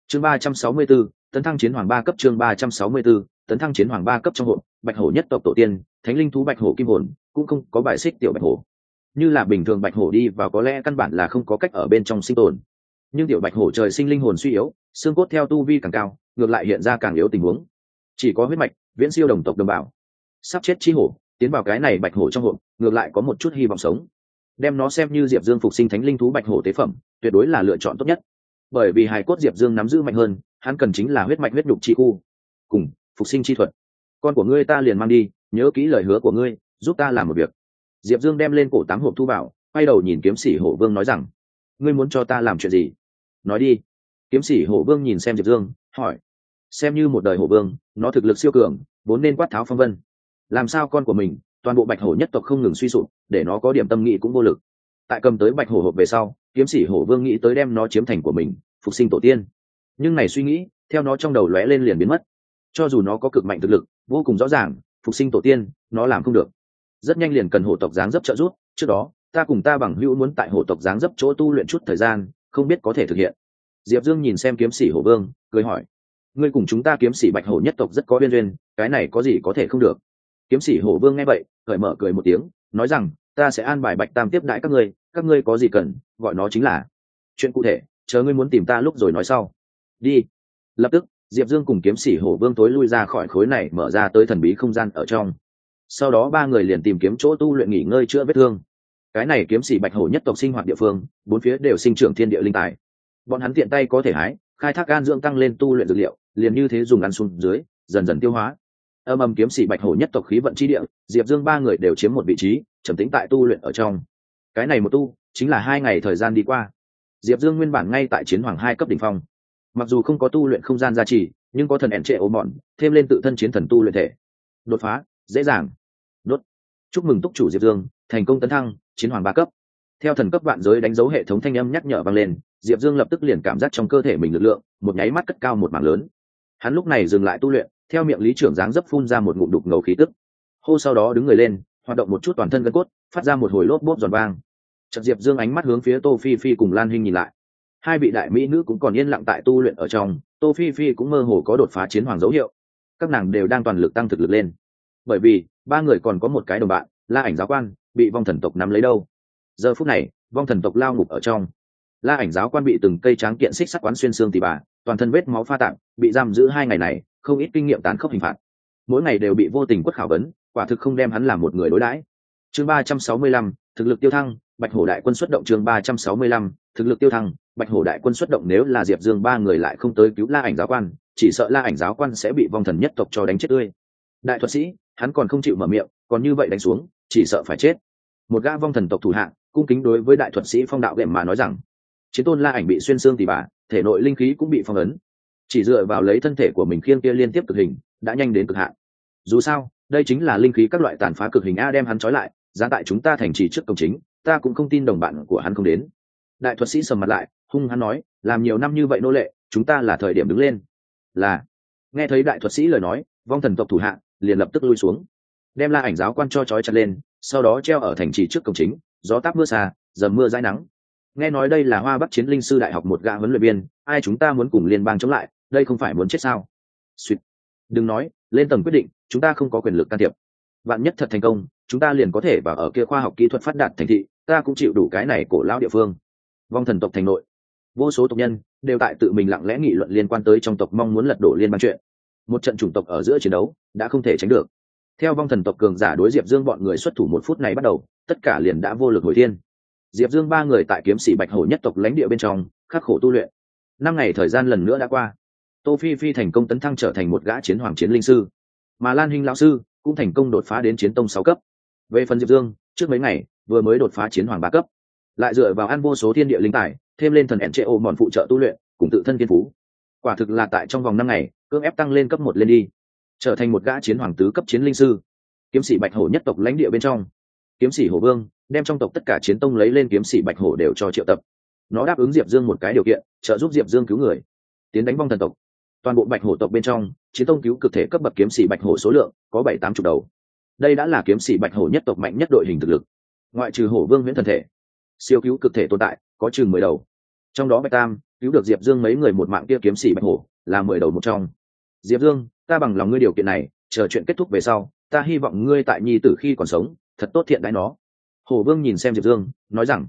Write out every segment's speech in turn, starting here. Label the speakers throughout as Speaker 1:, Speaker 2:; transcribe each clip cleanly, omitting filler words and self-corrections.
Speaker 1: chương 364, tấn thăng chiến hoàng 3 cấp. chương 364, tấn thăng chiến hoàng 3 cấp. Trong hộp bạch hổ nhất tộc tổ tiên thánh linh thú bạch hổ kim hồn cũng không có bài xích tiểu bạch hổ. Như là bình thường bạch hổ đi vào có lẽ căn bản là không có cách ở bên trong sinh tồn, nhưng tiểu bạch hổ trời sinh linh hồn suy yếu, xương cốt theo tu vi càng cao ngược lại hiện ra càng yếu tình huống. Chỉ có huyết mạch viễn siêu đồng tộc đồng bào sắp chết chi hổ tiến vào cái này bạch hổ trong hộp ngược lại có một chút hy vọng sống. Đem nó xem như diệp dương phục sinh thánh linh thú bạch hổ tế phẩm tuyệt đối là lựa chọn tốt nhất, bởi vì hài cốt diệp dương nắm giữ mạnh hơn, hắn cần chính là huyết mạch huyết nhục chi khu cùng phục sinh chi thuật. Con của ngươi ta liền mang đi, nhớ kỹ lời hứa của ngươi, giúp ta làm một việc. Diệp dương đem lên cổ 8 hộp thu vào, quay đầu nhìn kiếm sĩ hổ vương nói rằng, ngươi muốn cho ta làm chuyện gì? Nói đi. Kiếm sĩ hổ vương nhìn xem diệp dương hỏi. Xem như một đời hổ vương, nó thực lực siêu cường, vốn nên quát tháo phong vân. Làm sao con của mình toàn bộ bạch hổ nhất tộc không ngừng suy sụp, để nó có điểm tâm nghị cũng vô lực. Tại cầm tới bạch hổ hộp về sau, kiếm sĩ hổ vương nghĩ tới đem nó chiếm thành của mình, phục sinh tổ tiên. Nhưng này suy nghĩ theo nó trong đầu lóe lên liền biến mất. Cho dù nó có cực mạnh thực lực vô cùng rõ ràng, phục sinh tổ tiên nó làm không được. Rất nhanh liền cần hổ tộc dáng dấp trợ giúp. Trước đó ta cùng ta bằng hữu muốn tại hổ tộc dáng dấp chỗ tu luyện chút thời gian, không biết có thể thực hiện. Diệp Dương nhìn xem kiếm sĩ hổ vương cười hỏi, ngươi cùng chúng ta kiếm sĩ bạch hổ nhất tộc rất có duyên duyên, cái này có gì có thể không được? Kiếm sĩ hổ vương nghe vậy cởi mở cười một tiếng, nói rằng, ta sẽ an bài bạch tam tiếp đãi các ngươi có gì cần gọi nó chính là. Chuyện cụ thể chờ ngươi muốn tìm ta lúc rồi nói sau. Đi. Lập tức diệp dương cùng kiếm sĩ hổ vương tối lui ra khỏi khối này, mở ra tới thần bí không gian ở trong. Sau đó ba người liền tìm kiếm chỗ tu luyện nghỉ ngơi chữa vết thương. Cái này kiếm sĩ bạch hổ nhất tộc sinh hoạt địa phương, bốn phía đều sinh trưởng thiên địa linh tài, bọn hắn tiện tay có thể hái, khai thác gan dưỡng tăng lên tu luyện dược liệu, liền như thế dùng ăn xuống dưới, dần dần tiêu hóa. Âm kiếm sĩ bạch hổ nhất tộc khí vận chi địa, diệp dương ba người đều chiếm một vị trí trầm tĩnh tại tu luyện ở trong. Cái này một tu chính là 2 ngày thời gian đi qua. Diệp dương nguyên bản ngay tại chiến hoàng 2 cấp đỉnh phong, mặc dù không có tu luyện không gian gia trì, nhưng có thần ẻn trệ ố mòn thêm lên tự thân chiến thần tu luyện thể, đột phá dễ dàng. Đốt. Chúc mừng túc chủ diệp dương thành công tấn thăng chiến hoàng 3 cấp. Theo thần cấp vạn giới đánh dấu hệ thống thanh âm nhắc nhở vang lên, diệp dương lập tức liền cảm giác trong cơ thể mình lực lượng một nháy mắt cất cao một mảng lớn. Hắn lúc này dừng lại tu luyện, theo miệng lý trưởng dáng dấp phun ra một ngụm đục ngầu khí tức. Hô, sau đó đứng người lên, hoạt động một chút toàn thân gân cốt, phát ra một hồi lốp bốp giòn vang. Chợt diệp dương ánh mắt hướng phía tô phi phi cùng lan hinh nhìn lại. Hai vị đại mỹ nữ cũng còn yên lặng tại tu luyện ở trong, tô phi phi cũng mơ hồ có đột phá chiến hoàng dấu hiệu. Các nàng đều đang toàn lực tăng thực lực lên, bởi vì ba người còn có một cái đồng bạn, La Ảnh giáo quan bị vong thần tộc nắm lấy đâu. Giờ phút này vong thần tộc lao ngục ở trong, La Ảnh giáo quan bị từng cây tráng kiện xích sắt quán xuyên xương tỉ bà, toàn thân vết máu pha tạng, bị giam giữ 2 ngày này, không ít kinh nghiệm tán khốc hình phạt, mỗi ngày đều bị vô tình quất khảo vấn, quả thực không đem hắn làm một người đối đãi. Chương 365, thực lực tiêu thăng, bạch hổ đại quân xuất động. Chương 365, thực lực tiêu thăng, bạch hổ đại quân xuất động. Nếu là diệp dương ba người lại không tới cứu La Ảnh giáo quan, chỉ sợ La Ảnh giáo quan sẽ bị vong thần nhất tộc cho đánh chết tươi. Đại thuật sĩ hắn còn không chịu mở miệng, còn như vậy đánh xuống chỉ sợ phải chết. Một gã vong thần tộc thủ hạng cung kính đối với đại thuật sĩ phong đạo gệm mà nói rằng, chiến tôn La Ảnh bị xuyên xương tỉ bà, thể nội linh khí cũng bị phong ấn, chỉ dựa vào lấy thân thể của mình khiêng kia liên tiếp cực hình đã nhanh đến cực hạn. Dù sao đây chính là linh khí các loại tàn phá cực hình a, đem hắn trói lại giá tại chúng ta thành trì trước cổng chính, ta cũng không tin đồng bạn của hắn không đến. Đại thuật sĩ sầm mặt lại hung hắn nói, làm nhiều năm như vậy nô lệ, chúng ta là thời điểm đứng lên. Là. Nghe thấy đại thuật sĩ lời nói, vong thần tộc thủ hạ liền lập tức lui xuống, đem La Ảnh giáo quan cho trói chặt lên, sau đó treo ở thành trì trước cổng chính, gió táp mưa xa, dầm mưa dãi nắng. Nghe nói đây là Hoa Bắc Chiến Linh sư đại học một gã huấn luyện viên, ai chúng ta muốn cùng liên bang chống lại, đây không phải muốn chết sao? Xuyệt. Đừng nói, lên tầng quyết định, chúng ta không có quyền lực can thiệp. Vạn nhất thật thành công, chúng ta liền có thể vào ở kia khoa học kỹ thuật phát đạt thành thị, ta cũng chịu đủ cái này cổ lão địa phương. Vong thần tộc thành nội, vô số tộc nhân đều tại tự mình lặng lẽ nghị luận liên quan tới trong tộc mong muốn lật đổ liên bang chuyện. Một trận chủng tộc ở giữa chiến đấu đã không thể tránh được. Theo vong thần tộc cường giả đối diệp dương bọn người xuất thủ 1 phút này bắt đầu, tất cả liền đã vô lực hồi thiên. Diệp dương ba người tại kiếm sĩ bạch hổ nhất tộc lãnh địa bên trong khắc khổ tu luyện. 5 ngày thời gian lần nữa đã qua, tô phi phi thành công tấn thăng trở thành một gã chiến hoàng chiến linh sư, mà lan hinh lão sư cũng thành công đột phá đến chiến tông 6 cấp. Về phần diệp dương, trước mấy ngày vừa mới đột phá chiến hoàng 3 cấp, lại dựa vào ăn vô số thiên địa linh tài, thêm lên thần ẻn trệ ô mòn phụ trợ tu luyện cùng tự thân thiên phú, quả thực là tại trong vòng 5 ngày cưỡng ép tăng lên cấp 1 lên đi, trở thành một gã chiến hoàng tứ cấp chiến linh sư. Kiếm sĩ bạch hổ nhất tộc lãnh địa bên trong, kiếm sĩ hổ vương đem trong tộc tất cả chiến tông lấy lên kiếm sĩ bạch hổ đều cho triệu tập. Nó đáp ứng diệp dương một cái điều kiện, trợ giúp diệp dương cứu người, tiến đánh vong thần tộc. Toàn bộ bạch hổ tộc bên trong, chiến tông cứu cực thể cấp bậc kiếm sĩ bạch hổ số lượng có 7-80 đầu. Đây đã là kiếm sĩ bạch hổ nhất tộc mạnh nhất đội hình thực lực, ngoại trừ hổ vương huyễn thần thể, siêu cứu cực thể tồn tại có chừng 10 đầu. Trong đó bạch tam cứu được Diệp Dương mấy người một mạng kia kiếm sĩ bạch hổ là 10 đầu một trong. Diệp Dương, ta bằng lòng ngươi điều kiện này, chờ chuyện kết thúc về sau, ta hy vọng ngươi tại nhi tử khi còn sống thật tốt thiện đãi nó. Hổ Vương nhìn xem Diệp Dương nói rằng,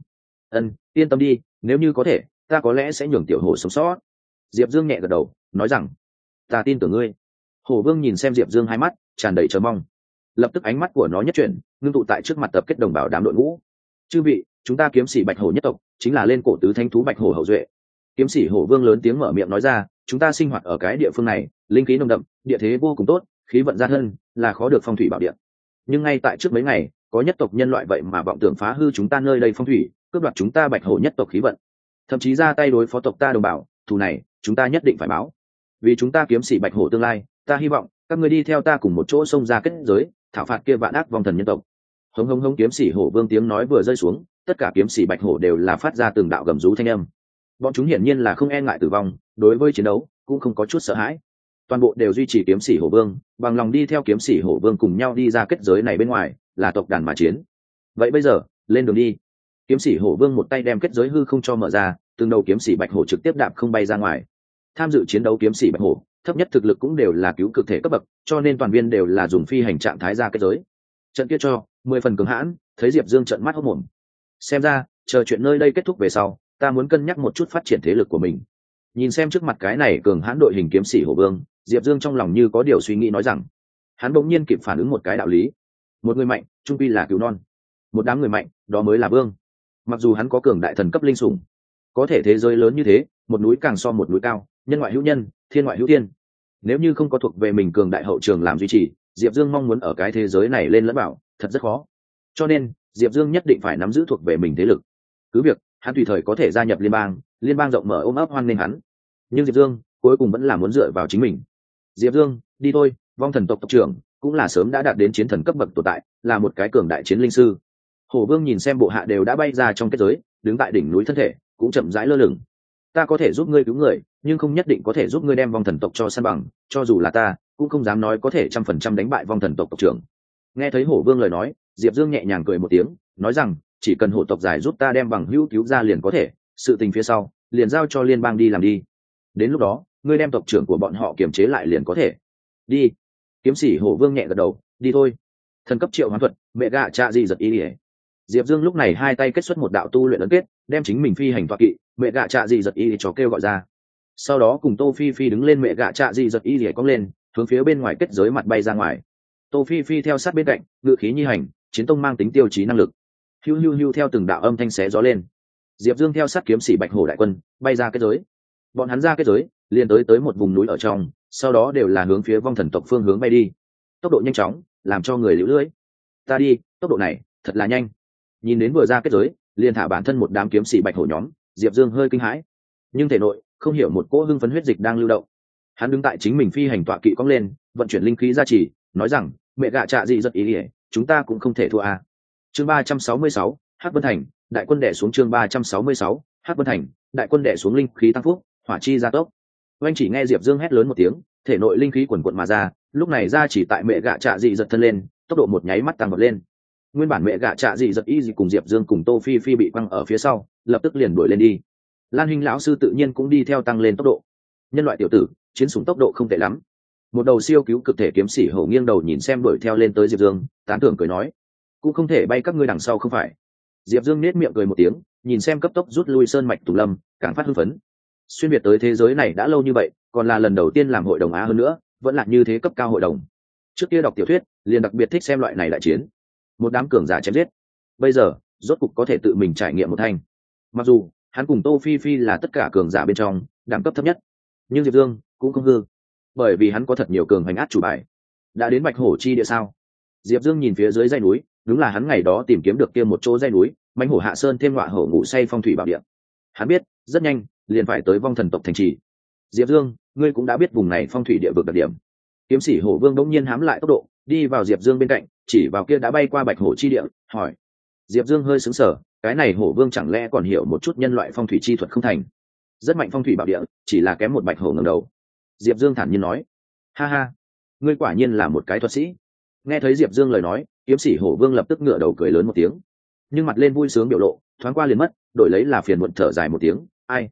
Speaker 1: yên tâm đi, nếu như có thể ta có lẽ sẽ nhường tiểu hổ sống sót. Diệp Dương nhẹ gật đầu nói rằng, ta tin tưởng ngươi. Hổ Vương nhìn xem Diệp Dương hai mắt tràn đầy chờ mong, lập tức ánh mắt của nó nhất chuyển, ngưng tụ tại trước mặt tập kết đồng bào đám đội ngũ. Chư vị, chúng ta kiếm sĩ bạch hổ nhất tộc chính là lên cổ tứ thánh thú bạch hổ hậu duệ. Kiếm sĩ Hổ Vương lớn tiếng mở miệng nói ra, chúng ta sinh hoạt ở cái địa phương này, linh khí nồng đậm, địa thế vô cùng tốt, khí vận gia thân, là khó được phong thủy bảo địa. Nhưng ngay tại trước mấy ngày, có nhất tộc nhân loại vậy mà vọng tưởng phá hư chúng ta nơi đây phong thủy, cướp đoạt chúng ta bạch hổ nhất tộc khí vận, thậm chí ra tay đối phó tộc ta đồng bào, thù này chúng ta nhất định phải báo. Vì chúng ta kiếm sĩ bạch hổ tương lai, ta hy vọng các ngươi đi theo ta cùng một chỗ xông ra kết giới, thảo phạt kia vạn ác vong thần nhân tộc. Hống hống hống, kiếm sĩ Hổ Vương tiếng nói vừa rơi xuống, tất cả kiếm sĩ bạch hổ đều là phát ra từng đạo gầm rú thanh âm. Bọn chúng hiển nhiên là không e ngại tử vong, đối với chiến đấu cũng không có chút sợ hãi, toàn bộ đều duy trì kiếm sĩ Hổ Vương, bằng lòng đi theo kiếm sĩ Hổ Vương cùng nhau đi ra kết giới này bên ngoài, là tộc đàn mà chiến. Vậy bây giờ lên đường đi. Kiếm sĩ Hổ Vương một tay đem kết giới hư không cho mở ra, từng đầu kiếm sĩ bạch hổ trực tiếp đạp không bay ra ngoài. Tham dự chiến đấu kiếm sĩ bạch hổ thấp nhất thực lực cũng đều là cứu cực thể cấp bậc, cho nên toàn viên đều là dùng phi hành trạng thái ra kết giới. Trận kia cho 10 phần cứng hãn, thấy Diệp Dương trợn mắt hốt mồm. Xem ra chờ chuyện nơi đây kết thúc về sau, ta muốn cân nhắc một chút phát triển thế lực của mình. Nhìn xem trước mặt cái này cường hãn đội hình kiếm sĩ Hổ Vương, Diệp Dương trong lòng như có điều suy nghĩ nói rằng, hắn bỗng nhiên kịp phản ứng một cái đạo lý. Một người mạnh trung quy là cứu non, một đám người mạnh đó mới là vương. Mặc dù hắn có cường đại thần cấp linh sủng, có thể thế giới lớn như thế, một núi càng so một núi cao, nhân ngoại hữu nhân, thiên ngoại hữu thiên. Nếu như không có thuộc về mình cường đại hậu trường làm duy trì, Diệp Dương mong muốn ở cái thế giới này lên lẫn bảo thật rất khó. Cho nên Diệp Dương nhất định phải nắm giữ thuộc về mình thế lực. Cứ việc hắn tùy thời có thể gia nhập liên bang rộng mở ôm ấp hoan nghênh hắn, nhưng Diệp Dương cuối cùng vẫn là muốn dựa vào chính mình. Diệp Dương, đi thôi. Vong thần tộc tộc trưởng cũng là sớm đã đạt đến chiến thần cấp bậc tồn tại, là một cái cường đại chiến linh sư. Hổ Vương nhìn xem bộ hạ đều đã bay ra trong kết giới, đứng tại đỉnh núi thân thể cũng chậm rãi lơ lửng. Ta có thể giúp ngươi cứu người, nhưng không nhất định có thể giúp ngươi đem vong thần tộc cho san bằng, cho dù là ta cũng không dám nói có thể 100% đánh bại vong thần tộc tộc trưởng. Nghe thấy Hổ Vương lời nói, Diệp Dương nhẹ nhàng cười một tiếng, nói rằng, chỉ cần hổ tộc giải giúp ta đem bằng hữu cứu ra liền có thể, sự tình phía sau liền giao cho liên bang đi làm đi. Đến lúc đó ngươi đem tộc trưởng của bọn họ kiềm chế lại liền có thể. Đi. Kiếm sĩ Hổ Vương nhẹ gật đầu, đi thôi. Thần cấp triệu hoán thuật, mẹ gạ trạ gì giật ý ỉa. Diệp Dương lúc này hai tay kết xuất một đạo tu luyện ấn kết, đem chính mình phi hành tọa kỵ mẹ gạ trạ gì giật ý cho kêu gọi ra. Sau đó cùng Tô Phi Phi đứng lên mẹ gạ trạ gì giật ý ỉa cong lên, hướng phía bên ngoài kết giới mặt bay ra ngoài. Tô Phi Phi theo sát bên cạnh, ngự khí nhi hành, chiến tông mang tính tiêu chí năng lực. Hiu hiu hiu theo từng đạo âm thanh xé gió lên. Diệp Dương theo sát kiếm sĩ bạch hổ đại quân bay ra kết giới. Bọn hắn ra kết giới liền tới một vùng núi ở trong, sau đó đều là hướng phía vong thần tộc phương hướng bay đi. Tốc độ nhanh chóng làm cho người liễu lưỡi. Ta đi, tốc độ này thật là nhanh. Nhìn đến vừa ra kết giới liền thả bản thân một đám kiếm sĩ bạch hổ nhóm, Diệp Dương hơi kinh hãi, nhưng thể nội không hiểu một cỗ hưng phấn huyết dịch đang lưu động. Hắn đứng tại chính mình phi hành tọa kỵ cong lên, vận chuyển linh khí gia trì, nói rằng, mẹ gạ trạ gì rất ý nghĩa, chúng ta cũng không thể thua à. Chương 366, Hắc Vân Thành, đại quân đè xuống. Chương 366, Hắc Vân Thành, đại quân đè xuống, linh khí tăng phúc, hỏa chi gia tốc. Oanh chỉ nghe Diệp Dương hét lớn một tiếng, thể nội linh khí quần quật mà ra, lúc này ra chỉ tại mẹ gạ trạ dị giật thân lên, tốc độ một nháy mắt tăng vọt lên. Nguyên bản mẹ gạ trạ dị giật y dị cùng Diệp Dương cùng Tô Phi Phi bị quăng ở phía sau, lập tức liền đuổi lên đi. Lan Hinh lão sư tự nhiên cũng đi theo tăng lên tốc độ. Nhân loại tiểu tử, chiến súng tốc độ không tệ lắm. Một đầu siêu cứu cực thể kiếm sĩ hổ nghiêng đầu nhìn xem đuổi theo lên tới Diệp Dương, tán thưởng cười nói, cũng không thể bay các ngươi đằng sau không phải. Diệp Dương nét miệng cười một tiếng, nhìn xem cấp tốc rút lui sơn mạch tùng lâm, càng phát hưng phấn. Xuyên việt tới thế giới này đã lâu như vậy, còn là lần đầu tiên làm hội đồng Á, hơn nữa vẫn là như thế cấp cao hội đồng. Trước kia đọc tiểu thuyết liền đặc biệt thích xem loại này đại chiến, một đám cường giả chém giết. Bây giờ rốt cục có thể tự mình trải nghiệm một thanh. Mặc dù hắn cùng Tô Phi Phi là tất cả cường giả bên trong đẳng cấp thấp nhất, nhưng Diệp Dương cũng không hư, bởi vì hắn có thật nhiều cường hành át chủ bài. Đã đến Bạch Hổ chi địa sao? Diệp Dương nhìn phía dưới dãy núi, đúng là hắn ngày đó tìm kiếm được kia một chỗ dãy núi, mãnh hổ hạ sơn thêm ngọa hổ ngủ say phong thủy bảo địa. Hắn biết rất nhanh liền phải tới vong thần tộc thành trì. Diệp Dương, ngươi cũng đã biết vùng này phong thủy địa vực đặc điểm. Kiếm sĩ Hổ Vương đống nhiên hám lại tốc độ, đi vào Diệp Dương bên cạnh, chỉ vào kia đã bay qua Bạch Hổ chi địa, hỏi. Diệp Dương hơi sững sờ, cái này Hổ Vương chẳng lẽ còn hiểu một chút nhân loại phong thủy chi thuật không thành? Rất mạnh phong thủy bảo địa, chỉ là kém một Bạch Hổ ngẩng đầu. Diệp Dương thản nhiên nói, ha ha, ngươi quả nhiên là một cái thuật sĩ. Nghe thấy Diệp Dương lời nói, kiếm sĩ Hổ Vương lập tức ngửa đầu cười lớn một tiếng, nhưng mặt lên vui sướng biểu lộ thoáng qua liền mất, đổi lấy là phiền muộn thở dài một tiếng, ai,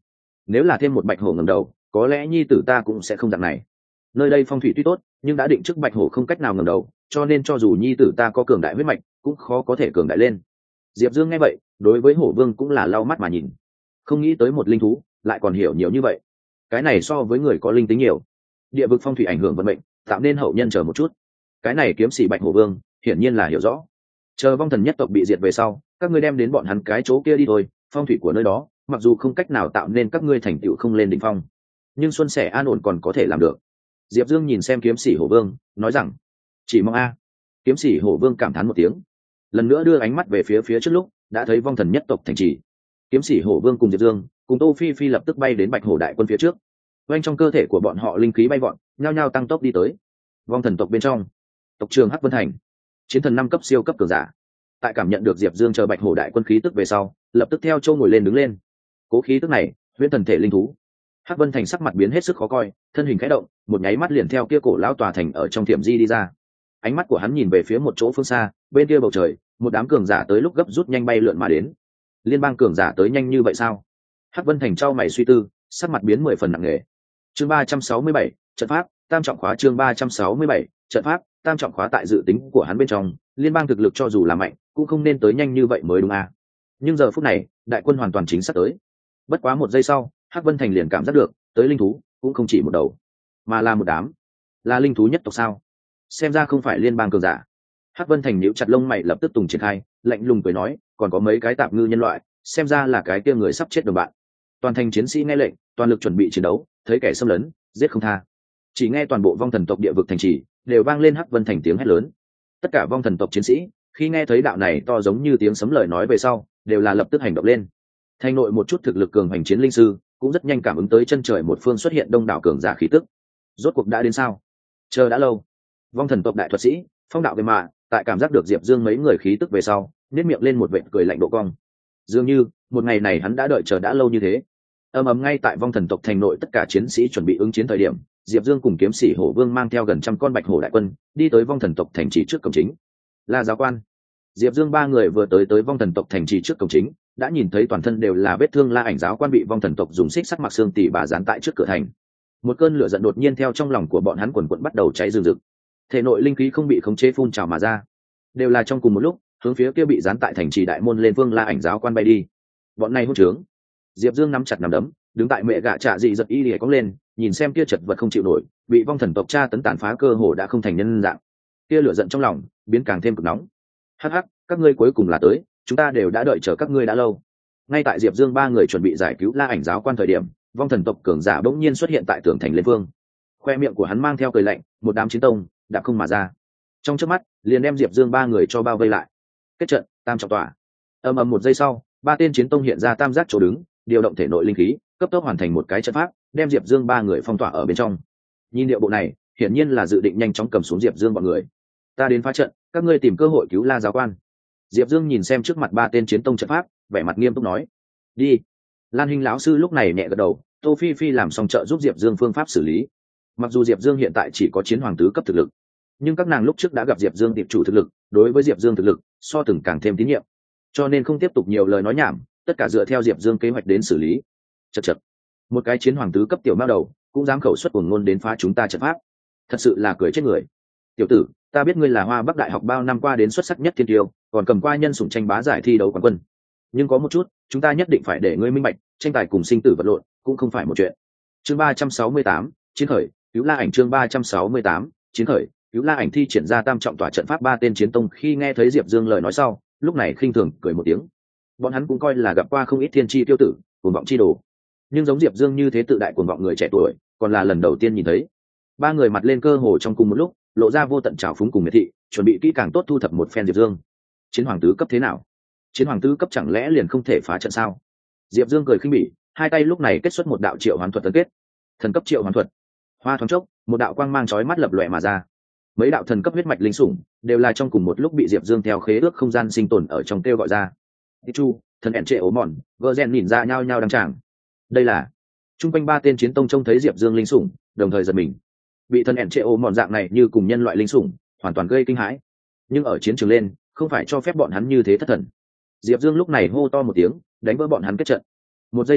Speaker 1: nếu là thêm một bạch hổ ngẩng đầu có lẽ nhi tử ta cũng sẽ không dạng này. Nơi đây phong thủy tuy tốt nhưng đã định trước bạch hổ không cách nào ngẩng đầu, cho nên cho dù nhi tử ta có cường đại huyết mạch cũng khó có thể cường đại lên. Diệp Dương nghe vậy đối với hổ vương cũng là lau mắt mà nhìn, không nghĩ tới một linh thú lại còn hiểu nhiều như vậy, cái này so với người có linh tính nhiều. Địa vực phong thủy ảnh hưởng vận mệnh, tạo nên hậu nhân chờ một chút. Cái này kiếm sĩ bạch hổ vương hiển nhiên là hiểu rõ. Chờ vong thần nhất tộc bị diệt về sau các ngươi đem đến bọn hắn cái chỗ kia đi thôi, phong thủy của nơi đó mặc dù không cách nào tạo nên các ngươi thành tựu không lên đỉnh phong, nhưng xuân sẻ an ổn còn có thể làm được. Diệp Dương nhìn xem kiếm sĩ hổ vương nói rằng chỉ mong a. Kiếm sĩ hổ vương cảm thán một tiếng, lần nữa đưa ánh mắt về phía trước lúc đã thấy vong thần nhất tộc thành trì. Kiếm sĩ hổ vương cùng Diệp Dương cùng Tô Phi Phi lập tức bay đến bạch hổ đại quân phía trước, quanh trong cơ thể của bọn họ linh khí bay vọt nhao nhao tăng tốc đi tới vong thần tộc bên trong. Tộc trường Hắc Vân Thành, chiến thần 5 cấp siêu cấp cường giả tại cảm nhận được Diệp Dương chờ bạch hổ đại quân khí tức về sau lập tức theo châu ngồi lên đứng lên. Cố khí tức này huyễn thần thể linh thú. Hắc Vân Thành sắc mặt biến hết sức khó coi, thân hình khẽ động một nháy mắt liền theo kia cổ lão tòa thành ở trong tiệm di đi ra. Ánh mắt của hắn nhìn về phía một chỗ phương xa, bên kia bầu trời một đám cường giả tới lúc gấp rút nhanh bay lượn mà đến. Liên bang cường giả tới nhanh như vậy sao? Hắc Vân Thành trao mày suy tư, sắc mặt biến 10 phần nặng nề. Chương 367, trận pháp tam trọng khóa. Chương 367, trận pháp tam trọng khóa. Tại dự tính của hắn bên trong, liên bang thực lực cho dù là mạnh cũng không nên tới nhanh như vậy mới đúng à. Nhưng giờ phút này đại quân hoàn toàn chính xác tới. Bất quá một giây sau Hắc Vân Thành liền cảm giác được tới linh thú cũng không chỉ một đầu mà là một đám. Là linh thú nhất tộc sao? Xem ra không phải liên bang cường giả. Hắc Vân Thành nhíu chặt lông mày lập tức tùng triển khai, lạnh lùng cười nói còn có mấy cái tạp ngư nhân loại, xem ra là cái kia người sắp chết đồng bạn. Toàn thành chiến sĩ nghe lệnh toàn lực chuẩn bị chiến đấu, thấy kẻ xâm lấn giết không tha. Chỉ nghe toàn bộ vong thần tộc địa vực thành trì đều vang lên Hắc Vân Thành tiếng hét lớn. Tất cả vong thần tộc chiến sĩ khi nghe thấy đạo này to giống như tiếng sấm lời nói về sau đều là lập tức hành động lên. Thành nội một chút thực lực cường hành chiến linh sư cũng rất nhanh cảm ứng tới chân trời một phương xuất hiện đông đảo cường giả khí tức. Rốt cuộc đã đến sao? Chờ đã lâu. Vong thần tộc đại thuật sĩ phong đạo về mạ tại cảm giác được Diệp Dương mấy người khí tức về sau nét miệng lên một vệt cười lạnh độ cong. Dường như một ngày này hắn đã đợi chờ đã lâu như thế. Ầm ngay tại vong thần tộc thành nội tất cả chiến sĩ chuẩn bị ứng chiến thời điểm, Diệp Dương cùng kiếm sĩ hổ vương mang theo gần trăm con bạch hổ đại quân đi tới vong thần tộc thành trì trước cổng chính. Là giáo quan. Diệp Dương ba người vừa tới vong thần tộc thành trì trước cổng chính đã nhìn thấy toàn thân đều là vết thương La Ảnh giáo quan bị vong thần tộc dùng xích sắt mặc xương tỉ bà dán tại trước cửa thành. Một cơn lửa giận đột nhiên theo trong lòng của bọn hắn quần quật bắt đầu cháy rừng rực. Thể nội linh khí không bị khống chế phun trào mà ra, đều là trong cùng một lúc hướng phía kia bị dán tại thành trì đại môn lên vương La Ảnh giáo quan bay đi. Bọn này hỗn trướng. Diệp Dương nắm chặt nắm đấm, đứng tại mẹ gạ trạ dị giật y lìa cong lên, nhìn xem kia chật vật không chịu nổi, bị vong thần tộc tra tấn tàn phá cơ hồ đã không thành nhân dạng. Kia lửa giận trong lòng biến càng thêm cực nóng. Hắc hắc, các ngươi cuối cùng là tới, chúng ta đều đã đợi chờ các ngươi đã lâu. Ngay tại Diệp Dương ba người chuẩn bị giải cứu La Ảnh giáo quan thời điểm, vong thần tộc cường giả bỗng nhiên xuất hiện tại tường thành lên phương. Khoe miệng của hắn mang theo cười lạnh, một đám chiến tông đạp không mà ra, trong chớp mắt liền đem Diệp Dương ba người cho bao vây lại. Kết trận tam trọng tỏa. Ầm một giây sau, ba tên chiến tông hiện ra tam giác chỗ đứng, điều động thể nội linh khí, cấp tốc hoàn thành một cái trận pháp, đem Diệp Dương ba người phong tỏa ở bên trong. Nhìn điệu bộ này, hiển nhiên là dự định nhanh chóng cầm xuống Diệp Dương bọn người. Ta đến phá trận, các ngươi tìm cơ hội cứu La giáo quan. Diệp Dương nhìn xem trước mặt ba tên chiến tông trận pháp, vẻ mặt nghiêm túc nói. Đi. Lan Hinh lão sư lúc này nhẹ gật đầu, Tô Phi Phi làm xong trợ giúp Diệp Dương phương pháp xử lý. Mặc dù Diệp Dương hiện tại chỉ có chiến hoàng tứ cấp thực lực, nhưng các nàng lúc trước đã gặp Diệp Dương tiệp chủ thực lực, đối với Diệp Dương thực lực so từng càng thêm tín nhiệm, cho nên không tiếp tục nhiều lời nói nhảm, tất cả dựa theo Diệp Dương kế hoạch đến xử lý. Chậc, một cái chiến hoàng tứ cấp tiểu mao đầu cũng dám khẩu xuất cuồng ngôn đến phá chúng ta trận pháp, thật sự là cười chết người. Tiểu tử, ta biết ngươi là Hoa Bắc đại học bao năm qua đến xuất sắc nhất thiên tiêu, còn cầm qua nhân sủng tranh bá giải thi đấu quán quân, nhưng có một chút chúng ta nhất định phải để ngươi minh bạch, tranh tài cùng sinh tử vật lộn cũng không phải một chuyện. Chương 368, chiến khởi cứu La Ảnh. Chương 368, chiến khởi cứu La Ảnh thi triển ra tam trọng tỏa trận pháp. Ba tên chiến tông khi nghe thấy Diệp Dương lời nói sau, lúc này khinh thường cười một tiếng. Bọn hắn cũng coi là gặp qua không ít thiên chi tiêu tử, cuồng vọng chi đồ, nhưng giống Diệp Dương như thế tự đại cuồng vọng người trẻ tuổi, còn là lần đầu tiên nhìn thấy. Ba người mặt lên cơ hồ trong cùng một lúc, lộ ra vô tận trào phúng cùng miệt thị, chuẩn bị kỹ càng tốt thu thập một phen Diệp Dương. Chiến hoàng tứ cấp thế nào? Chiến hoàng tứ cấp chẳng lẽ liền không thể phá trận sao? Diệp Dương cười khinh bỉ, hai tay lúc này kết xuất một đạo triệu hoán thuật tấn kết. Thần cấp triệu hoán thuật. Hoa thoáng chốc, một đạo quang mang chói mắt lập lòe mà ra. Mấy đạo thần cấp huyết mạch linh sủng đều là trong cùng một lúc bị Diệp Dương theo khế ước không gian sinh tồn ở trong kêu gọi ra. Chu, thần ẻn trệ ố mòn, gơ rèn nhìn ra nhao nhao đăng tràng. Đây là trung quanh ba tên chiến tông trông thấy Diệp Dương linh sủng, đồng thời giật mình. Bị thần ẻn trệ ố mòn dạng này như cùng nhân loại linh sủng, hoàn toàn gây kinh hãi. Nhưng ở chiến trường lên, không phải cho phép bọn hắn như thế thất thần. Diệp Dương lúc này hô to một tiếng, đánh vỡ bọn hắn kết trận. Một giây sau,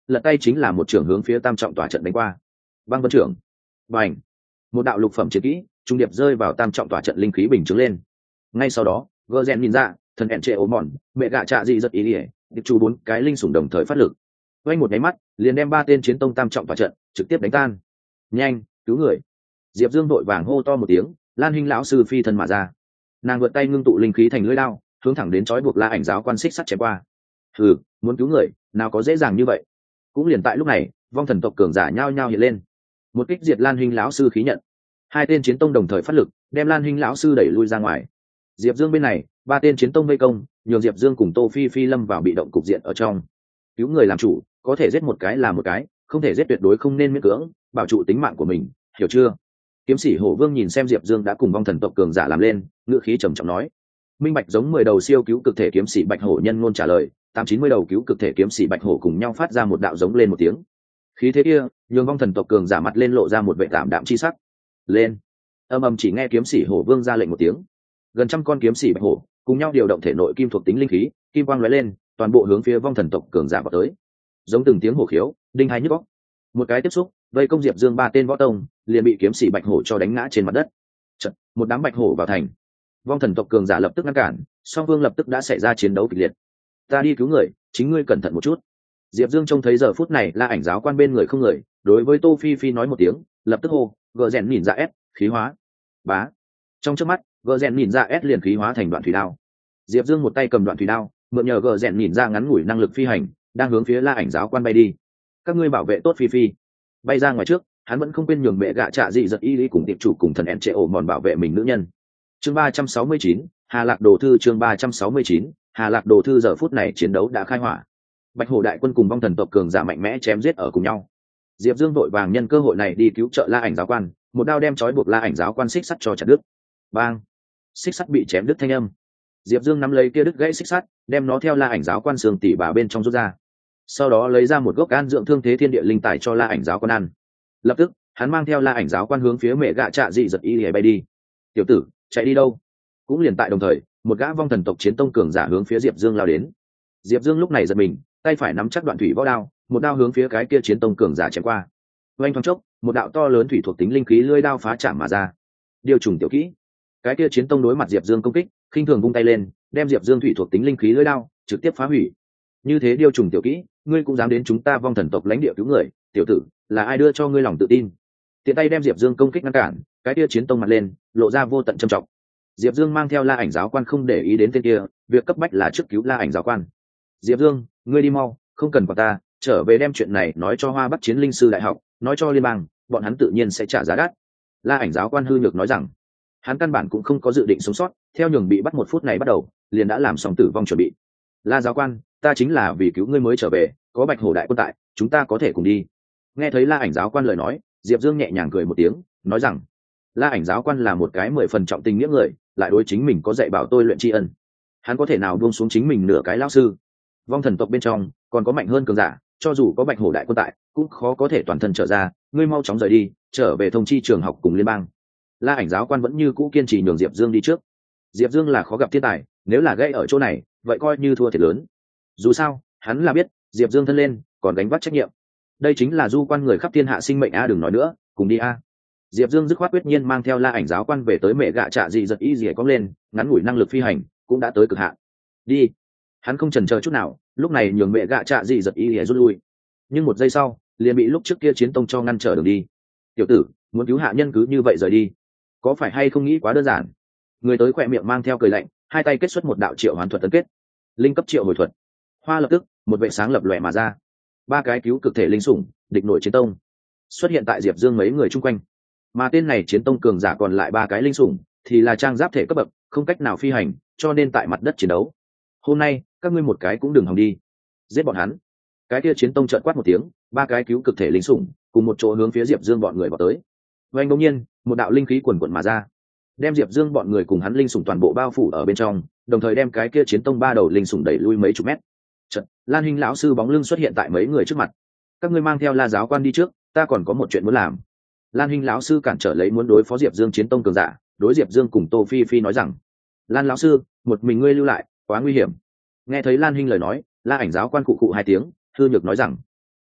Speaker 1: lật tay chính là một trưởng hướng phía tam trọng tòa trận đánh qua. Băng vân trưởng, bành, một đạo lục phẩm chiến kỹ trung điệp rơi vào tam trọng tòa trận linh khí bình chứng lên. Ngay sau đó gờ rèn nhìn ra thần ẹn trệ ốm mòn mẹ gạ trạ dị rất ý ỉa điệp chu 4 cái linh sủng đồng thời phát lực, quanh một máy mắt liền đem 3 tên chiến tông tam trọng tòa trận trực tiếp đánh tan. Nhanh cứu người! Diệp Dương đội vàng hô to một tiếng, Lan Hinh lão sư phi thân mà ra, nàng vượt tay ngưng tụ linh khí thành lưỡi đao hướng thẳng đến trói buộc La Ảnh giáo quan xích sắt chém qua. Muốn cứu người nào có dễ dàng như vậy. Cũng liền tại lúc này vong thần tộc cường giả nhao nhao hiện lên, một kích diệt Lan Hinh lão sư khí nhận. 2 tên chiến tông đồng thời phát lực đem Lan Hinh lão sư đẩy lui ra ngoài. Diệp Dương bên này 3 tên chiến tông vây công, nhường Diệp Dương cùng Tô Phi Phi lâm vào bị động cục diện ở trong. Cứu người làm chủ, có thể giết một cái là một cái, không thể giết tuyệt đối không nên miễn cưỡng, bảo trụ tính mạng của mình, hiểu chưa? Kiếm sĩ Hổ Vương nhìn xem Diệp Dương đã cùng vong thần tộc cường giả làm lên, ngữ khí trầm trọng nói. Minh bạch giống 10 đầu siêu cứu cực thể kiếm sĩ Bạch Hổ nhân ngôn trả lời, 890 đầu cứu cực thể kiếm sĩ Bạch Hổ cùng nhau phát ra một đạo giống lên một tiếng. Khí thế kia, nhường vong thần tộc cường giả mặt lên lộ ra một vẻ tạm đạm chi sắc. Lên! Âm ầm chỉ nghe kiếm sĩ Hổ Vương ra lệnh một tiếng. Gần trăm con kiếm sĩ Bạch Hổ cùng nhau điều động thể nội kim thuộc tính linh khí, kim quang lóe lên, toàn bộ hướng phía vong thần tộc cường giả vào tới. Giống từng tiếng hổ khiếu, đinh hai nhức óc. Một cái tiếp xúc, vây công Diệp Dương 3 tên võ tông, liền bị kiếm sĩ Bạch Hổ cho đánh ngã trên mặt đất. Chợt, một đám Bạch Hổ vào thành. Vong thần tộc cường giả lập tức ngăn cản, song phương lập tức đã xảy ra chiến đấu kịch liệt. Ta đi cứu người, chính ngươi cẩn thận một chút. Diệp Dương trông thấy giờ phút này La Ảnh giáo quan bên người không người, đối với Tô Phi Phi nói một tiếng, lập tức hô, gờ rèn nhìn ra S, khí hóa. Bá. Trong chớp mắt, gờ rèn nhìn ra S liền khí hóa thành đoạn thủy đao. Diệp Dương một tay cầm đoạn thủy đao, mượn nhờ gờ rèn nhìn ra ngắn ngủi năng lực phi hành, đang hướng phía La Ảnh giáo quan bay đi. Các ngươi bảo vệ tốt Phi Phi. Bay ra ngoài trước, hắn vẫn không quên nhường mẹ gạ trạ dị giật y lý cùng tiệp chủ cùng thần ẹn trệ ổ mòn bảo vệ mình nữ nhân. Chương 369, Hà Lạc Đồ Thư. Chương 369, Hà Lạc Đồ Thư. Giờ phút này chiến đấu đã khai hỏa. Bạch Hổ đại quân cùng vong thần tộc cường giả mạnh mẽ chém giết ở cùng nhau. Diệp Dương vội vàng nhân cơ hội này đi cứu trợ La Ảnh giáo quan, một đao đem trói buộc La Ảnh giáo quan xích sắt cho chặt đứt. Bang! Xích sắt bị chém đứt thanh âm. Diệp Dương nắm lấy kia đứt gãy xích sắt, đem nó theo La Ảnh giáo quan xương tỉ bà bên trong rút ra. Sau đó lấy ra một gốc an dưỡng thương thế thiên địa linh tài cho La Ảnh giáo quan ăn. Lập tức hắn mang theo La Ảnh giáo quan hướng phía mẹ gạ trạ dị giật y lìa bay đi. Tiểu tử, chạy đi đâu? Cũng liền tại đồng thời, một gã vong thần tộc chiến tông cường giả hướng phía Diệp Dương lao đến. Diệp Dương lúc này giật mình, tay phải nắm chắc đoạn thủy võ đao, một đao hướng phía cái kia chiến tông cường giả chém qua. Oanh thoáng chốc, một đạo to lớn thủy thuộc tính linh khí lưỡi đao phá chạm mà ra. Điều trùng tiểu kỹ. Cái kia chiến tông đối mặt Diệp Dương công kích, khinh thường vung tay lên, đem Diệp Dương thủy thuộc tính linh khí lưỡi đao trực tiếp phá hủy. Như thế điều trùng tiểu kỹ, ngươi cũng dám đến chúng ta vong thần tộc lãnh địa cứu người, tiểu tử, là ai đưa cho ngươi lòng tự tin? Tiện tay đem Diệp Dương công kích ngăn cản, cái kia chiến tông mặt lên, lộ ra vô tận trầm trọng. Diệp Dương mang theo La Ảnh giáo quan không để ý đến tên kia, việc cấp bách là trước cứu La Ảnh giáo quan. Diệp Dương, ngươi đi mau, không cần quản ta, trở về đem chuyện này nói cho Hoa Bắc Chiến Linh sư đại học, nói cho liên bang, bọn hắn tự nhiên sẽ trả giá đắt. La Ảnh giáo quan hư nhược nói rằng, hắn căn bản cũng không có dự định sống sót, theo nhường bị bắt 1 phút này bắt đầu, liền đã làm xong tử vong chuẩn bị. La giáo quan, ta chính là vì cứu ngươi mới trở về, có Bạch Hổ đại quân tại, chúng ta có thể cùng đi. Nghe thấy La Ảnh giáo quan lời nói, Diệp Dương nhẹ nhàng cười một tiếng, nói rằng, La Ảnh giáo quan là một cái 10 phần trọng tình nghĩa người, lại đối chính mình có dạy bảo tôi luyện tri ân, hắn có thể nào buông xuống chính mình nửa cái lão sư. Vong thần tộc bên trong còn có mạnh hơn cường giả, cho dù có Bạch Hổ đại quân tại, cũng khó có thể toàn thân trở ra, ngươi mau chóng rời đi, trở về thông chi trường học cùng liên bang. La Ảnh giáo quan vẫn như cũ kiên trì nhường Diệp Dương đi trước. Diệp Dương là khó gặp thiên tài, nếu là gãy ở chỗ này, vậy coi như thua thiệt lớn. Dù sao, hắn là biết, Diệp Dương thân lên, còn gánh vác trách nhiệm. Đây chính là du quan người khắp thiên hạ sinh mệnh a, đừng nói nữa, cùng đi a. Diệp Dương dứt khoát quyết nhiên mang theo La Ảnh giáo quan về tới mẹ gạ trạ dị giật y dìa cong lên, ngắn ngủi năng lực phi hành cũng đã tới cực hạn. Đi. Hắn không chần chờ chút nào, lúc này nhường mẹ gạ trạ dị giật y dìa rút lui. Nhưng 1 giây sau, liền bị lúc trước kia chiến tông cho ngăn trở đường đi. Tiểu tử, muốn cứu hạ nhân cứ như vậy rời đi, có phải hay không nghĩ quá đơn giản? Người tới khỏe miệng mang theo cười lạnh, hai tay kết xuất một đạo triệu hoán thuật tấn kết, linh cấp triệu hồi thuật. Hoa lập tức, một vệ sáng lập lòe mà ra. 3 cái cứu cực thể linh sủng, địch nội chiến tông xuất hiện tại Diệp Dương mấy người chung quanh. Mà tên này chiến tông cường giả còn lại 3 cái linh sủng thì là trang giáp thể cấp bậc, không cách nào phi hành, cho nên tại mặt đất chiến đấu. Hôm nay các ngươi một cái cũng đừng hòng đi, giết bọn hắn. Cái kia chiến tông trợn quát một tiếng, 3 cái cứu cực thể linh sủng cùng một chỗ hướng phía Diệp Dương bọn người vào tới. Và anh đột nhiên, một đạo linh khí quần quần mà ra, đem Diệp Dương bọn người cùng hắn linh sủng toàn bộ bao phủ ở bên trong, đồng thời đem cái kia chiến tông 3 đầu linh sủng đẩy lui mấy chục mét. Chợt, Lan Hinh lão sư bóng lưng xuất hiện tại mấy người trước mặt. Các ngươi mang theo La giáo quan đi trước, ta còn có một chuyện muốn làm. Lan Hinh lão sư cản trở lấy muốn đối phó Diệp Dương chiến tông cường giả, đối Diệp Dương cùng Tô Phi Phi nói rằng, Lan lão sư, một mình ngươi lưu lại, quá nguy hiểm. Nghe thấy Lan Hinh lời nói, La Ảnh giáo quan cụ cụ 2 tiếng, hư nhược nói rằng,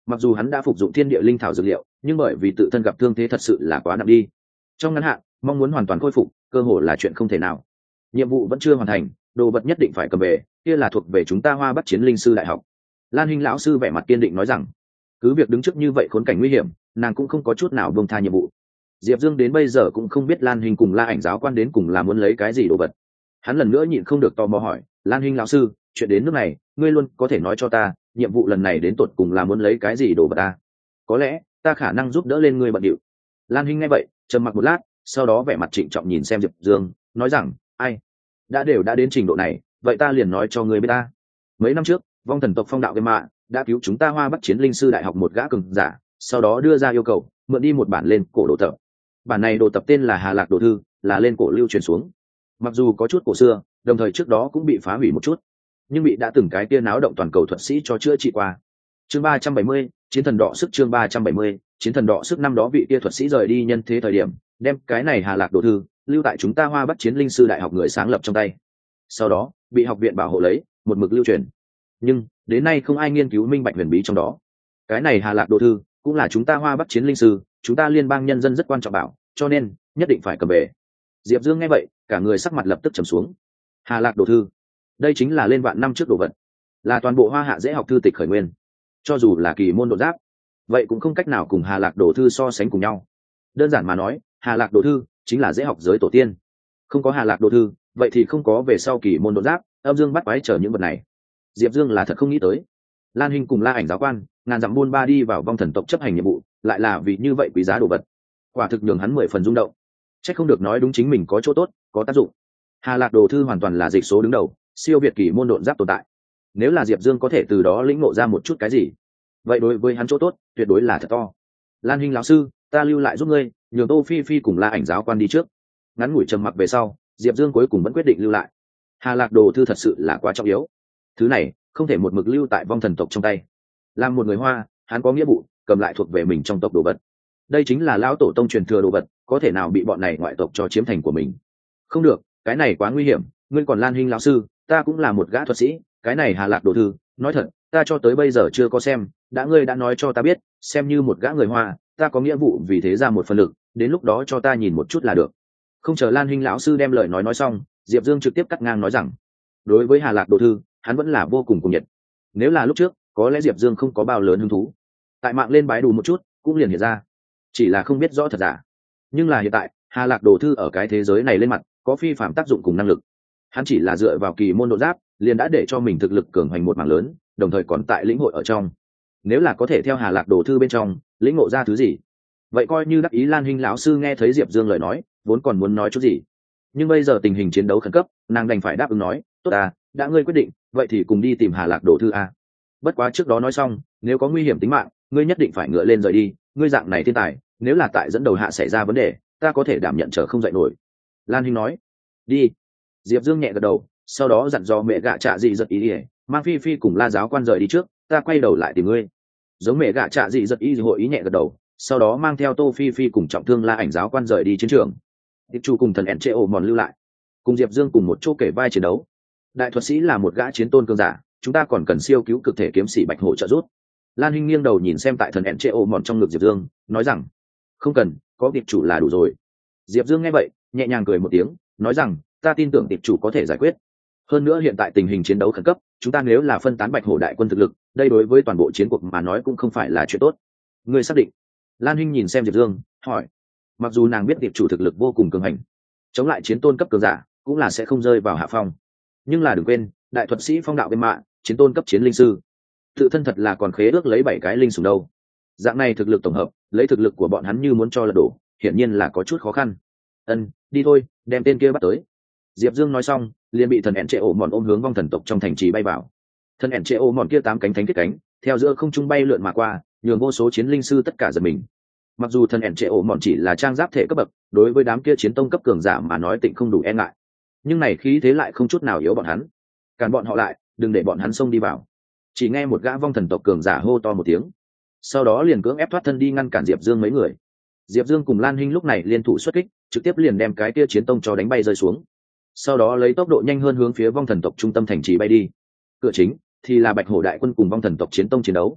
Speaker 1: Mặc dù hắn đã phục dụng thiên địa linh thảo dược liệu, nhưng bởi vì tự thân gặp thương thế thật sự là quá nặng đi, trong ngắn hạn mong muốn hoàn toàn khôi phục cơ hội là chuyện không thể nào. Nhiệm vụ vẫn chưa hoàn thành, đồ vật nhất định phải cầm về, kia là thuộc về chúng ta Hoa Bắc Chiến Linh Sư Đại học. Lan Hinh lão sư vẻ mặt kiên định nói rằng, cứ việc đứng trước như vậy khốn cảnh nguy hiểm, nàng cũng không có chút nào buông tha nhiệm vụ. Diệp Dương đến bây giờ cũng không biết Lan Hinh cùng La Ảnh giáo quan đến cùng là muốn lấy cái gì đồ vật. Hắn lần nữa nhịn không được tò mò hỏi, Lan Hinh lão sư, chuyện đến nước này ngươi luôn có thể nói cho ta, nhiệm vụ lần này đến tột cùng là muốn lấy cái gì đồ vật ta? Có lẽ ta khả năng giúp đỡ lên ngươi bận điệu. Lan Hinh nghe vậy trầm mặc một lát, sau đó vẻ mặt trịnh trọng nhìn xem Diệp Dương, nói rằng, ai đã đến trình độ này, vậy ta liền nói cho ngươi biết ta. Mấy năm trước vong thần tộc Phong Đạo Viêm Mạ đã cứu chúng ta Hoa Bắc Chiến Linh Sư Đại học một gã cường giả, sau đó đưa ra yêu cầu mượn đi một bản lên cổ đồ tập. Bản này đồ tập tên là Hà Lạc Đồ Thư, là lên cổ lưu truyền xuống. Mặc dù có chút cổ xưa, đồng thời trước đó cũng bị phá hủy một chút, nhưng bị đã từng cái tia náo động toàn cầu thuật sĩ cho chữa trị qua. Chương 370, chiến thần đọ sức. Chương 370, chiến thần đọ sức. Năm đó vị tia thuật sĩ rời đi nhân thế thời điểm, đem cái này Hà Lạc Đồ Thư lưu tại chúng ta Hoa Bắc Chiến Linh Sư Đại học người sáng lập trong tay, sau đó bị học viện bảo hộ lấy, một mực lưu truyền. Nhưng đến nay không ai nghiên cứu minh bạch huyền bí trong đó. Cái này Hà Lạc Đồ Thư cũng là chúng ta Hoa Bắc Chiến Linh Sư, chúng ta liên bang nhân dân rất quan trọng bảo, cho nên nhất định phải cầm về. Diệp Dương nghe vậy cả người sắc mặt lập tức trầm xuống. Hà Lạc Đồ Thư, đây chính là lên vạn năm trước đồ vật, là toàn bộ Hoa Hạ dễ học thư tịch khởi nguyên. Cho dù là kỳ môn độn giáp, vậy cũng không cách nào cùng Hà Lạc Đồ Thư so sánh cùng nhau. Đơn giản mà nói, Hà Lạc Đồ Thư chính là dễ học giới tổ tiên. Không có Hà Lạc Đồ Thư, vậy thì không có về sau kỳ môn độn giáp, âm dương bắt quái trở những vật này. Diệp Dương là thật không nghĩ tới, Lan Hinh cùng La Ảnh giáo quan ngàn dặm buôn ba đi vào vong thần tộc chấp hành nhiệm vụ, lại là vì như vậy quý giá đồ vật. Quả thực nhường hắn 10 phần rung động. Chắc không được nói đúng chính mình có chỗ tốt, có tác dụng. Hà Lạc Đồ Thư hoàn toàn là dịch số đứng đầu, siêu việt kỳ môn độn giáp tồn tại. Nếu là Diệp Dương có thể từ đó lĩnh ngộ ra một chút cái gì, vậy đối với hắn chỗ tốt tuyệt đối là thật to. Lan Hinh lão sư, ta lưu lại giúp ngươi, nhường Tô Phi Phi cùng La Ảnh giáo quan đi trước. Ngắn ngủi trầm mặc về sau, Diệp Dương cuối cùng vẫn quyết định lưu lại. Hà Lạc Đồ Thư thật sự là quá trọng yếu, thứ này không thể một mực lưu tại vong thần tộc trong tay. Làm một người Hoa, hắn có nghĩa vụ cầm lại thuộc về mình trong tộc đồ vật. Đây chính là lão tổ tông truyền thừa đồ vật, có thể nào bị bọn này ngoại tộc cho chiếm thành của mình? Không được, cái này quá nguy hiểm. Ngươi còn Lan Hinh lão sư, ta cũng là một gã thuật sĩ, cái này Hà Lạc Đồ Thư, nói thật, ta cho tới bây giờ chưa có xem, ngươi đã nói cho ta biết, xem như một gã người Hoa, ta có nghĩa vụ vì thế ra một phần lực, đến lúc đó cho ta nhìn một chút là được. Không chờ Lan Hinh lão sư đem lời nói xong, Diệp Dương trực tiếp cắt ngang nói rằng, đối với Hà Lạc Đồ Thư, hắn vẫn là vô cùng cuồng nhiệt. Nếu là lúc trước, có lẽ Diệp Dương không có bao lớn hứng thú, tại mạng lên bái đủ một chút cũng liền hiện ra, chỉ là không biết rõ thật giả. Nhưng là hiện tại, Hà Lạc Đồ Thư ở cái thế giới này lên mặt, có phi phạm tác dụng cùng năng lực. Hắn chỉ là dựa vào kỳ môn độ giáp, liền đã để cho mình thực lực cường hoành một mảng lớn, đồng thời còn tại lĩnh hội ở trong. Nếu là có thể theo Hà Lạc Đồ Thư bên trong lĩnh ngộ ra thứ gì, vậy coi như đắc ý. Lan Hinh lão sư nghe thấy Diệp Dương lời nói, vốn còn muốn nói chút gì, nhưng bây giờ tình hình chiến đấu khẩn cấp, nàng đành phải đáp ứng nói, tốt à, đã ngươi quyết định, vậy thì cùng đi tìm Hà Lạc Đồ Thư a. Bất quá trước đó nói xong, nếu có nguy hiểm tính mạng, ngươi nhất định phải ngựa lên rời đi, ngươi dạng này thiên tài, nếu là tại dẫn đầu hạ xảy ra vấn đề, ta có thể đảm nhận trở không dậy nổi. Lan Hinh nói. Đi. Diệp Dương nhẹ gật đầu, sau đó dặn dò mẹ gạ Trạ Dị giật ý ỉa, mang Phi Phi cùng La giáo quan rời đi trước, ta quay đầu lại tìm ngươi. Giống mẹ gạ Trạ Dị giật ý hội ý nhẹ gật đầu, sau đó mang theo Tô Phi Phi cùng trọng thương La Ảnh giáo quan rời đi chiến trường. Tiệp Chu cùng thần ẻn trệ ổ mòn lưu lại, cùng Diệp Dương cùng một chỗ kể vai chiến đấu. Đại thuật sĩ là một gã chiến tôn cường giả, chúng ta còn cần siêu cứu cực thể kiếm sĩ Bạch Hổ trợ giúp. Lan Hinh nghiêng đầu nhìn xem tại thần ẻn trệ ổ mòn trong ngực Diệp Dương, nói rằng, không cần, có Tiệp Chủ là đủ rồi. Diệp Dương nghe vậy nhẹ nhàng cười một tiếng, nói rằng, ta tin tưởng Tiệp Chủ có thể giải quyết. Hơn nữa hiện tại tình hình chiến đấu khẩn cấp, chúng ta nếu là phân tán Bạch Hổ đại quân thực lực, đây đối với toàn bộ chiến cuộc mà nói cũng không phải là chuyện tốt. Ngươi xác định? Lan Hinh nhìn xem Diệp Dương, hỏi. Mặc dù nàng biết Tiệp Chủ thực lực vô cùng cường hành, chống lại chiến tôn cấp cường giả cũng là sẽ không rơi vào hạ phong, nhưng là đừng quên, đại thuật sĩ Phong Đạo Viêm Mạ, chiến tôn cấp chiến linh sư, tự thân thật là còn khế ước lấy 7 cái linh sủng đâu. Dạng này thực lực tổng hợp, lấy thực lực của bọn hắn như muốn cho lật đổ, hiển nhiên là có chút khó khăn. Đi thôi, đem tên kia bắt tới. Diệp Dương nói xong, liền bị thần ẻn trệ ổ mòn ôm hướng vong thần tộc trong thành trì bay vào. Thần ẻn trệ ổ mòn kia 8 cánh thánh kết cánh, theo giữa không trung bay lượn mà qua, nhường vô số chiến linh sư tất cả giật mình. Mặc dù thần ẻn trệ ổ mòn chỉ là trang giáp thể cấp bậc, đối với đám kia chiến tông cấp cường giả mà nói tịnh không đủ e ngại, nhưng này khí thế lại không chút nào yếu bọn hắn. Cản bọn họ lại, đừng để bọn hắn xông đi vào. Chỉ nghe một gã vong thần tộc cường giả hô to một tiếng, sau đó liền cưỡng ép thoát thân đi ngăn cản Diệp Dương mấy người. Diệp Dương cùng Lan Hinh lúc này liên thủ xuất kích, trực tiếp liền đem cái kia chiến tông cho đánh bay rơi xuống, sau đó lấy tốc độ nhanh hơn hướng phía vong thần tộc trung tâm thành trì bay đi. Cửa chính thì là Bạch Hổ đại quân cùng vong thần tộc chiến tông chiến đấu.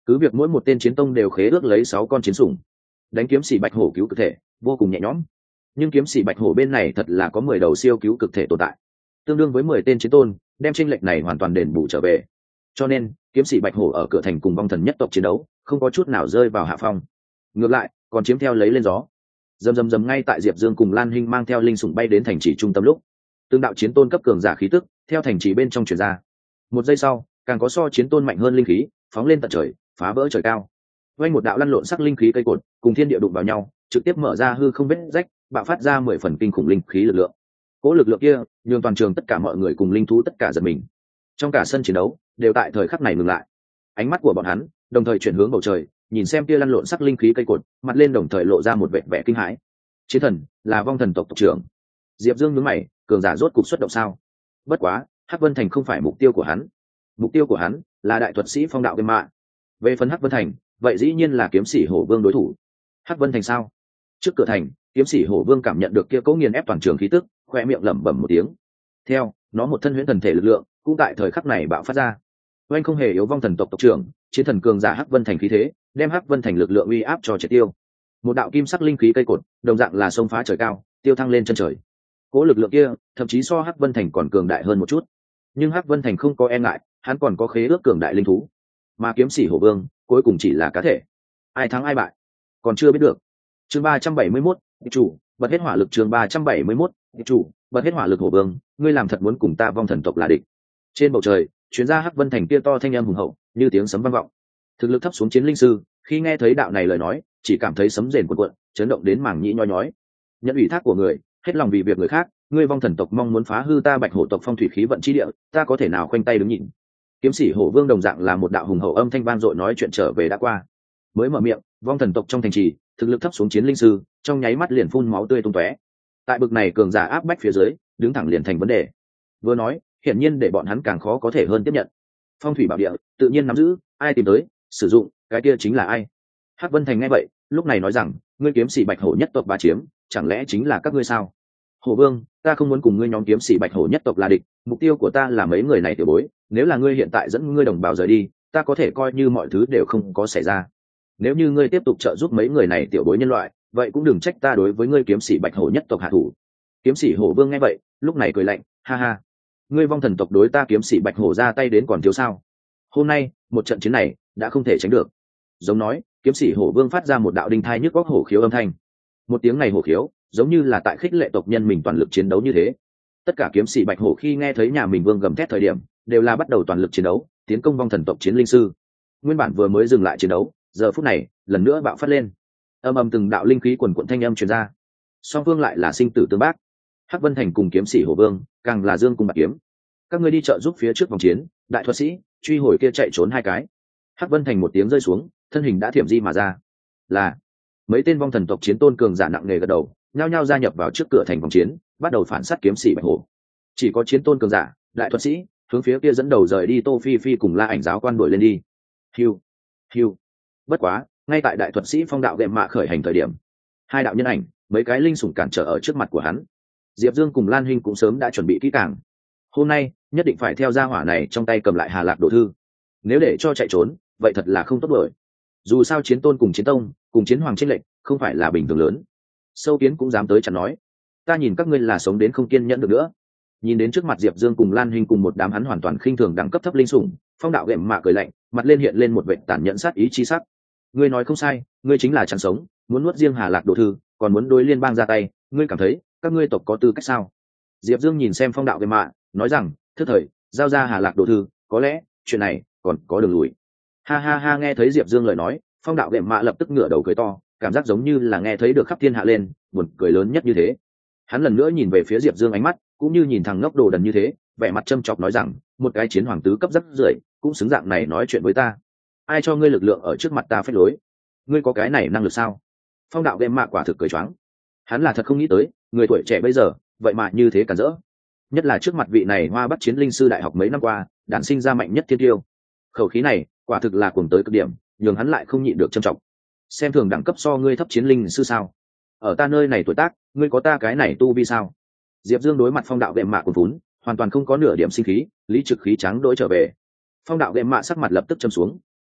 Speaker 1: cứ việc mỗi một tên chiến tông đều khế ước lấy 6 con chiến sủng, đánh kiếm sĩ bạch hổ cứu cực thể vô cùng nhẹ nhõm, nhưng kiếm sĩ bạch hổ bên này thật là có 10 đầu siêu cứu cực thể tồn tại, tương đương với 10 tên chiến tôn, đem chênh lệch này hoàn toàn đền bù trở về. Cho nên kiếm sĩ bạch hổ ở cửa thành cùng vong thần nhất tộc chiến đấu không có chút nào rơi vào hạ phong, ngược lại còn chiếm theo lấy lên gió. Rầm ngay tại Diệp Dương cùng Lan Hinh mang theo linh sủng bay đến thành trì trung tâm lúc, tương đạo chiến tôn cấp cường giả khí tức theo thành trì bên trong truyền ra. Một giây sau, càng có so chiến tôn mạnh hơn linh khí phóng lên tận trời, phá vỡ trời cao. Vang một đạo lăn lộn sắc linh khí cây cột cùng thiên địa đụng vào nhau, trực tiếp mở ra hư không vết rách, bạo phát ra 10 phần kinh khủng linh khí lực lượng. Cỗ lực lượng kia nhường toàn trường tất cả mọi người cùng linh thú tất cả giật mình. Trong cả sân chiến đấu đều tại thời khắc này ngừng lại. Ánh mắt của bọn hắn đồng thời chuyển hướng bầu trời, nhìn xem kia lăn lộn sắc linh khí cây cột, mặt lên đồng thời lộ ra một vẻ kinh hãi. Chiến thần là vong thần tộc tộc trưởng. Diệp Dương nhướng mày, cường giả rốt cục xuất động sao? Bất quá, Hắc Vân Thành không phải mục tiêu của hắn. Mục tiêu của hắn là đại thuật sĩ Phong Đạo Viêm Mạ. Về phần Hắc Vân Thành, vậy dĩ nhiên là kiếm sĩ Hổ Vương đối thủ. Hắc Vân Thành sao? Trước cửa thành, kiếm sĩ Hổ Vương cảm nhận được kia cỗ nghiền ép toàn trường khí tức, khoe miệng lẩm bẩm một tiếng. Theo, nó một thân huyễn thần thể lực lượng, cũng tại thời khắc này bạo phát ra. Oanh không hề yếu vong thần tộc tộc trưởng, chiến thần cường giả Hắc Vân Thành khí thế, đem Hắc Vân Thành lực lượng uy áp cho triệt tiêu. Một đạo kim sắc linh khí cây cột, đồng dạng là sông phá trời cao, tiêu thăng lên chân trời. Cỗ lực lượng kia, thậm chí so Hắc Vân Thành còn cường đại hơn một chút. Nhưng Hắc Vân Thành không có e ngại, hắn còn có khế ước cường đại linh thú. Mà kiếm sĩ Hổ Vương, cuối cùng chỉ là cá thể. Ai thắng ai bại, còn chưa biết được. Chương 371, chủ, bật hết hỏa lực. Chương 371, chủ, bật hết hỏa lực. Hổ Vương, ngươi làm thật muốn cùng ta vong thần tộc là địch? Trên bầu trời, chuyến ra Hắc Vân Thành kia to thanh âm hùng hậu, như tiếng sấm vang vọng. Thực lực thấp xuống chiến linh sư, khi nghe thấy đạo này lời nói, chỉ cảm thấy sấm rền cuộn cuộn, chấn động đến màng nhĩ nhói nhói. Nhận ủy thác của người, hết lòng vì việc người khác, ngươi vong thần tộc mong muốn phá hư ta Bạch Hổ tộc phong thủy khí vận chi địa, ta có thể nào khoanh tay đứng nhìn? Kiếm sĩ Hổ Vương đồng dạng là một đạo hùng hậu âm thanh vang dội nói chuyện trở về đã qua. Mới mở miệng, vong thần tộc trong thành trì, thực lực thấp xuống chiến linh sư, trong nháy mắt liền phun máu tươi tung tóe. Tại bực này cường giả áp bách phía dưới, đứng thẳng liền thành vấn đề. Vừa nói, hiển nhiên để bọn hắn càng khó có thể hơn tiếp nhận. Phong thủy bảo địa, tự nhiên nắm giữ, ai tìm tới, sử dụng, cái kia chính là ai. Hắc Vân Thành nghe vậy, lúc này nói rằng, ngươi kiếm sĩ Bạch Hổ nhất tộc ba chiếm, chẳng lẽ chính là các ngươi sao? Hổ Vương, ta không muốn cùng ngươi nhóm kiếm sĩ Bạch Hổ nhất tộc là địch, mục tiêu của ta là mấy người này tiểu bối, nếu là ngươi hiện tại dẫn ngươi đồng bào rời đi, ta có thể coi như mọi thứ đều không có xảy ra. Nếu như ngươi tiếp tục trợ giúp mấy người này tiểu bối nhân loại, vậy cũng đừng trách ta đối với ngươi kiếm sĩ Bạch Hổ nhất tộc hạ thủ. Kiếm sĩ Hổ Vương nghe vậy, lúc này cười lạnh, ha ha, ngươi vong thần tộc đối ta kiếm sĩ Bạch Hổ ra tay đến còn thiếu sao? Hôm nay, một trận chiến này đã không thể tránh được. Giống nói, kiếm sĩ Hổ Vương phát ra một đạo đinh thai nhức góc hổ khiếu âm thanh. Một tiếng này hổ khiếu, giống như là tại khích lệ tộc nhân mình toàn lực chiến đấu như thế. Tất cả kiếm sĩ Bạch Hổ khi nghe thấy nhà mình vương gầm thét thời điểm, đều là bắt đầu toàn lực chiến đấu, tiến công vong thần tộc chiến linh sư. Nguyên bản vừa mới dừng lại chiến đấu, giờ phút này lần nữa bạo phát lên. Âm ầm từng đạo linh khí quần quần thanh âm truyền ra. Song phương lại là sinh tử tương bác. Hắc Vân Thành cùng kiếm sĩ Hổ Vương, càng là dương cùng bạc kiếm. Các ngươi đi trợ giúp phía trước vòng chiến, đại thuật sĩ, truy hồi kia chạy trốn hai cái. Hắc Vân Thành một tiếng rơi xuống, thân hình đã thiểm di mà ra. Là mấy tên vong thần tộc chiến tôn cường giả nặng nề gật đầu, nhao nhao gia nhập vào trước cửa thành vòng chiến, bắt đầu phản sát kiếm sĩ Bạch Hổ. Chỉ có chiến tôn cường giả, đại thuật sĩ, hướng phía kia dẫn đầu rời đi Tô Phi Phi cùng La Ảnh giáo quan đuổi lên đi. Hiu, hiu. Bất quá, ngay tại đại thuật sĩ Phong Đạo Viêm Mạ khởi hành thời điểm, hai đạo nhân ảnh, mấy cái linh sủng cản trở ở trước mặt của hắn. Diệp Dương cùng Lan Hinh cũng sớm đã chuẩn bị kỹ càng. Hôm nay, nhất định phải theo gia hỏa này trong tay cầm lại Hà Lạc Đồ thư. Nếu để cho chạy trốn, vậy thật là không tốt rồi. Dù sao chiến tôn cùng chiến tông, cùng chiến hoàng chênh lệnh, không phải là bình thường lớn. Sâu Kiến cũng dám tới chặn nói, ta nhìn các ngươi là sống đến không kiên nhẫn được nữa. Nhìn đến trước mặt Diệp Dương cùng Lan Hinh cùng một đám hắn hoàn toàn khinh thường đẳng cấp thấp linh sủng, Phong Đạo Viêm Mạ cười lạnh, mặt lên hiện lên một vệt tàn nhẫn sát ý chi sắc. Ngươi nói không sai, ngươi chính là chăn sống, muốn nuốt riêng Hà Lạc Đồ thư, còn muốn đối liên bang ra tay, ngươi cảm thấy các ngươi tộc có tư cách sao? Diệp Dương nhìn xem Phong Đạo Viêm Mạ, nói rằng, thứ thời giao ra Hà Lạc Đồ thư, có lẽ chuyện này còn có đường lùi. Ha ha ha, nghe thấy Diệp Dương lời nói, Phong Đạo Viêm Mạ lập tức ngửa đầu cười to, cảm giác giống như là nghe thấy được khắp thiên hạ lên, buồn cười lớn nhất như thế. Hắn lần nữa nhìn về phía Diệp Dương, ánh mắt cũng như nhìn thằng ngốc đồ đần như thế, vẻ mặt châm chọc nói rằng, một cái chiến hoàng tứ cấp rất rưởi, cũng xứng dạng này nói chuyện với ta. Ai cho ngươi lực lượng ở trước mặt ta phép lối? Ngươi có cái này năng lực sao? Phong Đạo Viêm Mạ quả thực cười choáng. Hắn là thật không nghĩ tới, người tuổi trẻ bây giờ vậy mà như thế cản rỡ, nhất là trước mặt vị này Hoa Bắc chiến linh sư đại học mấy năm qua đản sinh ra mạnh nhất thiên tiêu. Khẩu khí này quả thực là cuồng tới cực điểm, nhường hắn lại không nhịn được trầm trọng. Xem thường đẳng cấp so ngươi thấp chiến linh sư sao? Ở ta nơi này tuổi tác, ngươi có ta cái này tu vi sao? Diệp Dương đối mặt Phong Đạo Viêm Mạ cuồn vốn, hoàn toàn không có nửa điểm sinh khí, lý trực khí trắng đối trở về. Phong Đạo Viêm Mạ sắc mặt lập tức trầm xuống.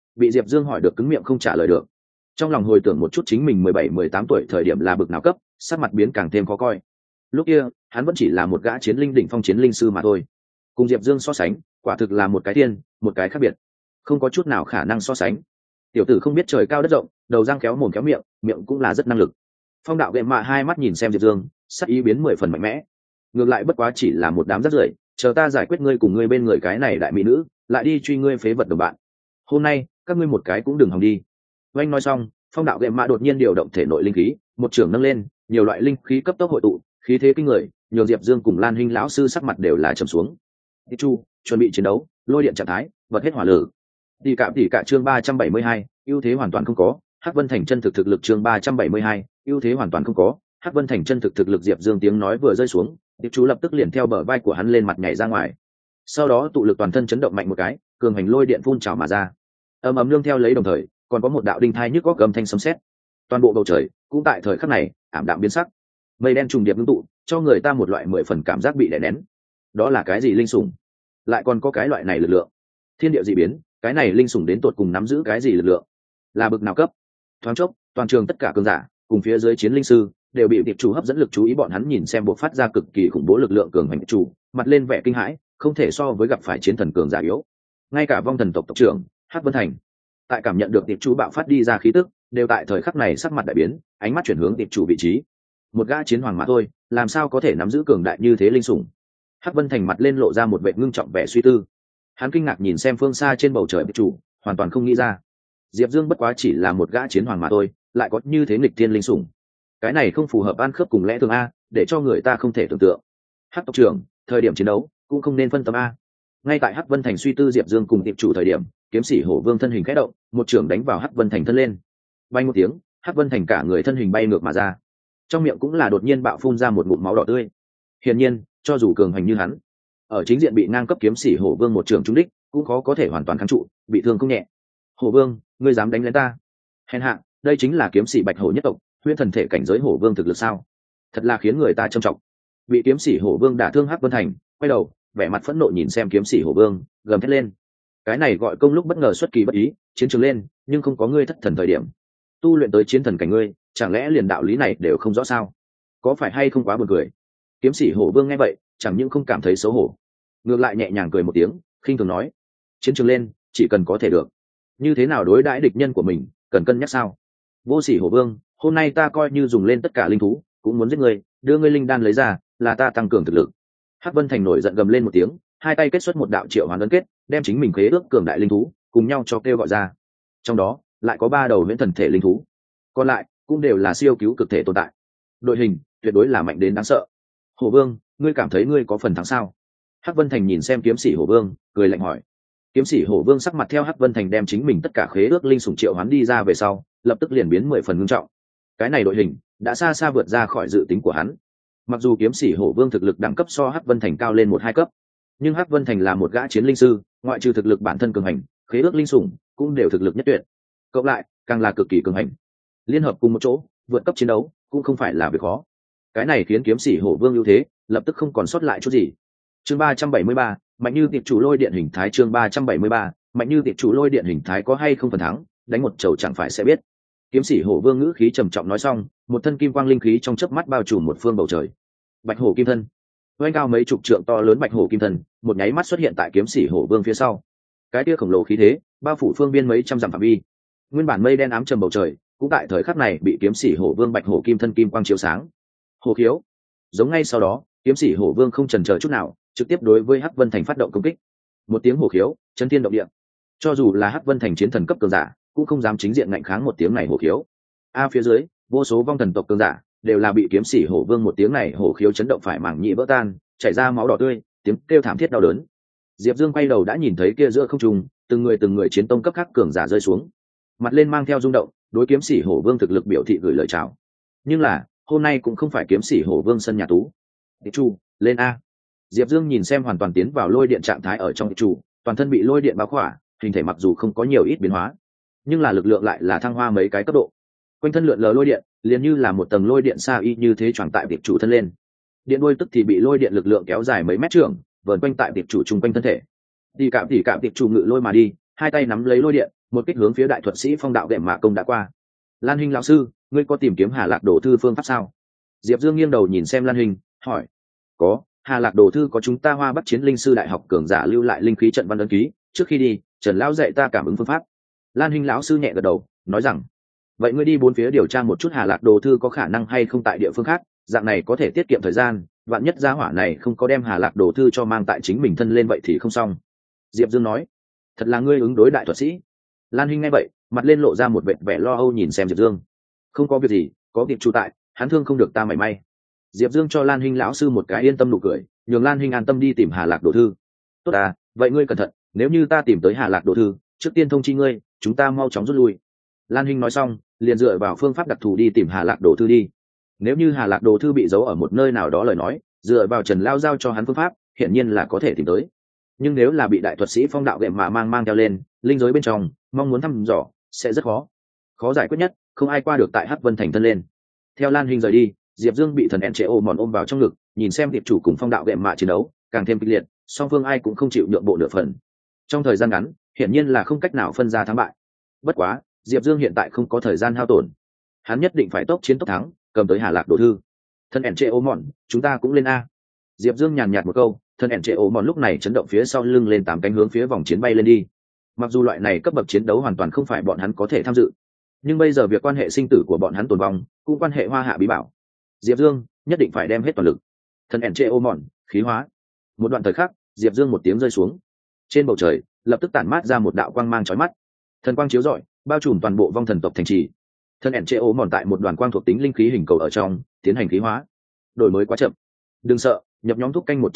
Speaker 1: bị Diệp Dương hỏi được cứng miệng không trả lời được. Trong lòng hồi tưởng một chút chính mình 17-18 tuổi thời điểm là bực nào cấp, sắc mặt biến càng thêm khó coi. Lúc kia hắn vẫn chỉ là một gã chiến linh đỉnh phong chiến linh sư mà thôi, cùng Diệp Dương so sánh quả thực là một cái thiên một cái khác biệt, không có chút nào khả năng so sánh. Tiểu tử không biết trời cao đất rộng, đầu răng kéo mồm kéo miệng, miệng cũng là rất năng lực. Phong đạo vệ mạ hai mắt nhìn xem Diệp Dương, sắc ý biến 10 phần mạnh mẽ. Ngược lại bất quá chỉ là một đám rác rưởi, chờ ta giải quyết ngươi cùng ngươi bên người cái này đại mỹ nữ, lại đi truy ngươi phế vật đồng bạn. Hôm nay các ngươi một cái cũng đừng hòng đi. Oanh nói xong, phong đạo vệ mạ đột nhiên điều động thể nội linh khí, một trường nâng lên, nhiều loại linh khí cấp tốc hội tụ, khí thế kinh người, nhường Diệp Dương cùng Lan Hinh lão sư sắc mặt đều là trầm xuống. Đi chu, chuẩn bị chiến đấu, lôi điện trạng thái, bật hết hỏa lực. Tỷ cả chương 372, ưu thế hoàn toàn không có, Hắc Vân Thành chân thực thực lực chương 372, ưu thế hoàn toàn không có, Hắc Vân Thành chân thực thực lực. Diệp Dương tiếng nói vừa rơi xuống, Tiệp Chú lập tức liền theo bờ vai của hắn lên mặt nhảy ra ngoài. Sau đó tụ lực toàn thân chấn động mạnh một cái, cường hành lôi điện phun trào mà ra. Ầm ầm nương theo lấy đồng thời, còn có một đạo đinh thai nhức góc âm thanh sấm sét. Toàn bộ bầu trời cũng tại thời khắc này ảm đạm biến sắc. Mây đen trùng điệp ngưng tụ, cho người ta một loại 10 phần cảm giác bị đè nén. Đó là cái gì linh sủng? Lại còn có cái loại này lực lượng? Thiên địa dị biến, cái này linh sủng đến tột cùng nắm giữ cái gì lực lượng? Là bực nào cấp? Thoáng chốc, toàn trường tất cả cường giả cùng phía dưới chiến linh sư đều bị Tiệp Chủ hấp dẫn lực chú ý. Bọn hắn nhìn xem buộc phát ra cực kỳ khủng bố lực lượng cường hành chủ, mặt lên vẻ kinh hãi, không thể so với gặp phải chiến thần cường giả yếu. Ngay cả vong thần tộc tộc trưởng Hắc Vân Thành, tại cảm nhận được Tiệp Chủ bạo phát đi ra khí tức, đều tại thời khắc này sắc mặt đại biến, ánh mắt chuyển hướng Tiệp Chủ vị trí. Một gã chiến hoàng mà thôi, làm sao có thể nắm giữ cường đại như thế linh sủng? Hắc Vân Thành mặt lên lộ ra một vẻ ngưng trọng vẻ suy tư. Hắn kinh ngạc nhìn xem phương xa trên bầu trời Tiệp Chủ, hoàn toàn không nghĩ ra Diệp Dương bất quá chỉ là một gã chiến hoàng mà thôi, lại có như thế nghịch thiên linh sủng. Cái này không phù hợp ăn khớp cùng lẽ thường a, để cho người ta không thể tưởng tượng. Hắc tộc trưởng, thời điểm chiến đấu cũng không nên phân tâm a. Ngay tại Hắc Vân Thành suy tư Diệp Dương cùng Tiệp Chủ thời điểm, kiếm sĩ Hổ Vương thân hình khẽ động, một trường đánh vào Hắc Vân Thành thân lên. Bay một tiếng, Hắc Vân Thành cả người thân hình bay ngược mà ra, trong miệng cũng là đột nhiên bạo phun ra một ngụm máu đỏ tươi. Hiển nhiên, cho dù cường hành như hắn, ở chính diện bị ngang cấp kiếm sĩ Hổ Vương một trường trúng đích, cũng khó có thể hoàn toàn kháng trụ, bị thương không nhẹ. Hổ Vương, ngươi dám đánh lén ta? Hèn hạ, đây chính là kiếm sĩ Bạch Hổ nhất tộc, huyễn thần thể cảnh giới Hổ Vương thực lực sao? Thật là khiến người ta trầm trọng. Bị kiếm sĩ Hổ Vương đả thương Hắc Vân Thành, quay đầu, vẻ mặt phẫn nộ nhìn xem kiếm sĩ Hổ Vương, gầm thét lên. Cái này gọi công lúc bất ngờ xuất kỳ bất ý, chiến trường lên, nhưng không có ngươi thất thần thời điểm. Tu luyện tới chiến thần cảnh ngươi, chẳng lẽ liền đạo lý này đều không rõ sao? Có phải hay không quá buồn cười? Kiếm sĩ Hổ Vương nghe vậy, chẳng những không cảm thấy xấu hổ, ngược lại nhẹ nhàng cười một tiếng, khinh thường nói: chiến trường lên, chỉ cần có thể được, như thế nào đối đãi địch nhân của mình, cần cân nhắc sao? Vô sỉ Hổ Vương, hôm nay ta coi như dùng lên tất cả linh thú, cũng muốn giết ngươi, đưa ngươi linh đan lấy ra, là ta tăng cường thực lực. Hắc Vân Thành nổi giận gầm lên một tiếng, hai tay kết xuất một đạo triệu hoán ấn kết, đem chính mình khế ước cường đại linh thú cùng nhau cho kêu gọi ra. Trong đó lại có 3 đầu huyễn thần thể linh thú, còn lại cũng đều là siêu cứu cực thể tồn tại. Đội hình tuyệt đối là mạnh đến đáng sợ. Hổ Vương, ngươi cảm thấy ngươi có phần thắng sao? Hắc Vân Thành nhìn xem kiếm sĩ Hổ Vương, cười lạnh hỏi. Kiếm sĩ Hổ Vương sắc mặt theo Hắc Vân Thành đem chính mình tất cả khế ước linh sủng triệu hoán đi ra về sau, lập tức liền biến 10 phần ngưng trọng. Cái này đội hình đã xa xa vượt ra khỏi dự tính của hắn. Mặc dù kiếm sĩ Hổ Vương thực lực đẳng cấp so Hắc Vân Thành cao lên 1-2 cấp, nhưng Hắc Vân Thành là một gã chiến linh sư, ngoại trừ thực lực bản thân cường hành, khế ước linh sủng cũng đều thực lực nhất tuyệt, cộng lại càng là cực kỳ cường hành. Liên hợp cùng một chỗ, vượt cấp chiến đấu cũng không phải là việc khó. Cái này khiến kiếm sĩ Hổ Vương ưu thế lập tức không còn sót lại chút gì. Chương 373, mạnh như Tiệp Chủ lôi điện hình thái. Chương 373, mạnh như Tiệp Chủ lôi điện hình thái có hay không phần thắng, đánh một chầu chẳng phải sẽ biết. Kiếm sĩ Hổ Vương ngữ khí trầm trọng nói xong, một thân kim quang linh khí trong chớp mắt bao trùm một phương bầu trời. Bạch hổ kim thân, oanh cao mấy chục trượng to lớn bạch hổ kim thân, một nháy mắt xuất hiện tại kiếm sĩ Hổ Vương phía sau. Cái tia khổng lồ khí thế bao phủ phương biên mấy trăm dặm phạm vi. Nguyên bản mây đen ám trầm bầu trời, cũng tại thời khắc này bị kiếm sĩ Hổ Vương bạch hổ kim thân kim quang chiếu sáng. Hổ khiếu, giống ngay sau đó, kiếm sĩ Hổ Vương không chần chờ chút nào, trực tiếp đối với Hắc Vân Thành phát động công kích. Một tiếng hổ khiếu, chấn thiên động địa. Cho dù là Hắc Vân Thành chiến thần cấp cường giả, cũng không dám chính diện ngạnh kháng một tiếng này hổ khiếu. Phía dưới, vô số vong thần tộc cường giả đều là bị kiếm sĩ Hổ Vương một tiếng này hổ khiếu chấn động phải mảng nhĩ vỡ tan, chảy ra máu đỏ tươi, tiếng kêu thảm thiết đau đớn. Diệp Dương quay đầu đã nhìn thấy kia giữa không trung, từng người chiến tông cấp khác cường giả rơi xuống, mặt lên mang theo rung động, đối kiếm sĩ Hổ Vương thực lực biểu thị gửi lời chào. Nhưng là, hôm nay cũng không phải kiếm sĩ Hổ Vương sân nhà tú. Tiệp Chủ, lên a. Diệp Dương nhìn xem hoàn toàn tiến vào lôi điện trạng thái ở trong Tiệp Chủ, toàn thân bị lôi điện bao khỏa, hình thể mặc dù không có nhiều ít biến hóa, nhưng là lực lượng lại là thăng hoa mấy cái cấp độ. Quanh thân lượn lờ lôi điện, liền như là một tầng lôi điện xa y như thế choàng tại Tiệp Chủ thân lên. Điện đuôi tức thì bị lôi điện lực lượng kéo dài mấy mét trưởng, vờn quanh tại Tiệp Chủ chung quanh thân thể. Tỉ cạm Tiệp Chủ ngự lôi mà đi, hai tay nắm lấy lôi điện, một kích hướng phía đại thuật sĩ phong đạo đệm mạ công đã qua. Lan Hinh lão sư, ngươi có tìm kiếm Hà Lạc Đồ thư phương pháp sao? Diệp Dương nghiêng đầu nhìn xem Lan Hinh, hỏi. Có, Hà Lạc Đồ thư có chúng ta Hoa Bắc Chiến Linh sư đại học cường giả lưu lại linh khí trận văn ấn ký, trước khi đi Trần lão dạy ta cảm ứng phương pháp. Lan Hinh lão sư nhẹ gật đầu, nói rằng, vậy ngươi đi bốn phía điều tra một chút Hà Lạc Đồ thư có khả năng hay không tại địa phương khác, dạng này có thể tiết kiệm thời gian, vạn nhất gia hỏa này không có đem Hà Lạc Đồ thư cho mang tại chính mình thân lên vậy thì không xong. Diệp Dương nói, thật là ngươi ứng đối đại thuật sĩ. Lan Hinh nghe vậy, mặt lên lộ ra một vẻ lo âu nhìn xem Diệp Dương. Không có việc gì, có việc chủ tại, hắn thương không được ta mảy may. Diệp Dương cho Lan Hinh lão sư một cái yên tâm nụ cười, nhường Lan Hinh an tâm đi tìm Hà Lạc Đồ thư. Tốt à, vậy ngươi cẩn thận, nếu như ta tìm tới Hà Lạc Đồ thư, trước tiên thông chi ngươi, chúng ta mau chóng rút lui. Lan Hinh nói xong, liền dựa vào phương pháp đặc thù đi tìm Hà Lạc Đồ thư đi. Nếu như Hà Lạc Đồ thư bị giấu ở một nơi nào đó lời nói, dựa vào Trần Lao giao cho hắn phương pháp, hiển nhiên là có thể tìm tới. Nhưng nếu là bị đại thuật sĩ phong đạo đệm mà mang theo lên linh giới bên trong, mong muốn thăm dò sẽ rất khó giải quyết nhất, không ai qua được tại Hắc Vân Thành thân lên. Theo Lan Hinh rời đi, Diệp Dương bị thần Encheo mòn ôm vào trong ngực, nhìn xem tiệp chủ cùng phong đạo đệm mạ chiến đấu càng thêm kịch liệt, song phương ai cũng không chịu nhượng bộ nửa phần. Trong thời gian ngắn, hiển nhiên là không cách nào phân ra thắng bại. Bất quá, Diệp Dương hiện tại không có thời gian hao tổn, hắn nhất định phải tốc chiến tốc thắng, cầm tới Hà Lạc Đồ thư. Thần Encheo mòn, chúng ta cũng lên a. Diệp Dương nhàn nhạt một câu, thân ẻn trệ ổ mòn lúc này chấn động phía sau lưng lên 8 cánh hướng phía vòng chiến bay lên đi. Mặc dù loại này cấp bậc chiến đấu hoàn toàn không phải bọn hắn có thể tham dự, nhưng bây giờ việc quan hệ sinh tử của bọn hắn tồn vong cũng quan hệ hoa hạ bí bảo. Diệp Dương nhất định phải đem hết toàn lực. Thân ẻn trệ ổ mòn khí hóa. Một đoạn thời khắc, Diệp Dương một tiếng rơi xuống, trên bầu trời lập tức tản mát ra một đạo quang mang chói mắt, thần quang chiếu rọi bao trùm toàn bộ vong thần tộc thành trì. Thân ẻn trệ ổ mòn tại một đoàn quang thuộc tính linh khí hình cầu ở trong tiến hành khí hóa. Đổi mới quá chậm, đừng sợ, nhập nhóm thúc canh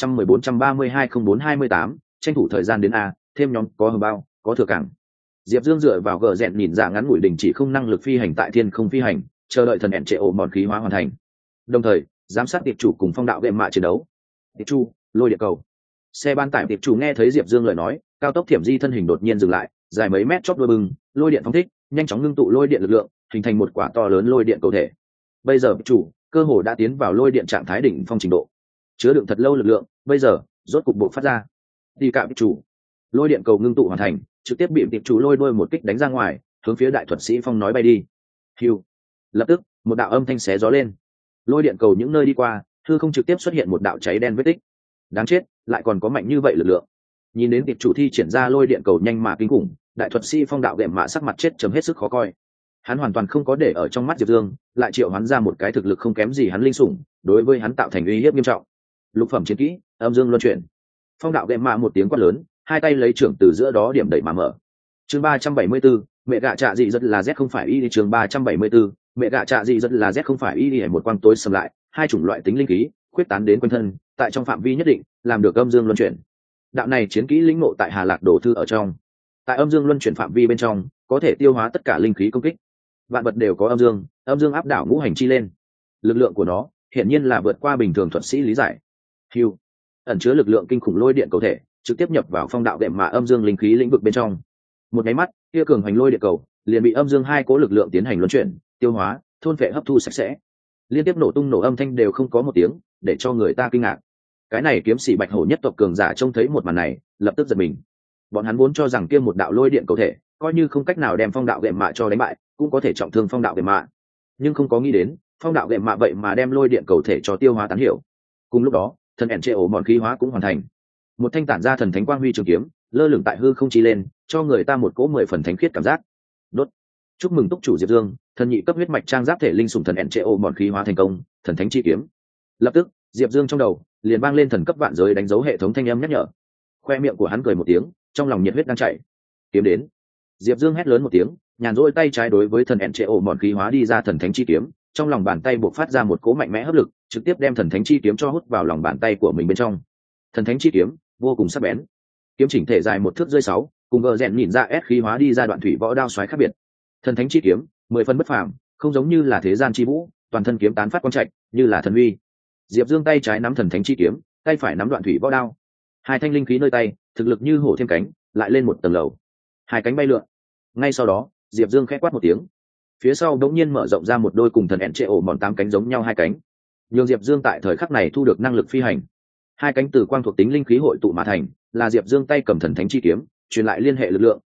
Speaker 1: 114-332-04-28, tranh thủ thời gian đến a, thêm nhóm có hờ bao, có thừa cảng. Diệp Dương dựa vào gờ rẹn nhìn ra ngắn ngủi đình chỉ không năng lực phi hành tại thiên không phi hành, chờ đợi thần ẻn trệ ổ mòn khí hóa hoàn thành. Đồng thời, giám sát tiệp chủ cùng phong đạo đệm mạ chiến đấu. Tiệp chủ, lôi địa cầu. Xe ban tải tiệp chủ nghe thấy Diệp Dương lời nói, cao tốc thiểm di thân hình đột nhiên dừng lại, dài mấy mét chóp đuôi bừng, lôi điện phóng thích, nhanh chóng ngưng tụ lôi điện lực lượng, hình thành một quả to lớn lôi điện cầu thể. Bây giờ tiệp chủ cơ hồ đã tiến vào lôi điện trạng thái đỉnh phong trình độ, chứa đựng thật lâu lực lượng, bây giờ rốt cục bộ phát ra. Đi cạm chủ, lôi điện cầu ngưng tụ hoàn thành, trực tiếp bị tiệp chủ lôi đuôi một kích đánh ra ngoài, hướng phía đại thuật sĩ phong nói bay đi. Hưu, lập tức một đạo âm thanh xé gió lên, lôi điện cầu những nơi đi qua, hư không trực tiếp xuất hiện một đạo cháy đen vết tích. Đáng chết, lại còn có mạnh như vậy lực lượng. Nhìn đến tiệp chủ thi triển ra lôi điện cầu nhanh mà kinh khủng, đại thuật sĩ phong đạo đệm mạ sắc mặt chết chấm hết sức khó coi. Hắn hoàn toàn không có để ở trong mắt Diệp Dương, lại triệu hắn ra một cái thực lực không kém gì hắn linh sủng, đối với hắn tạo thành uy hiếp nghiêm trọng. Lục phẩm chiến kỹ, âm dương luân chuyển. Phong đạo đệm mạ một tiếng quát lớn, hai tay lấy trưởng từ giữa đó điểm đẩy mà mở. Chương 374, mẹ gạ trạ dị rất là Z không phải y đi. Chương 374, mẹ gạ trạ dị rất là Z không phải y đi. Một quang tối sầm lại, hai chủng loại tính linh khí khuyết tán đến quanh thân, tại trong phạm vi nhất định làm được âm dương luân chuyển. Đạo này chiến kỹ lĩnh ngộ tại Hà Lạc Đồ thư ở trong. Tại âm dương luân chuyển phạm vi bên trong, có thể tiêu hóa tất cả linh khí công kích. Vạn vật đều có âm dương áp đảo ngũ hành chi lên. Lực lượng của nó hiển nhiên là vượt qua bình thường thuật sĩ lý giải. Hưu, ẩn chứa lực lượng kinh khủng lôi điện cầu thể trực tiếp nhập vào phong đạo đệm mạ âm dương linh khí lĩnh vực bên trong. Một cái mắt, kia cường hành lôi điện cầu liền bị âm dương hai cố lực lượng tiến hành luân chuyển, tiêu hóa, thôn phệ hấp thu sạch sẽ. Liên tiếp nổ tung nổ âm thanh đều không có một tiếng, để cho người ta kinh ngạc. Cái này kiếm sĩ bạch hổ nhất tộc cường giả trông thấy một màn này, lập tức giật mình. Bọn hắn vốn cho rằng kia một đạo lôi điện cầu thể coi như không cách nào đem phong đạo đệm mạ cho đánh bại, cũng có thể trọng thương phong đạo đệm mạ, nhưng không có nghĩ đến phong đạo đệm mạ vậy mà đem lôi điện cầu thể cho tiêu hóa tán hiểu. Cùng lúc đó, thần ẻn trệ ổ mòn khí hóa cũng hoàn thành, một thanh tản ra thần thánh quang huy trường kiếm lơ lửng tại hư không chi lên, cho người ta một cỗ 10 phần thánh khiết cảm giác. Đốt, chúc mừng túc chủ Diệp Dương, thần nhị cấp huyết mạch trang giáp thể linh sủng thần ẻn trệ ổ mòn khí hóa thành công, thần thánh chi kiếm. Lập tức Diệp Dương trong đầu liền vang lên thần cấp vạn giới đánh dấu hệ thống thanh âm nhắc nhở. Khoe miệng của hắn cười một tiếng, trong lòng nhiệt huyết đang chảy. Kiếm đến. Diệp Dương hét lớn một tiếng, nhàn rỗi tay trái đối với thần ẻn trệ ổ mòn khí hóa đi ra thần thánh chi kiếm, trong lòng bàn tay buộc phát ra một cỗ mạnh mẽ hấp lực, trực tiếp đem thần thánh chi kiếm cho hút vào lòng bàn tay của mình bên trong. Thần thánh chi kiếm vô cùng sắc bén, kiếm chỉnh thể dài 1 thước rơi 6, cùng gờ rèn nhìn ra ép khí hóa đi ra đoạn thủy võ đao xoáy khác biệt. Thần thánh chi kiếm 10 phân bất phàm, không giống như là thế gian chi vũ, toàn thân kiếm tán phát quang trạch, như là thần uy. Diệp Dương tay trái nắm thần thánh chi kiếm, tay phải nắm đoạn thủy võ đao, hai thanh linh khí nơi tay, thực lực như hổ thêm cánh, lại lên một tầng lầu, hai cánh bay lượn. Ngay sau đó, Diệp Dương khẽ quát một tiếng, phía sau đống nhiên mở rộng ra một đôi cùng thần ẻn trệ ổ mòn 8 cánh giống nhau hai cánh, nhường Diệp Dương tại thời khắc này thu được năng lực phi hành. Hai cánh từ quang thuộc tính linh khí hội tụ mà thành, là Diệp Dương tay cầm thần thánh chi kiếm truyền lại liên hệ lực lượng,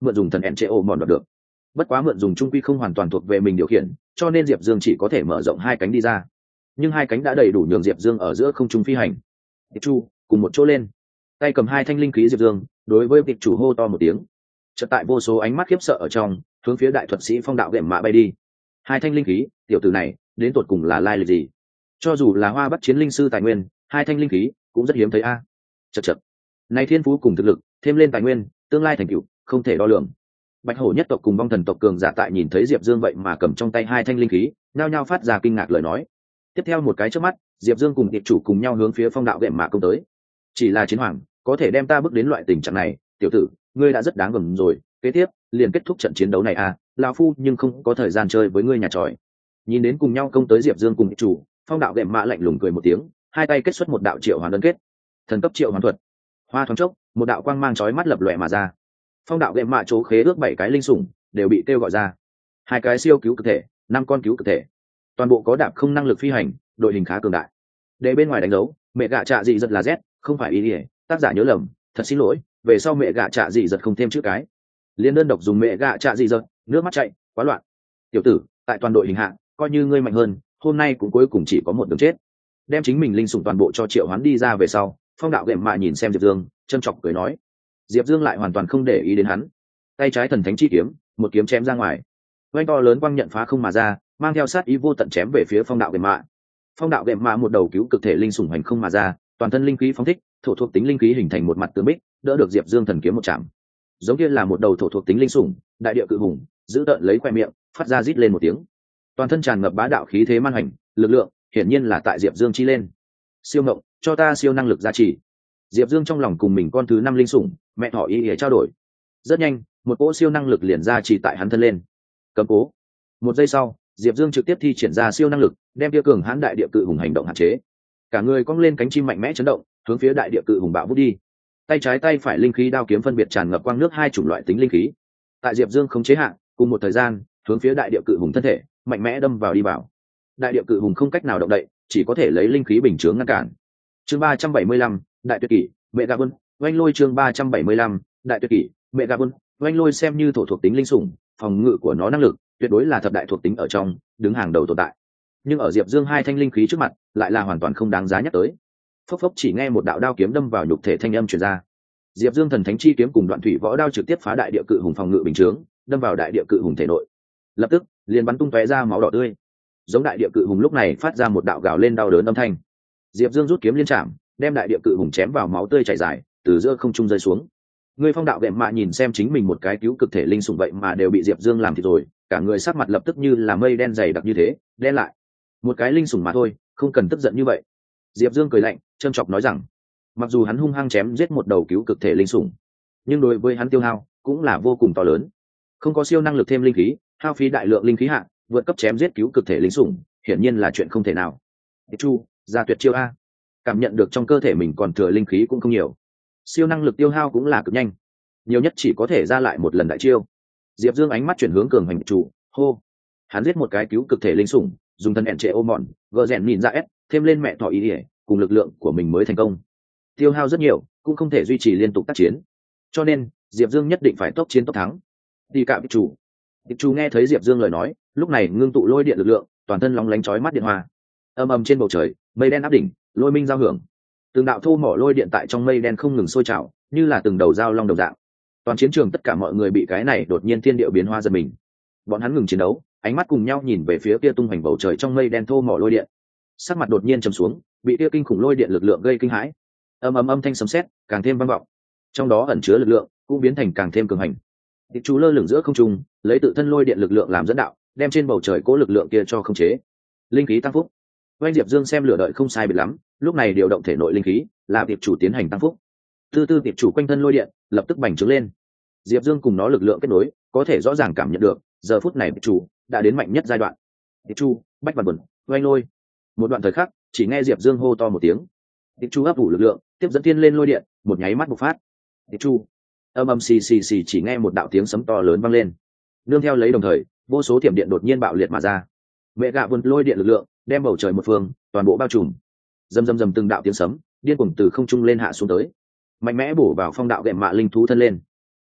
Speaker 1: mượn dùng thần ẹn trệ ổ mòn đoạt được. Bất quá mượn dùng trung quy không hoàn toàn thuộc về mình điều khiển, cho nên Diệp Dương chỉ có thể mở rộng hai cánh đi ra, nhưng hai cánh đã đầy đủ nhường Diệp Dương ở giữa không trung phi hành. Tiệp Chu cùng một chỗ lên, tay cầm hai thanh linh khí Diệp Dương đối với Tiệp Chủ hô to một tiếng. Chợt tại vô số ánh mắt khiếp sợ ở trong, hướng phía đại thuật sĩ Phong Đạo Gệm Mạ bay đi. Hai thanh linh khí, tiểu tử này đến tột cùng là lai lịch gì? Cho dù là Hoa Bắc chiến linh sư tài nguyên, hai thanh linh khí cũng rất hiếm thấy a. Chậc. Này thiên phú cùng thực lực, thêm lên tài nguyên, tương lai thành tựu không thể đo lường. Bạch Hổ nhất tộc cùng Vong Thần tộc cường giả tại nhìn thấy Diệp Dương vậy mà cầm trong tay hai thanh linh khí, nhao nhao phát ra kinh ngạc lời nói. Tiếp theo một cái chớp mắt, Diệp Dương cùng Tiệp Chủ cùng nhau hướng phía Phong Đạo Gệm Mạ công tới. Chỉ là chiến hoàng, có thể đem ta bước đến loại tình trạng này, tiểu tử, ngươi đã rất đáng gờm rồi, kế tiếp liền kết thúc trận chiến đấu này à, lão phu nhưng không có thời gian chơi với ngươi nhà tròi. Nhìn đến cùng nhau công tới Diệp Dương cùng Tiệp Chủ, Phong Đạo Gệm Mạ lạnh lùng cười một tiếng, hai tay kết xuất một đạo triệu hoàn đơn kết. Thần cấp triệu hoàn thuật. Hoa thoáng chốc, một đạo quang mang chói mắt lập lòe mà ra. Phong Đạo Gệm Mạ chỗ khế ước 7 cái linh sủng đều bị kêu gọi ra. Hai cái siêu cứu cực thể, 5 con cứu cực thể. Toàn bộ có đạp không năng lực phi hành, đội hình khá cường đại. Để bên ngoài đánh dấu, mẹ gạ trạ dị giật là Z, không phải ý nghĩa, tác giả nhớ lầm, thật xin lỗi, về sau mẹ gạ trạ dị giật không thêm chữ cái. Liên đơn độc dùng mẹ gạ trạ dị giật, nước mắt chạy, quá loạn. Tiểu tử, tại toàn đội hình hạ, coi như ngươi mạnh hơn, hôm nay cũng cuối cùng chỉ có một đường chết. Đem chính mình linh sủng toàn bộ cho triệu hoán đi ra về sau, Phong Đạo Gệm Mạ nhìn xem Diệp Dương, châm chọc cười nói. Diệp Dương lại hoàn toàn không để ý đến hắn, tay trái thần thánh chi kiếm, một kiếm chém ra ngoài. Oanh to lớn quang nhận phá không mà ra, mang theo sát ý vô tận chém về phía Phong Đạo Gệm Mạ. Phong Đạo Gệm Mạ một đầu cứu cực thể linh sủng hành không mà ra, toàn thân linh khí phóng thích, thổ thuộc tính linh khí hình thành một mặt tường bích, đỡ được Diệp Dương thần kiếm một chạm. Giống như là một đầu thổ thuộc tính linh sủng, đại địa cự hùng, giữ tợn lấy khoe miệng, phát ra rít lên một tiếng. Toàn thân tràn ngập bá đạo khí thế man hành, lực lượng, hiển nhiên là tại Diệp Dương chi lên. Siêu ngộng, cho ta siêu năng lực gia trì. Diệp Dương trong lòng cùng mình con thứ 5 linh sủng, mẹ thỏ ý trao đổi. Rất nhanh, một cỗ siêu năng lực liền gia trì tại hắn thân lên. Cầm cố. Một giây sau, Diệp Dương trực tiếp thi triển ra siêu năng lực, đem kia cường hãn đại địa cự hùng hành động hạn chế. Cả người cong lên cánh chim mạnh mẽ chấn động, hướng phía đại địa cự hùng bạo vút đi. Tay trái tay phải linh khí đao kiếm phân biệt tràn ngập quang nước hai chủng loại tính linh khí. Tại Diệp Dương khống chế hạ, cùng một thời gian, hướng phía đại địa cự hùng thân thể, mạnh mẽ đâm vào đi vào. Đại địa cự hùng không cách nào động đậy, chỉ có thể lấy linh khí bình chướng ngăn cản. Chương 375, đại tuyệt kỷ, Megabun, oanh lôi chương 375, đại tuyệt kỷ, Megabun, oanh lôi xem như thổ thuộc tính linh sủng, phòng ngự của nó năng lực tuyệt đối là thập đại thuộc tính ở trong, đứng hàng đầu tồn tại. Nhưng ở Diệp Dương hai thanh linh khí trước mặt, lại là hoàn toàn không đáng giá nhắc tới. Phốc phốc chỉ nghe một đạo đao kiếm đâm vào nhục thể thanh âm truyền ra. Diệp Dương thần thánh chi kiếm cùng đoạn thủy võ đao trực tiếp phá đại địa cự hùng phòng ngự bình chướng, đâm vào đại địa cự hùng thể nội. Lập tức, liền bắn tung tóe ra máu đỏ tươi. Giống đại địa cự hùng lúc này phát ra một đạo gào lên đau đớn âm thanh. Diệp Dương rút kiếm liên chạm, đem đại địa cự hùng chém vào máu tươi chảy dài, từ giữa không trung rơi xuống. Người Phong Đạo Gệm Mạ nhìn xem chính mình một cái cứu cực thể linh sủng vậy mà đều bị Diệp Dương làm thịt rồi, cả người sắc mặt lập tức như là mây đen dày đặc như thế, đen lại. Một cái linh sủng mà thôi, không cần tức giận như vậy. Diệp Dương cười lạnh, trâm chọc nói rằng, mặc dù hắn hung hăng chém giết một đầu cứu cực thể linh sủng, nhưng đối với hắn tiêu hao cũng là vô cùng to lớn. Không có siêu năng lực thêm linh khí, hao phí đại lượng linh khí hạ, vượt cấp chém giết cứu cực thể linh sủng, hiển nhiên là chuyện không thể nào. Chu, ra tuyệt chiêu a. Cảm nhận được trong cơ thể mình còn thừa linh khí cũng không nhiều, siêu năng lực tiêu hao cũng là cực nhanh, nhiều nhất chỉ có thể ra lại một lần đại chiêu. Diệp Dương ánh mắt chuyển hướng cường hành chủ, hô. Hắn giết một cái cứu cực thể linh sủng, dùng thân ẹn trệ ô mòn, gờ rèn nhìn ra ép, thêm lên mẹ thỏ ý ỉa, cùng lực lượng của mình mới thành công. Tiêu hao rất nhiều, cũng không thể duy trì liên tục tác chiến, cho nên Diệp Dương nhất định phải tốc chiến tốc thắng. Đi cạm chủ. Tiệp Chủ nghe thấy Diệp Dương lời nói, lúc này ngưng tụ lôi điện lực lượng, toàn thân lóng lánh chói mắt điện hoa. Ầm ầm trên bầu trời, mây đen áp đỉnh, lôi minh giao hưởng. Từng đạo thô mỏ lôi điện tại trong mây đen không ngừng sôi trào, như là từng đầu dao long đồng dạng. Toàn chiến trường tất cả mọi người bị cái này đột nhiên thiên điệu biến hoa giật mình. Bọn hắn ngừng chiến đấu, ánh mắt cùng nhau nhìn về phía kia tung hoành bầu trời trong mây đen thô mỏ lôi điện. Sắc mặt đột nhiên trầm xuống, bị kia kinh khủng lôi điện lực lượng gây kinh hãi. Ầm ầm âm thanh sấm sét càng thêm vang vọng. Trong đó ẩn chứa lực lượng cũng biến thành càng thêm cường hành. Tiệp Chủ lơ lửng giữa không trung, lấy tự thân lôi điện lực lượng làm dẫn đạo, đem trên bầu trời cố lực lượng kia cho khống chế. Linh khí tăng phúc. Oanh Diệp Dương xem lửa đợi không sai biệt lắm, lúc này điều động thể nội linh khí, là Tiệp Chủ tiến hành tăng phúc. Từ từ Tiệp Chủ quanh thân lôi điện lập tức bành trướng lên. Diệp Dương cùng nó lực lượng kết nối, có thể rõ ràng cảm nhận được, giờ phút này Tiệp Chủ đã đến mạnh nhất giai đoạn. Tiệp Chủ, bách vật bẩn, oanh lôi. Một đoạn thời khắc, chỉ nghe Diệp Dương hô to một tiếng. Tiệp Chủ ấp ủ lực lượng, tiếp dẫn thiên lên lôi điện, một nháy mắt bộc phát. Tiệp Chủ, âm âm xì xì xì chỉ nghe một đạo tiếng sấm to lớn vang lên, nương theo lấy đồng thời vô số thiểm điện đột nhiên bạo liệt mà ra. Mẹ gạ vươn lôi điện lực lượng đem bầu trời một phương toàn bộ bao trùm. Rầm rầm rầm từng đạo tiếng sấm điên cuồng từ không trung lên hạ xuống tới, mạnh mẽ bổ vào Phong Đạo Gệm Mạ linh thú thân lên.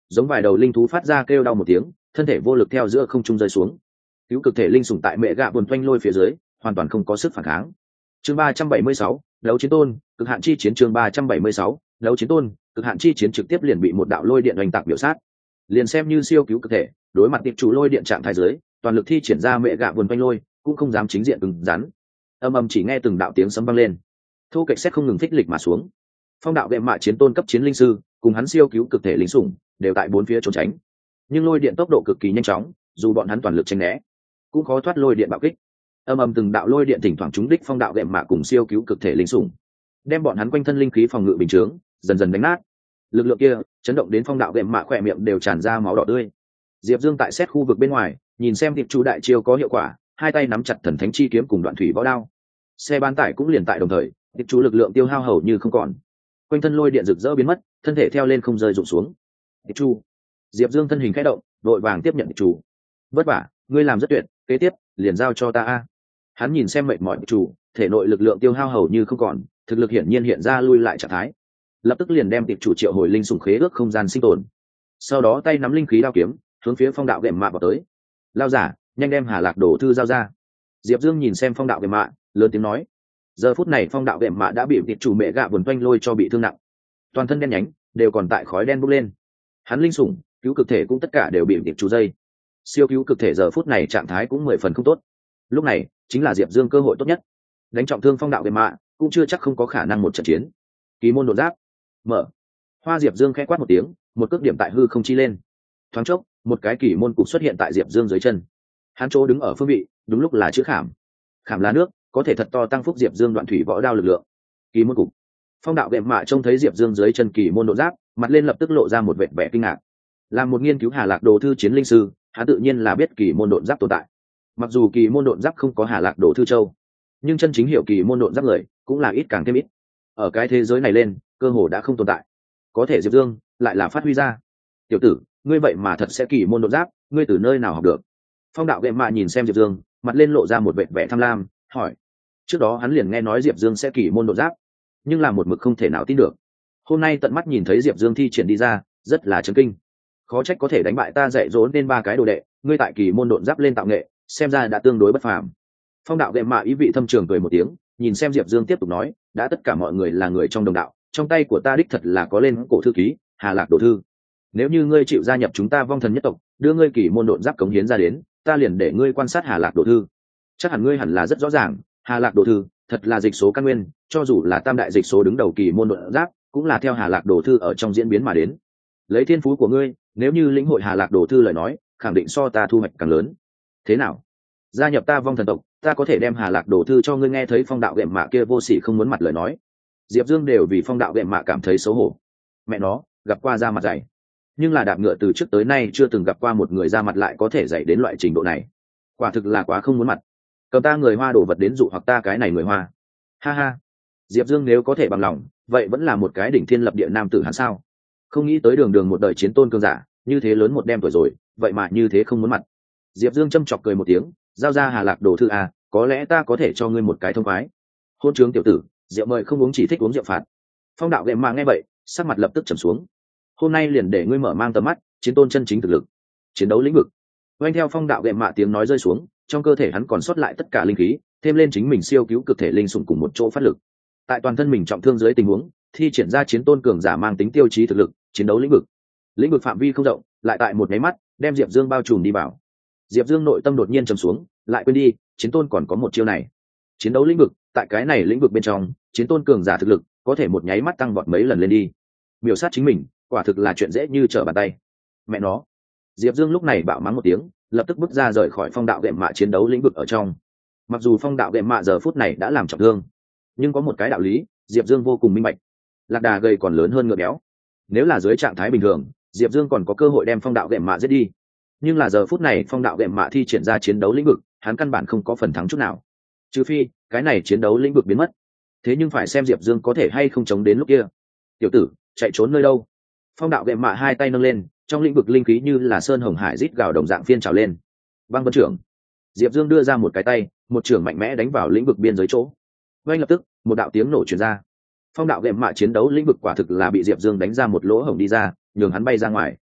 Speaker 1: giống vài đầu linh thú phát ra kêu đau một tiếng, thân thể vô lực theo giữa không trung rơi xuống. Cứu cực thể linh sủng tại mẹ gạ buồn toanh lôi phía dưới hoàn toàn không có sức phản kháng. Chương 376, đấu chiến tôn, cực hạn chi chiến. Chương 376, đấu chiến tôn, cực hạn chi chiến trực tiếp liền bị một đạo lôi điện oanh tạc biểu sát. Liền xem như siêu cứu cực thể, đối mặt tiệp chủ lôi điện trạng thái dưới, toàn lực thi triển ra mẹ gạ buồn toanh lôi, cũng không dám chính diện cứng rắn. Âm ầm chỉ nghe từng đạo tiếng sấm vang lên, thô kệch xét không ngừng phích lịch mà xuống. Phong đạo đệ mạ chiến tôn cấp chiến linh sư cùng hắn siêu cứu cực thể linh sủng đều tại bốn phía trốn tránh, nhưng lôi điện tốc độ cực kỳ nhanh chóng, dù bọn hắn toàn lực tránh né cũng khó thoát lôi điện bạo kích. Âm ầm từng đạo lôi điện thỉnh thoảng trúng đích phong đạo đệ mạ cùng siêu cứu cực thể linh sủng, đem bọn hắn quanh thân linh khí phòng ngự bình chướng dần dần đánh nát. Lực lượng kia chấn động đến phong đạo đệ mạ khỏe miệng đều tràn ra máu đỏ tươi. Diệp Dương tại xét khu vực bên ngoài nhìn xem tiệp chủ đại chiêu có hiệu quả, hai tay nắm chặt thần thánh chi kiếm cùng đoạn thủy võ đao. Xe bán tải cũng liền tại đồng thời, tiệp chủ lực lượng tiêu hao hầu như không còn, quanh thân lôi điện rực rỡ biến mất, thân thể theo lên không rơi rụng xuống. Tiệp chủ. Diệp Dương thân hình khẽ động, vội vàng tiếp nhận tiệp chủ. Vất vả, ngươi làm rất tuyệt, kế tiếp liền giao cho ta a. Hắn nhìn xem mệt mỏi tiệp chủ, thể nội lực lượng tiêu hao hầu như không còn, thực lực hiển nhiên hiện ra lui lại trạng thái. Lập tức liền đem tiệp chủ triệu hồi linh sủng khế ước không gian sinh tồn. Sau đó tay nắm linh khí đao kiếm, hướng phía phong đạo đệm mạ vào tới. Lao giả, nhanh đem Hà Lạc Đồ thư giao ra. Diệp Dương nhìn xem phong đạo đệm mạ, lớn tiếng nói. Giờ phút này phong đạo đệm mạ đã bị tiệp chủ mẹ gạ vườn toanh lôi cho bị thương nặng, toàn thân đen nhánh, đều còn tại khói đen bốc lên. Hắn linh sủng cứu cực thể cũng tất cả đều bị tiệp chủ dây. Siêu cứu cực thể giờ phút này trạng thái cũng 10 phần không tốt. Lúc này chính là Diệp Dương cơ hội tốt nhất, đánh trọng thương phong đạo đệm mạ cũng chưa chắc không có khả năng một trận chiến. Kỳ môn đột giáp mở. Hoa Diệp Dương khẽ quát một tiếng, một cước điểm tại hư không chi lên. Thoáng chốc, một cái kỳ môn cục xuất hiện tại Diệp Dương dưới chân. Hắn chỗ đứng ở phương vị, đúng lúc là chữ khảm. Khảm là nước, có thể thật to tăng phúc Diệp Dương đoạn thủy võ đao lực lượng. Kỳ môn cục. Phong đạo đệm mạ trông thấy Diệp Dương dưới chân kỳ môn đột giáp, mặt lên lập tức lộ ra một vẻ vẻ kinh ngạc. Làm một nghiên cứu Hà Lạc Đồ thư chiến linh sư, hắn tự nhiên là biết kỳ môn đột giáp tồn tại. Mặc dù kỳ môn đột giáp không có Hà Lạc Đồ thư châu, nhưng chân chính hiểu kỳ môn đột giáp người cũng là ít càng thêm ít. Ở cái thế giới này lên, cơ hồ đã không tồn tại. Có thể Diệp Dương lại là phát huy ra. Tiểu tử, ngươi vậy mà thật sẽ kỳ môn đột giáp, ngươi từ nơi nào học được? Phong đạo đệm mạ nhìn xem Diệp Dương, mặt lên lộ ra một vẻ vẻ tham lam, hỏi. Trước đó hắn liền nghe nói Diệp Dương sẽ kỳ môn đột giáp, nhưng là một mực không thể nào tin được. Hôm nay tận mắt nhìn thấy Diệp Dương thi triển đi ra, rất là chấn kinh. Khó trách có thể đánh bại ta dạy dỗ nên 3 cái đồ đệ, ngươi tại kỳ môn đột giáp lên tạo nghệ, xem ra đã tương đối bất phàm. Phong đạo đệm mạ ý vị thâm trường cười một tiếng, nhìn xem Diệp Dương tiếp tục nói, đã tất cả mọi người là người trong đồng đạo, trong tay của ta đích thật là có lên cổ thư ký Hà Lạc Đồ thư. Nếu như ngươi chịu gia nhập chúng ta Vong Thần nhất tộc, đưa ngươi kỳ môn đột giáp cống hiến ra đến, ta liền để ngươi quan sát Hà Lạc Đồ thư. Chắc hẳn ngươi hẳn là rất rõ ràng, Hà Lạc Đồ thư thật là dịch số căn nguyên, cho dù là tam đại dịch số đứng đầu kỳ môn đột giáp, cũng là theo Hà Lạc Đồ thư ở trong diễn biến mà đến. Lấy thiên phú của ngươi, nếu như lĩnh hội Hà Lạc Đồ thư lời nói, khẳng định so ta thu hoạch càng lớn. Thế nào? Gia nhập ta Vong Thần tộc, ta có thể đem Hà Lạc Đồ thư cho ngươi. Nghe thấy phong đạo đệm mạ kia vô sỉ không muốn mặt lời nói, Diệp Dương đều vì phong đạo đệm mạ cảm thấy xấu hổ. Mẹ nó, gặp qua da mặt dày, nhưng là đạp ngựa từ trước tới nay chưa từng gặp qua một người da mặt lại có thể dày đến loại trình độ này. Quả thực là quá không muốn mặt. Cầm ta người Hoa đổ vật đến dụ hoặc ta cái này người Hoa. Ha ha. Diệp Dương nếu có thể bằng lòng, vậy vẫn là một cái đỉnh thiên lập địa nam tử hắn sao? Không nghĩ tới đường đường một đời chiến tôn cường giả, như thế lớn một đem tuổi rồi, vậy mà như thế không muốn mặt. Diệp Dương châm chọc cười một tiếng, giao ra Hà Lạc Đồ thư à, có lẽ ta có thể cho ngươi một cái thông khoái. Hôn trướng tiểu tử, rượu mời không uống chỉ thích uống rượu phạt. Phong đạo đệm mạ nghe vậy, sắc mặt lập tức trầm xuống. Hôm nay liền để ngươi mở mang tầm mắt, chiến tôn chân chính thực lực, chiến đấu lĩnh vực. Oanh theo phong đạo đệm mạ tiếng nói rơi xuống, trong cơ thể hắn còn sót lại tất cả linh khí, thêm lên chính mình siêu cứu cực thể linh sủng cùng một chỗ phát lực. Tại toàn thân mình trọng thương dưới tình huống, thi triển ra chiến tôn cường giả mang tính tiêu chí thực lực, chiến đấu lĩnh vực. Lĩnh vực phạm vi không rộng, lại tại một cái mắt, đem Diệp Dương bao trùm đi vào. Diệp Dương nội tâm đột nhiên trầm xuống, lại quên đi, chiến tôn còn có một chiêu này. Chiến đấu lĩnh vực, tại cái này lĩnh vực bên trong, chiến tôn cường giả thực lực có thể một nháy mắt tăng vọt mấy lần lên đi. Miểu sát chính mình, quả thực là chuyện dễ như trở bàn tay. Mẹ nó. Diệp Dương lúc này bạo mắng một tiếng, lập tức bước ra rời khỏi phong đạo đệm mạ chiến đấu lĩnh vực ở trong. Mặc dù phong đạo đệm mạ giờ phút này đã làm trọng thương, nhưng có một cái đạo lý, Diệp Dương vô cùng minh bạch. Lạc đà gầy còn lớn hơn ngựa béo. Nếu là dưới trạng thái bình thường, Diệp Dương còn có cơ hội đem phong đạo đệm mạ giết đi. Nhưng là giờ phút này phong đạo đệm mạ thi triển ra chiến đấu lĩnh vực, hắn căn bản không có phần thắng chút nào. Trừ phi, cái này chiến đấu lĩnh vực biến mất. Thế nhưng phải xem Diệp Dương có thể hay không chống đến lúc kia. Tiểu tử, chạy trốn nơi đâu? Phong đạo đệm mạ hai tay nâng lên, trong lĩnh vực linh khí như là sơn hồng hải rít gào đồng dạng phiên trào lên. Băng Vân trưởng. Diệp Dương đưa ra một cái tay, một trưởng mạnh mẽ đánh vào lĩnh vực biên giới chỗ. Ngay lập tức, một đạo tiếng nổ truyền ra. Phong đạo đệm mạ chiến đấu lĩnh vực quả thực là bị Diệp Dương đánh ra một lỗ hổng đi ra, nhường hắn bay ra ngoài.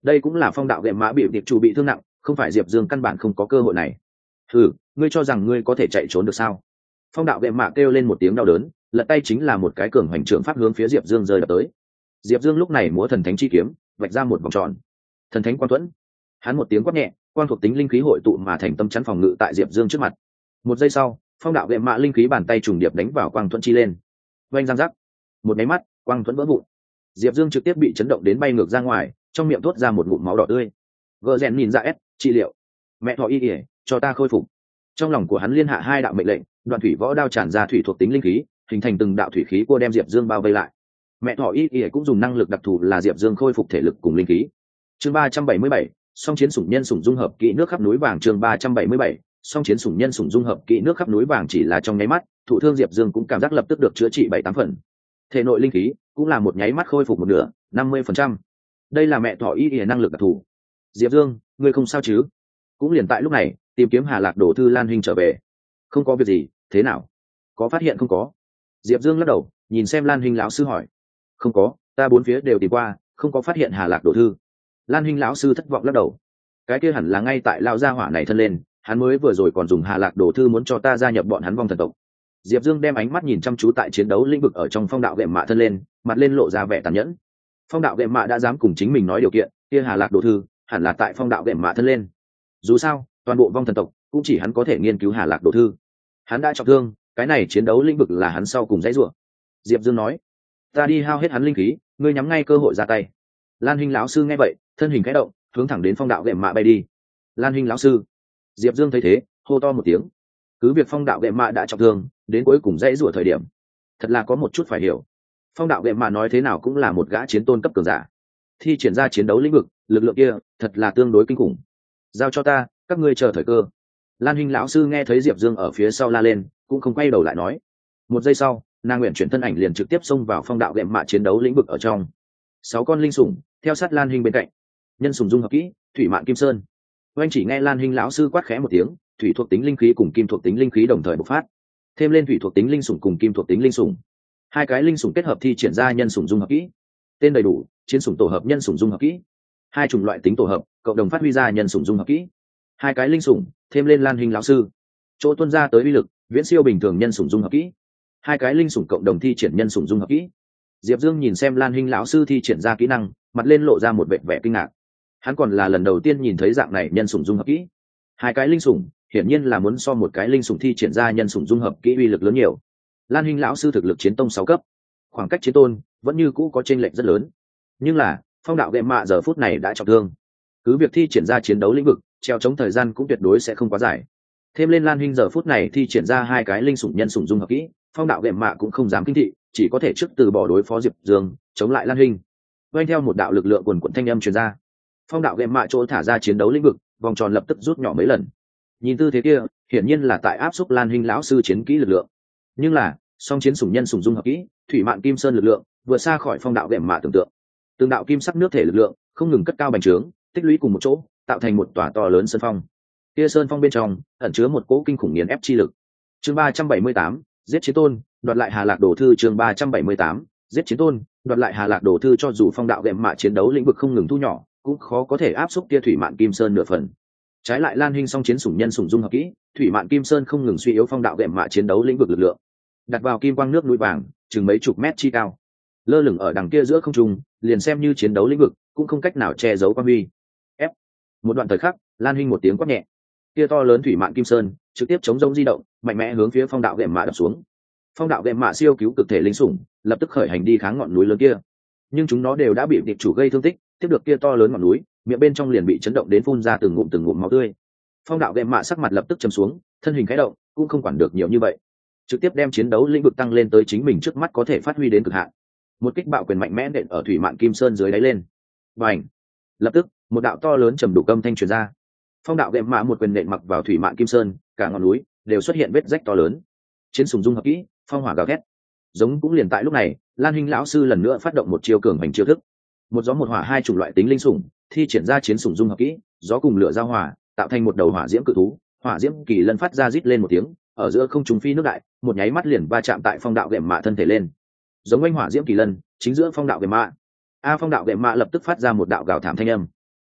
Speaker 1: đây cũng là phong đạo gệm mã bị tiệp chủ bị thương nặng, không phải Diệp Dương căn bản không có cơ hội này. Ngươi cho rằng ngươi có thể chạy trốn được sao? Phong đạo gệm mã kêu lên một tiếng đau đớn, lật tay chính là một cái cường hoành trưởng pháp hướng phía Diệp Dương rơi đập tới. Diệp Dương lúc này múa thần thánh chi kiếm, vạch ra một vòng tròn. Thần thánh quang thuẫn. Hắn một tiếng quát nhẹ, quang thuộc tính linh khí hội tụ mà thành tâm chắn phòng ngự tại Diệp Dương trước mặt. Một giây sau, phong đạo gệm mã linh khí bàn tay trùng điệp đánh vào quang thuẫn chi lên. Oanh răng rắc. Một máy mắt, quang thuẫn vỡ vụn. Diệp Dương trực tiếp bị chấn động đến bay ngược ra ngoài, trong miệng thốt ra một ngụm máu đỏ tươi. Gờ rèn nhìn ra S, trị liệu. Mẹ thọ y ỉa, cho ta khôi phục. Trong lòng của hắn liên hạ hai đạo mệnh lệnh, đoạn thủy võ đao tràn ra thủy thuộc tính linh khí, hình thành từng đạo thủy khí cua đem Diệp Dương bao vây lại. Mẹ thọ y ỉa cũng dùng năng lực đặc thù là Diệp Dương khôi phục thể lực cùng linh khí. Chương 377, song chiến sủng nhân sủng dung hợp kỹ nước khắp núi vàng. Chương 377, song chiến sủng nhân sủng dung hợp kỹ nước khắp núi vàng. Chỉ là trong nháy mắt, thụ thương Diệp Dương cũng cảm giác lập tức được chữa trị 7-8 phần. Thể nội linh khí cũng là một nháy mắt khôi phục một nửa, 50%. Đây là mẹ thọ y ỉa năng lực đặc thù. Diệp Dương, ngươi không sao chứ? Cũng liền tại lúc này, tìm kiếm Hà Lạc Đổ Thư Lan Hinh trở về. Không có việc gì, thế nào? Có phát hiện không có? Diệp Dương lắc đầu, nhìn xem Lan Hinh lão sư hỏi. Không có, ta bốn phía đều tìm qua, không có phát hiện Hà Lạc Đổ Thư. Lan Hinh lão sư thất vọng lắc đầu. Cái kia hẳn là ngay tại lão gia hỏa này thân lên, hắn mới vừa rồi còn dùng Hà Lạc Đổ Thư muốn cho ta gia nhập bọn hắn vong thần tộc. Diệp Dương đem ánh mắt nhìn chăm chú tại chiến đấu lĩnh vực ở trong phong đạo gệm mạ thân lên, mặt lên lộ ra vẻ tàn nhẫn. Phong đạo gệm mạ đã dám cùng chính mình nói điều kiện, kia Hà Lạc Đổ Thư hẳn là tại phong đạo gệm mạ thân lên. Dù sao, toàn bộ vong thần tộc cũng chỉ hắn có thể nghiên cứu Hà Lạc Đổ Thư. Hắn đã trọng thương, cái này chiến đấu lĩnh vực là hắn sau cùng dãy rủa. Diệp Dương nói, ta đi hao hết hắn linh khí, ngươi nhắm ngay cơ hội ra tay. Lan Hinh lão sư nghe vậy, thân hình khẽ động, hướng thẳng đến phong đạo gệm mạ bay đi. Lan Hinh lão sư. Diệp Dương thấy thế, hô to một tiếng. Cứ việc phong đạo gệm mạ đã trọng thương, đến cuối cùng dãy rủa thời điểm, thật là có một chút phải hiểu. Phong đạo gệm mạ nói thế nào cũng là một gã chiến tôn cấp cường giả, thi triển ra chiến đấu lĩnh vực, lực lượng kia thật là tương đối kinh khủng. Giao cho ta, các ngươi chờ thời cơ. Lan Hinh lão sư nghe thấy Diệp Dương ở phía sau la lên, cũng không quay đầu lại nói. Một giây sau, nàng nguyện chuyển thân ảnh liền trực tiếp xông vào phong đạo gệm mạ chiến đấu lĩnh vực ở trong. 6 con linh sủng theo sát Lan Hinh bên cạnh. Nhân sủng dung hợp kỹ, thủy mạn kim sơn. Oanh chỉ nghe Lan Hinh lão sư quát khẽ một tiếng, thủy thuộc tính linh khí cùng kim thuộc tính linh khí đồng thời bộc phát. Thêm lên thủy thuộc tính linh sủng cùng kim thuộc tính linh sủng, hai cái linh sủng kết hợp thi triển ra nhân sủng dung hợp kỹ. Tên đầy đủ: chiến sủng tổ hợp nhân sủng dung hợp kỹ. Hai chủng loại tính tổ hợp, cộng đồng phát huy ra nhân sủng dung hợp kỹ. Hai cái linh sủng thêm lên Lan Hinh lão sư, chỗ tuôn ra tới uy lực viễn siêu bình thường nhân sủng dung hợp kỹ. Hai cái linh sủng cộng đồng thi triển nhân sủng dung hợp kỹ. Diệp Dương nhìn xem Lan Hinh lão sư thi triển ra kỹ năng, mặt lên lộ ra một vẻ vẻ kinh ngạc. Hắn còn là lần đầu tiên nhìn thấy dạng này nhân sủng dung hợp kỹ. Hai cái linh sủng hiển nhiên là muốn so một cái linh sủng thi triển ra nhân sủng dung hợp kỹ uy lực lớn nhiều. Lan Hinh lão sư thực lực chiến tông 6 cấp, khoảng cách chiến tôn vẫn như cũ có chênh lệch rất lớn. Nhưng là phong đạo gệm mạ giờ phút này đã trọng thương, cứ việc thi triển ra chiến đấu lĩnh vực, treo chống thời gian cũng tuyệt đối sẽ không quá dài. Thêm lên Lan Hinh giờ phút này thi triển ra hai cái linh sủng nhân sủng dung hợp kỹ, phong đạo gệm mạ cũng không dám kinh thị, chỉ có thể trước từ bỏ đối phó Diệp Dương, chống lại Lan Hinh. Quanh theo một đạo lực lượng quần quần thanh âm truyền ra, phong đạo gệm mạ chỗ thả ra chiến đấu lĩnh vực, vòng tròn lập tức rút nhỏ mấy lần. Nhìn tư thế kia, hiển nhiên là tại áp xúc Lan Hinh lão sư chiến kỹ lực lượng. Nhưng là song chiến sủng nhân sủng dung hợp kỹ, thủy mạn kim sơn lực lượng vượt xa khỏi phong đạo gệm mạ tưởng tượng. Từng đạo kim sắc nước thể lực lượng không ngừng cất cao bành trướng, tích lũy cùng một chỗ, tạo thành một tòa to lớn sơn phong. Kia sơn phong bên trong ẩn chứa một cỗ kinh khủng nghiền ép chi lực. Chương 378, giết chiến tôn, đoạt lại Hà Lạc Đồ Thư. Chương 378, giết chiến tôn, đoạt lại Hà Lạc Đồ Thư. Cho dù phong đạo gệm mạ chiến đấu lĩnh vực không ngừng thu nhỏ, cũng khó có thể áp xúc kia thủy mạn kim sơn nửa phần. Trái lại Lan Hinh song chiến sủng nhân sủng dung hợp kỹ, thủy mạn kim sơn không ngừng suy yếu phong đạo gệm mạ chiến đấu lĩnh vực lực lượng. Đặt vào kim quang nước núi vàng, chừng mấy chục mét chi cao, lơ lửng ở đằng kia giữa không trung, liền xem như chiến đấu lĩnh vực cũng không cách nào che giấu quang huy. Ép. Một đoạn thời khắc, Lan Hinh một tiếng quát nhẹ, kia to lớn thủy mạn kim sơn trực tiếp chống rông di động, mạnh mẽ hướng phía phong đạo gệm mạ đập xuống. Phong đạo gệm mạ siêu cứu cực thể linh sủng lập tức khởi hành đi kháng ngọn núi lớn kia, nhưng chúng nó đều đã bị địch chủ gây thương tích, tiếp được kia to lớn ngọn núi, miệng bên trong liền bị chấn động đến phun ra từng ngụm máu tươi. Phong đạo gệm mạ sắc mặt lập tức trầm xuống, thân hình khẽ động, cũng không quản được nhiều như vậy, trực tiếp đem chiến đấu lĩnh vực tăng lên tới chính mình trước mắt có thể phát huy đến cực hạn. Một kích bạo quyền mạnh mẽ nện ở thủy mạn kim sơn dưới đáy lên. Bành! Lập tức một đạo to lớn trầm đục âm thanh truyền ra. Phong đạo gệm mạ một quyền nện mặc vào thủy mạn kim sơn, cả ngọn núi đều xuất hiện vết rách to lớn. Chiến sủng dung hợp kỹ, phong hỏa gào thét. Giống cũng liền tại lúc này, Lan Hinh lão sư lần nữa phát động một chiêu cường hành chiêu thức. Một gió một hỏa hai chủng loại tính linh sủng thi triển ra chiến sủng dung hợp kỹ, gió cùng lửa giao hòa, tạo thành một đầu hỏa diễm cự thú. Hỏa diễm kỳ lân phát ra rít lên một tiếng, ở giữa không trung phi nước đại, một nháy mắt liền va chạm tại phong đạo gệm mạ thân thể lên. Giống oanh hỏa diễm kỳ lân chính giữa phong đạo gệm mạ. Phong đạo gệm mạ lập tức phát ra một đạo gào thảm thanh âm.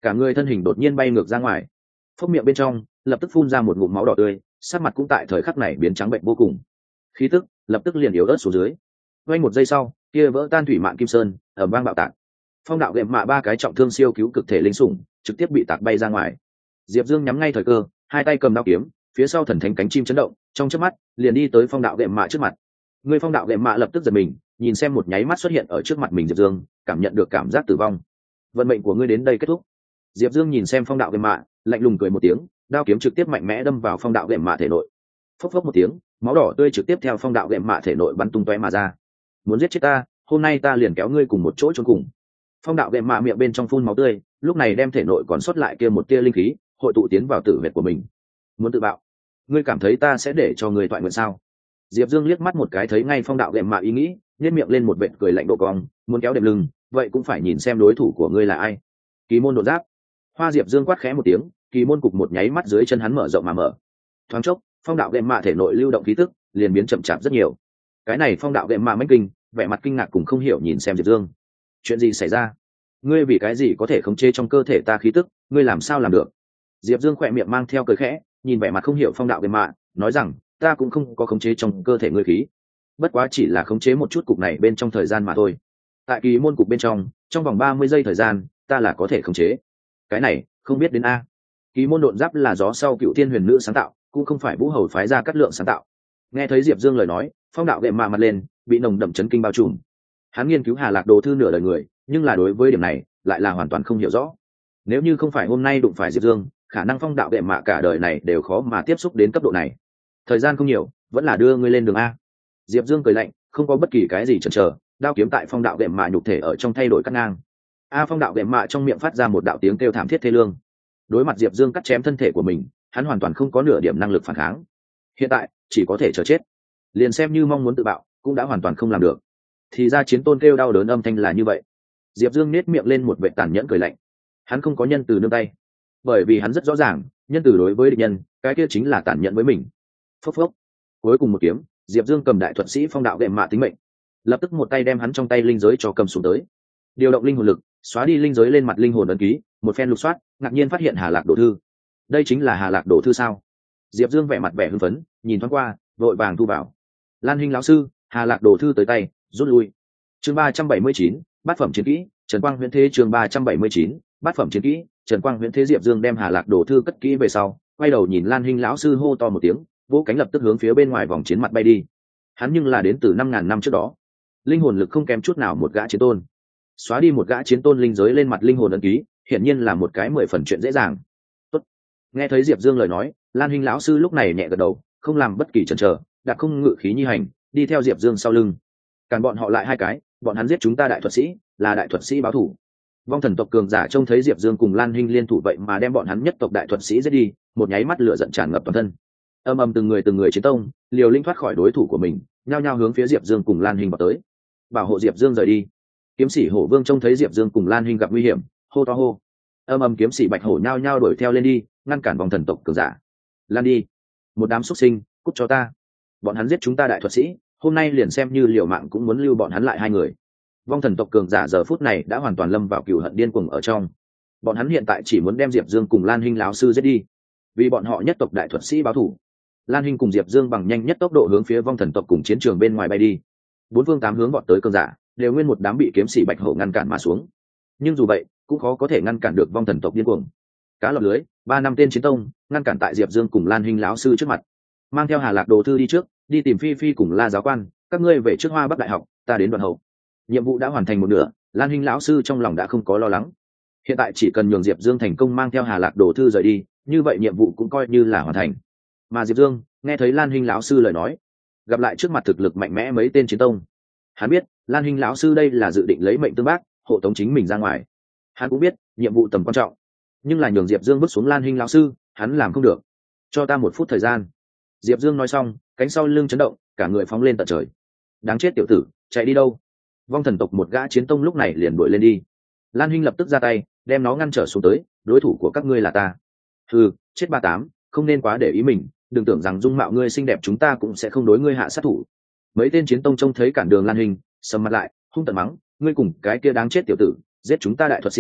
Speaker 1: cả người thân hình đột nhiên bay ngược ra ngoài, phốc miệng bên trong lập tức phun ra một ngụm máu đỏ tươi, sắc mặt cũng tại thời khắc này biến trắng bệnh vô cùng, khí tức lập tức liền yếu ớt xuống dưới. Quanh một giây sau, kia vỡ tan thủy mạn kim sơn ầm vang bạo tạc, phong đạo gệm mạ ba cái trọng thương siêu cứu cực thể linh sủng trực tiếp bị tạc bay ra ngoài. Diệp Dương nhắm ngay thời cơ, hai tay cầm đao kiếm, phía sau thần thánh cánh chim chấn động, trong chớp mắt liền đi tới phong đạo gệm mạ trước mặt. Người phong đạo gệm mạ lập tức giật mình, nhìn xem một nháy mắt xuất hiện ở trước mặt mình Diệp Dương, cảm nhận được cảm giác tử vong. Vận mệnh của ngươi đến đây kết thúc. Diệp Dương nhìn xem phong đạo gệm mạ, lạnh lùng cười một tiếng, đao kiếm trực tiếp mạnh mẽ đâm vào phong đạo gệm mạ thể nội. Phốc phốc một tiếng, máu đỏ tươi trực tiếp theo phong đạo gệm mạ thể nội bắn tung tóe mà ra. Muốn giết chết ta, hôm nay ta liền kéo ngươi cùng một chỗ chôn cùng. Phong đạo gệm mạ miệng bên trong phun máu tươi, lúc này đem thể nội còn sót lại kia một tia linh khí hội tụ tiến vào tử huyệt của mình. Muốn tự bạo? Ngươi cảm thấy ta sẽ để cho ngươi toại nguyện sao? Diệp Dương liếc mắt một cái thấy ngay phong đạo gệm mạ ý nghĩ, nhếch miệng lên một vệt cười lạnh độ cong, muốn kéo đệm lưng, vậy cũng phải nhìn xem đối thủ của ngươi là ai. Kỳ môn đột giáp. Hoa Diệp Dương quát khẽ một tiếng, kỳ môn cục một nháy mắt dưới chân hắn mở rộng mà mở. Thoáng chốc, phong đạo gệm mạ thể nội lưu động khí tức liền biến chậm chạp rất nhiều. Cái này phong đạo gệm mạ mãnh kinh, vẻ mặt kinh ngạc cùng không hiểu nhìn xem Diệp Dương. Chuyện gì xảy ra? Ngươi vì cái gì có thể khống chế trong cơ thể ta khí tức, ngươi làm sao làm được? Diệp Dương khỏe miệng mang theo cười khẽ, nhìn vẻ mặt không hiểu phong đạo gệm mạ, nói rằng, ta cũng không có khống chế trong cơ thể ngươi khí, bất quá chỉ là khống chế một chút cục này bên trong thời gian mà thôi. Tại kỳ môn cục bên trong vòng 30 giây thời gian, ta là có thể khống chế. Cái này không biết đến a. Kỳ môn độn giáp là gió sau cựu thiên huyền nữ sáng tạo, cũng không phải Vũ Hầu phái ra cắt lượng sáng tạo. Nghe thấy Diệp Dương lời nói, phong đạo gệm mạ mặt lên, bị nồng đậm chấn kinh bao trùm. Hắn nghiên cứu Hà Lạc Đồ thư nửa đời người, nhưng là đối với điểm này lại là hoàn toàn không hiểu rõ. Nếu như không phải hôm nay đụng phải Diệp Dương, khả năng phong đạo gệm mạ cả đời này đều khó mà tiếp xúc đến cấp độ này. Thời gian không nhiều, vẫn là đưa ngươi lên đường a. Diệp Dương cười lạnh, không có bất kỳ cái gì chần chờ, đao kiếm tại phong đạo gệm mạ nhục thể ở trong thay đổi cắt ngang. Phong đạo gệm mạ trong miệng phát ra một đạo tiếng kêu thảm thiết thê lương. Đối mặt Diệp Dương cắt chém thân thể của mình, hắn hoàn toàn không có nửa điểm năng lực phản kháng. Hiện tại chỉ có thể chờ chết. Liền xem như mong muốn tự bạo, cũng đã hoàn toàn không làm được. Thì ra chiến tôn kêu đau đớn âm thanh là như vậy. Diệp Dương nét miệng lên một vẻ tàn nhẫn cười lạnh. Hắn không có nhân từ nương tay, bởi vì hắn rất rõ ràng, nhân từ đối với địch nhân, cái kia chính là tàn nhẫn với mình. Phốc phốc. Cuối cùng một kiếm, Diệp Dương cầm đại thuật sĩ phong đạo gệm mạ tính mệnh, lập tức một tay đem hắn trong tay linh giới cho cầm xuống tới, điều động linh hồn lực, xóa đi linh giới lên mặt linh hồn ấn ký, một phen lục soát, ngạc nhiên phát hiện Hà Lạc Đồ thư. Đây chính là Hà Lạc Đồ thư sao? Diệp Dương vẻ mặt vẻ hưng phấn, nhìn thoáng qua, vội vàng thu vào. Lan Hinh lão sư, Hà Lạc Đồ thư tới tay, rút lui. Chương 379, bát phẩm chiến kỹ, Trần Quang Huyễn Thế. Chương 379, bát phẩm chiến kỹ, Trần Quang Huyễn Thế. Diệp Dương đem Hà Lạc Đồ thư cất kỹ về sau, quay đầu nhìn Lan Hinh lão sư hô to một tiếng, vỗ cánh lập tức hướng phía bên ngoài vòng chiến mặt bay đi. Hắn nhưng là đến từ 5.000 năm trước đó, linh hồn lực không kém chút nào một gã chiến tôn. Xóa đi một gã chiến tôn linh giới lên mặt linh hồn ấn ký, hiển nhiên là một cái 10 phần chuyện dễ dàng. Tốt. Nghe thấy Diệp Dương lời nói, Lan Hinh lão sư lúc này nhẹ gật đầu, không làm bất kỳ chần chờ, đặt không ngự khí nhi hành, đi theo Diệp Dương sau lưng. Càn bọn họ lại hai cái, bọn hắn giết chúng ta đại thuật sĩ, là đại thuật sĩ báo thù. Vong thần tộc cường giả trông thấy Diệp Dương cùng Lan Hinh liên thủ vậy mà đem bọn hắn nhất tộc đại thuật sĩ giết đi, một nháy mắt lửa giận tràn ngập toàn thân. Âm ầm từng người chiến tông, liều linh thoát khỏi đối thủ của mình, nhao nhao hướng phía Diệp Dương cùng Lan Hinh vào tới. Bảo hộ Diệp Dương rời đi. Kiếm sĩ Hổ Vương trông thấy Diệp Dương cùng Lan Hinh gặp nguy hiểm, hô to hô. Âm ầm kiếm sĩ Bạch Hổ nhao nhao đuổi theo lên đi, ngăn cản vong thần tộc cường giả. Lan đi, một đám xuất sinh, cút cho ta. Bọn hắn giết chúng ta đại thuật sĩ, hôm nay liền xem như liều mạng cũng muốn lưu bọn hắn lại hai người. Vong thần tộc cường giả giờ phút này đã hoàn toàn lâm vào cừu hận điên cuồng ở trong. Bọn hắn hiện tại chỉ muốn đem Diệp Dương cùng Lan Hinh lão sư giết đi, vì bọn họ nhất tộc đại thuật sĩ báo thù. Lan Hinh cùng Diệp Dương bằng nhanh nhất tốc độ hướng phía vong thần tộc cùng chiến trường bên ngoài bay đi. Bốn phương tám hướng bọn tới cường giả, đều nguyên một đám bị kiếm sĩ Bạch Hổ ngăn cản mà xuống. Nhưng dù vậy, cũng khó có thể ngăn cản được vong thần tộc điên cuồng. Cá lọt lưới, 3 năm tên chiến tông, ngăn cản tại Diệp Dương cùng Lan Hinh lão sư trước mặt. Mang theo Hà Lạc Đồ thư đi trước, đi tìm Phi Phi cùng La giáo quan, các ngươi về trước Hoa Bắc đại học, ta đến đoạn hậu. Nhiệm vụ đã hoàn thành một nửa, Lan Hinh lão sư trong lòng đã không có lo lắng. Hiện tại chỉ cần nhường Diệp Dương thành công mang theo Hà Lạc Đồ thư rời đi, như vậy nhiệm vụ cũng coi như là hoàn thành. Mà Diệp Dương nghe thấy Lan Hinh lão sư lời nói, gặp lại trước mặt thực lực mạnh mẽ mấy tên chiến tông, hắn biết Lan Hinh lão sư đây là dự định lấy mệnh tương bác, hộ tống chính mình ra ngoài. Hắn cũng biết nhiệm vụ tầm quan trọng, nhưng là nhường Diệp Dương bước xuống Lan Hinh lão sư, hắn làm không được. Cho ta 1 phút thời gian. Diệp Dương nói xong, cánh sau lưng chấn động, cả người phóng lên tận trời. Đáng chết tiểu tử, chạy đi đâu? Vong thần tộc một gã chiến tông lúc này liền đuổi lên đi. Lan Hinh lập tức ra tay, đem nó ngăn trở xuống tới, đối thủ của các ngươi là ta. Hừ, chết 38, không nên quá để ý mình, đừng tưởng rằng dung mạo ngươi xinh đẹp chúng ta cũng sẽ không đối ngươi hạ sát thủ. Mấy tên chiến tông trông thấy cản đường Lan Hinh, sầm mặt lại, hung tợn mắng, ngươi cùng cái kia đáng chết tiểu tử, giết chúng ta đại thuật sĩ,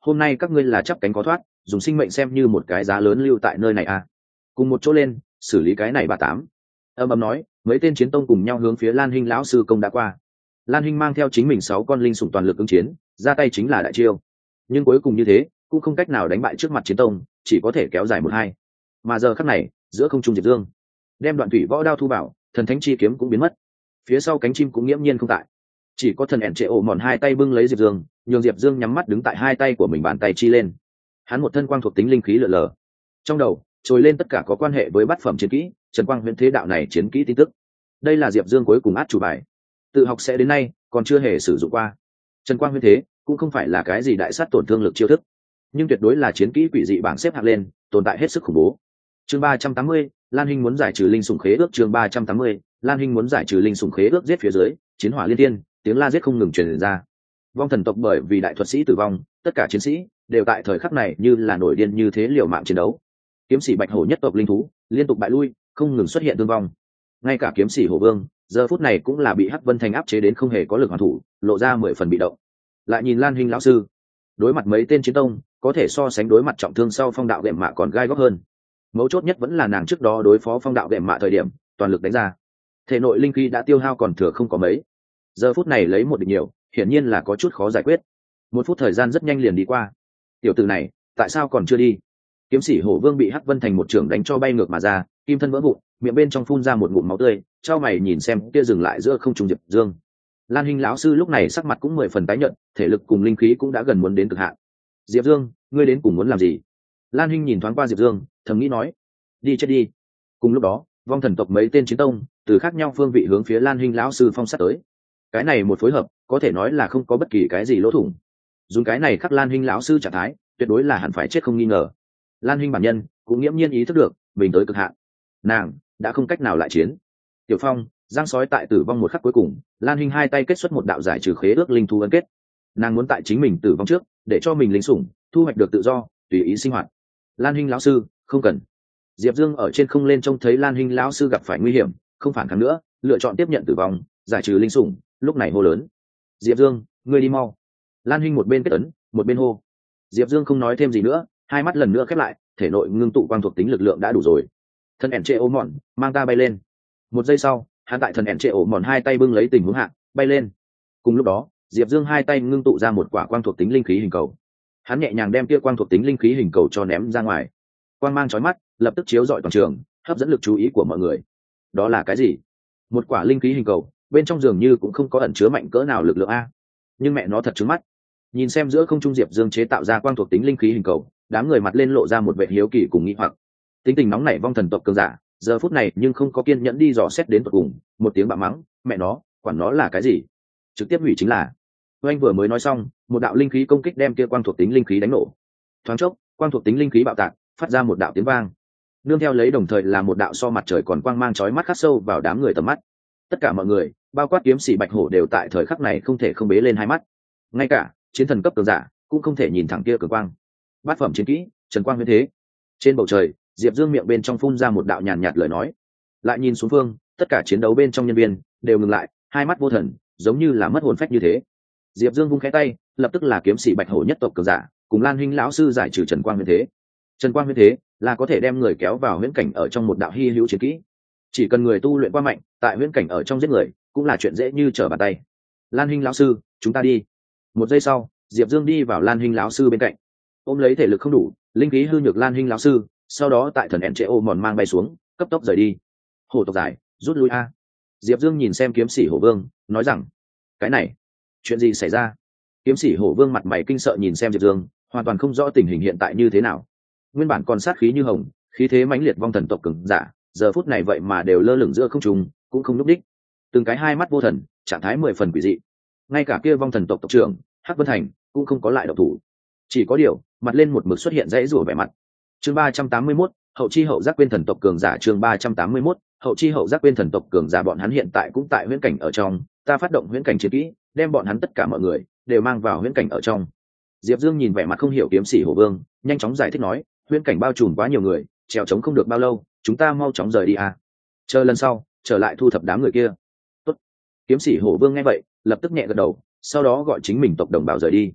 Speaker 1: hôm nay các ngươi là chắp cánh có thoát, dùng sinh mệnh xem như một cái giá lớn lưu tại nơi này à. Cùng một chỗ lên xử lý cái này bà tám. Âm ầm nói, mấy tên chiến tông cùng nhau hướng phía Lan Hinh lão sư công đã qua. Lan Hinh mang theo chính mình 6 con linh sủng toàn lực ứng chiến, ra tay chính là đại chiêu. Nhưng cuối cùng như thế cũng không cách nào đánh bại trước mặt chiến tông, chỉ có thể kéo dài 1-2. Mà giờ khắc này giữa không trung Diệp Dương đem đoạn thủy võ đao thu bảo, thần thánh chi kiếm cũng biến mất, phía sau cánh chim cũng nghiễm nhiên không tại, chỉ có thần ẻn trệ ổ mòn hai tay bưng lấy Diệp Dương, nhường Diệp Dương nhắm mắt đứng tại hai tay của mình, bàn tay chi lên, hắn một thân quang thuộc tính linh khí lượn lờ, trong đầu trồi lên tất cả có quan hệ với bát phẩm chiến kỹ Trần Quang Huyễn Thế đạo này chiến kỹ tin tức. Đây là Diệp Dương cuối cùng át chủ bài, tự học sẽ đến nay còn chưa hề sử dụng qua. Trần Quang Huyễn Thế cũng không phải là cái gì đại sát tổn thương lực chiêu thức, nhưng tuyệt đối là chiến kỹ quỷ dị bảng xếp hạng lên, tồn tại hết sức khủng bố. Chương 380, Lan Hinh muốn giải trừ linh sủng khế ước. Chương 380, Lan Hinh muốn giải trừ linh sủng khế ước. Giết phía dưới, chiến hỏa liên tiên, tiếng la giết không ngừng truyền ra. Vong thần tộc bởi vì đại thuật sĩ tử vong, tất cả chiến sĩ đều tại thời khắc này như là nổi điên như thế liều mạng chiến đấu. Kiếm sĩ bạch hổ nhất tộc linh thú liên tục bại lui, không ngừng xuất hiện thương vong. Ngay cả kiếm sĩ hổ vương giờ phút này cũng là bị Hắc Vân Thành áp chế đến không hề có lực hoàn thủ, lộ ra 10 phần bị động. Lại nhìn Lan Hinh lão sư, đối mặt mấy tên chiến tông, có thể so sánh đối mặt trọng thương sau phong đạo đệm mạ còn gai góc hơn. Mấu chốt nhất vẫn là nàng trước đó đối phó phong đạo đệm mạ thời điểm toàn lực đánh ra, thể nội linh khí đã tiêu hao còn thừa không có mấy, giờ phút này lấy một địch nhiều hiển nhiên là có chút khó giải quyết. 1 phút thời gian rất nhanh liền đi qua. Tiểu tử này tại sao còn chưa đi? Kiếm sĩ hổ vương bị Hắc Vân Thành một trưởng đánh cho bay ngược mà ra, kim thân vỡ vụn, miệng bên trong phun ra một ngụm máu tươi, trao mày nhìn xem kia dừng lại giữa không trung Diệp Dương. Lan Hinh lão sư lúc này sắc mặt cũng 10 phần tái nhợt, thể lực cùng linh khí cũng đã gần muốn đến cực hạn. Diệp Dương, ngươi đến cùng muốn làm gì? Lan Hinh nhìn thoáng qua Diệp Dương, thầm nghĩ nói, đi chết đi. Cùng lúc đó, vong thần tộc mấy tên chiến tông từ khác nhau phương vị hướng phía Lan Hinh lão sư phong sát tới. Cái này một phối hợp có thể nói là không có bất kỳ cái gì lỗ thủng. Dùng cái này khắc Lan Hinh lão sư trạng thái, tuyệt đối là hẳn phải chết không nghi ngờ. Lan Hinh bản nhân cũng nghiễm nhiên ý thức được mình tới cực hạn, nàng đã không cách nào lại chiến. Tiểu Phong giang sói tại tử vong một khắc cuối cùng, Lan Hinh hai tay kết xuất một đạo giải trừ khế ước linh thú ấn kết. Nàng muốn tại chính mình tử vong trước, để cho mình linh sủng thu hoạch được tự do, tùy ý sinh hoạt. Lan Hinh lão sư, không cần. Diệp Dương ở trên không lên trông thấy Lan Hinh lão sư gặp phải nguy hiểm, không phản kháng nữa, lựa chọn tiếp nhận tử vong, giải trừ linh sủng, lúc này hô lớn, Diệp Dương, ngươi đi mau. Lan Hinh một bên kết ấn, một bên hô. Diệp Dương không nói thêm gì nữa, hai mắt lần nữa khép lại, thể nội ngưng tụ quang thuộc tính lực lượng đã đủ rồi. Thần ẻn trệ ố mòn mang ta bay lên. 1 giây sau, hắn tại thần ẻn trệ ố mòn hai tay bưng lấy tình huống hạ bay lên. Cùng lúc đó, Diệp Dương hai tay ngưng tụ ra một quả quang thuộc tính linh khí hình cầu, hắn nhẹ nhàng đem kia quang thuộc tính linh khí hình cầu cho ném ra ngoài. Quang mang chói mắt lập tức chiếu rọi toàn trường, hấp dẫn lực chú ý của mọi người. Đó là cái gì? Một quả linh khí hình cầu, bên trong dường như cũng không có ẩn chứa mạnh cỡ nào lực lượng a, nhưng mẹ nó thật trứng mắt. Nhìn xem giữa không trung Diệp Dương chế tạo ra quang thuộc tính linh khí hình cầu, đám người mặt lên lộ ra một vẻ hiếu kỳ cùng nghi hoặc. Tính tình nóng nảy vong thần tộc cường giả giờ phút này nhưng không có kiên nhẫn đi dò xét đến tận cùng, một tiếng bạ mắng, mẹ nó quản nó là cái gì, trực tiếp hủy chính là. Anh vừa mới nói xong, một đạo linh khí công kích đem kia quang thuộc tính linh khí đánh nổ. Thoáng chốc, quang thuộc tính linh khí bạo tạc, phát ra một đạo tiếng vang, nương theo lấy đồng thời là một đạo so mặt trời còn quang mang chói mắt khắc sâu vào đám người tầm mắt. Tất cả mọi người, bao quát kiếm sĩ bạch hổ đều tại thời khắc này không thể không bế lên hai mắt. Ngay cả chiến thần cấp cường giả cũng không thể nhìn thẳng kia cường quang. Bát phẩm chiến kỹ Trần Quang Huyễn Thế. Trên bầu trời, Diệp Dương miệng bên trong phun ra một đạo nhàn nhạt lời nói, lại nhìn xuống phương, tất cả chiến đấu bên trong nhân viên đều ngừng lại, hai mắt vô thần, giống như là mất hồn phách như thế. Diệp Dương vung khẽ tay, lập tức là kiếm sĩ bạch hổ nhất tộc cường giả cùng Lan Hinh lão sư giải trừ Trần Quang Huyễn Thế. Trần Quang Huyễn Thế là có thể đem người kéo vào huyễn cảnh ở trong một đạo hy hữu chiến kỹ, chỉ cần người tu luyện qua mạnh, tại huyễn cảnh ở trong giết người cũng là chuyện dễ như trở bàn tay. Lan Hinh lão sư, chúng ta đi. 1 giây sau, Diệp Dương đi vào Lan Hinh lão sư bên cạnh, ôm lấy thể lực không đủ, linh khí hư nhược Lan Hinh lão sư, sau đó tại thần ẻn trệ ô mòn mang bay xuống, cấp tốc rời đi. Hổ tộc giải, rút lui a. Diệp Dương nhìn xem kiếm sĩ hổ vương, nói rằng, cái này chuyện gì xảy ra? Kiếm sĩ hổ vương mặt mày kinh sợ nhìn xem Diệp Dương, hoàn toàn không rõ tình hình hiện tại như thế nào. Nguyên bản còn sát khí như hồng, khí thế mãnh liệt vong thần tộc cường giả, giờ phút này vậy mà đều lơ lửng giữa không trung, cũng không lúc đích, từng cái hai mắt vô thần, trạng thái 10 phần quỷ dị. Ngay cả kia vong thần tộc tộc trưởng Hắc Vân Thành cũng không có lại động thủ, chỉ có điều mặt lên một mực xuất hiện dãy rủa vẻ mặt. Chương 381, hậu chi hậu giác quên thần tộc cường giả. Chương 381, hậu chi hậu giác quên thần tộc cường giả. Bọn hắn hiện tại cũng tại huyễn cảnh ở trong, ta phát động huyễn cảnh chiến kỹ, đem bọn hắn tất cả mọi người đều mang vào huyễn cảnh ở trong. Diệp Dương nhìn vẻ mặt không hiểu kiếm sĩ hổ vương, nhanh chóng giải thích nói, huyễn cảnh bao trùm quá nhiều người, trèo trống không được bao lâu, chúng ta mau chóng rời đi à. Chờ lần sau trở lại thu thập đám người kia. Tốt. Kiếm sĩ hổ vương nghe vậy lập tức nhẹ gật đầu, sau đó gọi chính mình tộc đồng bào rời đi.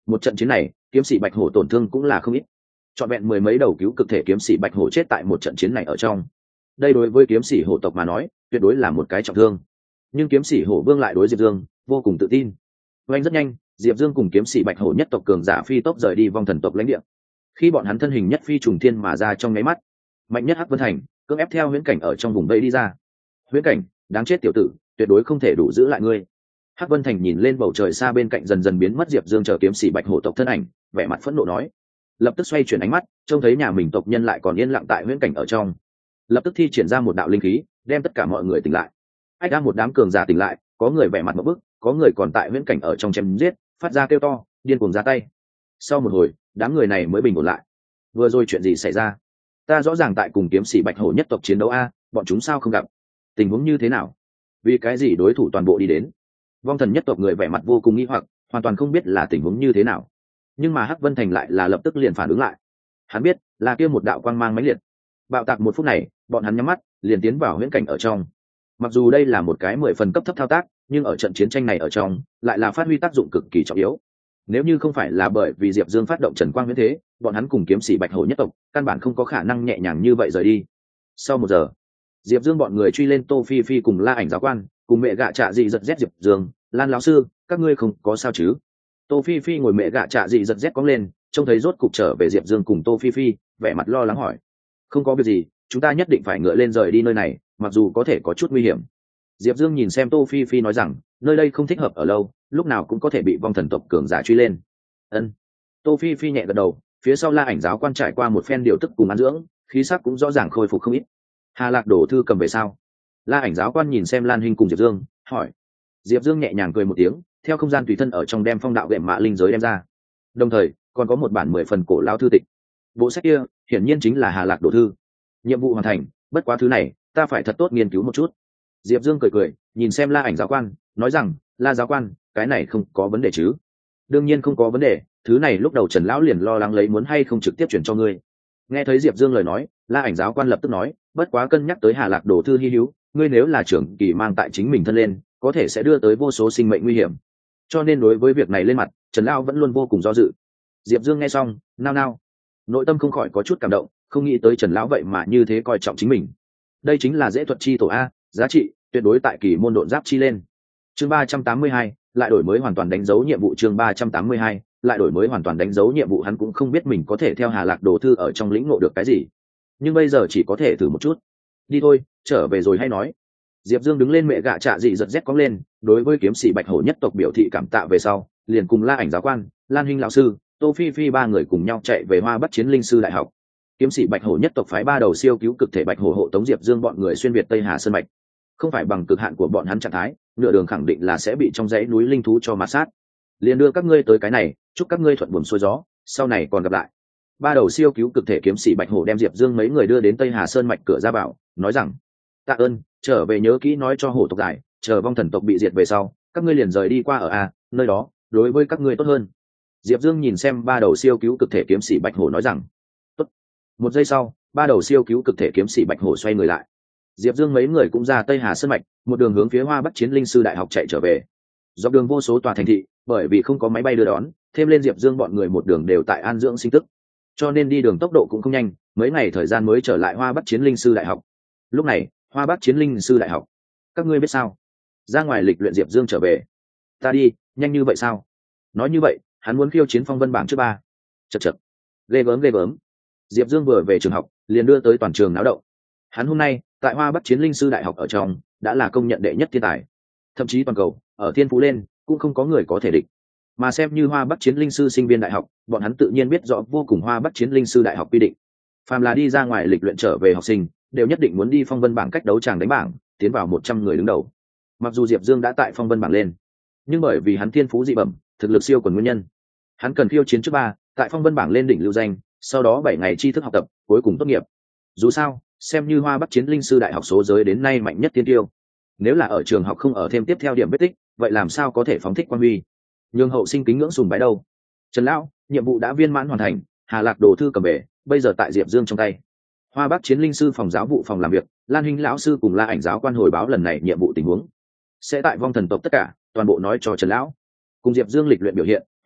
Speaker 1: Một trận chiến này kiếm sĩ bạch hổ tổn thương cũng là không ít, trọn vẹn mười mấy đầu cứu cực thể kiếm sĩ bạch hổ chết tại một trận chiến này ở trong. Đây đối với kiếm sĩ hổ tộc mà nói tuyệt đối là một cái trọng thương, nhưng kiếm sĩ hổ vương lại đối diệp dương vô cùng tự tin. Oanh rất nhanh, diệp dương cùng kiếm sĩ bạch hổ nhất tộc cường giả phi tốc rời đi vong thần tộc lãnh địa. Khi bọn hắn thân hình nhất phi trùng thiên mà ra trong nháy mắt, mạnh nhất hắc vân thành cưỡng ép theo huyễn cảnh ở trong vùng vây đi ra. Huyễn cảnh, đáng chết tiểu tử, tuyệt đối không thể đủ giữ lại ngươi. Hắc vân thành nhìn lên bầu trời xa bên cạnh dần dần biến mất diệp dương chờ kiếm sĩ bạch hổ tộc thân ảnh, vẻ mặt phẫn nộ nói, lập tức xoay chuyển ánh mắt, trông thấy nhà mình tộc nhân lại còn yên lặng tại huyễn cảnh ở trong, lập tức thi triển ra một đạo linh khí đem tất cả mọi người tỉnh lại. Ách ra một đám cường giả tỉnh lại, có người vẻ mặt một bức, có người còn tại huyễn cảnh ở trong chém giết, phát ra kêu to, điên cuồng ra tay. Sau một hồi, đám người này mới bình ổn lại. Vừa rồi chuyện gì xảy ra? Ta rõ ràng tại cùng kiếm sĩ bạch hổ nhất tộc chiến đấu a, bọn chúng sao không gặp? Tình huống như thế nào? Vì cái gì đối thủ toàn bộ đi đến? Vong thần nhất tộc người vẻ mặt vô cùng nghi hoặc, hoàn toàn không biết là tình huống như thế nào. Nhưng mà Hắc Vân Thành lại là lập tức liền phản ứng lại. Hắn biết là kia một đạo quang mang mãnh liệt. Bạo tạc một phút này, bọn hắn nhắm mắt liền tiến vào huyễn cảnh ở trong. Mặc dù đây là một cái 10 phần cấp thấp thao tác, nhưng ở trận chiến tranh này ở trong lại là phát huy tác dụng cực kỳ trọng yếu. Nếu như không phải là bởi vì Diệp Dương phát động Trần Quang huyễn thế, bọn hắn cùng kiếm sĩ bạch hổ nhất tộc căn bản không có khả năng nhẹ nhàng như vậy rời đi. Sau một giờ, Diệp Dương bọn người truy lên Tô Phi Phi cùng La Ảnh giáo quan, cùng mẹ gạ trạ dị giật rét Diệp Dương, Lan lão sư, các ngươi không có sao chứ? Tô Phi Phi ngồi mẹ gạ trạ dị giật rét cong lên, trông thấy rốt cục trở về Diệp Dương cùng Tô Phi Phi, vẻ mặt lo lắng hỏi, không có việc gì, chúng ta nhất định phải ngựa lên rời đi nơi này, mặc dù có thể có chút nguy hiểm. Diệp Dương nhìn xem Tô Phi Phi nói rằng, nơi đây không thích hợp ở lâu, lúc nào cũng có thể bị vong thần tộc cường giả truy lên. Ân. Tô Phi Phi nhẹ gật đầu, phía sau La Ảnh giáo quan trải qua một phen điều tức cùng ăn dưỡng, khí sắc cũng rõ ràng khôi phục không ít. Hà Lạc đổ thư cầm về sao? La Ảnh giáo quan nhìn xem Lan Hinh cùng Diệp Dương, hỏi. Diệp Dương nhẹ nhàng cười một tiếng, theo không gian tùy thân ở trong đem phong đạo gệm mạ linh giới đem ra. Đồng thời, còn có một bản 10 phần cổ lao thư tịch. Bộ sách kia, hiển nhiên chính là Hà Lạc đổ thư. Nhiệm vụ hoàn thành, bất quá thứ này, ta phải thật tốt nghiên cứu một chút. Diệp Dương cười cười, nhìn xem La Ảnh giáo quan, nói rằng, La giáo quan, cái này không có vấn đề chứ? Đương nhiên không có vấn đề, thứ này lúc đầu Trần lão liền lo lắng lấy muốn hay không trực tiếp chuyển cho ngươi. Nghe thấy Diệp Dương lời nói, La Ảnh giáo quan lập tức nói, bất quá cân nhắc tới Hà Lạc đồ thư hi hữu, ngươi nếu là trưởng kỳ mang tại chính mình thân lên, có thể sẽ đưa tới vô số sinh mệnh nguy hiểm. Cho nên đối với việc này lên mặt, Trần lão vẫn luôn vô cùng do dự. Diệp Dương nghe xong, nao nao, nội tâm không khỏi có chút cảm động, không nghĩ tới Trần lão vậy mà như thế coi trọng chính mình. Đây chính là dễ thuật chi tổ a, giá trị tuyệt đối tại kỳ môn độn giáp chi lên. Chương 382, lại đổi mới hoàn toàn đánh dấu nhiệm vụ. Chương 382, lại đổi mới hoàn toàn đánh dấu nhiệm vụ. Hắn cũng không biết mình có thể theo Hà Lạc đồ thư ở trong lĩnh ngộ được cái gì, nhưng bây giờ chỉ có thể thử một chút. Đi thôi, trở về rồi hay nói. Diệp Dương đứng lên mẹ gạ trạ dị giật rét cong lên, đối với kiếm sĩ bạch hổ nhất tộc biểu thị cảm tạ về sau, liền cùng La Ảnh giáo quan, Lan Hinh lão sư, Tô Phi Phi ba người cùng nhau chạy về Hoa Bắc Chiến Linh sư đại học. Kiếm sĩ bạch hổ nhất tộc phái ba đầu siêu cứu cực thể bạch hổ hộ tống Diệp Dương bọn người xuyên việt Tây Hà Sơn mạch. Không phải bằng cực hạn của bọn hắn trạng thái, nửa đường khẳng định là sẽ bị trong dãy núi linh thú cho ma sát. Liền đưa các ngươi tới cái này, chúc các ngươi thuận buồm xuôi gió, sau này còn gặp lại. Ba đầu siêu cứu cực thể kiếm sĩ bạch hổ đem Diệp Dương mấy người đưa đến Tây Hà Sơn mạch cửa ra bảo, nói rằng, tạ ơn, trở về nhớ kỹ nói cho hổ tộc giải, chờ vong thần tộc bị diệt về sau, các ngươi liền rời đi qua ở a, nơi đó đối với các ngươi tốt hơn. Diệp Dương nhìn xem ba đầu siêu cứu cực thể kiếm sĩ bạch hổ nói rằng, tốt. Một giây sau, ba đầu siêu cứu cực thể kiếm sĩ bạch hổ xoay người lại. Diệp Dương mấy người cũng ra Tây Hà Sơn mạch, một đường hướng phía Hoa Bắc Chiến Linh sư đại học chạy trở về. Dọc đường vô số tòa thành thị, bởi vì không có máy bay đưa đón, thêm lên Diệp Dương bọn người một đường đều tại an dưỡng sinh tức, cho nên đi đường tốc độ cũng không nhanh, mấy ngày thời gian mới trở lại Hoa Bắc Chiến Linh sư đại học. Lúc này, Hoa Bắc Chiến Linh sư đại học, các ngươi biết sao? Ra ngoài lịch luyện Diệp Dương trở về. Ta đi, nhanh như vậy sao? Nói như vậy, hắn muốn khiêu chiến phong vân bảng trước ba. Chậc chậc, ghê gớm ghê gớm. Diệp Dương vừa về trường học, liền đưa tới toàn trường náo động. Hắn hôm nay tại Hoa Bắc Chiến Linh sư đại học ở trong đã là công nhận đệ nhất thiên tài, thậm chí toàn cầu ở thiên phú lên cũng không có người có thể địch. Mà xem như Hoa Bắc Chiến Linh sư sinh viên đại học, bọn hắn tự nhiên biết rõ vô cùng Hoa Bắc Chiến Linh sư đại học quy định, phàm là đi ra ngoài lịch luyện trở về học sinh đều nhất định muốn đi phong vân bảng cách đấu tràng đánh bảng, tiến vào 100 người đứng đầu. Mặc dù Diệp Dương đã tại phong vân bảng lên, nhưng bởi vì hắn thiên phú dị bẩm, thực lực siêu quần nguyên nhân, hắn cần khiêu chiến trước ba, tại phong vân bảng lên đỉnh lưu danh, sau đó 7 ngày tri thức học tập, cuối cùng tốt nghiệp. Dù sao, xem như Hoa Bắc Chiến Linh sư đại học số giới đến nay mạnh nhất tiên tiêu, nếu là ở trường học không ở thêm tiếp theo điểm vết tích, vậy làm sao có thể phóng thích quan huy, nhường hậu sinh kính ngưỡng sùng bái đâu. Trần lão, nhiệm vụ đã viên mãn hoàn thành, Hà Lạc đồ thư cầm về, bây giờ tại Diệp Dương trong tay. Hoa Bắc Chiến Linh sư phòng giáo vụ phòng làm việc, Lan Hinh lão sư cùng La Ảnh giáo quan hồi báo lần này nhiệm vụ tình huống, sẽ tại vong thần tộc tất cả toàn bộ nói cho Trần lão. Cùng Diệp Dương lịch luyện biểu hiện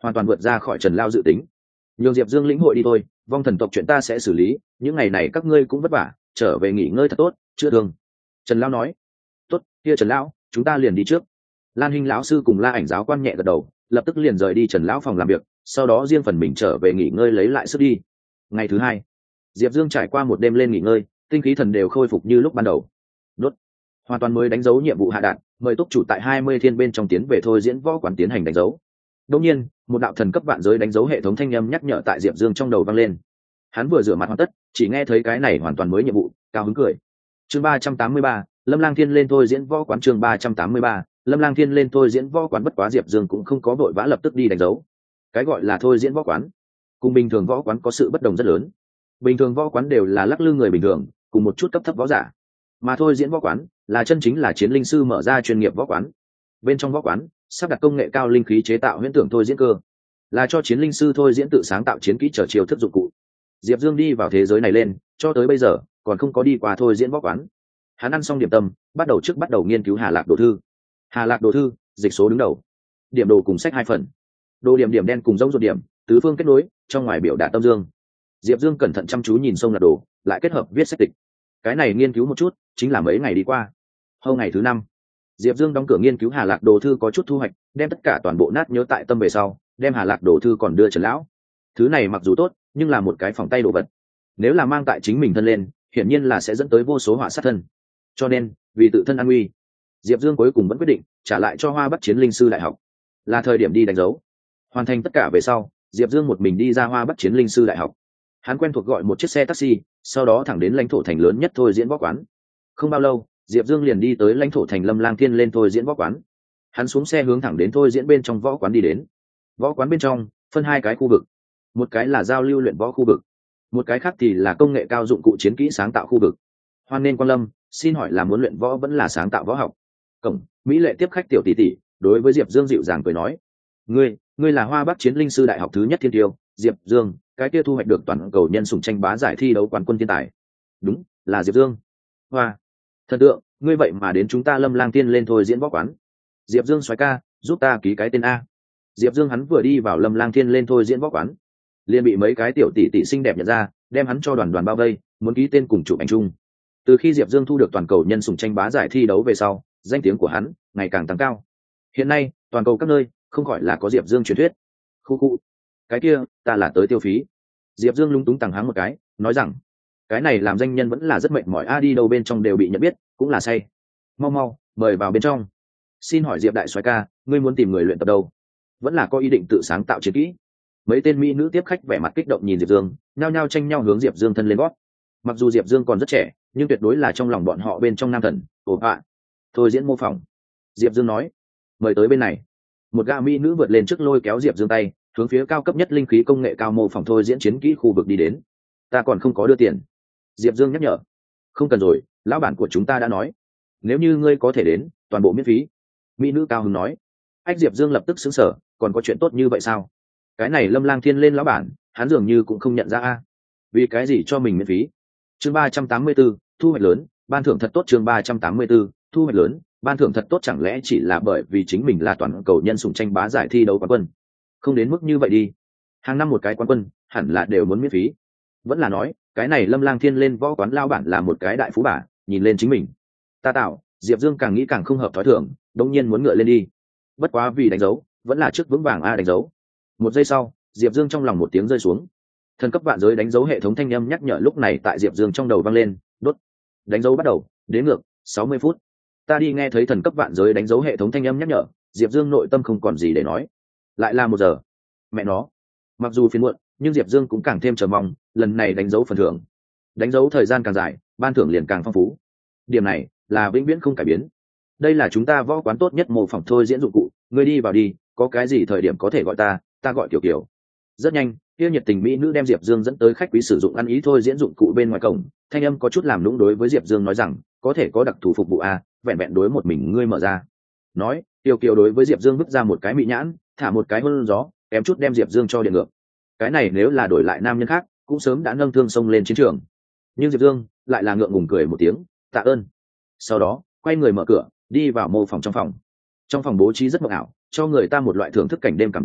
Speaker 1: hoàn toàn vượt ra khỏi Trần Lao dự tính. Nhường Diệp Dương lĩnh hội đi thôi, vong thần tộc chuyện ta sẽ xử lý, những ngày này các ngươi cũng vất vả, trở về nghỉ ngơi thật tốt, chữa thương. Trần Lao nói. Tốt, kia Trần Lão, chúng ta liền đi trước. Lan Hinh lão sư cùng La Ảnh giáo quan nhẹ gật đầu, lập tức liền rời đi Trần Lão phòng làm việc, sau đó riêng phần mình trở về nghỉ ngơi lấy lại sức đi. Ngày thứ hai, Diệp Dương trải qua một đêm lên nghỉ ngơi, tinh khí thần đều khôi phục như lúc ban đầu. Đốt, hoàn toàn mới đánh dấu nhiệm vụ hạ đạn, mời túc chủ tại 20 thiên bên trong tiến về thôi diễn võ quán tiến hành đánh dấu. Đương nhiên, một đạo thần cấp vạn giới đánh dấu hệ thống thanh âm nhắc nhở tại Diệp Dương trong đầu vang lên. Hắn vừa rửa mặt hoàn tất, chỉ nghe thấy cái này hoàn toàn mới nhiệm vụ, cao hứng cười. Chương 383, Lâm Lang Thiên lên thôi diễn võ quán. Chương 383, Lâm Lang Thiên lên thôi diễn võ quán. Bất quá Diệp Dương cũng không có vội vã lập tức đi đánh dấu. Cái gọi là thôi diễn võ quán, cùng bình thường võ quán có sự bất đồng rất lớn. Bình thường võ quán đều là lắc lư người bình thường, cùng một chút cấp thấp võ giả. Mà thôi diễn võ quán là chân chính là chiến linh sư mở ra chuyên nghiệp võ quán. Bên trong võ quán, sắp đặt công nghệ cao linh khí chế tạo huyễn tưởng thôi diễn cơ, là cho chiến linh sư thôi diễn tự sáng tạo chiến kỹ trở chiêu thức dụng cụ. Diệp Dương đi vào thế giới này lên, cho tới bây giờ còn không có đi qua thôi diễn võ quán. Hắn ăn xong điểm tâm, bắt đầu nghiên cứu Hà Lạc Đồ thư. Hà Lạc Đồ thư, dịch số đứng đầu. Điểm đồ cùng sách 2 phần. Đồ điểm điểm đen cùng giống ruột điểm, tứ phương kết nối, trong ngoài biểu đạt tâm dương. Diệp Dương cẩn thận chăm chú nhìn sông Lạc Đồ, lại kết hợp viết sách tịch. Cái này nghiên cứu một chút, chính là mấy ngày đi qua. Hôm ngày thứ 5, Diệp Dương đóng cửa nghiên cứu Hà Lạc Đồ thư có chút thu hoạch, đem tất cả toàn bộ nát nhớ tại tâm về sau, đem Hà Lạc Đồ thư còn đưa Trần Lão. Thứ này mặc dù tốt, nhưng là một cái phòng tay đồ vật. Nếu là mang tại chính mình thân lên, hiển nhiên là sẽ dẫn tới vô số họa sát thân. Cho nên, vì tự thân an nguy, Diệp Dương cuối cùng vẫn quyết định trả lại cho Hoa Bắc Chiến Linh Sư Đại học. Là thời điểm đi đánh dấu. Hoàn thành tất cả về sau, Diệp Dương một mình đi ra Hoa Bắc Chiến Linh Sư Đại học. Hắn quen thuộc gọi một chiếc xe taxi, sau đó thẳng đến lãnh thổ thành lớn nhất thôi diễn võ quán. Không bao lâu, Diệp Dương liền đi tới lãnh thổ thành Lâm Lang Thiên lên thôi diễn võ quán. Hắn xuống xe hướng thẳng đến thôi diễn bên trong võ quán đi đến. Võ quán bên trong phân 2 cái khu vực, một cái là giao lưu luyện võ khu vực, một cái khác thì là công nghệ cao dụng cụ chiến kỹ sáng tạo khu vực. Hoan nên quan lâm, xin hỏi là muốn luyện võ vẫn là sáng tạo võ học? Cổng, mỹ lệ tiếp khách tiểu tỷ tỷ đối với Diệp Dương dịu dàng cười nói: ngươi là Hoa Bắc Chiến Linh Sư Đại học thứ nhất thiên tiêu Diệp Dương, cái kia thu hoạch được toàn cầu nhân sủng tranh bá giải thi đấu quán quân thiên tài. Đúng, là Diệp Dương. Hoa, thần tượng, ngươi vậy mà đến chúng ta Lâm Lang Tiên lên thôi diễn võ quán. Diệp Dương soái ca, giúp ta ký cái tên A. Diệp Dương hắn vừa đi vào Lâm Lang Thiên lên thôi diễn võ quán, liền bị mấy cái tiểu tỷ tỷ xinh đẹp nhận ra, đem hắn cho đoàn đoàn bao vây, muốn ký tên cùng chụp ảnh chung. Từ khi Diệp Dương thu được toàn cầu nhân sủng tranh bá giải thi đấu về sau, danh tiếng của hắn ngày càng tăng cao. Hiện nay, toàn cầu các nơi không khỏi là có Diệp Dương truyền thuyết. Khu, cái kia, ta là tới tiêu phí. Diệp Dương lúng túng tằng háng một cái, nói rằng, cái này làm danh nhân vẫn là rất mệt mỏi a, đi đâu bên trong đều bị nhận biết, cũng là say. Mau, mời vào bên trong. Xin hỏi Diệp đại soái ca, ngươi muốn tìm người luyện tập đâu? Vẫn là có ý định tự sáng tạo chiến kỹ? Mấy tên mỹ nữ tiếp khách vẻ mặt kích động nhìn Diệp Dương, nhao nhao tranh nhau hướng Diệp Dương thân lên gót. Mặc dù Diệp Dương còn rất trẻ, nhưng tuyệt đối là trong lòng bọn họ bên trong nam thần. Ồ ạ, thôi diễn mô phỏng. Diệp Dương nói, mời tới bên này. Một gã mỹ nữ vượt lên trước lôi kéo Diệp Dương tay, hướng phía cao cấp nhất linh khí công nghệ cao mô phỏng thôi diễn chiến kỹ khu vực đi đến. Ta còn không có đưa tiền. Diệp Dương nhắc nhở. Không cần rồi, lão bản của chúng ta đã nói, nếu như ngươi có thể đến, toàn bộ miễn phí. Mỹ nữ cao hứng nói. Ách, Diệp Dương lập tức sững sờ, còn có chuyện tốt như vậy sao? Cái này Lâm Lang Thiên lên lão bản, hắn dường như cũng không nhận ra a. Vì cái gì cho mình miễn phí? Chương 384, thu hoạch lớn, ban thưởng thật tốt. Chương 384, thu hoạch lớn, ban thưởng thật tốt. Chẳng lẽ chỉ là bởi vì chính mình là toàn cầu nhân sủng tranh bá giải thi đấu quán quân? Không đến mức như vậy đi. Hàng năm một cái quán quân, hẳn là đều muốn miễn phí. Vẫn là nói, cái này Lâm Lang Thiên lên võ quán lão bản là một cái đại phú bà, nhìn lên chính mình. Ta tạo, Diệp Dương càng nghĩ càng không hợp thói thường, đột nhiên muốn ngựa lên đi. Bất quá vì đánh dấu, vẫn là trước vững vàng a đánh dấu. Một giây sau, Diệp Dương trong lòng một tiếng rơi xuống. Thần cấp vạn giới đánh dấu hệ thống thanh âm nhắc nhở lúc này tại Diệp Dương trong đầu vang lên, đốt. Đánh dấu bắt đầu, đến ngược 60 phút. Ta đi, nghe thấy thần cấp vạn giới đánh dấu hệ thống thanh âm nhắc nhở, Diệp Dương nội tâm không còn gì để nói. Lại là 1 giờ. Mẹ nó. Mặc dù phiền muộn, nhưng Diệp Dương cũng càng thêm chờ mong, lần này đánh dấu phần thưởng. Đánh dấu thời gian càng dài, ban thưởng liền càng phong phú. Điểm này là vĩnh viễn không cải biến. Đây là chúng ta võ quán tốt nhất mô phỏng thôi diễn dụng cụ, ngươi đi vào đi, có cái gì thời điểm có thể gọi ta gọi Kiều Kiều. Rất nhanh, kia nhiệt tình mỹ nữ đem Diệp Dương dẫn tới khách quý sử dụng ăn ý thôi diễn dụng cụ bên ngoài cổng, thanh âm có chút làm nũng đối với Diệp Dương nói rằng, có thể có đặc thù phục vụ a, vẹn vẹn đối một mình ngươi mở ra. Nói, Kiều Kiều đối với Diệp Dương vứt ra một cái mị nhãn, thả một cái hôn gió, kém chút đem Diệp Dương cho điện ngược. Cái này nếu là đổi lại nam nhân khác, cũng sớm đã nâng thương xông lên chiến trường. Nhưng Diệp Dương lại là ngượng ngùng cười một tiếng, tạ ơn. Sau đó, quay người mở cửa, đi vào mô phỏng trong phòng. Trong phòng bố trí rất mộng ảo, cho người ta một loại thưởng thức cảnh đêm cảm giác,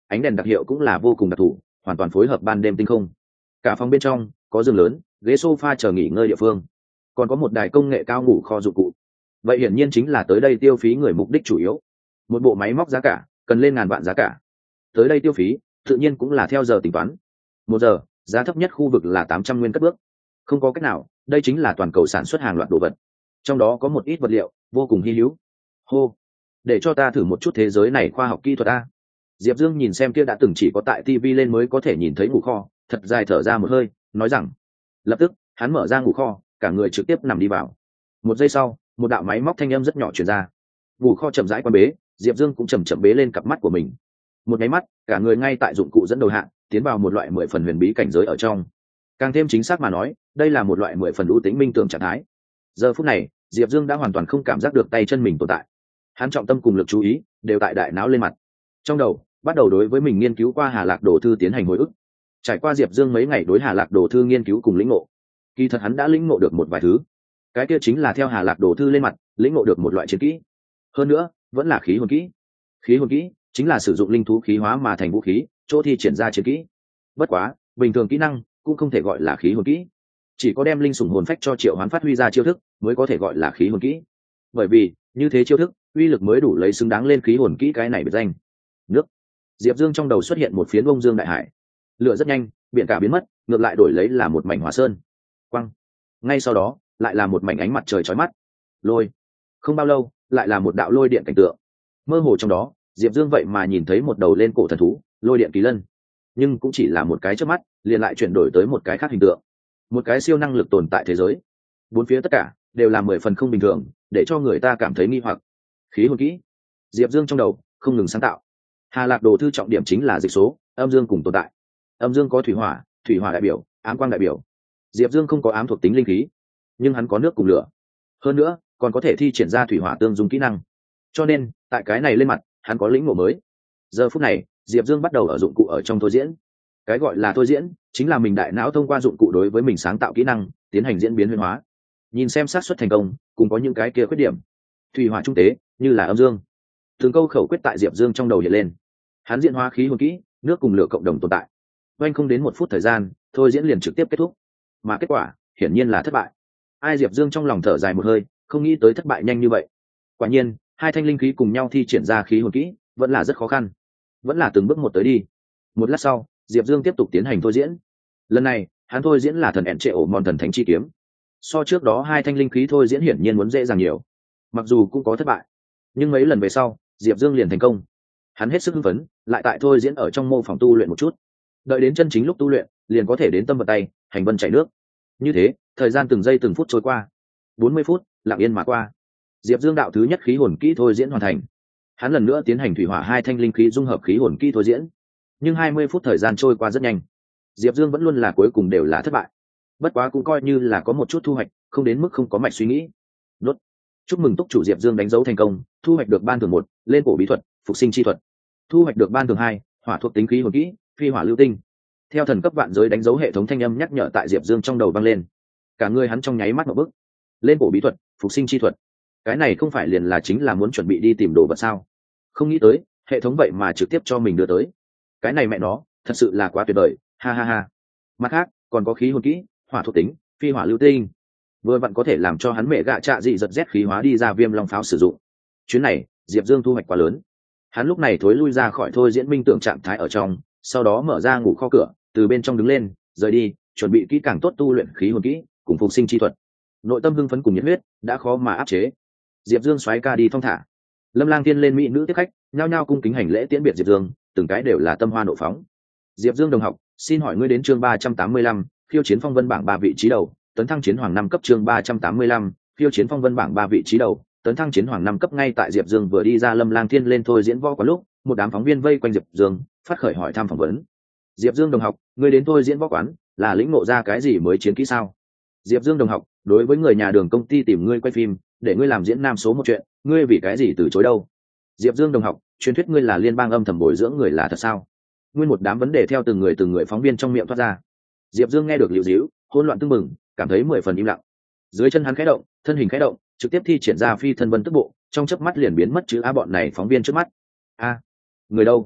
Speaker 1: ánh đèn đặc hiệu cũng là vô cùng đặc thù, hoàn toàn phối hợp ban đêm tinh không. Cả phòng bên trong có giường lớn, ghế sofa chờ nghỉ ngơi địa phương, còn có một đài công nghệ cao ngủ kho dụng cụ. Vậy hiển nhiên chính là tới đây tiêu phí người mục đích chủ yếu. Một bộ máy móc giá cả cần lên ngàn vạn giá cả, tới đây tiêu phí tự nhiên cũng là theo giờ tính toán. Một giờ giá thấp nhất khu vực là 800 nguyên cất bước. Không có cách nào, đây chính là toàn cầu sản xuất hàng loạt đồ vật, trong đó có một ít vật liệu vô cùng hy hữu. Hô, để cho ta thử một chút thế giới này khoa học kỹ thuật a. Diệp Dương nhìn xem kia đã từng chỉ có tại TV lên mới có thể nhìn thấy ngủ kho, thật dài thở ra một hơi, nói rằng. Lập tức hắn mở ra ngủ kho, cả người trực tiếp nằm đi vào. Một giây sau, một đạo máy móc thanh âm rất nhỏ truyền ra. Ngủ kho chậm rãi quan bế, Diệp Dương cũng chậm chậm bế lên cặp mắt của mình. Một cái mắt, cả người ngay tại dụng cụ dẫn đầu hạng, tiến vào một loại 10 phần huyền bí cảnh giới ở trong. Càng thêm chính xác mà nói, đây là một loại 10 phần ưu tĩnh minh tưởng trạng thái. Giờ phút này, Diệp Dương đã hoàn toàn không cảm giác được tay chân mình tồn tại. Hắn trọng tâm cùng lực chú ý đều tại đại não lên mặt. Trong đầu, bắt đầu đối với mình nghiên cứu qua Hà Lạc Đồ thư tiến hành hồi ức. Trải qua Diệp Dương mấy ngày đối Hà Lạc Đồ thư nghiên cứu cùng lĩnh ngộ, kỳ thật hắn đã lĩnh ngộ được một vài thứ. Cái kia chính là theo Hà Lạc Đồ thư lên mặt, lĩnh ngộ được một loại chiến kỹ. Hơn nữa, vẫn là khí hồn kỹ. Khí hồn kỹ chính là sử dụng linh thú khí hóa mà thành vũ khí, chỗ thi triển ra chiến kỹ. Bất quá, bình thường kỹ năng cũng không thể gọi là khí hồn kỹ, chỉ có đem linh sủng hồn phách cho triệu hoán phát huy ra chiêu thức mới có thể gọi là khí hồn kỹ. Bởi vì như thế chiêu thức uy lực mới đủ lấy xứng đáng lên khí hồn kỹ cái này biệt danh. Nước. Diệp Dương trong đầu xuất hiện một phiến bông dương đại hải, lửa rất nhanh, biển cả biến mất, ngược lại đổi lấy là một mảnh hỏa sơn. Quăng. Ngay sau đó lại là một mảnh ánh mặt trời chói mắt. Lôi. Không bao lâu lại là một đạo lôi điện cảnh tượng. Mơ hồ trong đó, Diệp Dương vậy mà nhìn thấy một đầu lên cổ thần thú, lôi điện kỳ lân. Nhưng cũng chỉ là một cái chớp mắt, liền lại chuyển đổi tới một cái khác hình tượng. Một cái siêu năng lực tồn tại thế giới. Bốn phía tất cả đều là 10 phần không bình thường, để cho người ta cảm thấy nghi hoặc. Khí hồn kỹ. Diệp Dương trong đầu không ngừng sáng tạo. Hà Lạc Đồ thư trọng điểm chính là dịch số, âm dương cùng tồn tại. Âm dương có thủy hỏa đại biểu, ám quang đại biểu. Diệp Dương không có ám thuộc tính linh khí, nhưng hắn có nước cùng lửa. Hơn nữa, còn có thể thi triển ra thủy hỏa tương dung kỹ năng. Cho nên, tại cái này lên mặt, hắn có lĩnh ngộ mới. Giờ phút này, Diệp Dương bắt đầu ở dụng cụ ở trong thôi diễn. Cái gọi là thôi diễn, chính là mình đại não thông qua dụng cụ đối với mình sáng tạo kỹ năng, tiến hành diễn biến huyễn hóa. Nhìn xem xác suất thành công, cùng có những cái kia khuyết điểm. Thủy hỏa trung tế, như là âm dương. Từng câu khẩu quyết tại Diệp Dương trong đầu hiện lên. Hắn diễn hóa khí hồn kỹ, nước cùng lửa cộng đồng tồn tại. Oanh không đến 1 phút thời gian, thôi diễn liền trực tiếp kết thúc. Mà kết quả, hiển nhiên là thất bại. Ai Diệp Dương trong lòng thở dài một hơi, không nghĩ tới thất bại nhanh như vậy. Quả nhiên, hai thanh linh khí cùng nhau thi triển ra khí hồn kỹ, vẫn là rất khó khăn. Vẫn là từng bước một tới đi. Một lát sau, Diệp Dương tiếp tục tiến hành thôi diễn. Lần này, hắn thôi diễn là thần ẻn trệ ổ mòn thần thánh chi kiếm. So trước đó hai thanh linh khí thôi diễn hiển nhiên muốn dễ dàng nhiều. Mặc dù cũng có thất bại, nhưng mấy lần về sau, Diệp Dương liền thành công. Hắn hết sức hưng phấn, lại tại thôi diễn ở trong mô phòng tu luyện một chút. Đợi đến chân chính lúc tu luyện, liền có thể đến tâm vật tay, hành vân chảy nước. Như thế, thời gian từng giây từng phút trôi qua. 40 phút, lặng yên mà qua. Diệp Dương đạo thứ nhất khí hồn kỹ thôi diễn hoàn thành. Hắn lần nữa tiến hành thủy hỏa hai thanh linh khí dung hợp khí hồn kỹ thôi diễn. Nhưng 20 phút thời gian trôi qua rất nhanh. Diệp Dương vẫn luôn là cuối cùng đều là thất bại. Bất quá cũng coi như là có một chút thu hoạch, không đến mức không có mạch suy nghĩ. Nốt. Chúc mừng túc chủ Diệp Dương đánh dấu thành công, thu hoạch được ban thưởng 1, lên cổ bí thuật, phục sinh chi thuật. Thu hoạch được ban thưởng 2, hỏa thuộc tính khí hồn kỹ, phi hỏa lưu tinh. Theo thần cấp vạn giới đánh dấu hệ thống thanh âm nhắc nhở tại Diệp Dương trong đầu vang lên. Cả người hắn trong nháy mắt một bức. Lên cổ bí thuật, phục sinh chi thuật. Cái này không phải liền là chính là muốn chuẩn bị đi tìm đồ vật sao? Không nghĩ tới, hệ thống vậy mà trực tiếp cho mình đưa tới. Cái này mẹ nó, thật sự là quá tuyệt vời, ha ha ha. Mặt khác, còn có khí hồn kỹ, hỏa thuộc tính, phi hỏa lưu tinh. Vừa vặn có thể làm cho hắn mẹ gạ trạ dị giật rét khí hóa đi ra viêm long pháo sử dụng. Chuyến này, Diệp Dương thu hoạch quá lớn. Hắn lúc này thối lui ra khỏi thôi diễn minh tưởng trạng thái ở trong, sau đó mở ra ngủ kho cửa, từ bên trong đứng lên, rời đi, chuẩn bị kỹ càng tốt tu luyện khí hồn kỹ, cùng phục sinh chi thuật. Nội tâm hưng phấn cùng nhiệt huyết đã khó mà áp chế. Diệp Dương xoáy ca đi thong thả. Lâm Lang Thiên lên mỹ nữ tiếp khách, nhao nhao cung kính hành lễ tiễn biệt Diệp Dương, từng cái đều là tâm hoa nộ phóng. Diệp Dương đồng học, xin hỏi ngươi đến chương 385, khiêu chiến phong vân bảng 3 vị trí đầu, tấn thăng chiến hoàng 5 cấp chương 385, khiêu chiến phong vân bảng 3 vị trí đầu, tấn thăng chiến hoàng 5 cấp. Ngay tại Diệp Dương vừa đi ra Lâm Lang Thiên lên thôi diễn võ quán lúc, một đám phóng viên vây quanh Diệp Dương, phát khởi hỏi thăm phỏng vấn. Diệp Dương đồng học, ngươi đến thôi diễn võ quán, là lĩnh ngộ ra cái gì mới chiến kỹ sao? Diệp Dương đồng học, đối với người nhà đường công ty tìm ngươi quay phim, để ngươi làm diễn nam số một chuyện, ngươi vì cái gì từ chối đâu? Diệp Dương đồng học, truyền thuyết ngươi là liên bang âm thầm bồi dưỡng người là thật sao? Nguyên một đám vấn đề theo từng người phóng viên trong miệng thoát ra. Diệp Dương nghe được liễu díu, hỗn loạn tưng bừng, cảm thấy 10 phần im lặng. Dưới chân hắn khẽ động, thân hình khẽ động, trực tiếp thi triển ra phi thân vân tức bộ, trong chớp mắt liền biến mất chữ a bọn này phóng viên trước mắt. A, người đâu?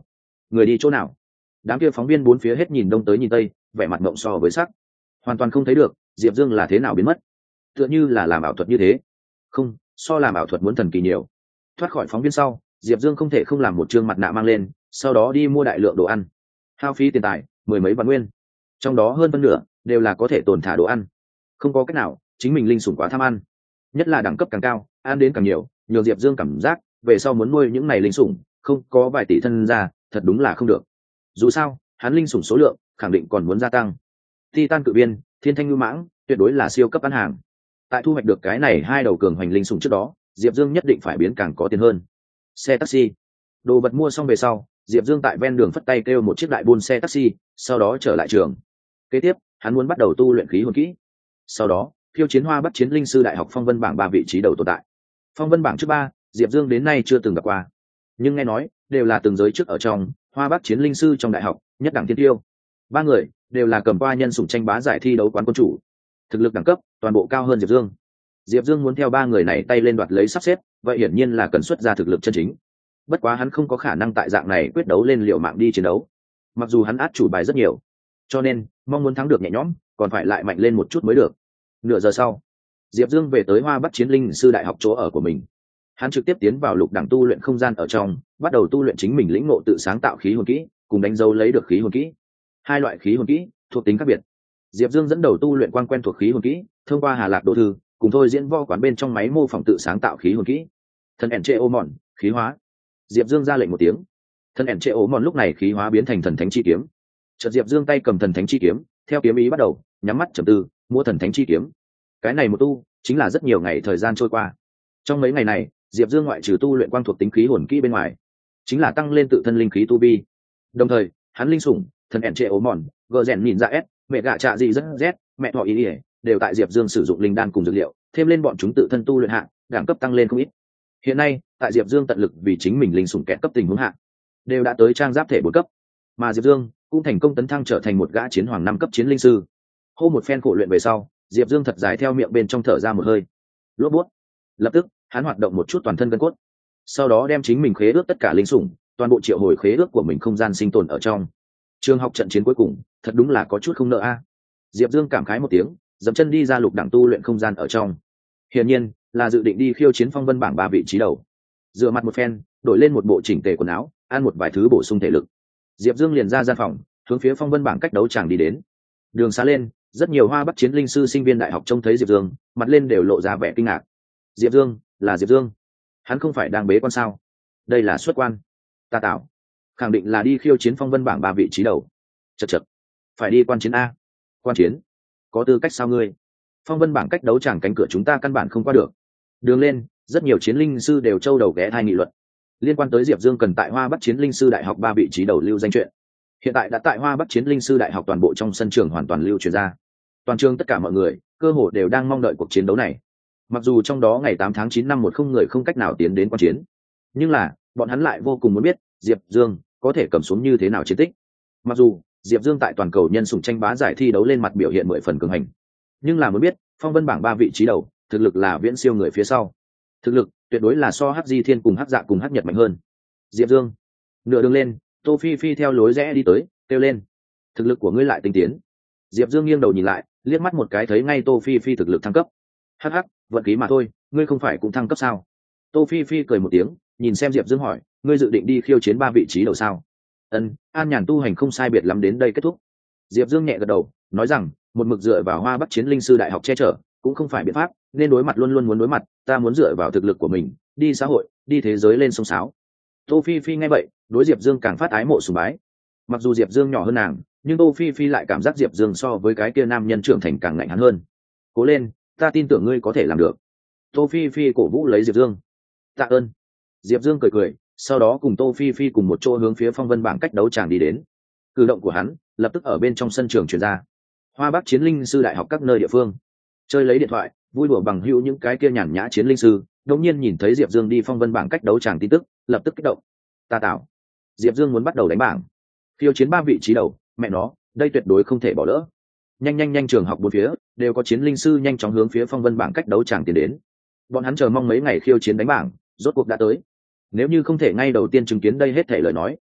Speaker 1: người đi chỗ nào? Đám kia phóng viên bốn phía hết nhìn đông tới nhìn tây, vẻ mặt mộng so với sắc, hoàn toàn không thấy được Diệp Dương là thế nào biến mất, tựa như là làm ảo thuật như thế. Không, so làm ảo thuật muốn thần kỳ nhiều. Thoát khỏi phóng viên sau, Diệp Dương không thể không làm một trương mặt nạ mang lên, sau đó đi mua đại lượng đồ ăn, hao phí tiền tài mười mấy vạn nguyên, trong đó hơn phân nửa đều là có thể tồn thả đồ ăn. Không có cách nào, chính mình linh sủng quá tham ăn, nhất là đẳng cấp càng cao ăn đến càng nhiều, nhường Diệp Dương cảm giác về sau muốn nuôi những này linh sủng không có vài tỷ thân ra thật đúng là không được. Dù sao hắn linh sủng số lượng khẳng định còn muốn gia tăng. Titan cự viên, thiên thanh ngưu mãng tuyệt đối là siêu cấp ăn hàng. Tại thu hoạch được cái này hai đầu cường hoành linh sủng trước đó, Diệp Dương nhất định phải biến càng có tiền hơn. Xe taxi, đồ vật mua xong về sau, Diệp Dương tại ven đường phất tay kêu một chiếc đại buôn xe taxi, sau đó trở lại trường. Kế tiếp hắn muốn bắt đầu tu luyện khí hồn kỹ, sau đó khiêu chiến Hoa Bắc Chiến Linh Sư Đại học phong vân bảng 3 vị trí đầu tồn tại. Phong vân bảng trước 3, Diệp Dương đến nay chưa từng gặp qua, nhưng nghe nói đều là từng giới trước ở trong Hoa Bắc Chiến Linh Sư trong đại học nhất đẳng thiên tiêu. 3 người đều là cầm qua nhân sủng tranh bá giải thi đấu quán quân chủ, thực lực đẳng cấp toàn bộ cao hơn Diệp Dương. Diệp Dương muốn theo 3 người này tay lên đoạt lấy sắp xếp, vậy hiển nhiên là cần xuất ra thực lực chân chính. Bất quá hắn không có khả năng tại dạng này quyết đấu lên liều mạng đi chiến đấu. Mặc dù hắn át chủ bài rất nhiều, cho nên mong muốn thắng được nhẹ nhõm, còn phải lại mạnh lên một chút mới được. Nửa giờ sau, Diệp Dương về tới Hoa Bắc Chiến Linh Sư Đại học chỗ ở của mình. Hắn trực tiếp tiến vào lục đẳng tu luyện không gian ở trong, bắt đầu tu luyện chính mình lĩnh ngộ tự sáng tạo khí hồn kỹ, cùng đánh dấu lấy được khí hồn kỹ. Hai loại khí hồn kỹ thuộc tính khác biệt. Diệp Dương dẫn đầu tu luyện quan quen thuộc khí hồn kỹ, thông qua Hà Lạc Đỗ Thư, cùng thôi diễn võ quán bên trong máy mô phỏng tự sáng tạo khí hồn kỹ. Thần ẻn trệ ô mòn, khí hóa. Diệp Dương ra lệnh một tiếng. Thần ẻn trệ ô mòn lúc này khí hóa biến thành thần thánh chi kiếm. Chợt Diệp Dương tay cầm thần thánh chi kiếm, theo kiếm ý bắt đầu, nhắm mắt trầm tư, mua thần thánh chi kiếm. Cái này một tu, chính là rất nhiều ngày thời gian trôi qua. Trong mấy ngày này, Diệp Dương ngoại trừ tu luyện quang thuộc tính khí hồn kỹ bên ngoài, chính là tăng lên tự thân linh khí tu vi. Đồng thời, hắn linh sủng, thần ẻn trệ ố mòn, gờ rèn nhìn ra s, mẹ gạ trạ gì rất z, mẹ thọ ý ỉa, đều tại Diệp Dương sử dụng linh đan cùng dược liệu, thêm lên bọn chúng tự thân tu luyện hạng, đẳng cấp tăng lên không ít. Hiện nay, tại Diệp Dương tận lực vì chính mình linh sủng kẹt cấp tình huống hạng, đều đã tới trang giáp thể 4 cấp, mà Diệp Dương cũng thành công tấn thăng trở thành một gã chiến hoàng 5 cấp chiến linh sư. Hô một phen khổ luyện về sau, Diệp Dương thật dài theo miệng bên trong thở ra một hơi, lốp bút. Lập tức, hắn hoạt động một chút toàn thân gân cốt, sau đó đem chính mình khế ước tất cả linh sủng, toàn bộ triệu hồi khế ước của mình không gian sinh tồn ở trong. Trường học trận chiến cuối cùng, thật đúng là có chút không nợ a. Diệp Dương cảm khái một tiếng, dậm chân đi ra lục đẳng tu luyện không gian ở trong. Hiển nhiên, là dự định đi khiêu chiến phong vân bảng 3 vị trí đầu. Dựa mặt một phen, đổi lên một bộ chỉnh tề quần áo, ăn một vài thứ bổ sung thể lực. Diệp Dương liền ra gian phòng, hướng phía phong vân bảng cách đấu tràng đi đến. Đường xá lên, rất nhiều Hoa Bắc Chiến Linh Sư sinh viên đại học trông thấy Diệp Dương, mặt lên đều lộ ra vẻ kinh ngạc. Diệp Dương, là Diệp Dương. Hắn không phải đang bế quan sao? Đây là xuất quan. Ta tạo, khẳng định là đi khiêu chiến phong vân bảng 3 vị trí đầu. Chậc chậc, phải đi quan chiến a. Quan chiến? Có tư cách sao ngươi? Phong vân bảng cách đấu tràng cánh cửa chúng ta căn bản không qua được. Đường lên, rất nhiều chiến linh sư đều trâu đầu ghé thai nghị luận liên quan tới Diệp Dương cần tại Hoa Bắc Chiến Linh Sư Đại học 3 vị trí đầu lưu danh chuyện. Hiện tại đã tại Hoa Bắc Chiến Linh Sư Đại học toàn bộ trong sân trường hoàn toàn lưu truyền ra. Toàn trường tất cả mọi người cơ hồ đều đang mong đợi cuộc chiến đấu này. Mặc dù trong đó ngày 8 tháng 9 năm 10 người không cách nào tiến đến quan chiến, nhưng là bọn hắn lại vô cùng muốn biết Diệp Dương có thể cầm xuống như thế nào chiến tích. Mặc dù Diệp Dương tại toàn cầu nhân sủng tranh bá giải thi đấu lên mặt biểu hiện 10 phần cường hành, nhưng là muốn biết phong vân bảng 3 vị trí đầu, thực lực là viễn siêu người phía sau. Thực lực tuyệt đối là so Hắc Di Thiên cùng Hắc Dạ cùng Hắc Nhật mạnh hơn. Diệp Dương, nửa đường lên, Tô Phi Phi theo lối rẽ đi tới, kêu lên: "Thực lực của ngươi lại tinh tiến." Diệp Dương nghiêng đầu nhìn lại, liếc mắt một cái thấy ngay Tô Phi Phi thực lực thăng cấp. "Hắc hắc, vận khí mà thôi, ngươi không phải cũng thăng cấp sao?" Tô Phi Phi cười một tiếng, nhìn xem Diệp Dương hỏi: "Ngươi dự định đi khiêu chiến 3 vị trí đầu sao?" "Ân, an nhàn tu hành không sai biệt lắm đến đây kết thúc." Diệp Dương nhẹ gật đầu, nói rằng: "Một mực dựa vào Hoa Bắc Chiến Linh Sư Đại học che chở, cũng không phải biện pháp, nên đối mặt luôn luôn muốn đối mặt, ta muốn dựa vào thực lực của mình, đi xã hội, đi thế giới lên sông sáo." Tô Phi Phi nghe vậy, đối Diệp Dương càng phát ái mộ sùng bái. Mặc dù Diệp Dương nhỏ hơn nàng, nhưng Tô Phi Phi lại cảm giác Diệp Dương so với cái kia nam nhân trưởng thành càng ngạnh hắn hơn. "Cố lên, ta tin tưởng ngươi có thể làm được." Tô Phi Phi cổ vũ lấy Diệp Dương. "Tạ ơn." Diệp Dương cười cười, sau đó cùng Tô Phi Phi cùng một chỗ hướng phía phong vân bảng cách đấu tràng đi đến. Cử động của hắn lập tức ở bên trong sân trường truyền ra. Hoa Bắc Chiến Linh Sư Đại học các nơi địa phương, chơi lấy điện thoại, vui đùa bằng hữu những cái kia nhàn nhã chiến linh sư, đột nhiên nhìn thấy Diệp Dương đi phong vân bảng cách đấu tràng tin tức, lập tức kích động. "Ta tạo, Diệp Dương muốn bắt đầu đánh bảng, khiêu chiến 3 vị trí đầu, mẹ nó, đây tuyệt đối không thể bỏ lỡ." Nhanh nhanh nhanh, trường học bốn phía đều có chiến linh sư nhanh chóng hướng phía phong vân bảng cách đấu tràng tiến đến. Bọn hắn chờ mong mấy ngày khiêu chiến đánh bảng rốt cuộc đã tới. Nếu như không thể ngay đầu tiên chứng kiến đây hết thể lời nói,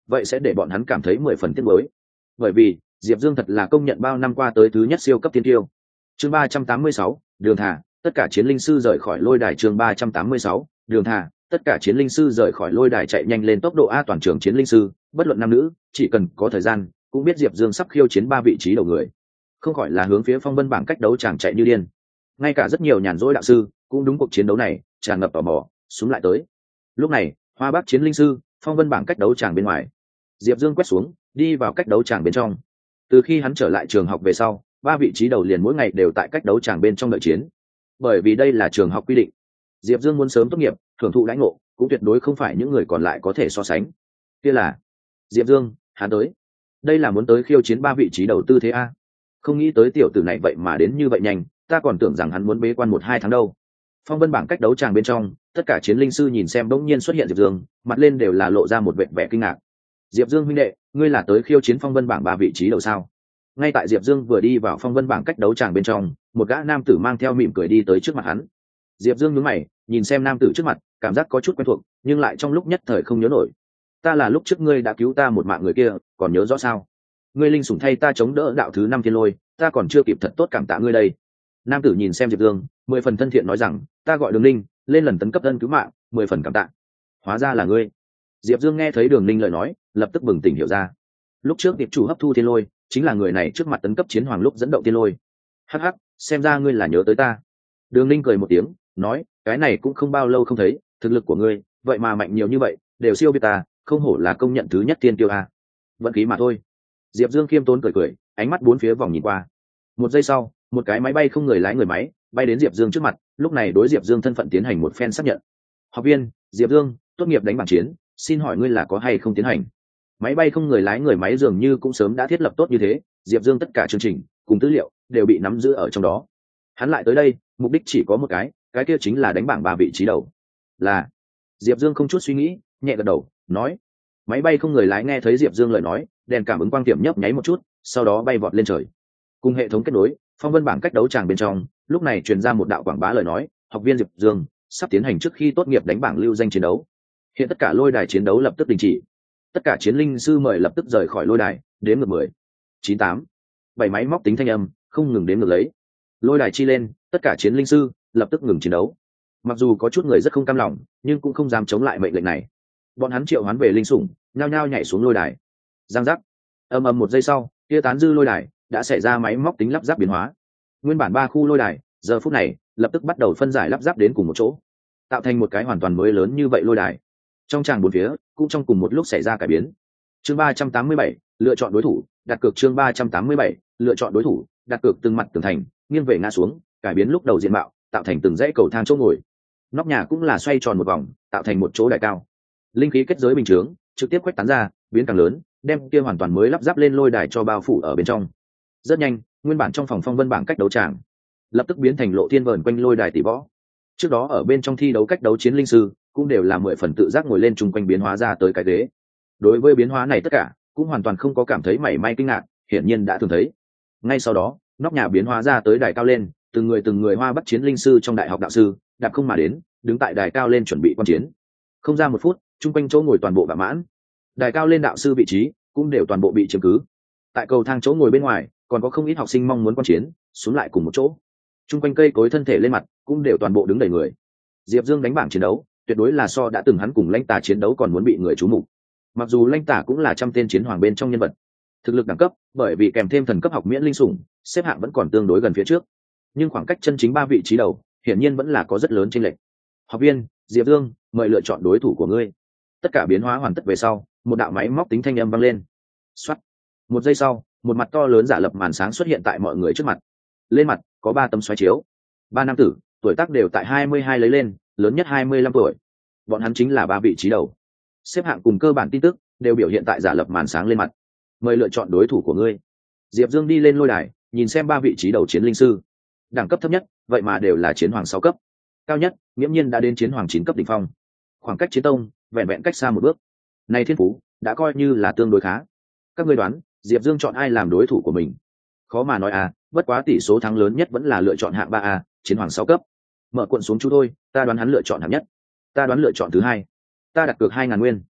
Speaker 1: vậy sẽ để bọn hắn cảm thấy 10 phần tiếc nuối. Bởi vì Diệp Dương thật là công nhận bao năm qua tới thứ nhất siêu cấp tiên tiêu. Chương 386, đường thả, tất cả chiến linh sư rời khỏi lôi đài. Chương 386, đường thả, tất cả chiến linh sư rời khỏi lôi đài chạy nhanh lên tốc độ a toàn trường chiến linh sư, bất luận nam nữ, chỉ cần có thời gian, cũng biết Diệp Dương sắp khiêu chiến 3 vị trí đầu người. Không khỏi là hướng phía phong vân bảng cách đấu chàng chạy như điên. Ngay cả rất nhiều nhàn rỗi đạo sư cũng đúng cuộc chiến đấu này tràn ngập tò mò xuống lại tới. Lúc này Hoa Bắc chiến linh sư, phong vân bảng cách đấu tràng bên ngoài, Diệp Dương quét xuống đi vào cách đấu tràng bên trong. Từ khi hắn trở lại trường học về sau, 3 vị trí đầu liền mỗi ngày đều tại cách đấu tràng bên trong đợi chiến. Bởi vì đây là trường học quy định, Diệp Dương muốn sớm tốt nghiệp hưởng thụ lãnh ngộ cũng tuyệt đối không phải những người còn lại có thể so sánh. Kia là Diệp Dương, hắn tới. Đây là muốn tới khiêu chiến 3 vị trí đầu tư thế a. Không nghĩ tới tiểu tử này vậy mà đến như vậy nhanh, ta còn tưởng rằng hắn muốn bế quan 1-2 tháng đâu. Phong vân bảng cách đấu tràng bên trong, tất cả chiến linh sư nhìn xem bỗng nhiên xuất hiện Diệp Dương, mặt lên đều là lộ ra một vẻ kinh ngạc. Diệp Dương huynh đệ, ngươi là tới khiêu chiến phong vân bảng 3 vị trí đầu sao? Ngay tại Diệp Dương vừa đi vào phong vân bảng cách đấu tràng bên trong, một gã nam tử mang theo mỉm cười đi tới trước mặt hắn. Diệp Dương nhướng mày, nhìn xem nam tử trước mặt, cảm giác có chút quen thuộc, nhưng lại trong lúc nhất thời không nhớ nổi. Ta là lúc trước ngươi đã cứu ta một mạng người kia, còn nhớ rõ sao? Ngươi linh sủng thay ta chống đỡ đạo thứ 5 thiên lôi, ta còn chưa kịp thật tốt cảm tạ ngươi đây. Nam tử nhìn xem Diệp Dương, 10 phần thân thiện nói rằng, ta gọi Đường Linh, lên lần tấn cấp thân cứu mạng, 10 phần cảm tạ. Hóa ra là ngươi. Diệp Dương nghe thấy Đường Linh lời nói, lập tức bừng tỉnh hiểu ra. Lúc trước điệp chủ hấp thu thiên lôi, chính là người này trước mặt tấn cấp chiến hoàng lúc dẫn động thiên lôi. Hắc hắc, xem ra ngươi là nhớ tới ta. Đường Linh cười một tiếng, nói, cái này cũng không bao lâu không thấy, thực lực của ngươi, vậy mà mạnh nhiều như vậy, đều siêu việt ta, không hổ là công nhận thứ nhất tiên tiêu a. Vận khí mà thôi. Diệp Dương khiêm tốn cười, ánh mắt bốn phía vòng nhìn qua. Một giây sau, một cái máy bay không người lái người máy bay đến Diệp Dương trước mặt, lúc này đối Diệp Dương thân phận tiến hành một phen xác nhận. Học viên Diệp Dương, tốt nghiệp đánh bảng chiến, xin hỏi ngươi là có hay không tiến hành? Máy bay không người lái người máy dường như cũng sớm đã thiết lập tốt như thế, Diệp Dương tất cả chương trình cùng tư liệu đều bị nắm giữ ở trong đó. Hắn lại tới đây, mục đích chỉ có một cái kia chính là đánh bảng 3 vị trí đầu. Là. Diệp Dương không chút suy nghĩ, nhẹ gật đầu, nói. Máy bay không người lái nghe thấy Diệp Dương lời nói, đèn cảm ứng quang tiệm nhấp nháy một chút, sau đó bay vọt lên trời. Cùng hệ thống kết nối, phong vân bảng cách đấu tràng bên trong, lúc này truyền ra một đạo quảng bá lời nói, học viên Diệp Dương sắp tiến hành trước khi tốt nghiệp đánh bảng lưu danh chiến đấu. Hiện tất cả lôi đài chiến đấu lập tức đình chỉ. Tất cả chiến linh sư mời lập tức rời khỏi lôi đài, đếm ngược 10, 9, 8. 7 máy móc tính thanh âm không ngừng đếm ngược lấy. Lôi đài chi lên, tất cả chiến linh sư lập tức ngừng chiến đấu. Mặc dù có chút người rất không cam lòng, nhưng cũng không dám chống lại mệnh lệnh này. Bọn hắn triệu hoán về linh sủng, nhao nhao nhảy xuống lôi đài. Giang giác. Ầm ầm một giây sau, kia tán dư lôi đài đã xảy ra máy móc tính lắp ráp biến hóa. Nguyên bản 3 khu lôi đài, giờ phút này lập tức bắt đầu phân giải lắp ráp đến cùng một chỗ, tạo thành một cái hoàn toàn mới lớn như vậy lôi đài. Trong tràng bốn phía cũng trong cùng một lúc xảy ra cải biến. Chương 387, lựa chọn đối thủ, đặt cược. Chương 387, lựa chọn đối thủ, đặt cược. Từng mặt tường thành nghiêng về ngã xuống, cải biến lúc đầu diện mạo, tạo thành từng dãy cầu thang chỗ ngồi. Nóc nhà cũng là xoay tròn một vòng, tạo thành một chỗ đài cao. Linh khí kết giới bình chướng trực tiếp khuếch tán ra, biến càng lớn, đem kia hoàn toàn mới lắp ráp lên lôi đài cho bao phủ ở bên trong. Rất nhanh, nguyên bản trong phòng phong vân bảng cách đấu tràng lập tức biến thành lộ thiên vờn quanh lôi đài tỷ võ. Trước đó ở bên trong thi đấu cách đấu chiến linh sư cũng đều là 10 phần tự giác ngồi lên chung quanh biến hóa ra tới cái ghế. Đối với biến hóa này tất cả cũng hoàn toàn không có cảm thấy mảy may kinh ngạc, hiển nhiên đã thường thấy. Ngay sau đó, nóc nhà biến hóa ra tới đài cao lên, từng người Hoa Bắc chiến linh sư trong đại học đạo sư đạp không mà đến, đứng tại đài cao lên chuẩn bị quan chiến. Không ra 1 phút, chung quanh chỗ ngồi toàn bộ vạ mãn. Đài cao lên đạo sư vị trí cũng đều toàn bộ bị chiếm cứ. Tại cầu thang chỗ ngồi bên ngoài còn có không ít học sinh mong muốn quan chiến xuống lại cùng một chỗ. Chung quanh cây cối thân thể lên mặt cũng đều toàn bộ đứng đầy người. Diệp Dương đánh bảng chiến đấu tuyệt đối là so đã từng hắn cùng Lãnh Tà chiến đấu còn muốn bị người chú mục. Mặc dù Lãnh Tà cũng là trăm tên chiến hoàng bên trong nhân vật, thực lực đẳng cấp bởi vì kèm thêm thần cấp học miễn linh sủng, xếp hạng vẫn còn tương đối gần phía trước, nhưng khoảng cách chân chính 3 vị trí đầu hiển nhiên vẫn là có rất lớn chênh lệch. Học viên Diệp Dương, mời lựa chọn đối thủ của ngươi. Tất cả biến hóa hoàn tất về sau, một đạo máy móc tính thanh âm vang lên. Soát. Một giây sau, một mặt to lớn giả lập màn sáng xuất hiện tại mọi người trước mặt. Lên mặt có 3 tấm xoáy chiếu. 3 nam tử, tuổi tác đều tại 22 lấy lên, lớn nhất 25 tuổi. Bọn hắn chính là 3 vị trí đầu. Xếp hạng cùng cơ bản tin tức đều biểu hiện tại giả lập màn sáng lên mặt. Mời lựa chọn đối thủ của ngươi. Diệp Dương đi lên lôi đài, nhìn xem 3 vị trí đầu chiến linh sư. Đẳng cấp thấp nhất, vậy mà đều là chiến hoàng 6 cấp. Cao nhất, nghiễm nhiên đã đến chiến hoàng 9 cấp đỉnh phong. Khoảng cách chiến tông, vẹn vẹn cách xa một bước. Này thiên phú, đã coi như là tương đối khá. Các ngươi đoán, Diệp Dương chọn ai làm đối thủ của mình? Khó mà nói à, bất quá tỷ số thắng lớn nhất vẫn là lựa chọn hạng 3A, chiến hoàng 6 cấp. Mở cuộn xuống chú thôi, ta đoán hắn lựa chọn hạng nhất. Ta đoán lựa chọn thứ hai. Ta đặt cược 2000 nguyên.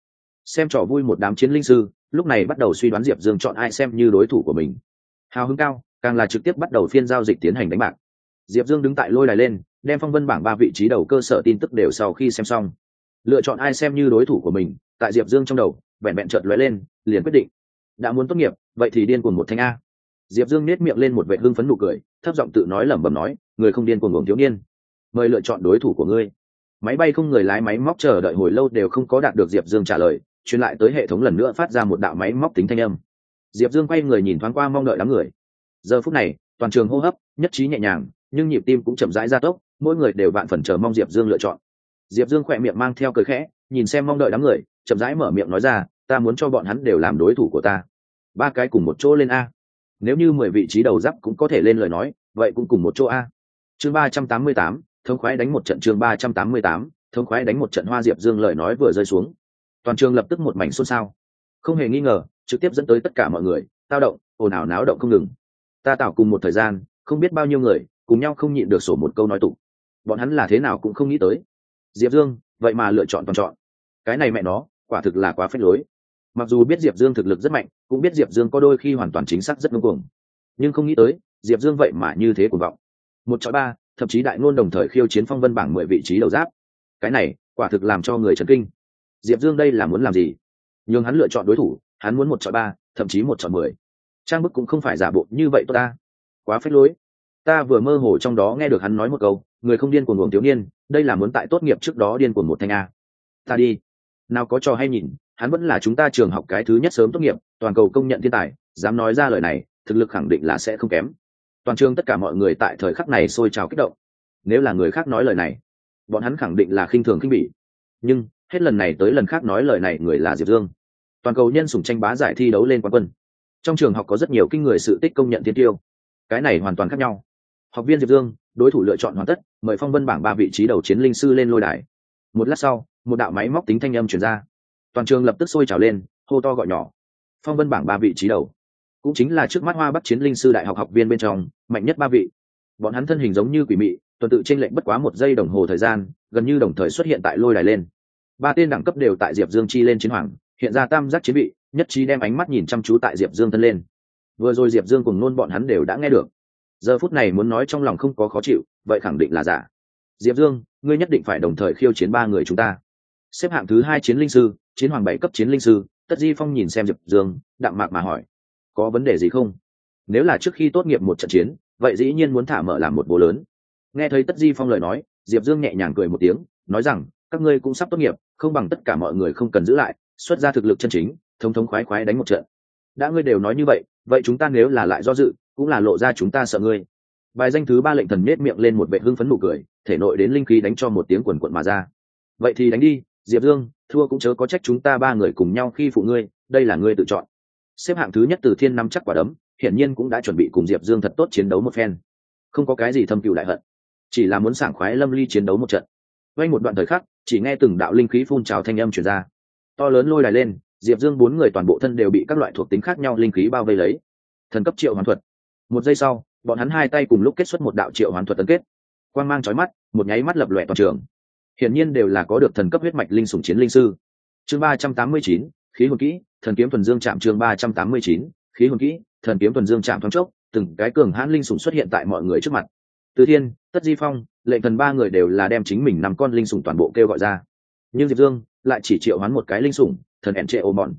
Speaker 1: Xem trò vui một đám chiến linh sư lúc này bắt đầu suy đoán diệp dương chọn ai xem như đối thủ của mình. Hào hứng cao, càng là trực tiếp bắt đầu phiên giao dịch tiến hành đánh bạc. Diệp Dương đứng tại lôi đài lên, đem phong vân bảng 3 vị trí đầu cơ sở tin tức đều sau khi xem xong, lựa chọn ai xem như đối thủ của mình. Tại Diệp Dương trong đầu vẹn vẹn chợt lóe lên, liền quyết định đã muốn tốt nghiệp vậy thì điên cuồng một thanh a. Diệp Dương nét miệng lên một vẻ hưng phấn nụ cười, thấp giọng tự nói lẩm bẩm nói, người không điên cuồng ngưỡng thiếu niên, mời lựa chọn đối thủ của ngươi. Máy bay không người lái máy móc chờ đợi hồi lâu đều không có đạt được Diệp Dương trả lời, truyền lại tới hệ thống lần nữa phát ra một đạo máy móc tính thanh âm. Diệp Dương quay người nhìn thoáng qua mong đợi đám người. Giờ phút này toàn trường hô hấp nhất trí nhẹ nhàng, nhưng nhịp tim cũng chậm rãi gia tốc, mỗi người đều vạn phần chờ mong Diệp Dương lựa chọn. Diệp Dương khỏe miệng mang theo cười khẽ, nhìn xem mong đợi đám người, chậm rãi mở miệng nói ra, ta muốn cho bọn hắn đều làm đối thủ của ta. 3 cái cùng một chỗ lên a. Nếu như 10 vị trí đầu giáp cũng có thể lên lời nói, vậy cũng cùng một chỗ a. Chương 388, thống khoái đánh một trận. Chương 388, thống khoái đánh một trận. Hoa Diệp Dương lời nói vừa rơi xuống, toàn trường lập tức một mảnh xôn xao, không hề nghi ngờ trực tiếp dẫn tới tất cả mọi người tao động, ồn ào náo động không ngừng. Ta tạo cùng một thời gian không biết bao nhiêu người cùng nhau không nhịn được sổ một câu nói tục, bọn hắn là thế nào cũng không nghĩ tới Diệp Dương vậy mà lựa chọn toàn chọn. Cái này mẹ nó quả thực là quá phết lối. Mặc dù biết Diệp Dương thực lực rất mạnh, cũng biết Diệp Dương có đôi khi hoàn toàn chính xác rất ngông cuồng, nhưng không nghĩ tới Diệp Dương vậy mà như thế cuồng vọng. 1-3, thậm chí đại ngôn đồng thời khiêu chiến phong vân bảng 10 vị trí đầu giáp. Cái này quả thực làm cho người chấn kinh. Diệp Dương đây là muốn làm gì? Nhưng hắn lựa chọn đối thủ, hắn muốn 1-3, thậm chí 1-10. Trang bức cũng không phải giả bộ như vậy tốt ta. Quá phết lối. Ta vừa mơ hồ trong đó nghe được hắn nói một câu, người không điên cuồng uổng thiếu niên, đây là muốn tại tốt nghiệp trước đó điên cuồng một thanh a. Ta đi. Nào có trò hay nhìn, hắn vẫn là chúng ta trường học cái thứ nhất sớm tốt nghiệp, toàn cầu công nhận thiên tài, dám nói ra lời này, thực lực khẳng định là sẽ không kém. Toàn trường tất cả mọi người tại thời khắc này sôi trào kích động. Nếu là người khác nói lời này, bọn hắn khẳng định là khinh thường khinh bỉ. Nhưng hết lần này tới lần khác nói lời này người là Diệp Dương, toàn cầu nhân sủng tranh bá giải thi đấu lên quán quân. Trong trường học có rất nhiều kinh người sự tích công nhận thiên tiêu, cái này hoàn toàn khác nhau. Học viên Diệp Dương, đối thủ lựa chọn hoàn tất, mời phong vân bảng 3 vị trí đầu chiến linh sư lên lôi đài. Một lát sau, một đạo máy móc tính thanh âm truyền ra, toàn trường lập tức sôi trào lên, hô to gọi nhỏ. Phong vân bảng 3 vị trí đầu, cũng chính là trước mắt Hoa Bắc chiến linh sư đại học học viên bên trong mạnh nhất 3 vị. Bọn hắn thân hình giống như quỷ mị, tuần tự chênh lệch bất quá 1 giây đồng hồ thời gian, gần như đồng thời xuất hiện tại lôi đài lên. 3 tên đẳng cấp đều tại Diệp Dương chi lên chiến hoàng, hiện ra tam giác chiến vị, nhất trí đem ánh mắt nhìn chăm chú tại Diệp Dương thân lên. Vừa rồi Diệp Dương cùng nôn bọn hắn đều đã nghe được, giờ phút này muốn nói trong lòng không có khó chịu, vậy khẳng định là giả. Diệp Dương, ngươi nhất định phải đồng thời khiêu chiến 3 người chúng ta. Xếp hạng thứ 2 chiến linh sư, chiến hoàng 7 cấp chiến linh sư, Tất Di Phong nhìn xem Diệp Dương, đạm mạc mà hỏi, có vấn đề gì không? Nếu là trước khi tốt nghiệp một trận chiến, vậy dĩ nhiên muốn thả mở làm một bố lớn. Nghe thấy Tất Di Phong lời nói, Diệp Dương nhẹ nhàng cười một tiếng, nói rằng, các ngươi cũng sắp tốt nghiệp, không bằng tất cả mọi người không cần giữ lại, xuất ra thực lực chân chính, thống thống khoái khoái đánh một trận. Đã ngươi đều nói như vậy, vậy chúng ta nếu là lại do dự, cũng là lộ ra chúng ta sợ ngươi. Bài danh thứ 3 lệnh thần nết miệng lên một vẻ hưng phấn nụ cười, thể nội đến linh khí đánh cho một tiếng quần quật mà ra. Vậy thì đánh đi, Diệp Dương, thua cũng chớ có trách chúng ta 3 người cùng nhau khi phụ ngươi, đây là ngươi tự chọn. Xếp hạng thứ nhất Từ Thiên nắm chắc quả đấm, hiển nhiên cũng đã chuẩn bị cùng Diệp Dương thật tốt chiến đấu một phen. Không có cái gì thâm cừu đại hận, chỉ là muốn sảng khoái lâm ly chiến đấu một trận. Quay một đoạn thời khắc, chỉ nghe từng đạo linh khí phun trào thanh âm truyền ra. To lớn lôi đài lên, Diệp Dương 4 người toàn bộ thân đều bị các loại thuộc tính khác nhau linh khí bao vây lấy. Thần cấp triệu hoán thuật. 1 giây sau, bọn hắn hai tay cùng lúc kết xuất một đạo triệu hoán thuật tấn kết. Quang mang chói mắt, một nháy mắt lập lòe toàn trường. Hiển nhiên đều là có được thần cấp huyết mạch linh sủng chiến linh sư. Chương 389, khí hồn kỹ, thần kiếm thuần dương chạm. Chương 389, khí hồn kỹ, thần kiếm thuần dương chạm. Thoáng chốc, từng cái cường hãn linh sủng xuất hiện tại mọi người trước mặt. Từ Thiên, Tất Di Phong, Lệnh Thần 3 người đều là đem chính mình 5 con linh sủng toàn bộ kêu gọi ra. Nhưng Diệp Dương lại chỉ triệu hoán một cái linh sủng, thần ẻn trệ ô mòn.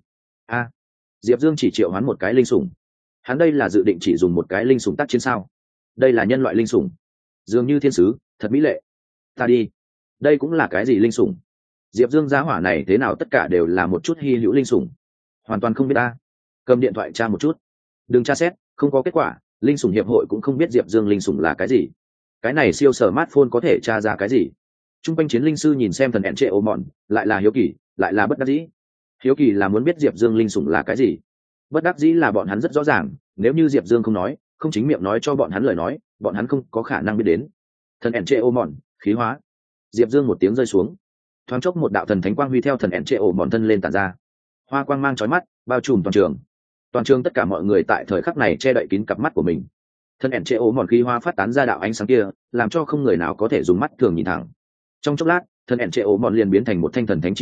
Speaker 1: Diệp Dương chỉ triệu hoán một cái linh sủng. Hắn đây là dự định chỉ dùng một cái linh sủng tác chiến sao? Đây là nhân loại linh sủng, dường như thiên sứ, thật mỹ lệ. Ta đi, đây cũng là cái gì linh sủng? Diệp Dương giá hỏa này thế nào tất cả đều là một chút hy hữu linh sủng, hoàn toàn không biết ta. Cầm điện thoại tra một chút. Đừng tra xét, không có kết quả, linh sủng hiệp hội cũng không biết Diệp Dương linh sủng là cái gì. Cái này siêu smartphone có thể tra ra cái gì? Trung quanh chiến linh sư nhìn xem thần ẻn trệ ô mòn, lại là hiếu kỳ, lại là bất đắc dĩ. Hiếu kỳ là muốn biết Diệp Dương linh sủng là cái gì, bất đắc dĩ là bọn hắn rất rõ ràng, nếu như Diệp Dương không nói, không chính miệng nói cho bọn hắn lời nói, bọn hắn không có khả năng biết đến. Thần ẻn trệ ô mòn, khí hóa. Diệp Dương một tiếng rơi xuống, thoáng chốc một đạo thần thánh quang huy theo thần ẻn trệ ô mòn thân lên tản ra, hoa quang mang chói mắt, bao trùm toàn trường. Toàn trường tất cả mọi người tại thời khắc này che đậy kín cặp mắt của mình. Thần ẻn trệ ô mòn khí hóa phát tán ra đạo ánh sáng kia, làm cho không người nào có thể dùng mắt thường nhìn thẳng. Trong chốc lát, thần ẻn trệ ô mòn liền biến thành một thanh thần thánh chi kiếm,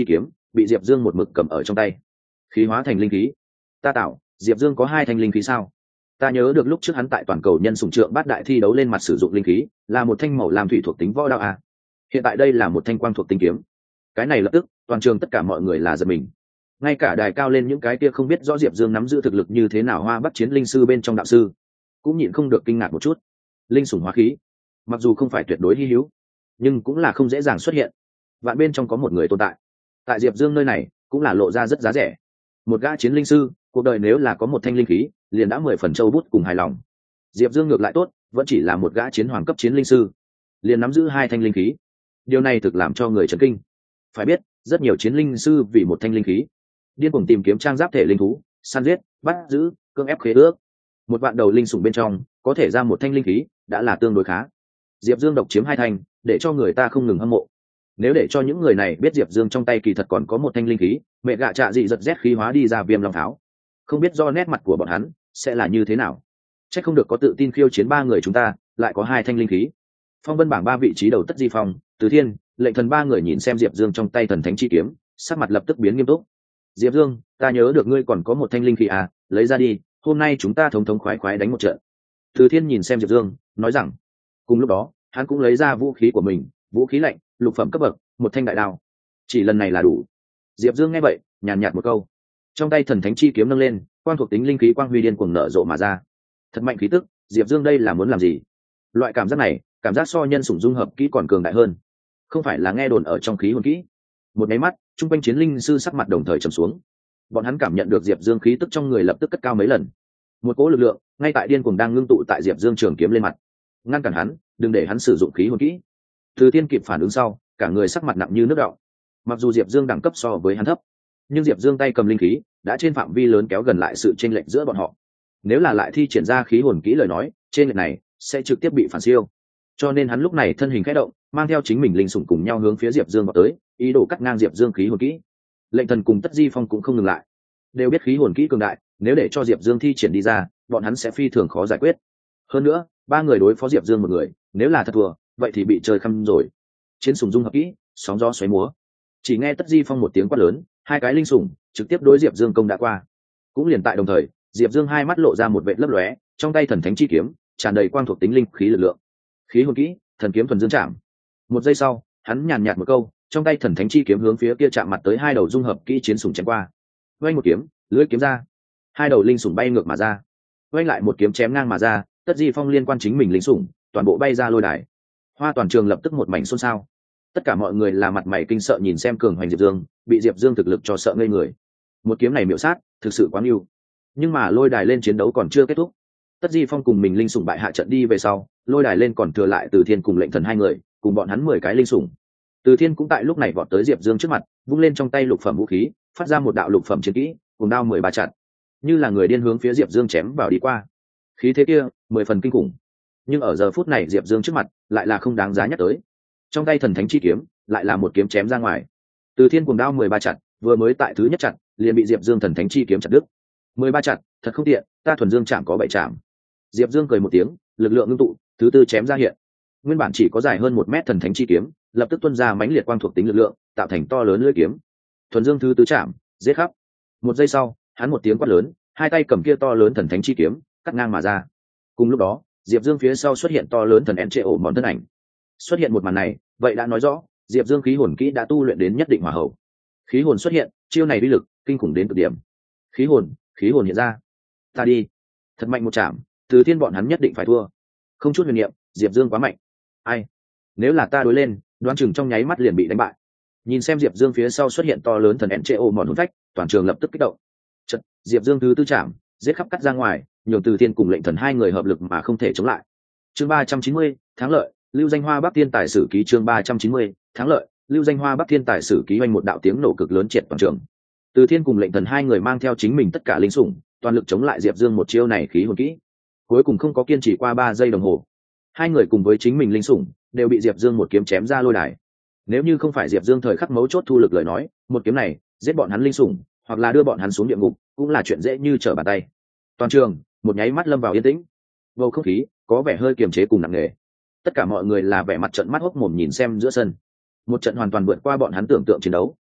Speaker 1: bị Diệp Dương một mực cầm ở trong tay. Khí hóa thành linh khí. Ta tạo, Diệp Dương có 2 thanh linh khí sao? Ta nhớ được lúc trước hắn tại toàn cầu nhân sủng trượng bát đại thi đấu lên mặt sử dụng linh khí, là một thanh màu lam thủy thuộc tính võ đạo à? Hiện tại đây là một thanh quang thuộc tính kiếm. Cái này lập tức, toàn trường tất cả mọi người là giật mình. Ngay cả đài cao lên những cái kia không biết rõ Diệp Dương nắm giữ thực lực như thế nào Hoa Bắc chiến linh sư bên trong đạo sư, cũng nhịn không được kinh ngạc một chút. Linh sủng hóa khí, mặc dù không phải tuyệt đối hi hữu, nhưng cũng là không dễ dàng xuất hiện. Vạn bên trong có một người tồn tại, tại Diệp Dương nơi này cũng là lộ ra rất giá rẻ. Một gã chiến linh sư, cuộc đời nếu là có một thanh linh khí, liền đã 10 phần châu bút cùng hài lòng. Diệp Dương ngược lại tốt, vẫn chỉ là một gã chiến hoàng cấp chiến linh sư, liền nắm giữ 2 thanh linh khí. Điều này thực làm cho người chấn kinh. Phải biết, rất nhiều chiến linh sư vì một thanh linh khí, điên cuồng tìm kiếm trang giáp thể linh thú, săn giết, bắt giữ, cưỡng ép khế ước. Một vạn đầu linh sủng bên trong, có thể ra một thanh linh khí, đã là tương đối khá. Diệp Dương độc chiếm 2 thanh, để cho người ta không ngừng hâm mộ. Nếu để cho những người này biết Diệp Dương trong tay kỳ thật còn có một thanh linh khí, mẹ gạ trạ dị giật rét khí hóa đi ra viêm long tháo, không biết do nét mặt của bọn hắn sẽ là như thế nào. Chắc không được có tự tin khiêu chiến 3 người chúng ta, lại có 2 thanh linh khí. Phong vân bảng 3 vị trí đầu Tất Di Phong, Từ Thiên, Lệnh Thần 3 người nhìn xem Diệp Dương trong tay thần thánh chi kiếm, sắc mặt lập tức biến nghiêm túc. Diệp Dương, ta nhớ được ngươi còn có một thanh linh khí à, lấy ra đi, hôm nay chúng ta thống thống khoái khoái đánh một trận. Từ Thiên nhìn xem Diệp Dương, nói rằng. Cùng lúc đó, hắn cũng lấy ra vũ khí của mình, vũ khí lạnh, lục phẩm cấp bậc, một thanh đại đao. Chỉ lần này là đủ. Diệp Dương nghe vậy, nhàn nhạt một câu. Trong tay thần thánh chi kiếm nâng lên, quang thuộc tính linh khí quang huy điên cuồng nở rộ mà ra. Thật mạnh khí tức, Diệp Dương đây là muốn làm gì? Loại cảm giác này, cảm giác so nhân sủng dung hợp kỹ còn cường đại hơn. Không phải là nghe đồn ở trong khí hồn kỹ. Một máy mắt, trung quanh chiến linh sư sắc mặt đồng thời trầm xuống. Bọn hắn cảm nhận được Diệp Dương khí tức trong người lập tức cất cao mấy lần. Một cỗ lực lượng ngay tại điên cuồng đang ngưng tụ tại Diệp Dương trường kiếm lên mặt. Ngăn cản hắn, đừng để hắn sử dụng khí hồn kỹ. Từ Tiên kịp phản ứng sau, cả người sắc mặt nặng như nước đọng. Mặc dù Diệp Dương đẳng cấp so với hắn thấp, nhưng Diệp Dương tay cầm linh khí đã trên phạm vi lớn kéo gần lại sự chênh lệch giữa bọn họ. Nếu là lại thi triển ra khí hồn kỹ lời nói, trên lệch này sẽ trực tiếp bị phản siêu. Cho nên hắn lúc này thân hình khẽ động, mang theo chính mình linh sủng cùng nhau hướng phía Diệp Dương vào tới, ý đồ cắt ngang Diệp Dương khí hồn kỹ. Lệnh Thần cùng Tất Di Phong cũng không ngừng lại, đều biết khí hồn kỹ cường đại, nếu để cho Diệp Dương thi triển đi ra, bọn hắn sẽ phi thường khó giải quyết. Hơn nữa, 3 người đối phó Diệp Dương một người, nếu là thật thua, vậy thì bị chơi khăm rồi. Chiến sủng dung hợp kỹ, sóng gió xoáy múa. Chỉ nghe Tất Di Phong một tiếng quát lớn, 2 cái linh sủng trực tiếp đối Diệp Dương công đã qua. Cũng liền tại đồng thời, Diệp Dương hai mắt lộ ra một vệt lấp lóe, trong tay thần thánh chi kiếm tràn đầy quang thuộc tính linh khí lực lượng. Khí hồn kỹ, thần kiếm thuần dương chạm. Một giây sau, hắn nhàn nhạt một câu, trong tay thần thánh chi kiếm hướng phía kia chạm mặt tới 2 đầu dung hợp kỹ chiến sủng chém qua. Vây một kiếm, lưỡi kiếm ra, 2 đầu linh sủng bay ngược mà ra. Vây lại một kiếm chém ngang mà ra, Tất Di Phong liên quan chính mình linh sủng, toàn bộ bay ra lôi đài. Hoa toàn trường lập tức một mảnh xôn xao. Tất cả mọi người là mặt mày kinh sợ nhìn xem cường hoành Diệp Dương, bị Diệp Dương thực lực cho sợ ngây người. Một kiếm này miểu sát, thực sự quá ưu. Nhưng mà lôi đài lên chiến đấu còn chưa kết thúc. Tất Di Phong cùng mình linh sủng bại hạ trận đi về sau, lôi đài lên còn thừa lại Từ Thiên cùng Lệnh Thần 2 người, cùng bọn hắn 10 cái linh sủng. Từ Thiên cũng tại lúc này vọt tới Diệp Dương trước mặt, vung lên trong tay lục phẩm vũ khí, phát ra một đạo lục phẩm chiến kỹ, cùng đao 13 chặt, như là người điên hướng phía Diệp Dương chém vào đi qua. Khí thế kia, 10 phần kinh khủng. Nhưng ở giờ phút này Diệp Dương trước mặt, lại là không đáng giá nhắc tới. Trong tay thần thánh chi kiếm, lại là một kiếm chém ra ngoài. Từ Thiên cùng đao 13 chặt, vừa mới tại thứ nhất chặt, liền bị Diệp Dương thần thánh chi kiếm chặt đứt. 13 chặt, thật không tiện, ta thuần dương chạm có 7 chạm. Diệp Dương cười một tiếng, lực lượng ngưng tụ, thứ tư chém ra hiện. Nguyên bản chỉ có dài hơn 1 mét thần thánh chi kiếm, lập tức tuôn ra mãnh liệt quang thuộc tính lực lượng, tạo thành to lớn lưỡi kiếm. Thuần dương thứ tứ chạm, giết khắp. Một giây sau, hắn một tiếng quát lớn, 2 tay cầm kia to lớn thần thánh chi kiếm, cắt ngang mà ra. Cùng lúc đó, Diệp Dương phía sau xuất hiện to lớn thần en trệ ổ mòn thân ảnh. Xuất hiện một màn này, vậy đã nói rõ, Diệp Dương khí hồn kỹ đã tu luyện đến nhất định hỏa hậu. Khí hồn xuất hiện, chiêu này uy lực kinh khủng đến cực điểm. Khí hồn hiện ra. Ta đi, thật mạnh một chạm, Từ Thiên bọn hắn nhất định phải thua. Không chút huyền niệm, Diệp Dương quá mạnh. Ai? Nếu là ta đối lên, đoán chừng trong nháy mắt liền bị đánh bại. Nhìn xem Diệp Dương phía sau xuất hiện to lớn thần en trệ ổ mòn hồn phách, toàn trường lập tức kích động. Chợt, Diệp Dương thứ tư chạm, giết khắp cắt ra ngoài, nhường Từ Thiên cùng Lệnh Thần 2 người hợp lực mà không thể chống lại. Chương 390, thắng lợi, lưu danh Hoa Bắc Thiên Tài Sử Ký. Chương 390, thắng lợi, lưu danh Hoa Bắc Thiên Tài Sử Ký. Oanh một đạo tiếng nổ cực lớn triệt toàn trường. Từ Thiên cùng Lệnh Thần 2 người mang theo chính mình tất cả linh sủng, toàn lực chống lại Diệp Dương một chiêu này khí hồn kỹ. Cuối cùng không có kiên trì qua 3 giây đồng hồ. 2 người cùng với chính mình linh sủng, đều bị Diệp Dương một kiếm chém ra lôi đài. Nếu như không phải Diệp Dương thời khắc mấu chốt thu lực lời nói, một kiếm này, giết bọn hắn linh sủng, hoặc là đưa bọn hắn xuống địa ngục, cũng là chuyện dễ như trở bàn tay. Toàn trường, một nháy mắt lâm vào yên tĩnh. Bầu không khí có vẻ hơi kiềm chế cùng nặng nề. Tất cả mọi người là vẻ mặt trợn mắt hốc mồm nhìn xem giữa sân. Một trận hoàn toàn vượt qua bọn hắn tưởng tượng chiến đấu.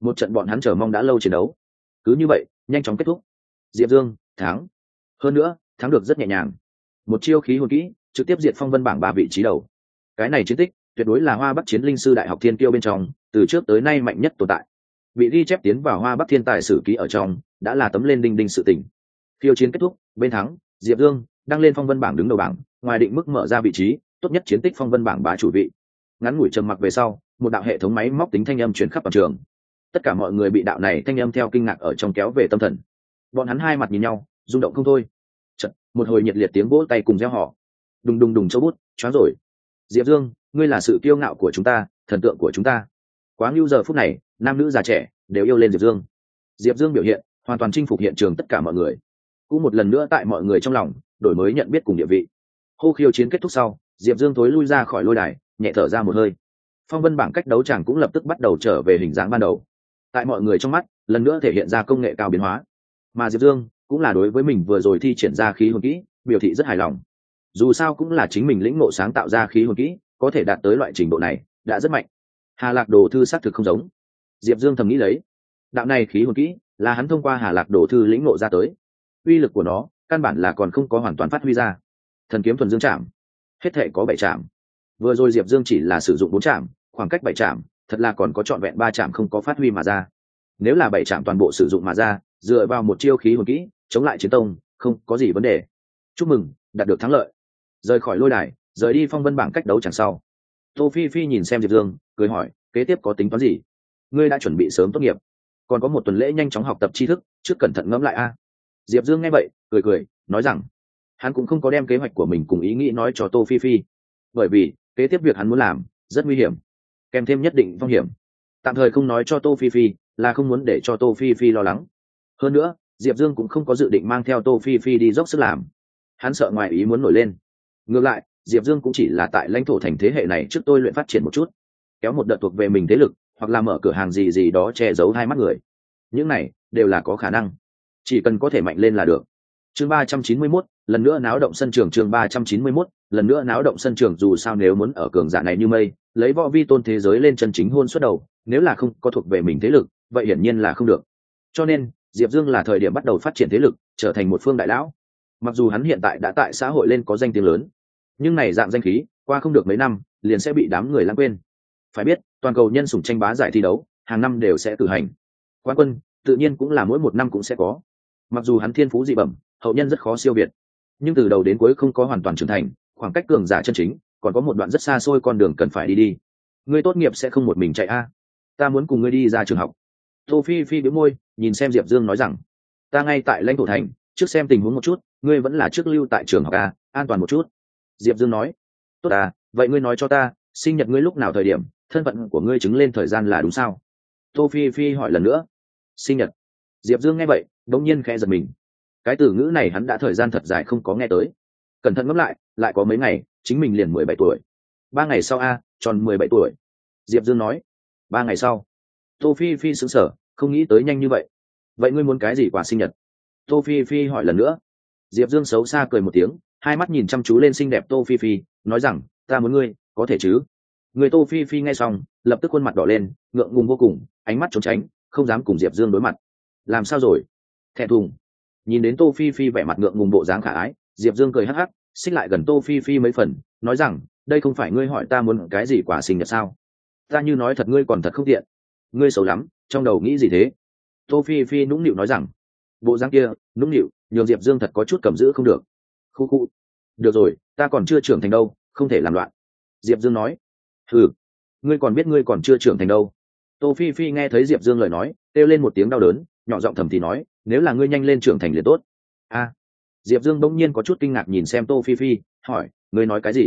Speaker 1: một trận bọn hắn chờ mong đã lâu chiến đấu cứ như vậy nhanh chóng kết thúc. Diệp Dương thắng, hơn nữa thắng được rất nhẹ nhàng, một chiêu khí hồn kỹ trực tiếp diệt phong vân bảng 3 vị trí đầu. Cái này chiến tích tuyệt đối là Hoa Bắc Chiến Linh Sư Đại học Thiên Kiêu bên trong từ trước tới nay mạnh nhất tồn tại, bị ghi chép tiến vào Hoa Bắc Thiên Tài sử ký ở trong đã là tấm lên đinh đinh sự tình. Phiêu chiến kết thúc, bên thắng Diệp Dương đăng lên phong vân bảng đứng đầu bảng, ngoài định mức mở ra vị trí tốt nhất chiến tích phong vân bảng bá chủ vị. Ngắn ngủi trầm mặc về sau, một đạo hệ thống máy móc tính thanh âm truyền khắp toàn trường. Tất cả mọi người bị đạo này thanh âm theo kinh ngạc ở trong kéo về tâm thần. Bọn hắn hai mặt nhìn nhau, rung động không thôi. Chợt, một hồi nhiệt liệt tiếng vỗ tay cùng reo hò. Đùng đùng đùng châu bút, choáng rồi. Diệp Dương, ngươi là sự kiêu ngạo của chúng ta, thần tượng của chúng ta. Quá ngưu, giờ phút này, nam nữ già trẻ đều yêu lên Diệp Dương. Diệp Dương biểu hiện hoàn toàn chinh phục hiện trường tất cả mọi người, cũng một lần nữa tại mọi người trong lòng đổi mới nhận biết cùng địa vị. Hô khiêu chiến kết thúc sau, Diệp Dương tối lui ra khỏi lôi đài, nhẹ thở ra một hơi. Phong vân bảng cách đấu chẳng cũng lập tức bắt đầu trở về hình dáng ban đầu. Tại mọi người trong mắt, lần nữa thể hiện ra công nghệ cao biến hóa. Mà Diệp Dương cũng là đối với mình vừa rồi thi triển ra khí hồn kỹ, biểu thị rất hài lòng. Dù sao cũng là chính mình lĩnh ngộ sáng tạo ra khí hồn kỹ, có thể đạt tới loại trình độ này, đã rất mạnh. Hà Lạc Đồ thư xác thực không giống. Diệp Dương thầm nghĩ lấy, đạo này khí hồn kỹ là hắn thông qua Hà Lạc Đồ thư lĩnh ngộ ra tới, uy lực của nó căn bản là còn không có hoàn toàn phát huy ra. Thần kiếm thuần dương trảm, hết thể có 7 trảm. Vừa rồi Diệp Dương chỉ là sử dụng 4 trảm, khoảng cách 7 trảm, thật là còn có trọn vẹn 3 trảm không có phát huy mà ra. Nếu là 7 trảm toàn bộ sử dụng mà ra, dựa vào một chiêu khí hồn kỹ chống lại chiến tông, không có gì vấn đề. Chúc mừng, đạt được thắng lợi. Rời khỏi lôi đài, rời đi phong vân bảng cách đấu chẳng sau. Tô Phi Phi nhìn xem Diệp Dương, cười hỏi, kế tiếp có tính toán gì? Ngươi đã chuẩn bị sớm tốt nghiệp, còn có 1 tuần lễ nhanh chóng học tập tri thức, trước cẩn thận ngẫm lại a. Diệp Dương nghe vậy, cười cười, nói rằng, hắn cũng không có đem kế hoạch của mình cùng ý nghĩ nói cho Tô Phi Phi, bởi vì kế tiếp việc hắn muốn làm rất nguy hiểm, kèm thêm nhất định phong hiểm. Tạm thời không nói cho Tô Phi Phi là không muốn để cho Tô Phi Phi lo lắng. Hơn nữa, Diệp Dương cũng không có dự định mang theo Tô Phi Phi đi dốc sức làm, hắn sợ ngoài ý muốn nổi lên. Ngược lại, Diệp Dương cũng chỉ là tại lãnh thổ thành thế hệ này trước tôi luyện phát triển một chút, kéo một đợt thuộc về mình thế lực, hoặc là mở cửa hàng gì gì đó che giấu hai mắt người. Những này đều là có khả năng, chỉ cần có thể mạnh lên là được. Chương 391, lần nữa náo động sân trường. Chương 391, lần nữa náo động sân trường. Dù sao nếu muốn ở cường giả này như mây, lấy võ vi tôn thế giới lên chân chính hôn suốt đầu, nếu là không có thuộc về mình thế lực, vậy hiển nhiên là không được. Cho nên, Diệp Dương là thời điểm bắt đầu phát triển thế lực, trở thành một phương đại lão. Mặc dù hắn hiện tại đã tại xã hội lên có danh tiếng lớn, nhưng này dạng danh khí, qua không được mấy năm, liền sẽ bị đám người lãng quên. Phải biết, toàn cầu nhân sủng tranh bá giải thi đấu, hàng năm đều sẽ cử hành. Quán quân, tự nhiên cũng là mỗi 1 năm cũng sẽ có. Mặc dù hắn thiên phú dị bẩm, hậu nhân rất khó siêu việt, nhưng từ đầu đến cuối không có hoàn toàn trưởng thành, khoảng cách cường giả chân chính còn có một đoạn rất xa xôi con đường cần phải đi. Ngươi tốt nghiệp sẽ không một mình chạy a? Ta muốn cùng ngươi đi ra trường học. Tô Phi Phi bĩu môi, nhìn xem Diệp Dương nói rằng, ta ngay tại lãnh thổ thành, trước xem tình huống một chút, ngươi vẫn là trước lưu tại trường học a, an toàn một chút. Diệp Dương nói, tốt à, vậy ngươi nói cho ta, sinh nhật ngươi lúc nào thời điểm, thân phận của ngươi chứng lên thời gian là đúng sao? Tô Phi Phi hỏi lần nữa. Sinh nhật. Diệp Dương nghe vậy, đống nhiên khẽ giật mình. Cái từ ngữ này hắn đã thời gian thật dài không có nghe tới. Cẩn thận ngẫm lại có mấy ngày, chính mình liền 17 tuổi. 3 ngày sau a, tròn 17 tuổi. Diệp Dương nói. 3 ngày sau. Tô Phi Phi sững sờ, không nghĩ tới nhanh như vậy. Vậy ngươi muốn cái gì quà sinh nhật? Tô Phi Phi hỏi lần nữa. Diệp Dương xấu xa cười một tiếng, hai mắt nhìn chăm chú lên xinh đẹp Tô Phi Phi, nói rằng, ta muốn ngươi, có thể chứ? Người Tô Phi Phi nghe xong, lập tức khuôn mặt đỏ lên, ngượng ngùng vô cùng, ánh mắt trốn tránh, không dám cùng Diệp Dương đối mặt. Làm sao rồi? Thẹn thùng. Nhìn đến Tô Phi Phi vẻ mặt ngượng ngùng bộ dáng khả ái, Diệp Dương cười hắc hắc, xích lại gần Tô Phi Phi mấy phần, nói rằng, đây không phải ngươi hỏi ta muốn cái gì quả sinh nhật sao? Ta như nói thật ngươi còn thật không tiện. Ngươi xấu lắm, trong đầu nghĩ gì thế? Tô Phi Phi nũng nịu nói rằng, bộ dáng kia, nũng nịu, nhường Diệp Dương thật có chút cầm giữ không được. Khu khu. Được rồi, ta còn chưa trưởng thành đâu, không thể làm loạn. Diệp Dương nói. Ừ, ngươi còn biết ngươi còn chưa trưởng thành đâu. Tô Phi Phi nghe thấy Diệp Dương lời nói, kêu lên một tiếng đau đớn, nhỏ giọng thầm thì nói, nếu là ngươi nhanh lên trưởng thành liền tốt. A. Diệp Dương bỗng nhiên có chút kinh ngạc nhìn xem Tô Phi Phi, hỏi, ngươi nói cái gì?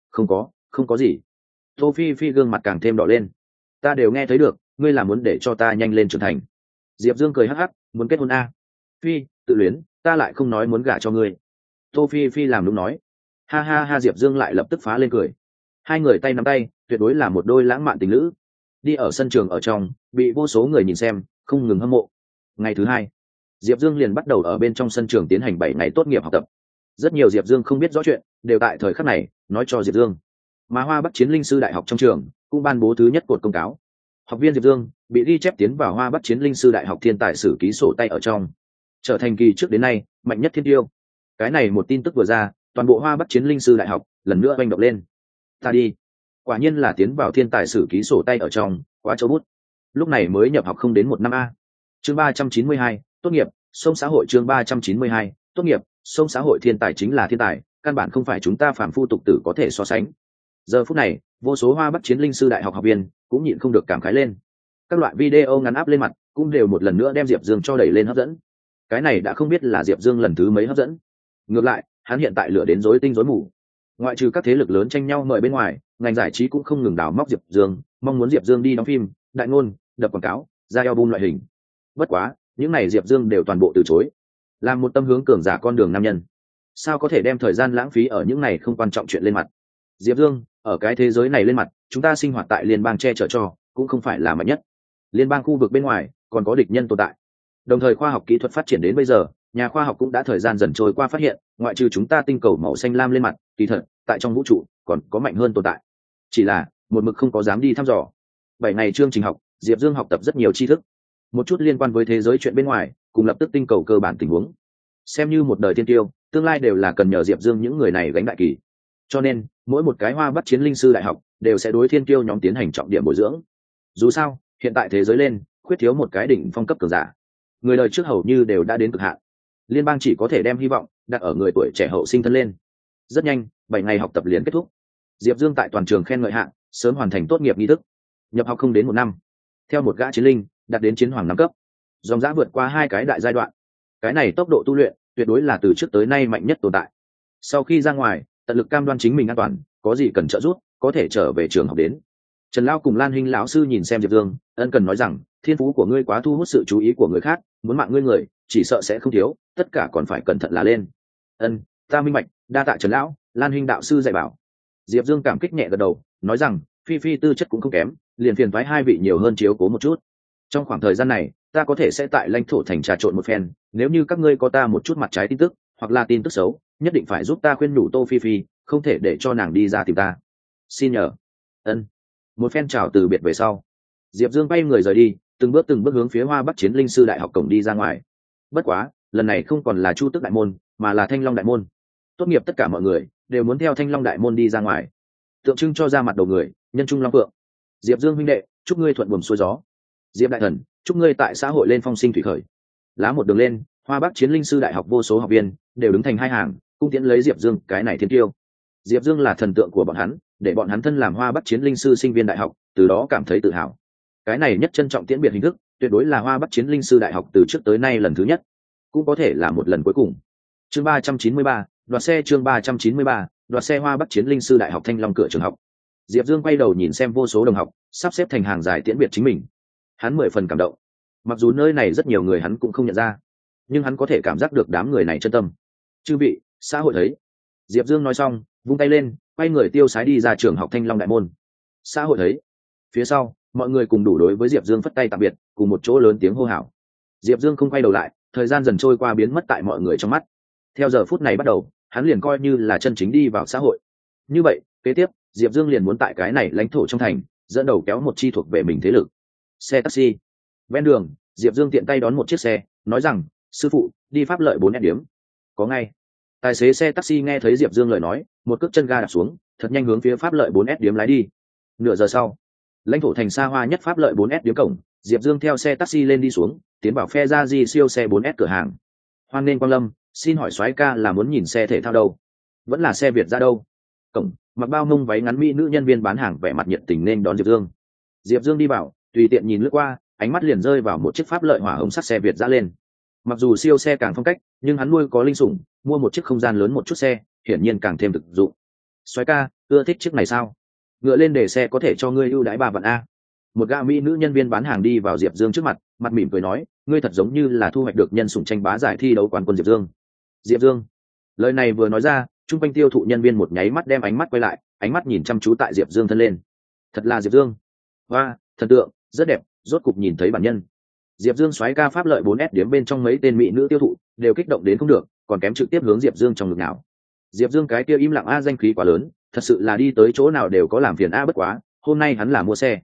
Speaker 1: Không có gì. Tô Phi Phi gương mặt càng thêm đỏ lên. Ta đều nghe thấy được, ngươi là muốn để cho ta nhanh lên trưởng thành. Diệp Dương cười hắc hắc, muốn kết hôn a? Phi, tự luyến, ta lại không nói muốn gả cho ngươi. Tô Phi Phi làm đúng nói. Ha ha ha, Diệp Dương lại lập tức phá lên cười. Hai người tay nắm tay, tuyệt đối là một đôi lãng mạn tình lữ. Đi ở sân trường ở trong, bị vô số người nhìn xem, không ngừng hâm mộ. Ngày thứ 2, Diệp Dương liền bắt đầu ở bên trong sân trường tiến hành 7 ngày tốt nghiệp học tập. Rất nhiều Diệp Dương không biết rõ chuyện, đều tại thời khắc này nói cho Diệp Dương. Mà Hoa Bắc Chiến Linh Sư Đại học trong trường cũng ban bố thứ nhất cột công cáo. Học viên Diệp Dương bị ghi chép tiến vào Hoa Bắc Chiến Linh Sư Đại học thiên tài sử ký sổ tay ở trong, trở thành kỳ trước đến nay mạnh nhất thiên tiêu. Cái này một tin tức vừa ra, toàn bộ Hoa Bắc Chiến Linh Sư Đại học lần nữa oanh động lên. Ta đi, quả nhiên là tiến vào thiên tài sử ký sổ tay ở trong, quá châu bút. Lúc này mới nhập học không đến một năm a. Chương 392, tốt nghiệp, sông xã hội. Chương 392, tốt nghiệp, sông xã hội. Thiên tài chính là thiên tài, căn bản không phải chúng ta phàm phu tục tử có thể so sánh. Giờ phút này, vô số Hoa Bắc Chiến Linh Sư Đại học học viên cũng nhịn không được cảm khái lên. Các loại video ngắn áp lên mặt cũng đều một lần nữa đem Diệp Dương cho đẩy lên hấp dẫn. Cái này đã không biết là Diệp Dương lần thứ mấy hấp dẫn. Ngược lại, hắn hiện tại lửa đến rối tinh rối mù. Ngoại trừ các thế lực lớn tranh nhau mời bên ngoài, ngành giải trí cũng không ngừng đào móc Diệp Dương, mong muốn Diệp Dương đi đóng phim, đại ngôn, đập quảng cáo, ra album loại hình. Bất quá, những này Diệp Dương đều toàn bộ từ chối. Làm một tâm hướng cường giả con đường nam nhân, sao có thể đem thời gian lãng phí ở những này không quan trọng chuyện lên mặt. Diệp Dương, ở cái thế giới này lên mặt, chúng ta sinh hoạt tại liên bang che chở cho, cũng không phải là mạnh nhất. Liên bang khu vực bên ngoài còn có địch nhân tồn tại. Đồng thời khoa học kỹ thuật phát triển đến bây giờ, nhà khoa học cũng đã thời gian dần trôi qua phát hiện, ngoại trừ chúng ta tinh cầu màu xanh lam lên mặt, kỳ thật tại trong vũ trụ còn có mạnh hơn tồn tại. Chỉ là một mực không có dám đi thăm dò. 7 ngày chương trình học, Diệp Dương học tập rất nhiều tri thức, một chút liên quan với thế giới chuyện bên ngoài, cùng lập tức tinh cầu cơ bản tình huống. Xem như một đời thiên tiêu, tương lai đều là cần nhờ Diệp Dương những người này gánh đại kỳ. Cho nên, mỗi một cái Hoa Bắc Chiến Linh Sư Đại học đều sẽ đối thiên tiêu nhóm tiến hành trọng điểm bồi dưỡng. Dù sao, hiện tại thế giới lên, khuyết thiếu một cái đỉnh phong cấp cường giả. Người đời trước hầu như đều đã đến cực hạn. Liên bang chỉ có thể đem hy vọng đặt ở người tuổi trẻ hậu sinh thân lên. Rất nhanh, 7 ngày học tập liền kết thúc. Diệp Dương tại toàn trường khen ngợi hạng, sớm hoàn thành tốt nghiệp nghi thức. Nhập học không đến một năm, theo một gã chiến linh đạt đến chiến hoàng 5 cấp, dòng dã vượt qua 2 cái đại giai đoạn. Cái này tốc độ tu luyện tuyệt đối là từ trước tới nay mạnh nhất tồn tại. Sau khi ra ngoài, tận lực cam đoan chính mình an toàn, có gì cần trợ giúp có thể trở về trường học đến. Trần Lao cùng Lan Hinh lão sư nhìn xem Diệp Dương, ân cần nói rằng, thiên phú của ngươi quá thu hút sự chú ý của người khác, muốn mạng ngươi người chỉ sợ sẽ không thiếu, tất cả còn phải cẩn thận là lên. Ân, ta minh bạch, đa tạ Trần lão, Lan Hinh đạo sư dạy bảo. Diệp Dương cảm kích nhẹ gật đầu, nói rằng, phi phi tư chất cũng không kém, liền phiền phái hai vị nhiều hơn chiếu cố một chút. Trong khoảng thời gian này, ta có thể sẽ tại lãnh thổ thành trà trộn một phen, nếu như các ngươi có ta một chút mặt trái tin tức hoặc là tin tức xấu, nhất định phải giúp ta khuyên nhủ Tô Phi Phi, không thể để cho nàng đi ra tìm ta. Xin nhờ. Ân. Một phen chào từ biệt về sau, Diệp Dương bay người rời đi, từng bước hướng phía Hoa Bắc Chiến Linh Sư Đại học cổng đi ra ngoài. Bất quá, lần này không còn là Chu Tước Đại môn, mà là Thanh Long Đại môn. Tốt nghiệp tất cả mọi người đều muốn theo Thanh Long Đại môn đi ra ngoài, tượng trưng cho ra mặt đầu người, nhân trung long phượng. Diệp Dương huynh đệ, chúc ngươi thuận buồm xuôi gió. Diệp đại thần, chúc ngươi tại xã hội lên phong sinh thủy khởi. Lá một đường lên, Hoa Bắc Chiến Linh Sư Đại học vô số học viên đều đứng thành hai hàng, cung tiễn lấy Diệp Dương cái này thiên tiêu. Diệp Dương là thần tượng của bọn hắn, để bọn hắn thân làm Hoa Bắc Chiến Linh Sư sinh viên đại học, từ đó cảm thấy tự hào. Cái này nhất trân trọng tiễn biệt hình thức, tuyệt đối là Hoa Bắc Chiến Linh Sư Đại học từ trước tới nay lần thứ nhất, cũng có thể là một lần cuối cùng. Chương 393, đoạt xe. Chương 393, đoạt xe. Hoa Bắc Chiến Linh Sư Đại học Thanh Long cửa trường học. Diệp Dương quay đầu nhìn xem vô số đồng học sắp xếp thành hàng dài tiễn biệt chính mình, hắn 10 phần cảm động. Mặc dù nơi này rất nhiều người hắn cũng không nhận ra, nhưng hắn có thể cảm giác được đám người này chân tâm. Chư vị, xã hội thấy. Diệp Dương nói xong, vung tay lên, quay người tiêu sái đi ra trường học Thanh Long Đại môn. Xã hội thấy. Phía sau, mọi người cùng đủ đối với Diệp Dương phất tay tạm biệt, cùng một chỗ lớn tiếng hô hào. Diệp Dương không quay đầu lại, thời gian dần trôi qua biến mất tại mọi người trong mắt. Theo giờ phút này bắt đầu, hắn liền coi như là chân chính đi vào xã hội. Như vậy, kế tiếp, Diệp Dương liền muốn tại cái này lãnh thổ trong thành, dẫn đầu kéo một chi thuộc về mình thế lực. Xe taxi. Ven đường, Diệp Dương tiện tay đón một chiếc xe, nói rằng, sư phụ, đi Pháp Lợi 4 điểm. Có ngay. Tài xế xe taxi nghe thấy Diệp Dương lời nói, một cước chân ga đạp xuống, thật nhanh hướng phía Pháp Lợi 4 điểm lái đi. Nửa giờ sau, lãnh thổ thành xa hoa nhất Pháp Lợi 4 điểm cổng, Diệp Dương theo xe taxi lên đi xuống, tiến vào phe ra di siêu xe 4S cửa hàng. Hoan nghênh quang lâm, xin hỏi soái ca là muốn nhìn xe thể thao đâu, vẫn là xe Việt ra đâu? Cổng, mặc bao mông váy ngắn mỹ nữ nhân viên bán hàng vẻ mặt nhiệt tình nên đón Diệp Dương. Diệp Dương đi vào, tùy tiện nhìn lướt qua, ánh mắt liền rơi vào một chiếc Pháp Lợi hỏa hồng sắt xe Việt ra lên. Mặc dù siêu xe càng phong cách, nhưng hắn nuôi có linh sủng, mua một chiếc không gian lớn một chút xe, hiển nhiên càng thêm thực dụng. Soái ca, ưa thích chiếc này sao? Ngựa lên để xe có thể cho ngươi ưu đãi 3 vạn a. Một gã mỹ nữ nhân viên bán hàng đi vào Diệp Dương trước mặt, mặt mỉm cười nói, ngươi thật giống như là thu hoạch được nhân sủng tranh bá giải thi đấu quán quân Diệp Dương. Diệp Dương. Lời này vừa nói ra, trung quanh tiêu thụ nhân viên một nháy mắt đem ánh mắt quay lại, ánh mắt nhìn chăm chú tại Diệp Dương thân lên. Thật là Diệp Dương. Wow, thần tượng, rất đẹp, rốt cục nhìn thấy bản nhân. Diệp Dương xoáy ca Pháp Lợi 4S điểm bên trong mấy tên mỹ nữ tiêu thụ đều kích động đến không được, còn kém trực tiếp hướng Diệp Dương trong ngực nào. Diệp Dương cái kia im lặng a danh khí quá lớn, thật sự là đi tới chỗ nào đều có làm phiền a, bất quá, hôm nay hắn là mua xe.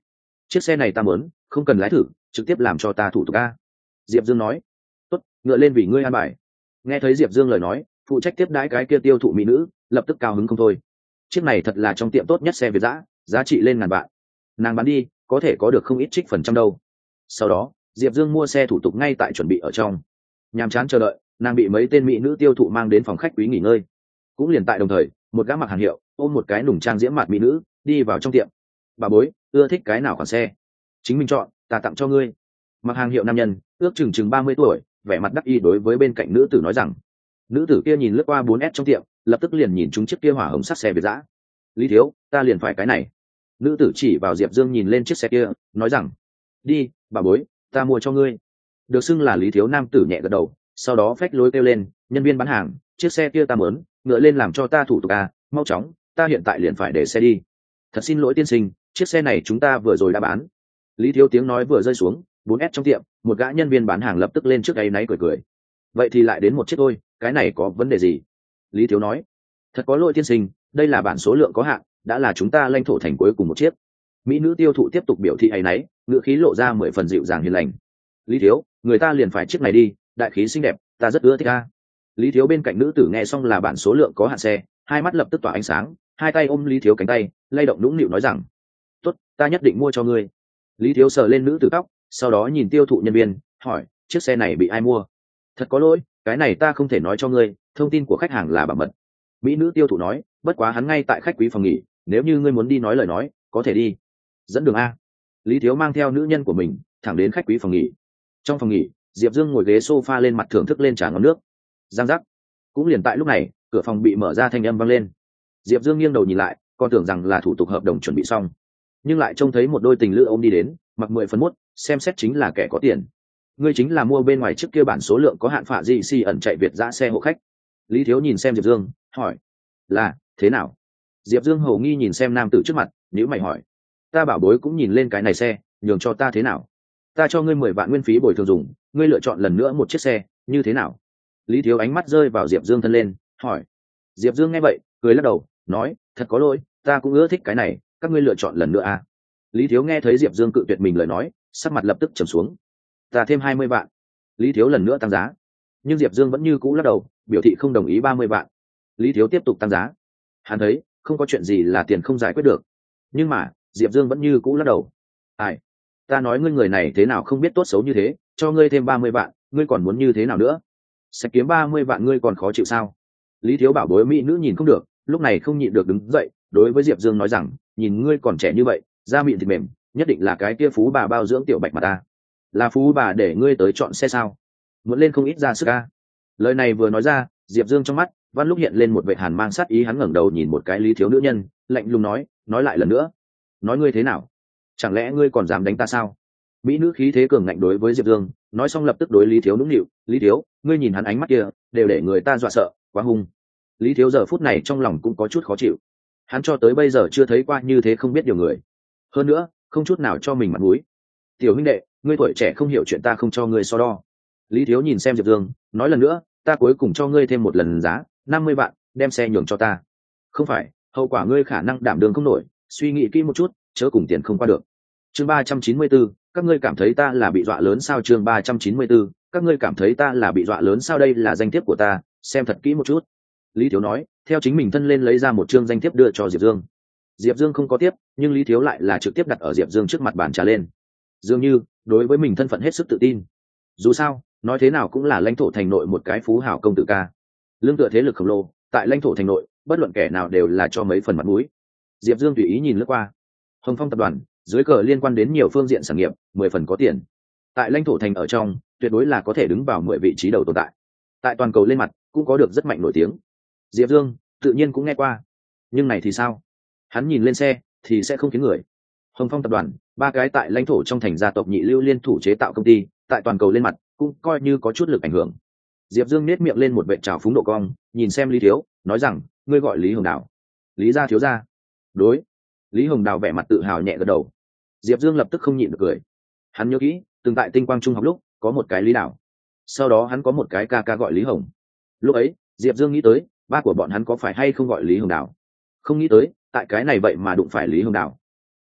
Speaker 1: chiếc xe này ta muốn, không cần lái thử, trực tiếp làm cho ta thủ tục a. Diệp Dương nói. Tốt, ngựa lên vì ngươi an bài. Nghe thấy Diệp Dương lời nói, phụ trách tiếp đãi cái kia tiêu thụ mỹ nữ lập tức cao hứng không thôi. Chiếc này thật là trong tiệm tốt nhất xe Việt dã, giá trị lên ngàn vạn. Nàng bán đi có thể có được không ít trích phần trăm đâu. Sau đó Diệp Dương mua xe thủ tục ngay tại chuẩn bị ở trong. Nhàm chán chờ đợi, nàng bị mấy tên mỹ nữ tiêu thụ mang đến phòng khách quý nghỉ ngơi. Cũng liền tại đồng thời, một gã mặc hàng hiệu ôm một cái nùng trang diễm mặt mỹ nữ đi vào trong tiệm. Bà bối, ưa thích cái nào khoản xe? Chính mình chọn, ta tặng cho ngươi. Mặc hàng hiệu nam nhân ước chừng 30 tuổi, vẻ mặt đắc ý đối với bên cạnh nữ tử nói rằng. Nữ tử kia nhìn lướt qua 4S trong tiệm, lập tức liền nhìn trúng chiếc kia hỏa hồng sắt xe Việt dã. Lý thiếu, ta liền phải cái này. Nữ tử chỉ vào Diệp Dương nhìn lên chiếc xe kia, nói rằng. Đi, bà bối, ta mua cho ngươi. Được xưng là Lý thiếu nam tử nhẹ gật đầu, sau đó phách lối kêu lên, nhân viên bán hàng, chiếc xe kia ta muốn, ngựa lên làm cho ta thủ tục à, mau chóng, ta hiện tại liền phải để xe đi. Thật xin lỗi tiên sinh, chiếc xe này chúng ta vừa rồi đã bán. Lý thiếu tiếng nói vừa rơi xuống, 4S trong tiệm, một gã nhân viên bán hàng lập tức lên trước áy náy cười cười. Vậy thì lại đến một chiếc thôi, cái này có vấn đề gì? Lý thiếu nói. Thật có lỗi tiên sinh, đây là bản số lượng có hạn, đã là chúng ta lãnh thổ thành cuối cùng một chiếc. Mỹ nữ tiêu thụ tiếp tục biểu thị áy náy, ngữ khí lộ ra 10 phần dịu dàng hiền lành. Lý thiếu, người ta liền phải chiếc này đi, đại khí xinh đẹp, ta rất ưa thích a. Lý thiếu bên cạnh nữ tử nghe xong là bản số lượng có hạn xe, hai mắt lập tức tỏa ánh sáng, hai tay ôm Lý thiếu cánh tay, lay động nũng nịu nói rằng. Tốt, ta nhất định mua cho ngươi. Lý thiếu sờ lên nữ tử tóc, sau đó nhìn tiêu thụ nhân viên, hỏi, chiếc xe này bị ai mua? Thật có lỗi, cái này ta không thể nói cho ngươi, thông tin của khách hàng là bảo mật. Mỹ nữ tiêu thụ nói, bất quá hắn ngay tại khách quý phòng nghỉ, nếu như ngươi muốn đi nói lời nói, có thể đi. Dẫn đường a. Lý thiếu mang theo nữ nhân của mình thẳng đến khách quý phòng nghỉ. Trong phòng nghỉ, Diệp Dương ngồi ghế sofa lên mặt thưởng thức lên trà ngấm nước. Giang giác. Cũng liền tại lúc này, cửa phòng bị mở ra, thanh âm vang lên. Diệp Dương nghiêng đầu nhìn lại, còn tưởng rằng là thủ tục hợp đồng chuẩn bị xong, nhưng lại trông thấy một đôi tình lữ ôm đi đến, mặc 10 phần mốt, xem xét chính là kẻ có tiền. Ngươi chính là mua bên ngoài trước kia bản số lượng có hạn phạ di si ẩn chạy Việt dã xe hộ khách. Lý thiếu nhìn xem Diệp Dương, hỏi. Là, thế nào? Diệp Dương hầu nghi nhìn xem nam tử trước mặt, nếu mày hỏi. Ta bảo bối cũng nhìn lên cái này xe, nhường cho ta thế nào? Ta cho ngươi 10 vạn nguyên phí bồi thường dùng, ngươi lựa chọn lần nữa một chiếc xe, như thế nào? Lý thiếu ánh mắt rơi vào Diệp Dương thân lên, hỏi. Diệp Dương nghe vậy, cười lắc đầu, nói, thật có lỗi, ta cũng ưa thích cái này, các ngươi lựa chọn lần nữa à? Lý thiếu nghe thấy Diệp Dương cự tuyệt mình lời nói, sắc mặt lập tức trầm xuống. Ta thêm 20 vạn. Lý thiếu lần nữa tăng giá, nhưng Diệp Dương vẫn như cũ lắc đầu, biểu thị không đồng ý 30 vạn. Lý thiếu tiếp tục tăng giá. Hắn thấy không có chuyện gì là tiền không giải quyết được, nhưng mà Diệp Dương vẫn như cũ lắc đầu. Ai, ta nói ngươi người này thế nào không biết tốt xấu như thế, cho ngươi thêm 30 vạn, ngươi còn muốn như thế nào nữa? Sẽ kiếm 30 vạn ngươi còn khó chịu sao? Lý thiếu bảo bối mỹ nữ nhìn không được, lúc này không nhịn được đứng dậy, đối với Diệp Dương nói rằng, nhìn ngươi còn trẻ như vậy, da mịn thịt mềm, nhất định là cái kia phú bà bao dưỡng tiểu bạch mà ta. Là phú bà để ngươi tới chọn xe sao? Muốn lên không ít ra sức a. Lời này vừa nói ra, Diệp Dương trong mắt văn lúc hiện lên một vệ hàn mang sát ý, hắn ngẩng đầu nhìn một cái Lý thiếu nữ nhân, lạnh lùng nói lại lần nữa. Nói ngươi thế nào? Chẳng lẽ ngươi còn dám đánh ta sao? Mỹ nữ khí thế cường ngạnh đối với Diệp Dương, nói xong lập tức đối Lý thiếu nũng nịu, Lý thiếu, ngươi nhìn hắn ánh mắt kia, đều để người ta dọa sợ, quá hung. Lý thiếu giờ phút này trong lòng cũng có chút khó chịu, hắn cho tới bây giờ chưa thấy qua như thế không biết điều người, hơn nữa không chút nào cho mình mặt mũi. Tiểu huynh đệ, ngươi tuổi trẻ không hiểu chuyện, ta không cho ngươi so đo. Lý thiếu nhìn xem Diệp Dương, nói lần nữa, ta cuối cùng cho ngươi thêm một lần giá, 50 vạn, đem xe nhường cho ta. Không phải, hậu quả ngươi khả năng đảm đương không nổi, suy nghĩ kỹ một chút, chớ cùng tiền không qua được. Chương 394, các ngươi cảm thấy ta là bị dọa lớn sao? Chương 394, các ngươi cảm thấy ta là bị dọa lớn sao? Đây là danh thiếp của ta, xem thật kỹ một chút. Lý thiếu nói, theo chính mình thân lên lấy ra một chương danh thiếp đưa cho Diệp Dương. Diệp Dương không có tiếp, nhưng Lý thiếu lại là trực tiếp đặt ở Diệp Dương trước mặt bàn trà lên. Dường như đối với mình thân phận hết sức tự tin. Dù sao, nói thế nào cũng là lãnh thổ thành nội một cái phú hào công tử ca, lương tựa thế lực khổng lồ, tại lãnh thổ thành nội, bất luận kẻ nào đều là cho mấy phần mặt mũi. Diệp Dương tùy ý nhìn lướt qua. Hồng Phong tập đoàn, dưới cờ liên quan đến nhiều phương diện sản nghiệp, 10 phần có tiền. Tại lãnh thổ thành ở trong, tuyệt đối là có thể đứng vào 10 vị trí đầu tồn tại. Tại toàn cầu lên mặt, cũng có được rất mạnh nổi tiếng. Diệp Dương tự nhiên cũng nghe qua, nhưng này thì sao? Hắn nhìn lên xe thì sẽ không khiến người. Hồng Phong tập đoàn, 3 cái tại lãnh thổ trong thành gia tộc nhị lưu liên thủ chế tạo công ty, tại toàn cầu lên mặt cũng coi như có chút lực ảnh hưởng. Diệp Dương nét miệng lên một vệt trào phúng độ cong, nhìn xem Lý thiếu, nói rằng, ngươi gọi Lý Hồng Đào? Lý gia thiếu gia. Đối. Lý Hồng Đào vẻ mặt tự hào nhẹ gật đầu. Diệp Dương lập tức không nhịn được cười. Hắn nhớ kỹ, từng tại Tinh Quang Trung học lúc có một cái Lý Đào, sau đó hắn có một cái ca ca gọi Lý Hồng. Lúc ấy Diệp Dương nghĩ tới, ba của bọn hắn có phải hay không gọi Lý Hồng Đào. Không nghĩ tới, tại cái này vậy mà đụng phải Lý Hồng Đào.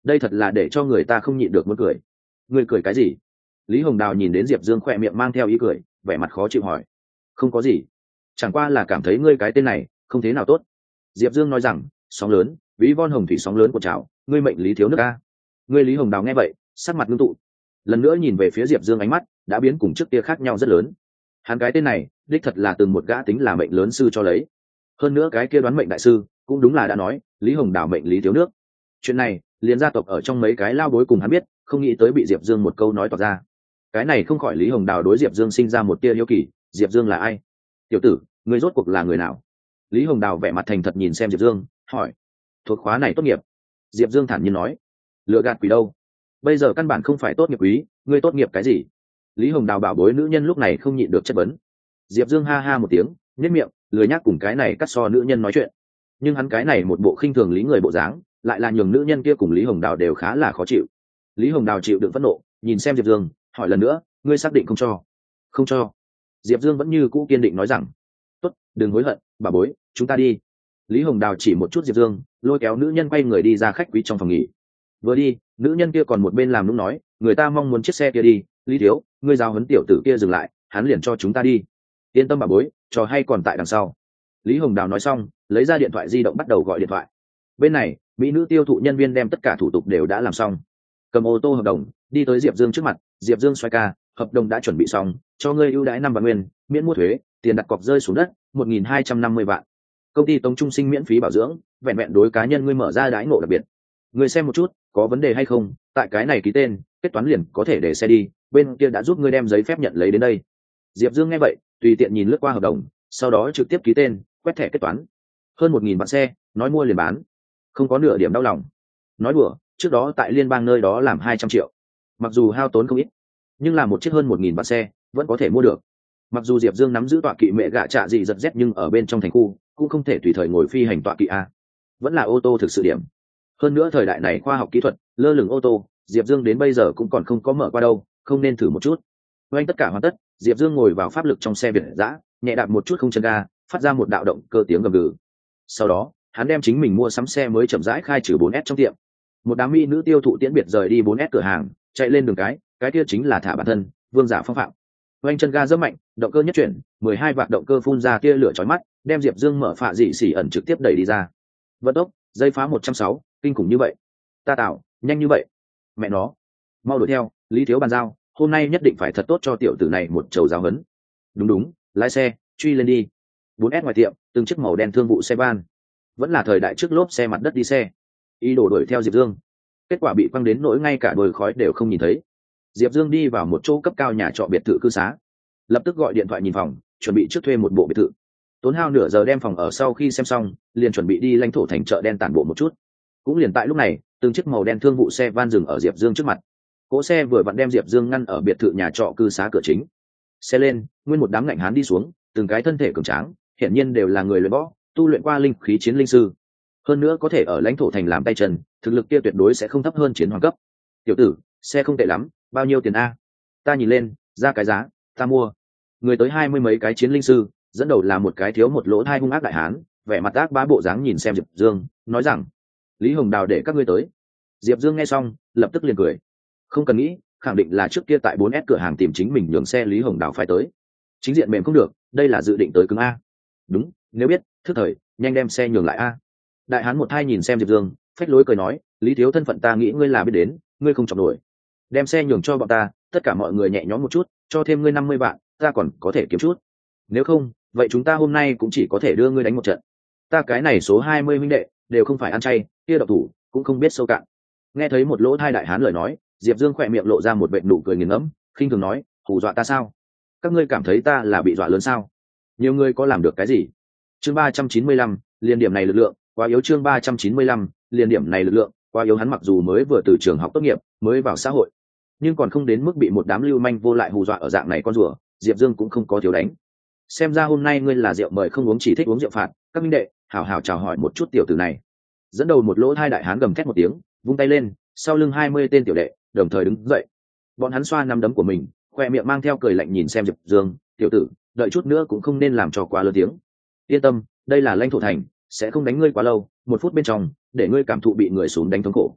Speaker 1: đây thật là để cho người ta không nhịn được muốn cười. Ngươi cười cái gì? Lý Hồng Đào nhìn đến Diệp Dương khỏe miệng mang theo ý cười, vẻ mặt khó chịu hỏi. Không có gì, chẳng qua là cảm thấy ngươi cái tên này không thế nào tốt. Diệp Dương nói rằng, sóng lớn ví von hồng thủy, sóng lớn của chảo, ngươi mệnh lý thiếu nước a. Ngươi Lý Hồng Đào nghe vậy sắc mặt ngưng tụ, lần nữa nhìn về phía Diệp Dương, ánh mắt đã biến cùng trước kia khác nhau rất lớn. Hắn cái tên này đích thật là từng một gã tính là mệnh lớn sư cho lấy, hơn nữa cái kia đoán mệnh đại sư cũng đúng là đã nói Lý Hồng Đào mệnh lý thiếu nước. Chuyện này liền gia tộc ở trong mấy cái lao bối cùng hắn biết, không nghĩ tới bị Diệp Dương một câu nói toạc ra. Cái này không khỏi Lý Hồng Đào đối Diệp Dương sinh ra một tia hiếu kỳ. Diệp Dương là ai? Tiểu tử, ngươi rốt cuộc là người nào? Lý Hồng Đào vẻ mặt thành thật nhìn xem Diệp Dương, hỏi. Thuộc khóa này tốt nghiệp. Diệp Dương thản nhiên nói. Lựa gạt quỷ đâu, bây giờ căn bản không phải tốt nghiệp quý, ngươi tốt nghiệp cái gì? Lý Hồng Đào bảo bối nữ nhân lúc này không nhịn được chất vấn. Diệp Dương ha ha một tiếng, nhếch miệng, lười nhác cùng cái này cắt so nữ nhân nói chuyện. Nhưng hắn cái này một bộ khinh thường lý người bộ dáng, lại là nhường nữ nhân kia cùng Lý Hồng Đào đều khá là khó chịu. Lý Hồng Đào chịu đựng phẫn nộ, nhìn xem Diệp Dương, hỏi lần nữa, ngươi xác định không cho? Không cho. Diệp Dương vẫn như cũ kiên định nói rằng. Tốt, đừng hối hận, bà bối, chúng ta đi. Lý Hồng Đào chỉ một chút Diệp Dương, lôi kéo nữ nhân quay người đi ra khách quý trong phòng nghỉ. Vừa đi, nữ nhân kia còn một bên làm nũng nói, người ta mong muốn chiếc xe kia đi, Lý thiếu, ngươi giao huấn tiểu tử kia dừng lại, hắn liền cho chúng ta đi. Yên tâm bà bối, trò hay còn tại đằng sau. Lý Hồng Đào nói xong, lấy ra điện thoại di động bắt đầu gọi điện thoại. Bên này, mỹ nữ tiêu thụ nhân viên đem tất cả thủ tục đều đã làm xong, cầm ô tô hợp đồng đi tới Diệp Dương trước mặt. Diệp Dương xoay ca, hợp đồng đã chuẩn bị xong, cho ngươi ưu đãi 5 vạn nguyên, miễn mua thuế, tiền đặt cọc rơi xuống đất 1.250 vạn. Công ty Tống Trung Sinh miễn phí bảo dưỡng, vẹn vẹn đối cá nhân ngươi mở ra đãi ngộ đặc biệt. Ngươi xem một chút, có vấn đề hay không? Tại cái này ký tên, kết toán liền có thể để xe đi, bên kia đã giúp ngươi đem giấy phép nhận lấy đến đây. Diệp Dương nghe vậy, tùy tiện nhìn lướt qua hợp đồng, sau đó trực tiếp ký tên, quét thẻ kết toán. Hơn 1.000 vạn xe, nói mua liền bán, không có nửa điểm đau lòng. Nói đùa, trước đó tại liên bang nơi đó làm 200 triệu, mặc dù hao tốn không ít, nhưng là một chiếc hơn 1.000 vạn xe vẫn có thể mua được. Mặc dù Diệp Dương nắm giữ tọa kỵ mẹ gạ trạ gì giật rét, nhưng ở bên trong thành khu cũng không thể tùy thời ngồi phi hành tọa kỵ a, vẫn là ô tô thực sự điểm. Hơn nữa thời đại này khoa học kỹ thuật lơ lửng ô tô, Diệp Dương đến bây giờ cũng còn không có mở qua đâu, không nên thử một chút. Quanh tất cả hoàn tất, Diệp Dương ngồi vào pháp lực trong xe Việt dã, nhẹ đạp một chút không chân ga, phát ra một đạo động cơ tiếng gầm gừ. Sau đó, hắn đem chính mình mua sắm xe mới chậm rãi khai trừ 4S trong tiệm. Một đám mỹ nữ tiêu thụ tiễn biệt rời đi 4S cửa hàng, chạy lên đường cái kia chính là thả bản thân, Vương Giả Phong Phạm. Quanh chân ga rất mạnh, động cơ nhất chuyển, 12 vạt động cơ phun ra tia lửa chói mắt, đem Diệp Dương mở phạ dị xỉ ẩn trực tiếp đẩy đi ra. Vận tốc, dây phá 160, kinh khủng như vậy. Ta tạo, nhanh như vậy. Mẹ nó, mau đuổi theo, Lý thiếu bàn giao, hôm nay nhất định phải thật tốt cho tiểu tử này một trầu giáo huấn. Đúng đúng, lái xe, truy lên đi. 4S ngoài tiệm, từng chiếc màu đen thương vụ xe van, vẫn là thời đại trước lốp xe mặt đất đi xe, ý đồ đuổi theo Diệp Dương, kết quả bị quăng đến nỗi ngay cả đồi khói đều không nhìn thấy. Diệp Dương đi vào một chỗ cấp cao nhà trọ biệt thự cư xá, lập tức gọi điện thoại nhìn phòng, chuẩn bị trước thuê một bộ biệt thự. Tốn hao nửa giờ đem phòng ở, sau khi xem xong liền chuẩn bị đi lãnh thổ thành chợ đen tản bộ một chút. Cũng liền tại lúc này, từng chiếc màu đen thương vụ xe van dừng ở Diệp Dương trước mặt. Cỗ xe vừa vặn đem Diệp Dương ngăn ở biệt thự nhà trọ cư xá cửa chính. Xe lên, nguyên một đám ngạnh hán đi xuống, từng cái thân thể cường tráng, hiển nhiên đều là người luyện võ, tu luyện qua linh khí chiến linh sư. Hơn nữa có thể ở lãnh thổ thành làm tay chân, thực lực kia tuyệt đối sẽ không thấp hơn chiến hoàng cấp. Tiểu tử, xe không tệ lắm, bao nhiêu tiền a? Ta nhìn lên, ra cái giá, ta mua. Người tới 20 mấy cái chiến linh sư, dẫn đầu là một cái thiếu một lỗ thai hung ác đại hán, vẻ mặt ác bá bộ dáng nhìn xem Diệp Dương, nói rằng: Lý Hồng Đào để các ngươi tới. Diệp Dương nghe xong, lập tức liền cười. Không cần nghĩ, khẳng định là trước kia tại 4S cửa hàng tìm chính mình nhường xe Lý Hồng Đào phải tới. Chính diện mềm không được, đây là dự định tới cứng a. Đúng, nếu biết, thức thời, nhanh đem xe nhường lại a. Đại hán một thai nhìn xem Diệp Dương, phách lối cười nói: Lý thiếu thân phận ta nghĩ ngươi là biết đến, ngươi không chọc nổi. Đem xe nhường cho bọn ta, tất cả mọi người nhẹ nhõm một chút, cho thêm ngươi 50 vạn, ta còn có thể kiếm chút. Nếu không, vậy chúng ta hôm nay cũng chỉ có thể đưa ngươi đánh một trận. Ta cái này số 20 huynh đệ đều không phải ăn chay, kia độc thủ cũng không biết sâu cạn. Nghe thấy một lỗ thai đại hán lời nói, Diệp Dương khỏe miệng lộ ra một vệt nụ cười nghiền ngẫm, khinh thường nói: hù dọa ta sao? Các ngươi cảm thấy ta là bị dọa lớn sao? Nhiều người có làm được cái gì? Chương 395, liền điểm này lực lượng quá yếu. Chương 395, liền điểm này lực lượng quá yếu. Hắn mặc dù mới vừa từ trường học tốt nghiệp, mới vào xã hội, nhưng còn không đến mức bị một đám lưu manh vô lại hù dọa ở dạng này con rùa. Diệp Dương cũng không có thiếu đánh. Xem ra hôm nay ngươi là rượu mời không uống, chỉ thích uống rượu phạt. Các minh đệ, hảo hảo chào hỏi một chút tiểu tử này. Dẫn đầu một lỗ thai đại hán gầm thét một tiếng, vung tay lên, sau lưng 20 tên tiểu đệ đồng thời đứng dậy. Bọn hắn xoa nắm đấm của mình, khoe miệng mang theo cười lạnh nhìn xem Diệp Dương: tiểu tử, đợi chút nữa cũng không nên làm cho quá lớn tiếng. Yên tâm, đây là lãnh thổ thành, sẽ không đánh ngươi quá lâu, 1 phút bên trong để ngươi cảm thụ bị người xuống đánh thống khổ.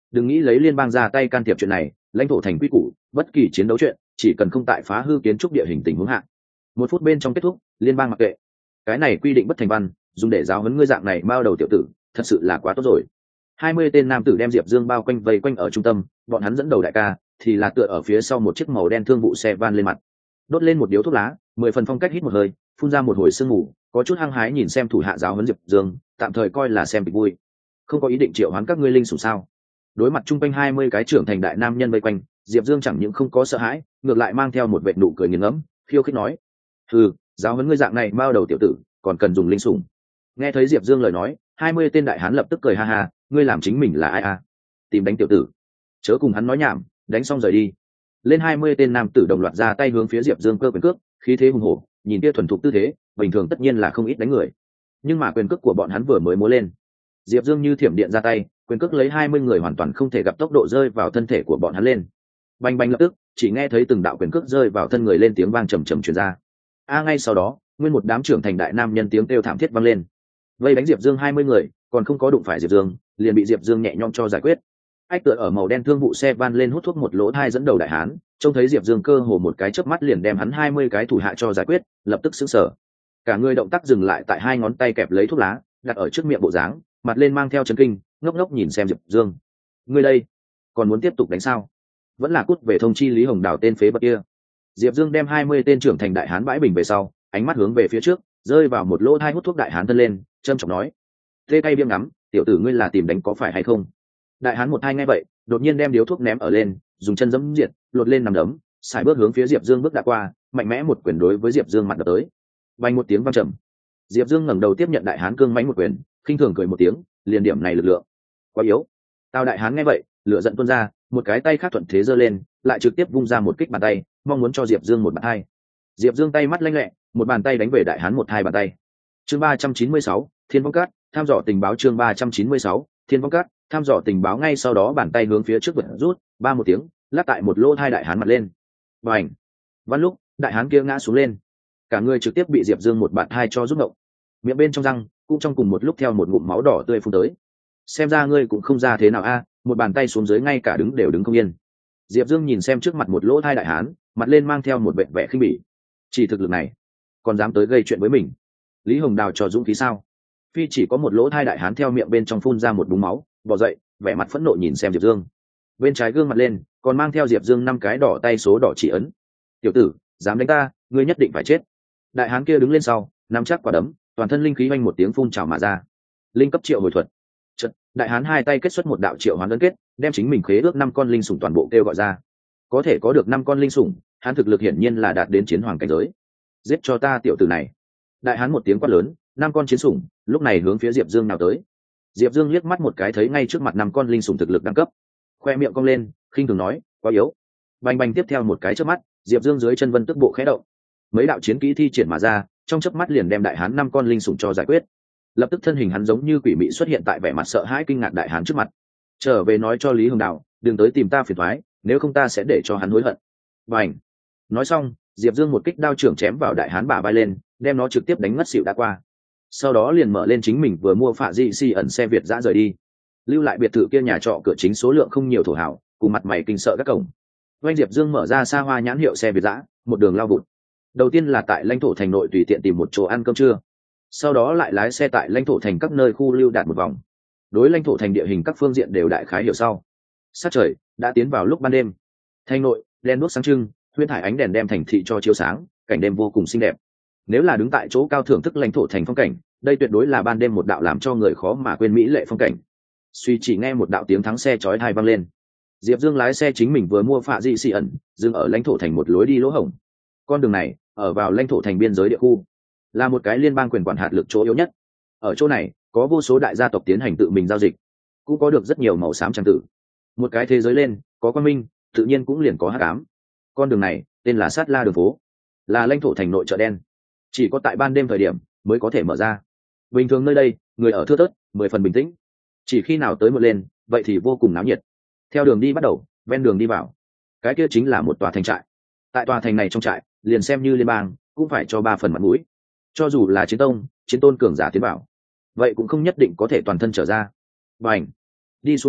Speaker 1: đừng nghĩ lấy liên bang ra tay can thiệp chuyện này, lãnh thổ thành quy củ, bất kỳ chiến đấu chuyện chỉ cần không tại phá hư kiến trúc địa hình tình huống hạn, 1 phút bên trong kết thúc, liên bang mặc kệ. Cái này quy định bất thành văn, dùng để giáo huấn ngươi dạng này bao đầu tiểu tử, thật sự là quá tốt rồi. 20 tên nam tử đem Diệp Dương bao quanh vây quanh ở trung tâm, bọn hắn dẫn đầu đại ca thì là tựa ở phía sau một chiếc màu đen thương vụ xe van lên mặt, đốt lên một điếu thuốc lá, 10 phần phong cách hít một hơi, phun ra một hồi sương mù, có chút hăng hái nhìn xem thủ hạ giáo huấn Diệp Dương, tạm thời coi là xem kịch vui. Không có ý định triệu hoán các ngươi linh sủng sao? Đối mặt trung quanh 20 cái trưởng thành đại nam nhân vây quanh, Diệp Dương chẳng những không có sợ hãi, ngược lại mang theo một vệt nụ cười nghiền ngẫm, khiêu khích nói: "Hừ, giáo huấn ngươi dạng này bao đầu tiểu tử, còn cần dùng linh sủng?" Nghe thấy Diệp Dương lời nói, 20 tên đại hán lập tức cười ha ha, ngươi làm chính mình là ai à? Tìm đánh tiểu tử? Chớ cùng hắn nói nhảm, đánh xong rời đi. Lên 20 tên nam tử đồng loạt ra tay hướng phía Diệp Dương cơ quyền cước, khí thế hùng hổ, nhìn kia thuần thục tư thế, bình thường tất nhiên là không ít đánh người. Nhưng mà quyền cước của bọn hắn vừa mới múa lên, Diệp Dương như thiểm điện ra tay, quyền cước lấy 20 người hoàn toàn không thể gặp tốc độ rơi vào thân thể của bọn hắn lên. Bành bành lập tức, chỉ nghe thấy từng đạo quyền cước rơi vào thân người lên tiếng vang trầm trầm truyền ra. Ngay sau đó, nguyên một đám trưởng thành đại nam nhân tiếng kêu thảm thiết vang lên. Vây đánh Diệp Dương 20 người, còn không có đụng phải Diệp Dương, liền bị Diệp Dương nhẹ nhõm cho giải quyết. Ách tựa ở màu đen thương vụ xe van lên hút thuốc một lỗ thai dẫn đầu đại hán, trông thấy Diệp Dương cơ hồ một cái chớp mắt liền đem hắn 20 cái thủ hạ cho giải quyết, lập tức sững sờ. Cả người động tác dừng lại tại 2 ngón tay kẹp lấy thuốc lá, đặt ở trước miệng bộ dáng, mặt lên mang theo chấn kinh, ngốc ngốc nhìn xem Diệp Dương. Ngươi đây, còn muốn tiếp tục đánh sao? Vẫn là cút về thông chi Lý Hồng Đào tên phế vật kia. Diệp Dương đem 20 tên trưởng thành đại hán bãi bình về sau, ánh mắt hướng về phía trước, rơi vào một lỗ thai hút thuốc đại hán thân lên, trầm trọng nói: "Tê cay biếng ngắm, tiểu tử ngươi là tìm đánh có phải hay không?" Đại hán một hai nghe vậy, đột nhiên đem điếu thuốc ném ở lên, dùng chân giẫm diệt, lột lên nằm đấm, sải bước hướng phía Diệp Dương bước đã qua, mạnh mẽ một quyền đối với Diệp Dương mặt đập tới. Vang một tiếng vang trầm. Diệp Dương ngẩng đầu tiếp nhận đại hán cương mãnh một quyền, khinh thường cười một tiếng, liền điểm này lực lượng quá yếu. Tào đại hán nghe vậy, lửa giận tuôn ra, một cái tay khác thuận thế giơ lên, lại trực tiếp vung ra một kích bàn tay, mong muốn cho Diệp Dương một bàn tay. Diệp Dương tay mắt lanh lẹ, một bàn tay đánh về đại hán một hai bàn tay. Chương 396, Thiên Vong Cát, tham dò tình báo. Chương 396, Thiên Vong Cát, tham dò tình báo. Ngay sau đó bàn tay hướng phía trước vượt rút, ba một tiếng, lắc tại một lỗ hai đại hán mặt lên. Bành! Văn lúc, đại hán kia ngã xuống lên, cả người trực tiếp bị Diệp Dương một bạt hai cho rút ngậu. Miệng bên trong răng cũng trong cùng một lúc theo một ngụm máu đỏ tươi phun tới. Xem ra ngươi cũng không ra thế nào a, một bàn tay xuống dưới ngay cả đứng đều đứng không yên. Diệp Dương nhìn xem trước mặt một lỗ hai đại hán, mặt lên mang theo một vẻ vẻ khinh bỉ. Chỉ thực lực này, còn dám tới gây chuyện với mình? Lý Hồng Đào cho dũng khí sao? Phi chỉ có một lỗ hai đại hán theo miệng bên trong phun ra một búng máu, bò dậy, vẻ mặt phẫn nộ nhìn xem Diệp Dương. Bên trái gương mặt lên, còn mang theo Diệp Dương 5 cái đỏ tay số đỏ chỉ ấn. Tiểu tử, dám đánh ta, ngươi nhất định phải chết. Đại hán kia đứng lên sau, nắm chắc quả đấm, toàn thân linh khí oanh một tiếng phun trào mà ra. Linh cấp triệu hồi thuật. Chợt, đại hán hai tay kết xuất một đạo triệu hoán ấn kết, đem chính mình khế ước 5 con linh sủng toàn bộ kêu gọi ra. Có thể có được 5 con linh sủng, hắn thực lực hiển nhiên là đạt đến chiến hoàng cảnh giới. Giết cho ta tiểu tử này. Đại hán một tiếng quát lớn, 5 con chiến sủng lúc này hướng phía Diệp Dương nào tới. Diệp Dương liếc mắt một cái thấy ngay trước mặt 5 con linh sủng thực lực đẳng cấp, khoe miệng cong lên, khinh thường nói, quá yếu. Bành bành tiếp theo một cái chớp mắt, Diệp Dương dưới chân vân tức bộ khẽ động, mấy đạo chiến kỹ thi triển mà ra, trong chớp mắt liền đem đại hán 5 con linh sủng cho giải quyết. Lập tức thân hình hắn giống như quỷ mị xuất hiện tại vẻ mặt sợ hãi kinh ngạc đại hán trước mặt. Trở về nói cho Lý Hồng Đào, đừng tới tìm ta phiền toái, nếu không ta sẽ để cho hắn hối hận. Bành. Nói xong, Diệp Dương một kích đao trưởng chém vào đại hán bả vai lên, đem nó trực tiếp đánh ngất xỉu đã qua. Sau đó liền mở lên chính mình vừa mua phạ dị xì ẩn xe Việt dã rời đi, lưu lại biệt thự kia nhà trọ cửa chính số lượng không nhiều thổ hảo, cùng mặt mày kinh sợ các cổng. Doanh Diệp Dương mở ra xa hoa nhãn hiệu xe Việt dã, một đường lao vụt. Đầu tiên là tại lãnh thổ thành nội tùy tiện tìm một chỗ ăn cơm trưa, sau đó lại lái xe tại lãnh thổ thành các nơi khu lưu đạt một vòng. Đối lãnh thổ thành địa hình các phương diện đều đại khái hiểu sau. Sát trời đã tiến vào lúc ban đêm, thành nội đèn đuốc sáng trưng, huyễn thải ánh đèn đem thành thị cho chiếu sáng, cảnh đêm vô cùng xinh đẹp. Nếu là đứng tại chỗ cao thưởng thức lãnh thổ thành phong cảnh, đây tuyệt đối là ban đêm một đạo làm cho người khó mà quên mỹ lệ phong cảnh. Suy chỉ nghe một đạo tiếng thắng xe chói tai vang lên. Diệp Dương lái xe chính mình vừa mua phạ dị xì ẩn, dừng ở lãnh thổ thành một lối đi lỗ hổng. Con đường này ở vào lãnh thổ thành biên giới địa khu, là một cái liên bang quyền quản hạt lực chỗ yếu nhất. Ở chỗ này có vô số đại gia tộc tiến hành tự mình giao dịch, cũng có được rất nhiều màu xám trang tử. Một cái thế giới lên có quang minh, tự nhiên cũng liền có hắc ám. Con đường này tên là Sát La đường phố, là lãnh thổ thành nội chợ đen, chỉ có tại ban đêm thời điểm mới có thể mở ra. Bình thường nơi đây người ở thưa thớt, 10 phần bình tĩnh, chỉ khi nào tới một lên vậy thì vô cùng náo nhiệt. Theo đường đi bắt đầu, ven đường đi vào, cái kia chính là một tòa thành trại. Tại tòa thành này trong trại, liền xem như liên bang cũng phải cho 3 phần mặt mũi. Cho dù là chiến tông, chiến tôn cường giả tiến vào, vậy cũng không nhất định có thể toàn thân trở ra. Bành, đi xuống xe,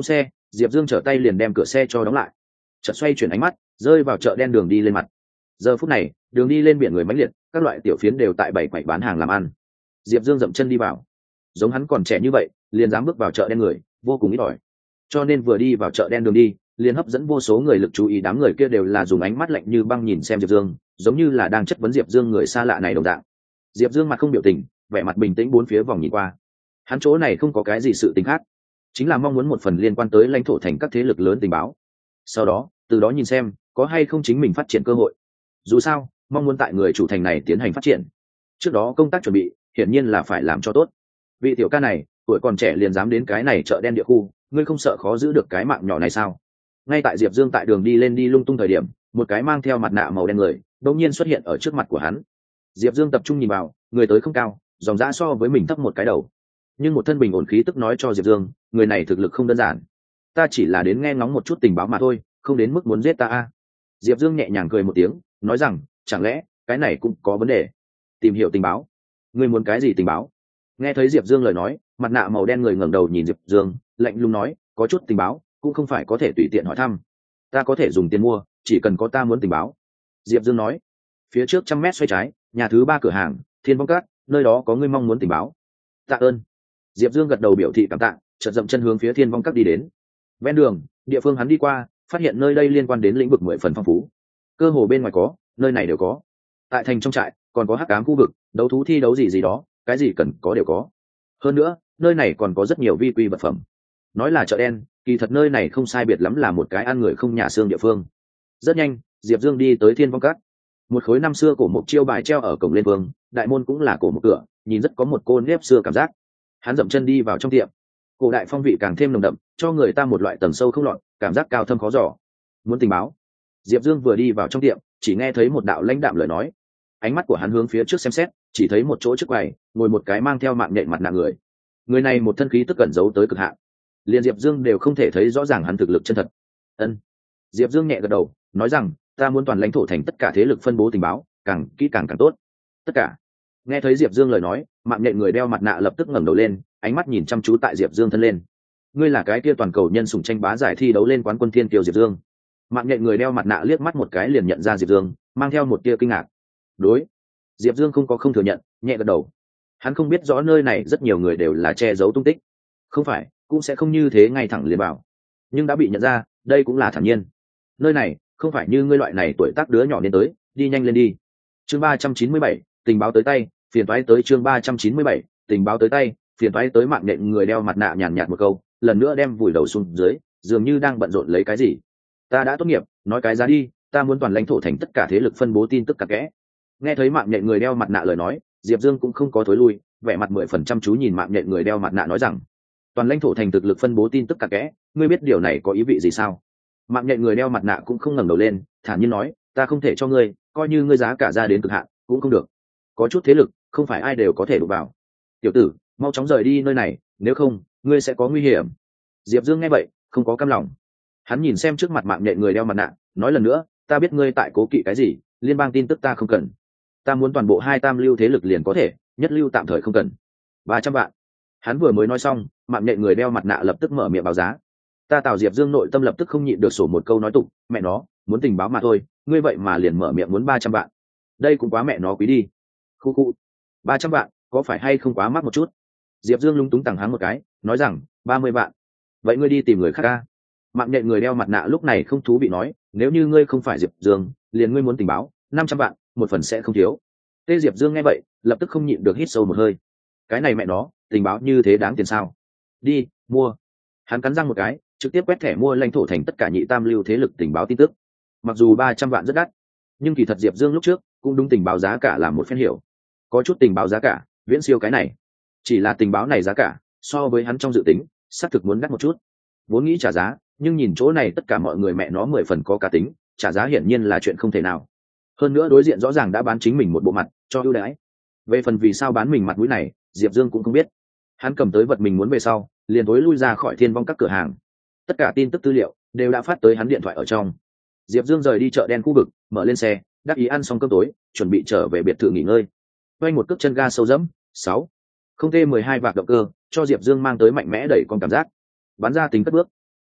Speaker 1: Diệp Dương trở tay liền đem cửa xe cho đóng lại, chợt xoay chuyển ánh mắt rơi vào chợ đen đường đi lên mặt. Giờ phút này đường đi lên biển người mãnh liệt, các loại tiểu phiến đều tại bảy quầy bán hàng làm ăn. Diệp Dương dậm chân đi vào, giống hắn còn trẻ như vậy liền dám bước vào chợ đen người vô cùng ít ỏi, cho nên vừa đi vào chợ đen đường đi liền hấp dẫn vô số người lực chú ý. Đám người kia đều là dùng ánh mắt lạnh như băng nhìn xem Diệp Dương, giống như là đang chất vấn Diệp Dương người xa lạ này đồng dạng. Diệp Dương mặt không biểu tình, vẻ mặt bình tĩnh bốn phía vòng nhìn qua. Hắn chỗ này không có cái gì sự tình khác, chính là mong muốn một phần liên quan tới lãnh thổ thành các thế lực lớn tình báo, sau đó từ đó nhìn xem có hay không chính mình phát triển cơ hội. Dù sao mong muốn tại người chủ thành này tiến hành phát triển, trước đó công tác chuẩn bị hiển nhiên là phải làm cho tốt. Vị tiểu ca này tuổi còn trẻ liền dám đến cái này chợ đen địa khu, ngươi không sợ khó giữ được cái mạng nhỏ này sao? Ngay tại Diệp Dương tại đường đi lên đi lung tung thời điểm, một cái mang theo mặt nạ màu đen người đột nhiên xuất hiện ở trước mặt của hắn. Diệp Dương tập trung nhìn vào, người tới không cao, dòng dã so với mình thấp một cái đầu, nhưng một thân bình ổn khí tức nói cho Diệp Dương người này thực lực không đơn giản. Ta chỉ là đến nghe ngóng một chút tình báo mà thôi, không đến mức muốn giết ta a. Diệp Dương nhẹ nhàng cười một tiếng, nói rằng chẳng lẽ cái này cũng có vấn đề? Tìm hiểu tình báo? Ngươi muốn cái gì tình báo? Nghe thấy Diệp Dương lời nói, mặt nạ màu đen người ngẩng đầu nhìn Diệp Dương, lạnh lùng nói, có chút tình báo cũng không phải có thể tùy tiện hỏi thăm, ta có thể dùng tiền mua, chỉ cần có ta muốn tình báo. Diệp Dương nói. Phía trước 100 mét xoay trái, nhà thứ 3 cửa hàng Thiên Vong Các, nơi đó có ngươi mong muốn tình báo. Tạ ơn. Diệp Dương gật đầu biểu thị cảm tạ, chợt dậm chân hướng phía Thiên Vong Các đi đến. Ven đường địa phương hắn đi qua, phát hiện nơi đây liên quan đến lĩnh vực 10 phần phong phú, cơ hồ bên ngoài có, nơi này đều có. Tại thành trong trại còn có hắc ám khu vực, đấu thú thi đấu gì đó, cái gì cần có đều có. Hơn nữa nơi này còn có rất nhiều vi quy vật phẩm. Nói là chợ đen, kỳ thật nơi này không sai biệt lắm là một cái ăn người không nhà xương địa phương. Rất nhanh Diệp Dương đi tới Thiên Vong Các. Một khối năm xưa cổ mục chiêu bài treo ở cổng lên vương, đại môn cũng là cổ một cửa, nhìn rất có một cô nếp xưa cảm giác. Hắn dậm chân đi vào trong tiệm, cổ đại phong vị càng thêm nồng đậm, cho người ta một loại tầng sâu không lọt, cảm giác cao thâm khó dò. Muốn tình báo? Diệp Dương vừa đi vào trong tiệm, chỉ nghe thấy một đạo lãnh đạm lời nói. Ánh mắt của hắn hướng phía trước xem xét, chỉ thấy một chỗ trước quầy ngồi một cái mang theo mạng nhện mặt nạ người. Người này một thân khí tức cẩn giấu tới cực hạn, liền Diệp Dương đều không thể thấy rõ ràng hắn thực lực chân thật. Ân. Diệp Dương nhẹ gật đầu, nói rằng, ta muốn toàn lãnh thổ thành tất cả thế lực phân bố tình báo, càng kỹ càng tốt. Tất cả. Nghe thấy Diệp Dương lời nói, mạng nhện người đeo mặt nạ lập tức ngẩng đầu lên, ánh mắt nhìn chăm chú tại Diệp Dương thân lên. Ngươi là cái kia toàn cầu nhân sủng tranh bá giải thi đấu lên quán quân thiên kiều Diệp Dương? Mạng nhện người đeo mặt nạ liếc mắt một cái liền nhận ra Diệp Dương, mang theo một tia kinh ngạc. Đối. Diệp Dương không có không thừa nhận, nhẹ gật đầu. Hắn không biết rõ nơi này rất nhiều người đều là che giấu tung tích, không phải cũng sẽ không như thế ngay thẳng liền bảo, nhưng đã bị nhận ra, đây cũng là thản nhiên. Nơi này không phải như ngươi loại này tuổi tác đứa nhỏ nên tới, đi nhanh lên đi. Chương 397, tình báo tới tay, phiền toái tới. Chương 397, tình báo tới tay, phiền toái tới. Mạng nhện người đeo mặt nạ nhàn nhạt một câu, lần nữa đem vùi đầu xuống dưới, dường như đang bận rộn lấy cái gì. Ta đã tốt nghiệp, nói cái giá đi, ta muốn toàn lãnh thổ thành tất cả thế lực phân bố tin tức cặn kẽ. Nghe thấy mạng nhện người đeo mặt nạ lời nói, Diệp Dương cũng không có thối lui, vẻ mặt 10% chú nhìn mạng nhện người đeo mặt nạ nói rằng, toàn lãnh thổ thành thực lực phân bố tin tức cặn kẽ, ngươi biết điều này có ý vị gì sao? Mạng nhện người đeo mặt nạ cũng không ngẩng đầu lên, thản nhiên nói, ta không thể cho ngươi, coi như ngươi giá cả ra đến cực hạn cũng không được. Có chút thế lực không phải ai đều có thể đụng vào. Tiểu tử, mau chóng rời đi nơi này, nếu không ngươi sẽ có nguy hiểm. Diệp Dương nghe vậy không có cam lòng, hắn nhìn xem trước mặt mạng nhện người đeo mặt nạ, nói lần nữa, ta biết ngươi tại cố kỵ cái gì, liên bang tin tức ta không cần, ta muốn toàn bộ 2 tam lưu thế lực liền có thể, nhất lưu tạm thời không cần. 300 vạn. Hắn vừa mới nói xong, mạng nhện người đeo mặt nạ lập tức mở miệng báo giá. Ta Tào Diệp Dương nội tâm lập tức không nhịn được sổ một câu nói tục, mẹ nó, muốn tình báo mà thôi, ngươi vậy mà liền mở miệng muốn 300 vạn. Đây cũng quá mẹ nó quý đi. Khu khu. 300 vạn, có phải hay không quá mắc một chút? Diệp Dương lúng túng tằng hắng một cái, nói rằng, 30 vạn. Vậy ngươi đi tìm người khác ca. Mạng nhện người đeo mặt nạ lúc này không thú vị nói, nếu như ngươi không phải Diệp Dương, liền ngươi muốn tình báo, 500 vạn, một phần sẽ không thiếu. Tê Diệp Dương nghe vậy, lập tức không nhịn được hít sâu một hơi. Cái này mẹ nó, tình báo như thế đáng tiền sao? Đi, mua. Hắn cắn răng một cái, trực tiếp quét thẻ mua lãnh thổ thành tất cả nhị tam lưu thế lực tình báo tin tức. Mặc dù 300 vạn rất đắt, nhưng kỳ thật Diệp Dương lúc trước cũng đúng tình báo giá cả là một phen hiểu. Có chút tình báo giá cả viễn siêu cái này. Chỉ là tình báo này giá cả so với hắn trong dự tính, xác thực muốn đắt một chút. Vốn nghĩ trả giá, nhưng nhìn chỗ này tất cả mọi người mẹ nó 10 phần có cá tính, trả giá hiển nhiên là chuyện không thể nào. Hơn nữa đối diện rõ ràng đã bán chính mình một bộ mặt cho ưu đãi. Về phần vì sao bán mình mặt mũi này, Diệp Dương cũng không biết. Hắn cầm tới vật mình muốn về sau, liền tối lui ra khỏi Thiên Vong Các cửa hàng. Tất cả tin tức tư liệu đều đã phát tới hắn điện thoại ở trong. Diệp Dương rời đi chợ đen khu vực, mở lên xe, đắc ý ăn xong cơm tối, chuẩn bị trở về biệt thự nghỉ ngơi. Quay một cước chân ga sâu dẫm, 6. Không T12 vạc động cơ, cho Diệp Dương mang tới mạnh mẽ đẩy con cảm giác. Bắn ra tính cất bước.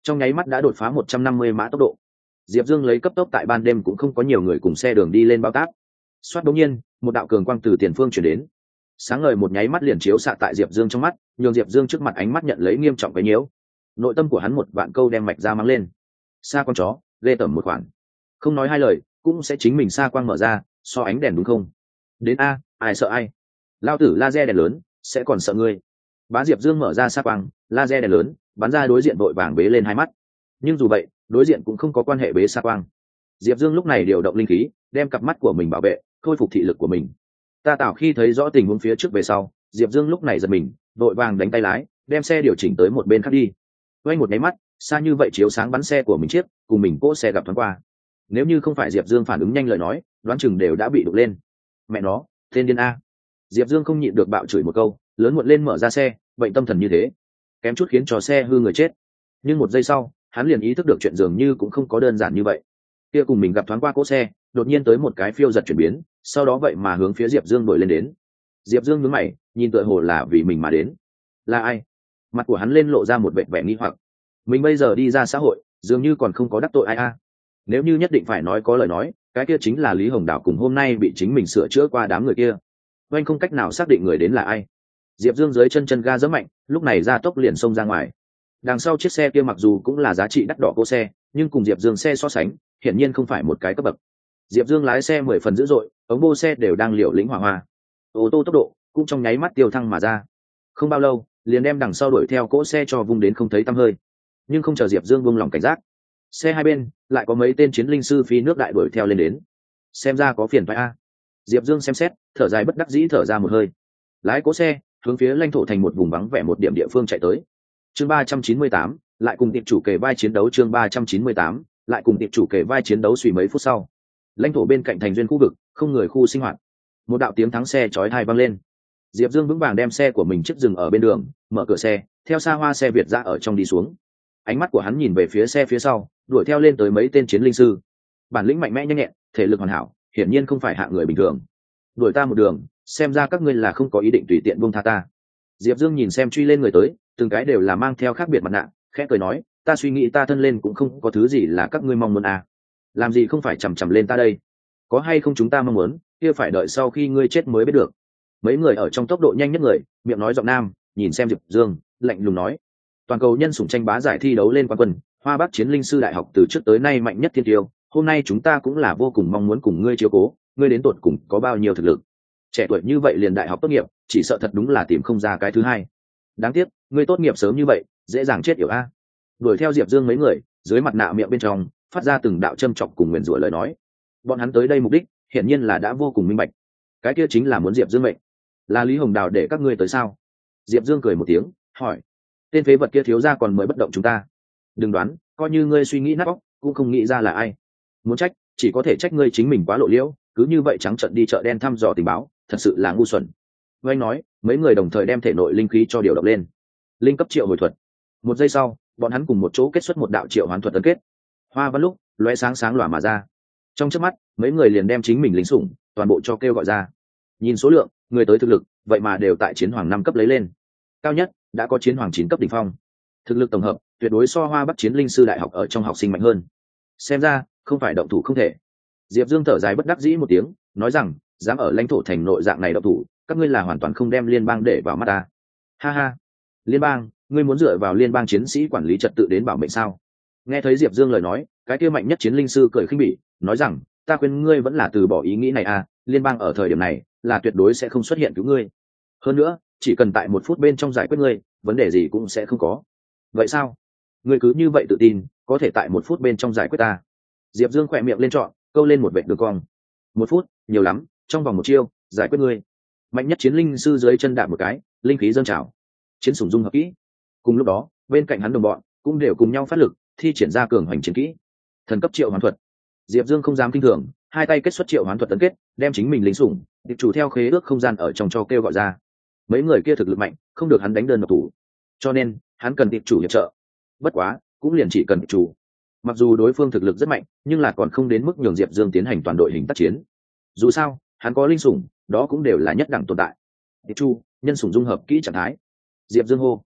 Speaker 1: trong nháy mắt đã đột phá 150 mã tốc độ. Diệp Dương lấy cấp tốc tại ban đêm cũng không có nhiều người cùng xe đường đi lên bao tác. Xoát đột nhiên, một đạo cường quang từ tiền phương chuyển đến. Sáng ngời một nháy mắt liền chiếu xạ tại Diệp Dương trong mắt, nhường Diệp Dương trước mặt ánh mắt nhận lấy nghiêm trọng cái nhiễu. Nội tâm của hắn một vạn câu đem mạch ra mang lên. Xa con chó, ghê tởm một khoản. Không nói hai lời, cũng sẽ chính mình xa quang mở ra, so ánh đèn đúng không? Đến a, ai sợ ai? Lao tử laser đèn lớn, sẽ còn sợ ngươi. Bá Diệp Dương mở ra xa quang, laser đèn lớn, bắn ra đối diện vội vàng bế lên hai mắt. Nhưng dù vậy, đối diện cũng không có quan hệ bế xa quang. Diệp Dương lúc này điều động linh khí, đem cặp mắt của mình bảo vệ, khôi phục thị lực của mình. Ta tạo khi thấy rõ tình huống phía trước về sau, Diệp Dương lúc này giật mình, vội vàng đánh tay lái, đem xe điều chỉnh tới một bên khác đi. Quay một cái mắt, xa như vậy chiếu sáng bắn xe của mình chiếc, cùng mình cỗ xe gặp thoáng qua. Nếu như không phải Diệp Dương phản ứng nhanh lời nói, đoán chừng đều đã bị đụng lên. Mẹ nó, tên điên a. Diệp Dương không nhịn được bạo chửi một câu, lớn muộn lên mở ra xe, bệnh tâm thần như thế, kém chút khiến cho xe hư người chết. Nhưng một giây sau, hắn liền ý thức được chuyện dường như cũng không có đơn giản như vậy. Kia cùng mình gặp thoáng qua cỗ xe, đột nhiên tới một cái phiêu giật chuyển biến, sau đó vậy mà hướng phía Diệp Dương đuổi lên đến. Diệp Dương nhướng mày, nhìn tựa hồ là vì mình mà đến. Là ai? Mặt của hắn lên lộ ra một vẻ vẻ nghi hoặc. Mình bây giờ đi ra xã hội, dường như còn không có đắc tội ai a. Nếu như nhất định phải nói có lời nói, cái kia chính là Lý Hồng Đào cùng hôm nay bị chính mình sửa chữa qua đám người kia. Anh không cách nào xác định người đến là ai. Diệp Dương dưới chân ga giẫm mạnh, lúc này ra tốc liền xông ra ngoài. Đằng sau chiếc xe kia mặc dù cũng là giá trị đắt đỏ cô xe, nhưng cùng Diệp Dương xe so sánh, hiển nhiên không phải một cái cấp bậc. Diệp Dương lái xe 10 phần dữ dội, ống bô xe đều đang liều lĩnh hỏa hoa. Ô tô tốc độ cũng trong nháy mắt tiêu thăng mà ra. Không bao lâu, liền đem đằng sau đuổi theo cỗ xe cho vung đến không thấy tăm hơi. Nhưng không chờ Diệp Dương buông lòng cảnh giác, xe hai bên lại có mấy tên chiến linh sư phi nước đại đuổi theo lên đến. Xem ra có phiền phải a. Diệp Dương xem xét, thở dài bất đắc dĩ thở ra một hơi. Lái cỗ xe hướng phía lãnh thổ thành một vùng vắng vẻ một điểm địa phương chạy tới. Chương 398, lại cùng tiệp chủ kề vai chiến đấu. Chương 398, lại cùng tiệp chủ kề vai chiến đấu. Suy mấy phút sau, lãnh thổ bên cạnh thành duyên khu vực, không người khu sinh hoạt. Một đạo tiếng thắng xe chói tai vang lên. Diệp Dương vững vàng đem xe của mình chiếc dừng ở bên đường, mở cửa xe, theo xa hoa xe Việt ra ở trong đi xuống. Ánh mắt của hắn nhìn về phía xe phía sau, đuổi theo lên tới mấy tên chiến linh sư. Bản lĩnh mạnh mẽ nhanh nhẹn, thể lực hoàn hảo, hiển nhiên không phải hạng người bình thường. Đuổi ta một đường, xem ra các ngươi là không có ý định tùy tiện buông tha ta. Diệp Dương nhìn xem truy lên người tới, từng cái đều là mang theo khác biệt mặt nạ, khẽ cười nói, ta suy nghĩ ta thân lên cũng không có thứ gì là các ngươi mong muốn à. Làm gì không phải chằm chằm lên ta đây? Có hay không chúng ta mong muốn, kia phải đợi sau khi ngươi chết mới biết được. Mấy người ở trong tốc độ nhanh nhất người, miệng nói giọng nam, nhìn xem Diệp Dương, lạnh lùng nói, toàn cầu nhân sủng tranh bá giải thi đấu lên quán quân, Hoa Bắc Chiến Linh Sư Đại học từ trước tới nay mạnh nhất thiên tiêu, hôm nay chúng ta cũng là vô cùng mong muốn cùng ngươi chiếu cố, ngươi đến tột cùng có bao nhiêu thực lực. Trẻ tuổi như vậy liền đại học tốt nghiệp, chỉ sợ thật đúng là tìm không ra cái thứ hai. Đáng tiếc, ngươi tốt nghiệp sớm như vậy, dễ dàng chết yểu a. Đuổi theo Diệp Dương mấy người, dưới mặt nạ miệng bên trong phát ra từng đạo châm chọc cùng nguyền rủa lời nói. Bọn hắn tới đây mục đích, hiển nhiên là đã vô cùng minh bạch. Cái kia chính là muốn Diệp Dương mệnh. Là Lý Hồng Đào để các ngươi tới sao? Diệp Dương cười một tiếng, hỏi. Tên phế vật kia thiếu gia còn mới bất động chúng ta. Đừng đoán, coi như ngươi suy nghĩ nát óc, cũng không nghĩ ra là ai. Muốn trách, chỉ có thể trách ngươi chính mình quá lộ liễu, cứ như vậy trắng trợn đi chợ đen thăm dò tình báo, thật sự là ngu xuẩn. Anh nói, mấy người đồng thời đem thể nội linh khí cho điều động lên. Linh cấp triệu hồi thuật. Một giây sau, bọn hắn cùng một chỗ kết xuất một đạo triệu hoán thuật ấn kết. Hoa văn lúc lóe sáng sáng lòa mà ra. Trong chớp mắt, mấy người liền đem chính mình lính sủng toàn bộ cho kêu gọi ra. Nhìn số lượng, người tới thực lực, vậy mà đều tại chiến hoàng 5 cấp lấy lên. Cao nhất đã có chiến hoàng 9 cấp đỉnh phong. Thực lực tổng hợp tuyệt đối so Hoa Bắc Chiến Linh Sư Đại học ở trong học sinh mạnh hơn. Xem ra, không phải động thủ không thể. Diệp Dương thở dài bất đắc dĩ một tiếng, nói rằng, dám ở lãnh thổ thành nội dạng này động thủ, các ngươi là hoàn toàn không đem liên bang để vào mắt ta. Ha ha, liên bang, ngươi muốn dựa vào liên bang chiến sĩ quản lý trật tự đến bảo mệnh sao? Nghe thấy Diệp Dương lời nói, cái kia mạnh nhất chiến linh sư cười khinh bỉ, nói rằng, ta khuyên ngươi vẫn là từ bỏ ý nghĩ này à, liên bang ở thời điểm này là tuyệt đối sẽ không xuất hiện cứu ngươi. Hơn nữa, chỉ cần tại 1 phút bên trong giải quyết ngươi, vấn đề gì cũng sẽ không có. Vậy sao? Ngươi cứ như vậy tự tin, có thể tại 1 phút bên trong giải quyết ta? Diệp Dương khỏe miệng lên trọn, câu lên một vệt đường cong. 1 phút, nhiều lắm, trong vòng 1 chiêu, giải quyết ngươi. Mạnh nhất chiến linh sư dưới chân đạp một cái, linh khí dâng trào. Chiến sủng dung hợp kỹ. Cùng lúc đó, bên cạnh hắn đồng bọn cũng đều cùng nhau phát lực, thi triển ra cường hoành chiến kỹ. Thần cấp triệu hoán thuật. Diệp Dương không dám kinh thường, hai tay kết xuất triệu hoán thuật tấn kết, đem chính mình lính sủng, tiệp chủ theo khế ước không gian ở trong cho kêu gọi ra. Mấy người kia thực lực mạnh, không được hắn đánh đơn độc thủ, cho nên hắn cần tiệp chủ hiệp trợ. Bất quá, cũng liền chỉ cần tiệp chủ. Mặc dù đối phương thực lực rất mạnh, nhưng là còn không đến mức nhường Diệp Dương tiến hành toàn đội hình tác chiến. Dù sao, hắn có linh sủng, đó cũng đều là nhất đẳng tồn tại. Tiệp chủ, nhân sủng dung hợp kỹ trạng thái. Diệp Dương hô.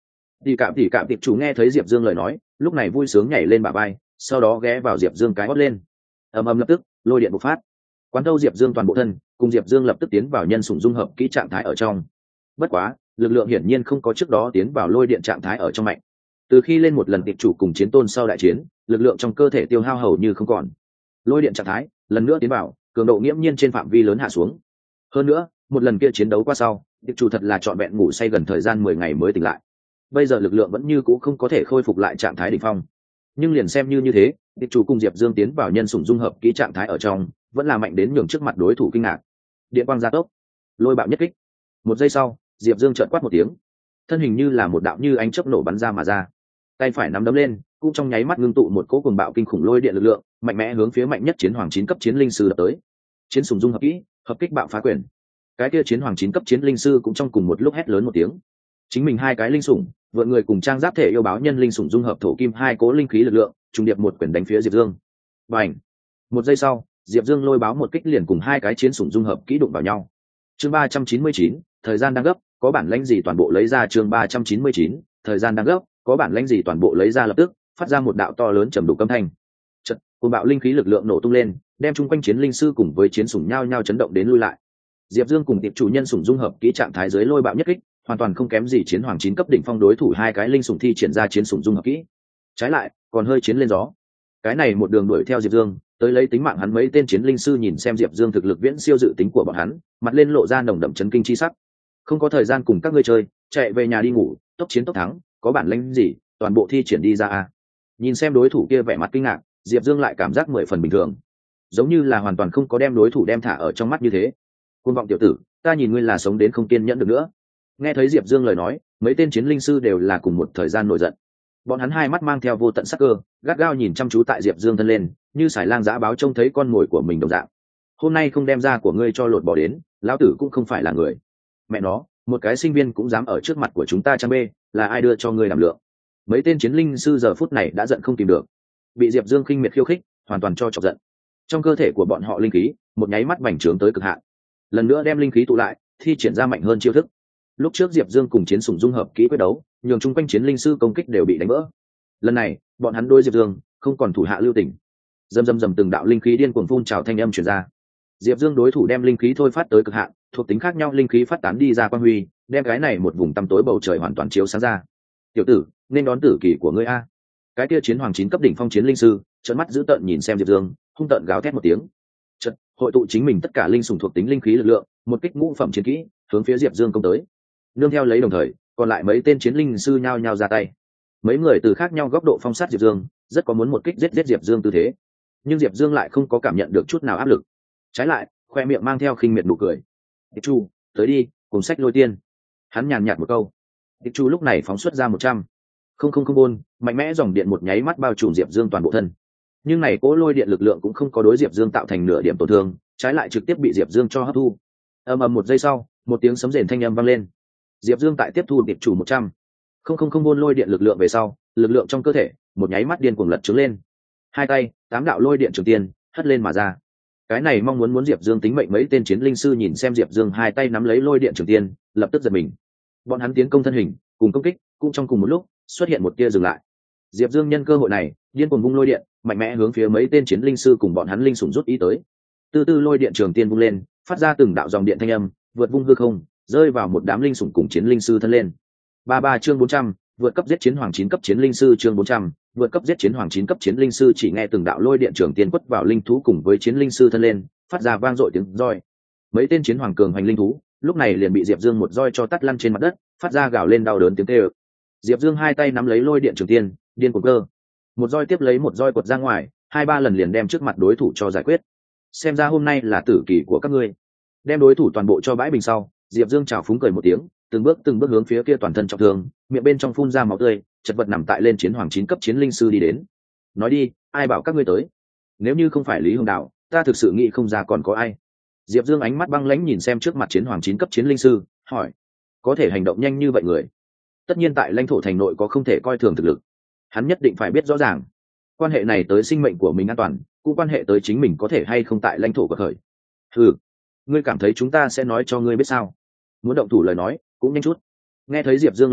Speaker 1: Tỉ cạm tiệp chủ nghe thấy Diệp Dương lời nói, lúc này vui sướng nhảy lên bả vai, sau đó ghé vào Diệp Dương cái hót lên. Ầm ầm lập tức, lôi điện bộc phát. Quán thâu Diệp Dương toàn bộ thân, cùng Diệp Dương lập tức tiến vào nhân sủng dung hợp kỹ trạng thái ở trong. Bất quá, lực lượng hiển nhiên không có trước đó tiến vào lôi điện trạng thái ở trong mạnh. Từ khi lên một lần tiệp chủ cùng chiến tôn sau đại chiến, lực lượng trong cơ thể tiêu hao hầu như không còn. Lôi điện trạng thái lần nữa tiến vào, cường độ nghiễm nhiên trên phạm vi lớn hạ xuống. Hơn nữa, một lần kia chiến đấu qua sau, tiệp chủ thật là trọn vẹn ngủ say gần thời gian 10 ngày mới tỉnh lại. Bây giờ lực lượng vẫn như cũ không có thể khôi phục lại trạng thái đỉnh phong. Nhưng liền xem như thế, tiệp chủ cùng Diệp Dương tiến vào nhân sủng dung hợp kỹ trạng thái ở trong, vẫn là mạnh đến nhường trước mặt đối thủ kinh ngạc. Điện quang gia tốc, lôi bạo nhất kích. Một giây sau, Diệp Dương chợt quát một tiếng, thân hình như là một đạo như ánh chớp nổ bắn ra mà ra. Tay phải nắm đấm lên, cũng trong nháy mắt ngưng tụ một cỗ cuồng bạo kinh khủng lôi điện lực lượng, mạnh mẽ hướng phía mạnh nhất chiến hoàng 9 cấp chiến linh sư đập tới. Chiến sủng dung hợp kỹ, hợp kích bạo phá quyền. Cái kia chiến hoàng 9 cấp chiến linh sư cũng trong cùng một lúc hét lớn một tiếng. Chính mình hai cái linh sủng, vượn người cùng trang giáp thể yêu báo nhân linh sủng dung hợp thổ kim hai cỗ linh khí lực lượng, trùng điệp một quyền đánh phía Diệp Dương. Bành! Một giây sau, Diệp Dương lôi báo một kích liền cùng hai cái chiến sủng dung hợp kỹ đụng vào nhau. Chương 399, thời gian đang gấp, có bản lãnh gì toàn bộ lấy ra. Chương 399, thời gian đang gấp, có bản lãnh gì toàn bộ lấy ra. Lập tức phát ra một đạo to lớn trầm đục âm thanh. Chợt, cuồng bạo linh khí lực lượng nổ tung lên, đem chung quanh chiến linh sư cùng với chiến sủng nhao nhao chấn động đến lui lại. Diệp Dương cùng tiệp chủ nhân sủng dung hợp kỹ trạng thái dưới lôi bạo nhất kích, hoàn toàn không kém gì chiến hoàng 9 cấp đỉnh phong đối thủ hai cái linh sủng thi triển ra chiến sủng dung hợp kỹ. Trái lại, còn hơi chiến lên gió. Cái này một đường đuổi theo Diệp Dương, tới lấy tính mạng hắn mấy tên chiến linh sư nhìn xem Diệp Dương thực lực viễn siêu dự tính của bọn hắn, mặt lên lộ ra nồng đậm chấn kinh chi sắc. Không có thời gian cùng các ngươi chơi, chạy về nhà đi ngủ, tốc chiến tốc thắng, có bản lĩnh gì, toàn bộ thi triển đi ra a. Nhìn xem đối thủ kia vẻ mặt kinh ngạc, Diệp Dương lại cảm giác 10 phần bình thường, giống như là hoàn toàn không có đem đối thủ đem thả ở trong mắt như thế. Côn vọng tiểu tử, ta nhìn ngươi là sống đến không kiên nhẫn được nữa. Nghe thấy Diệp Dương lời nói, mấy tên chiến linh sư đều là cùng một thời gian nổi giận. Bọn hắn hai mắt mang theo vô tận sắc cơ, gắt gao nhìn chăm chú tại Diệp Dương thân lên, như sải lang dã báo trông thấy con mồi của mình đồng dạng. Hôm nay không đem ra của ngươi cho lột bỏ đến, lão tử cũng không phải là người. Mẹ nó, một cái sinh viên cũng dám ở trước mặt của chúng ta trang bê, là ai đưa cho ngươi làm lượng? Mấy tên chiến linh sư giờ phút này đã giận không kìm được, bị Diệp Dương khinh miệt khiêu khích, hoàn toàn cho chọc giận. Trong cơ thể của bọn họ linh khí, một nháy mắt bành trướng tới cực hạn. Lần nữa đem linh khí tụ lại, thi triển ra mạnh hơn chiêu thức. Lúc trước Diệp Dương cùng chiến sủng dung hợp kỹ quyết đấu, nhường chung quanh chiến linh sư công kích đều bị đánh vỡ. Lần này, bọn hắn đối Diệp Dương không còn thủ hạ lưu tình. Rầm rầm rầm từng đạo linh khí điên cuồng phun trào thanh âm truyền ra. Diệp Dương đối thủ đem linh khí thôi phát tới cực hạn, thuộc tính khác nhau linh khí phát tán đi ra quang huy, đem cái này một vùng tăm tối bầu trời hoàn toàn chiếu sáng ra. Tiểu tử, nên đón tử kỳ của ngươi a. Cái kia chiến hoàng 9 cấp đỉnh phong chiến linh sư, trợn mắt dữ tợn nhìn xem Diệp Dương, hung tợn gào thét một tiếng. Chợt, hội tụ chính mình tất cả linh sủng thuộc tính linh khí lực lượng, một kích ngũ phẩm chiến kỹ, hướng phía Diệp Dương công tới. Nương theo lấy đồng thời, còn lại mấy tên chiến linh sư nhao nhao ra tay. Mấy người từ khác nhau góc độ phong sát Diệp Dương, rất có muốn một kích giết Diệp Dương tư thế. Nhưng Diệp Dương lại không có cảm nhận được chút nào áp lực. Trái lại, khoe miệng mang theo khinh miệt nụ cười. Tiệp Chu, tới đi, cùng sách lôi tiên. Hắn nhàn nhạt một câu. Tiệp Chu lúc này phóng xuất ra 100. Không bôn, mạnh mẽ dòng điện một nháy mắt bao trùm Diệp Dương toàn bộ thân. Nhưng này cỗ lôi điện lực lượng cũng không có đối Diệp Dương tạo thành nửa điểm tổn thương, trái lại trực tiếp bị Diệp Dương cho hấp thu. Ầm ầm một giây sau, một tiếng sấm rền thanh âm vang lên. Diệp Dương tại tiếp thu Tiệp Chủ 100. Không bôn lôi điện lực lượng về sau, lực lượng trong cơ thể một nháy mắt điên cuồng lật trứng lên. Hai tay, 8 đạo lôi điện trường tiên hất lên mà ra. Cái này mong muốn Diệp Dương tính mệnh mấy tên chiến linh sư nhìn xem Diệp Dương hai tay nắm lấy lôi điện trường tiên, lập tức giật mình. Bọn hắn tiến công thân hình, cùng công kích, cũng trong cùng một lúc, xuất hiện một tia dừng lại. Diệp Dương nhân cơ hội này, điên cuồng vung lôi điện, mạnh mẽ hướng phía mấy tên chiến linh sư cùng bọn hắn linh sủng rút ý tới. Từ từ lôi điện trường tiên vung lên, phát ra từng đạo dòng điện thanh âm, vượt vung hư không, rơi vào một đám linh sủng cùng chiến linh sư thân lên. 33 chương 400, vượt cấp giết chiến hoàng 9 cấp chiến linh sư. Chương 400, vượt cấp giết chiến hoàng 9 cấp chiến linh sư. Chỉ nghe từng đạo lôi điện trường tiên quất vào linh thú cùng với chiến linh sư thân lên, phát ra vang dội tiếng roi. Mấy tên chiến hoàng cường hành linh thú, lúc này liền bị Diệp Dương một roi cho tát lăn trên mặt đất, phát ra gào lên đau đớn tiếng kêu. Diệp Dương hai tay nắm lấy lôi điện trường tiên, điên cuồng cơ. Một roi tiếp lấy một roi quật ra ngoài, 2-3 lần liền đem trước mặt đối thủ cho giải quyết. Xem ra hôm nay là tử kỳ của các ngươi. Đem đối thủ toàn bộ cho bãi bình sau, Diệp Dương chào phúng cười một tiếng, từng bước hướng phía kia toàn thân trọng thương, miệng bên trong phun ra máu tươi, chật vật nằm tại lên chiến hoàng 9 cấp chiến linh sư đi đến. Nói đi, ai bảo các ngươi tới? Nếu như không phải Lý Hồng Đạo, ta thực sự nghĩ không ra còn có ai. Diệp Dương ánh mắt băng lãnh nhìn xem trước mặt chiến hoàng 9 cấp chiến linh sư, hỏi: có thể hành động nhanh như vậy người, tất nhiên tại lãnh thổ thành nội có không thể coi thường thực lực. Hắn nhất định phải biết rõ ràng, quan hệ này tới sinh mệnh của mình an toàn, cũng quan hệ tới chính mình có thể hay không tại lãnh thổ của khởi. Ừ, ngươi cảm thấy chúng ta sẽ nói cho ngươi biết sao? Muốn động thủ lời nói, cũng nhanh chút. Nghe thấy Diệp Dương lời nói,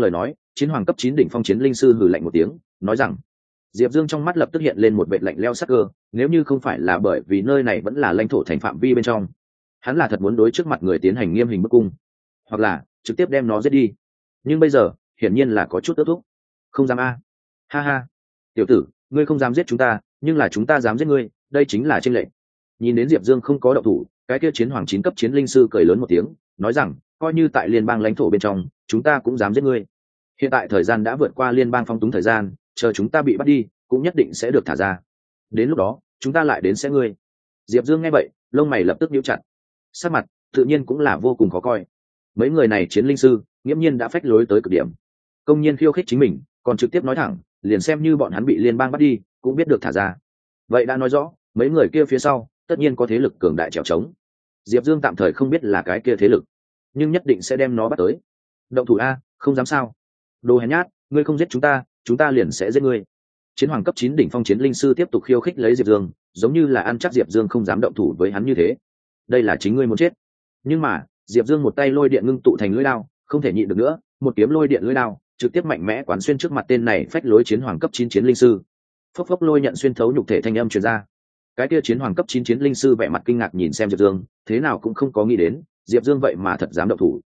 Speaker 1: chiến hoàng cấp 9 đỉnh phong chiến linh sư hừ lạnh một tiếng nói rằng. Diệp Dương trong mắt lập tức hiện lên một vệt lạnh lẽo sắc cơ, nếu như không phải là bởi vì nơi này vẫn là lãnh thổ thành phạm vi bên trong, hắn là thật muốn đối trước mặt người tiến hành nghiêm hình bức cung, hoặc là trực tiếp đem nó giết đi. Nhưng bây giờ, hiển nhiên là có chút ước thúc. Không dám a. Ha ha. Tiểu tử, ngươi không dám giết chúng ta, nhưng là chúng ta dám giết ngươi, đây chính là chênh lệch. Nhìn đến Diệp Dương không có động thủ, cái kia chiến hoàng 9 cấp chiến linh sư cười lớn một tiếng, nói rằng, coi như tại liên bang lãnh thổ bên trong, chúng ta cũng dám giết ngươi. Hiện tại thời gian đã vượt qua liên bang phong túng thời gian, chờ chúng ta bị bắt đi cũng nhất định sẽ được thả ra, đến lúc đó chúng ta lại đến sẽ ngươi. Diệp Dương nghe vậy lông mày lập tức nhíu chặt, sắc mặt tự nhiên cũng là vô cùng khó coi. Mấy người này chiến linh sư nghiễm nhiên đã phách lối tới cực điểm, công nhiên khiêu khích chính mình, còn trực tiếp nói thẳng liền xem như bọn hắn bị liên bang bắt đi cũng biết được thả ra. Vậy đã nói rõ mấy người kia phía sau tất nhiên có thế lực cường đại trèo trống. Diệp Dương tạm thời không biết là cái kia thế lực, nhưng nhất định sẽ đem nó bắt tới. Động thủ a, không dám sao? Đồ hèn nhát, ngươi không giết chúng ta liền sẽ giết ngươi. Chiến hoàng cấp 9 đỉnh phong chiến linh sư tiếp tục khiêu khích lấy Diệp Dương, giống như là ăn chắc Diệp Dương không dám động thủ với hắn như thế. Đây là chính ngươi muốn chết. Nhưng mà Diệp Dương một tay lôi điện ngưng tụ thành lưỡi đao, không thể nhịn được nữa, một kiếm lôi điện lưỡi đao trực tiếp mạnh mẽ quán xuyên trước mặt tên này phách lối chiến hoàng cấp 9 chiến linh sư. Phốc phốc lôi nhận xuyên thấu nhục thể thanh âm truyền ra. Cái kia chiến hoàng cấp 9 chiến linh sư vẻ mặt kinh ngạc nhìn xem Diệp Dương, thế nào cũng không có nghĩ đến, Diệp Dương vậy mà thật dám động thủ.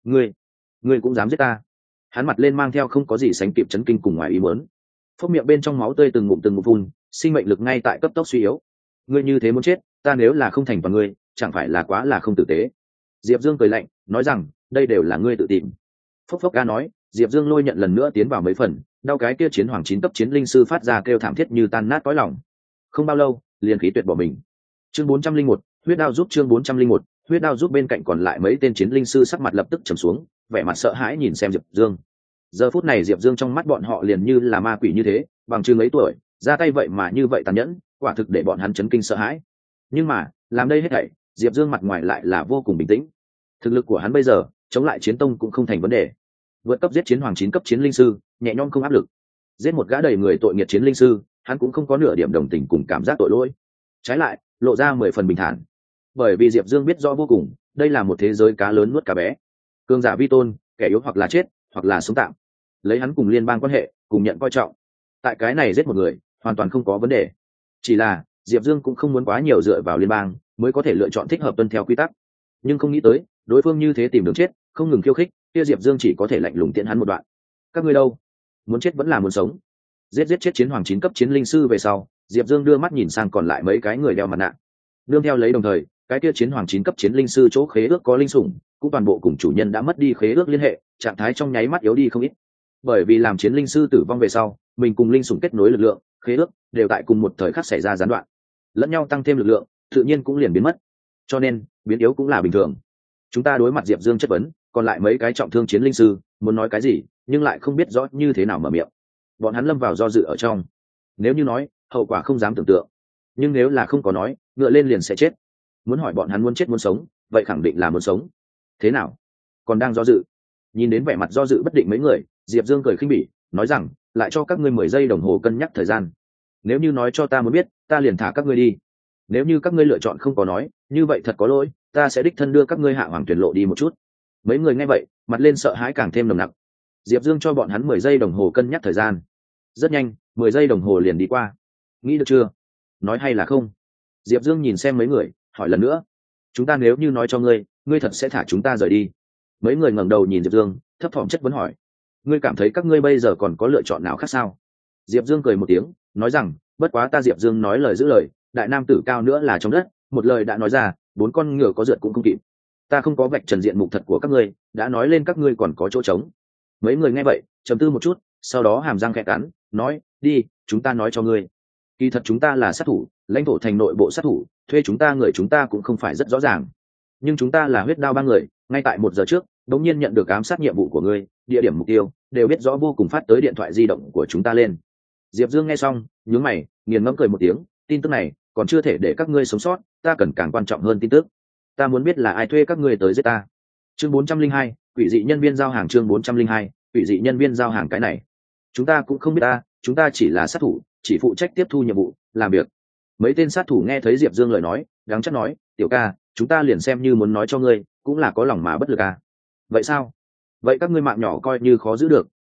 Speaker 1: Ngươi cũng dám giết ta? Hắn mặt lên mang theo không có gì sánh kịp chấn kinh cùng ngoài ý muốn. Phốc miệng bên trong máu tươi từng ngụm phun, sinh mệnh lực ngay tại cấp tốc suy yếu. Ngươi như thế muốn chết, ta nếu là không thành toàn ngươi, chẳng phải là quá là không tử tế. Diệp Dương cười lạnh, nói rằng, đây đều là ngươi tự tìm. Phốc phốc ga nói, Diệp Dương lôi nhận lần nữa tiến vào mấy phần, đau cái kia chiến hoàng 9 cấp chiến linh sư phát ra kêu thảm thiết như tan nát cõi lòng. Không bao lâu, liền khí tuyệt bỏ mình. Chương 401, huyết đao giúp chương 401, huyết đao giúp bên cạnh còn lại mấy tên chiến linh sư sắc mặt lập tức trầm xuống, vẻ mặt sợ hãi nhìn xem Diệp Dương. Giờ phút này Diệp Dương trong mắt bọn họ liền như là ma quỷ như thế, bằng chừng ấy tuổi, ra tay vậy mà như vậy tàn nhẫn, quả thực để bọn hắn chấn kinh sợ hãi. Nhưng mà, làm đây hết thảy, Diệp Dương mặt ngoài lại là vô cùng bình tĩnh. Thực lực của hắn bây giờ, chống lại chiến tông cũng không thành vấn đề. Vượt cấp giết chiến hoàng 9 cấp chiến linh sư, nhẹ nhõm không áp lực. Giết một gã đầy người tội nghiệt chiến linh sư, hắn cũng không có nửa điểm đồng tình cùng cảm giác tội lỗi. Trái lại, lộ ra 10 phần bình thản. Bởi vì Diệp Dương biết rõ vô cùng, đây là một thế giới cá lớn nuốt cá bé. Cường giả vi tôn, kẻ yếu hoặc là chết, hoặc là sống tạm. Lấy hắn cùng liên bang quan hệ, cùng nhận coi trọng. Tại cái này giết một người, hoàn toàn không có vấn đề. Chỉ là, Diệp Dương cũng không muốn quá nhiều dựa vào liên bang, mới có thể lựa chọn thích hợp tuân theo quy tắc. Nhưng không nghĩ tới, đối phương như thế tìm đường chết, không ngừng khiêu khích, kia Diệp Dương chỉ có thể lạnh lùng tiễn hắn một đoạn. Các ngươi đâu? Muốn chết vẫn là muốn sống? Giết chết chiến hoàng 9 cấp chiến linh sư về sau, Diệp Dương đưa mắt nhìn sang còn lại mấy cái người đeo mặt nạ. Nương theo lấy đồng thời, cái kia chiến hoàng 9 cấp chiến linh sư chỗ khế ước có linh sủng, cũng toàn bộ cùng chủ nhân đã mất đi khế ước liên hệ, trạng thái trong nháy mắt yếu đi không ít. Bởi vì làm chiến linh sư tử vong về sau, mình cùng linh sủng kết nối lực lượng, khế ước đều tại cùng một thời khắc xảy ra gián đoạn, lẫn nhau tăng thêm lực lượng, tự nhiên cũng liền biến mất. Cho nên, biến yếu cũng là bình thường. Chúng ta đối mặt Diệp Dương chất vấn, còn lại mấy cái trọng thương chiến linh sư muốn nói cái gì, nhưng lại không biết rõ như thế nào mở miệng. Bọn hắn lâm vào do dự ở trong. Nếu như nói, hậu quả không dám tưởng tượng. Nhưng nếu là không có nói, ngựa lên liền sẽ chết. Muốn hỏi bọn hắn muốn chết muốn sống, vậy khẳng định là muốn sống. Thế nào? Còn đang do dự? Nhìn đến vẻ mặt do dự bất định mấy người, Diệp Dương cười khinh bỉ, nói rằng, lại cho các ngươi 10 giây đồng hồ cân nhắc thời gian. Nếu như nói cho ta muốn biết, ta liền thả các ngươi đi. Nếu như các ngươi lựa chọn không có nói, như vậy thật có lỗi, ta sẽ đích thân đưa các ngươi hạ hoàng tuyển lộ đi một chút. Mấy người nghe vậy, mặt lên sợ hãi càng thêm nồng nặc. Diệp Dương cho bọn hắn 10 giây đồng hồ cân nhắc thời gian. Rất nhanh, 10 giây đồng hồ liền đi qua. Nghĩ được chưa? Nói hay là không? Diệp Dương nhìn xem mấy người, hỏi lần nữa. Chúng ta nếu như nói cho ngươi, ngươi thật sẽ thả chúng ta rời đi. Mấy người ngẩng đầu nhìn Diệp Dương, thấp thỏm chất vấn hỏi. Ngươi cảm thấy các ngươi bây giờ còn có lựa chọn nào khác sao? Diệp Dương cười một tiếng, nói rằng, bất quá ta Diệp Dương nói lời giữ lời, đại nam tử cao nữa là trong đất, một lời đã nói ra, 4 con ngựa có rượt cũng không kịp. Ta không có vạch trần diện mục thật của các ngươi, đã nói lên các ngươi còn có chỗ trống. Mấy người nghe vậy, trầm tư một chút, sau đó hàm răng khẽ cắn, nói, đi, chúng ta nói cho ngươi. Kỳ thật chúng ta là sát thủ, lãnh thổ thành nội bộ sát thủ, thuê chúng ta người chúng ta cũng không phải rất rõ ràng. Nhưng chúng ta là huyết đao 3 người, ngay tại 1 giờ trước, đống nhiên nhận được ám sát nhiệm vụ của ngươi, địa điểm mục tiêu, đều biết rõ vô cùng phát tới điện thoại di động của chúng ta lên. Diệp Dương nghe xong, nhướng mày, nghiền ngẫm cười một tiếng, tin tức này còn chưa thể để các ngươi sống sót, ta cần càng quan trọng hơn tin tức. Ta muốn biết là ai thuê các ngươi tới giết ta. Chương 402, quỷ dị nhân viên giao hàng chương 402, quỷ dị nhân viên giao hàng cái này. Chúng ta cũng không biết ta, chúng ta chỉ là sát thủ, chỉ phụ trách tiếp thu nhiệm vụ, làm việc. Mấy tên sát thủ nghe thấy Diệp Dương lời nói, đáng chắc nói, tiểu ca, chúng ta liền xem như muốn nói cho ngươi, cũng là có lòng mà bất lực à. Vậy sao? Vậy các ngươi mạng nhỏ coi như khó giữ được,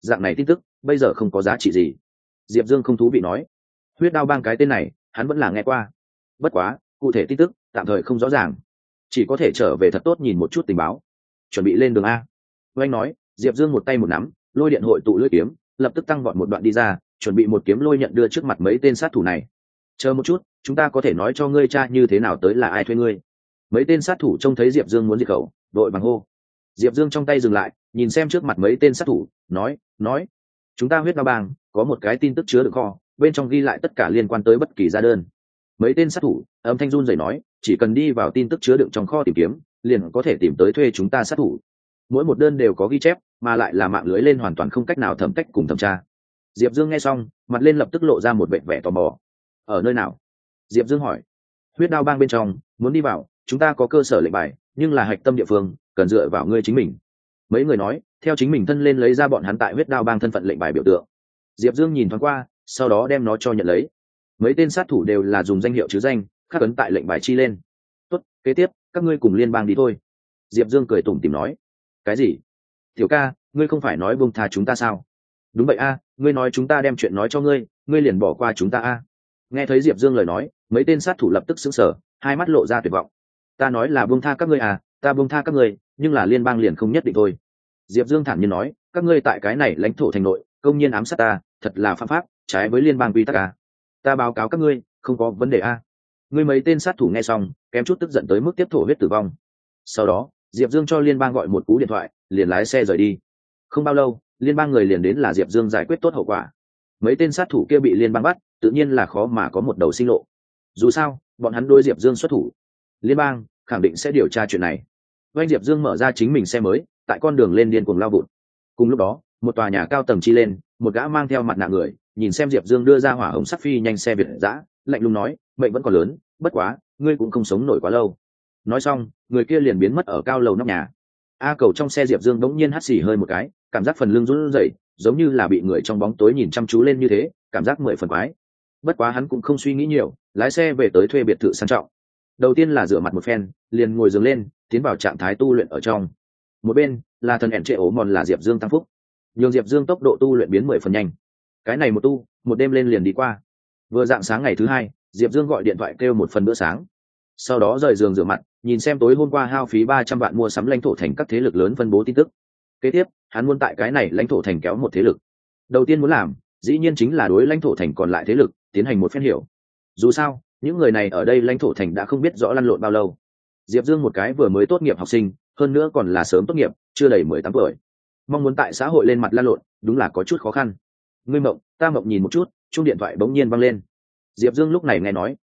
Speaker 1: dạng này tin tức bây giờ không có giá trị gì. Diệp Dương không thú vị nói. Huyết đao bang cái tên này hắn vẫn là nghe qua, bất quá cụ thể tin tức tạm thời không rõ ràng, chỉ có thể trở về thật tốt nhìn một chút tình báo, chuẩn bị lên đường a. Oanh nói. Diệp Dương một tay một nắm lôi điện hội tụ lưỡi kiếm, lập tức tăng vọt một đoạn đi ra, chuẩn bị một kiếm lôi nhận đưa trước mặt mấy tên sát thủ này. Chờ một chút, chúng ta có thể nói cho ngươi cha như thế nào tới là ai thuê ngươi. Mấy tên sát thủ trông thấy Diệp Dương muốn diệt khẩu, đội bằng hô. Diệp Dương trong tay dừng lại, nhìn xem trước mặt mấy tên sát thủ, nói, chúng ta Huyết Đao bang có một cái tin tức chứa đựng kho, bên trong ghi lại tất cả liên quan tới bất kỳ gia đơn. Mấy tên sát thủ âm thanh run rẩy nói, chỉ cần đi vào tin tức chứa đựng trong kho tìm kiếm, liền có thể tìm tới thuê chúng ta sát thủ. Mỗi một đơn đều có ghi chép, mà lại là mạng lưới lên hoàn toàn không cách nào thẩm cách cùng thẩm tra. Diệp Dương nghe xong, mặt lên lập tức lộ ra một vẻ tò mò. Ở nơi nào? Diệp Dương hỏi. Huyết Đao bang bên trong, muốn đi vào, chúng ta có cơ sở lệnh bài, nhưng là hạch tâm địa phương, cần dựa vào ngươi chính mình. Mấy người nói, theo chính mình thân lên lấy ra bọn hắn tại Huyết Đao bang thân phận lệnh bài biểu tượng. Diệp Dương nhìn thoáng qua, sau đó đem nó cho nhận lấy. Mấy tên sát thủ đều là dùng danh hiệu chứ danh, khắc ấn tại lệnh bài chi lên. Tốt, kế tiếp, các ngươi cùng liên bang đi thôi. Diệp Dương cười tủm tỉm nói. Cái gì? Tiểu ca, ngươi không phải nói buông tha chúng ta sao? Đúng vậy a, ngươi nói chúng ta đem chuyện nói cho ngươi, ngươi liền bỏ qua chúng ta a. Nghe thấy Diệp Dương lời nói, mấy tên sát thủ lập tức sững sờ, hai mắt lộ ra tuyệt vọng. Ta nói là buông tha các ngươi à, ta buông tha các ngươi, nhưng là liên bang liền không nhất định thôi. Diệp Dương thản nhiên nói, các ngươi tại cái này lãnh thổ thành nội, công nhiên ám sát ta, thật là phạm pháp, trái với liên bang quy tắc à. Ta báo cáo các ngươi, không có vấn đề a. Ngươi mấy tên sát thủ nghe xong, kém chút tức giận tới mức tiếp thổ huyết tử vong. Sau đó, Diệp Dương cho liên bang gọi một cú điện thoại, liền lái xe rời đi. Không bao lâu, liên bang người liền đến là Diệp Dương giải quyết tốt hậu quả. Mấy tên sát thủ kia bị liên bang bắt, tự nhiên là khó mà có một đầu sinh lộ. Dù sao, bọn hắn đối Diệp Dương xuất thủ, liên bang khẳng định sẽ điều tra chuyện này. Oanh Diệp Dương mở ra chính mình xe mới, tại con đường lên điên cuồng lao vụt. Cùng lúc đó, một tòa nhà cao tầng chi lên, một gã mang theo mặt nạ người, nhìn xem Diệp Dương đưa ra hỏa hồng sắc phi nhanh xe Việt dã, lạnh lùng nói, mệnh vẫn còn lớn, bất quá, ngươi cũng không sống nổi quá lâu. Nói xong, người kia liền biến mất ở cao lầu nóc nhà. A Cầu trong xe Diệp Dương đống nhiên hắt xì hơi một cái, cảm giác phần lưng run rẩy, giống như là bị người trong bóng tối nhìn chăm chú lên như thế, cảm giác 10 phần quái. Bất quá hắn cũng không suy nghĩ nhiều, lái xe về tới thuê biệt thự sang trọng. Đầu tiên là rửa mặt một phen, liền ngồi giường lên, tiến vào trạng thái tu luyện ở trong. Một bên là thần ẻn trệ ố mòn là Diệp Dương tăng phúc, nhường Diệp Dương tốc độ tu luyện biến 10 phần nhanh. Cái này một tu, một đêm lên liền đi qua. Vừa dạng sáng ngày thứ hai, Diệp Dương gọi điện thoại kêu một phần bữa sáng, sau đó rời giường rửa mặt, nhìn xem tối hôm qua hao phí 300 vạn mua sắm lãnh thổ thành các thế lực lớn phân bố tin tức. Kế tiếp, hắn muốn tại cái này lãnh thổ thành kéo một thế lực. Đầu tiên muốn làm, dĩ nhiên chính là đối lãnh thổ thành còn lại thế lực tiến hành một phen hiểu. Dù sao, những người này ở đây lãnh thổ thành đã không biết rõ lăn lộn bao lâu. Diệp Dương một cái vừa mới tốt nghiệp học sinh, hơn nữa còn là sớm tốt nghiệp, chưa đầy 18 tuổi, mong muốn tại xã hội lên mặt lăn lộn, đúng là có chút khó khăn. Ngươi mộng, ta mộng nhìn một chút, chuông điện thoại bỗng nhiên vang lên. Diệp Dương lúc này nghe nói,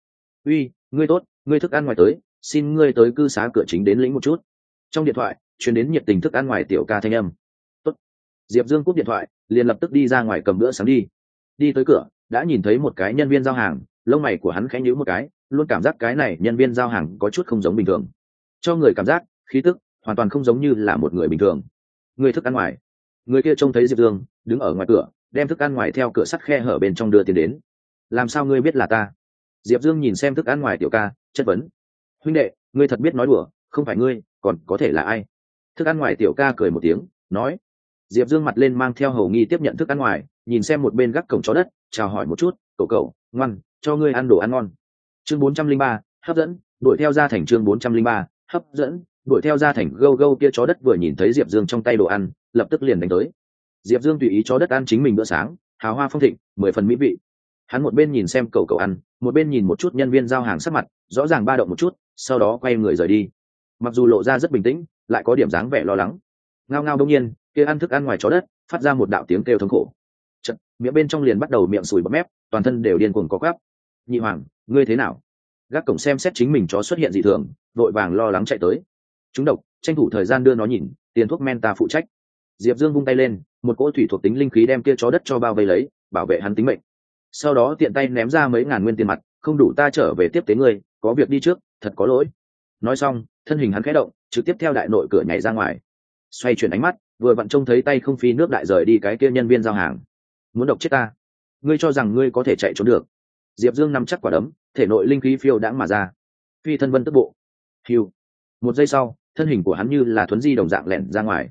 Speaker 1: uy, ngươi tốt, ngươi thức ăn ngoài tới, xin ngươi tới cư xá cửa chính đến lĩnh một chút. Trong điện thoại truyền đến nhiệt tình thức ăn ngoài tiểu ca thanh âm. Tốt. Diệp Dương cúp điện thoại, liền lập tức đi ra ngoài cầm bữa sáng đi. Đi tới cửa, đã nhìn thấy một cái nhân viên giao hàng, lông mày của hắn khẽ nhíu một cái, luôn cảm giác cái này nhân viên giao hàng có chút không giống bình thường, cho người cảm giác khí tức hoàn toàn không giống như là một người bình thường. Người thức ăn ngoài. Người kia trông thấy Diệp Dương đứng ở ngoài cửa, đem thức ăn ngoài theo cửa sắt khe hở bên trong đưa tiền đến. Làm sao ngươi biết là ta? Diệp Dương nhìn xem thức ăn ngoài tiểu ca, chất vấn. Huynh đệ, ngươi thật biết nói đùa, không phải ngươi còn có thể là ai? Thức ăn ngoài tiểu ca cười một tiếng, nói. Diệp Dương mặt lên mang theo hầu nghi tiếp nhận thức ăn ngoài, nhìn xem một bên gác cổng chó đất, chào hỏi một chút, cậu, ngoan, cho ngươi ăn đồ ăn ngon. Chương 403, hấp dẫn, đuổi theo ra thành. Chương 403, hấp dẫn, đuổi theo ra thành. Gâu kia chó đất vừa nhìn thấy Diệp Dương trong tay đồ ăn, lập tức liền đánh tới. Diệp Dương tùy ý chó đất ăn chính mình bữa sáng, hào hoa phong thịnh, 10 phần mỹ vị. Hắn một bên nhìn xem cậu ăn, một bên nhìn một chút nhân viên giao hàng sắc mặt, rõ ràng ba động một chút, sau đó quay người rời đi. Mặc dù lộ ra rất bình tĩnh, lại có điểm dáng vẻ lo lắng. Ngao ngao đông nhiên, kia ăn thức ăn ngoài chó đất phát ra một đạo tiếng kêu thống khổ. Chật, miệng bên trong liền bắt đầu miệng sùi bọt mép, toàn thân đều điên cuồng có quắp. Nhị hoàng, ngươi thế nào? Gác cổng xem xét chính mình chó xuất hiện dị thường, vội vàng lo lắng chạy tới. Chúng độc, tranh thủ thời gian đưa nó nhìn, tiền thuốc men ta phụ trách. Diệp Dương vung tay lên, một cỗ thủy thuộc tính linh khí đem kia chó đất cho bao vây lấy, bảo vệ hắn tính mệnh. Sau đó tiện tay ném ra mấy ngàn nguyên tiền mặt, không đủ ta trở về tiếp tế ngươi, có việc đi trước, thật có lỗi. Nói xong, thân hình hắn khẽ động, trực tiếp theo đại nội cửa nhảy ra ngoài. Xoay chuyển ánh mắt, vừa vặn trông thấy tay không phi nước đại rời đi cái kia nhân viên giao hàng. Muốn độc chết ta? Ngươi cho rằng ngươi có thể chạy trốn được? Diệp Dương nắm chắc quả đấm, thể nội linh khí phiêu đãng mà ra. Phi thân vân tức bộ. Hưu. Một giây sau, thân hình của hắn như là thuấn di đồng dạng lẻn ra ngoài.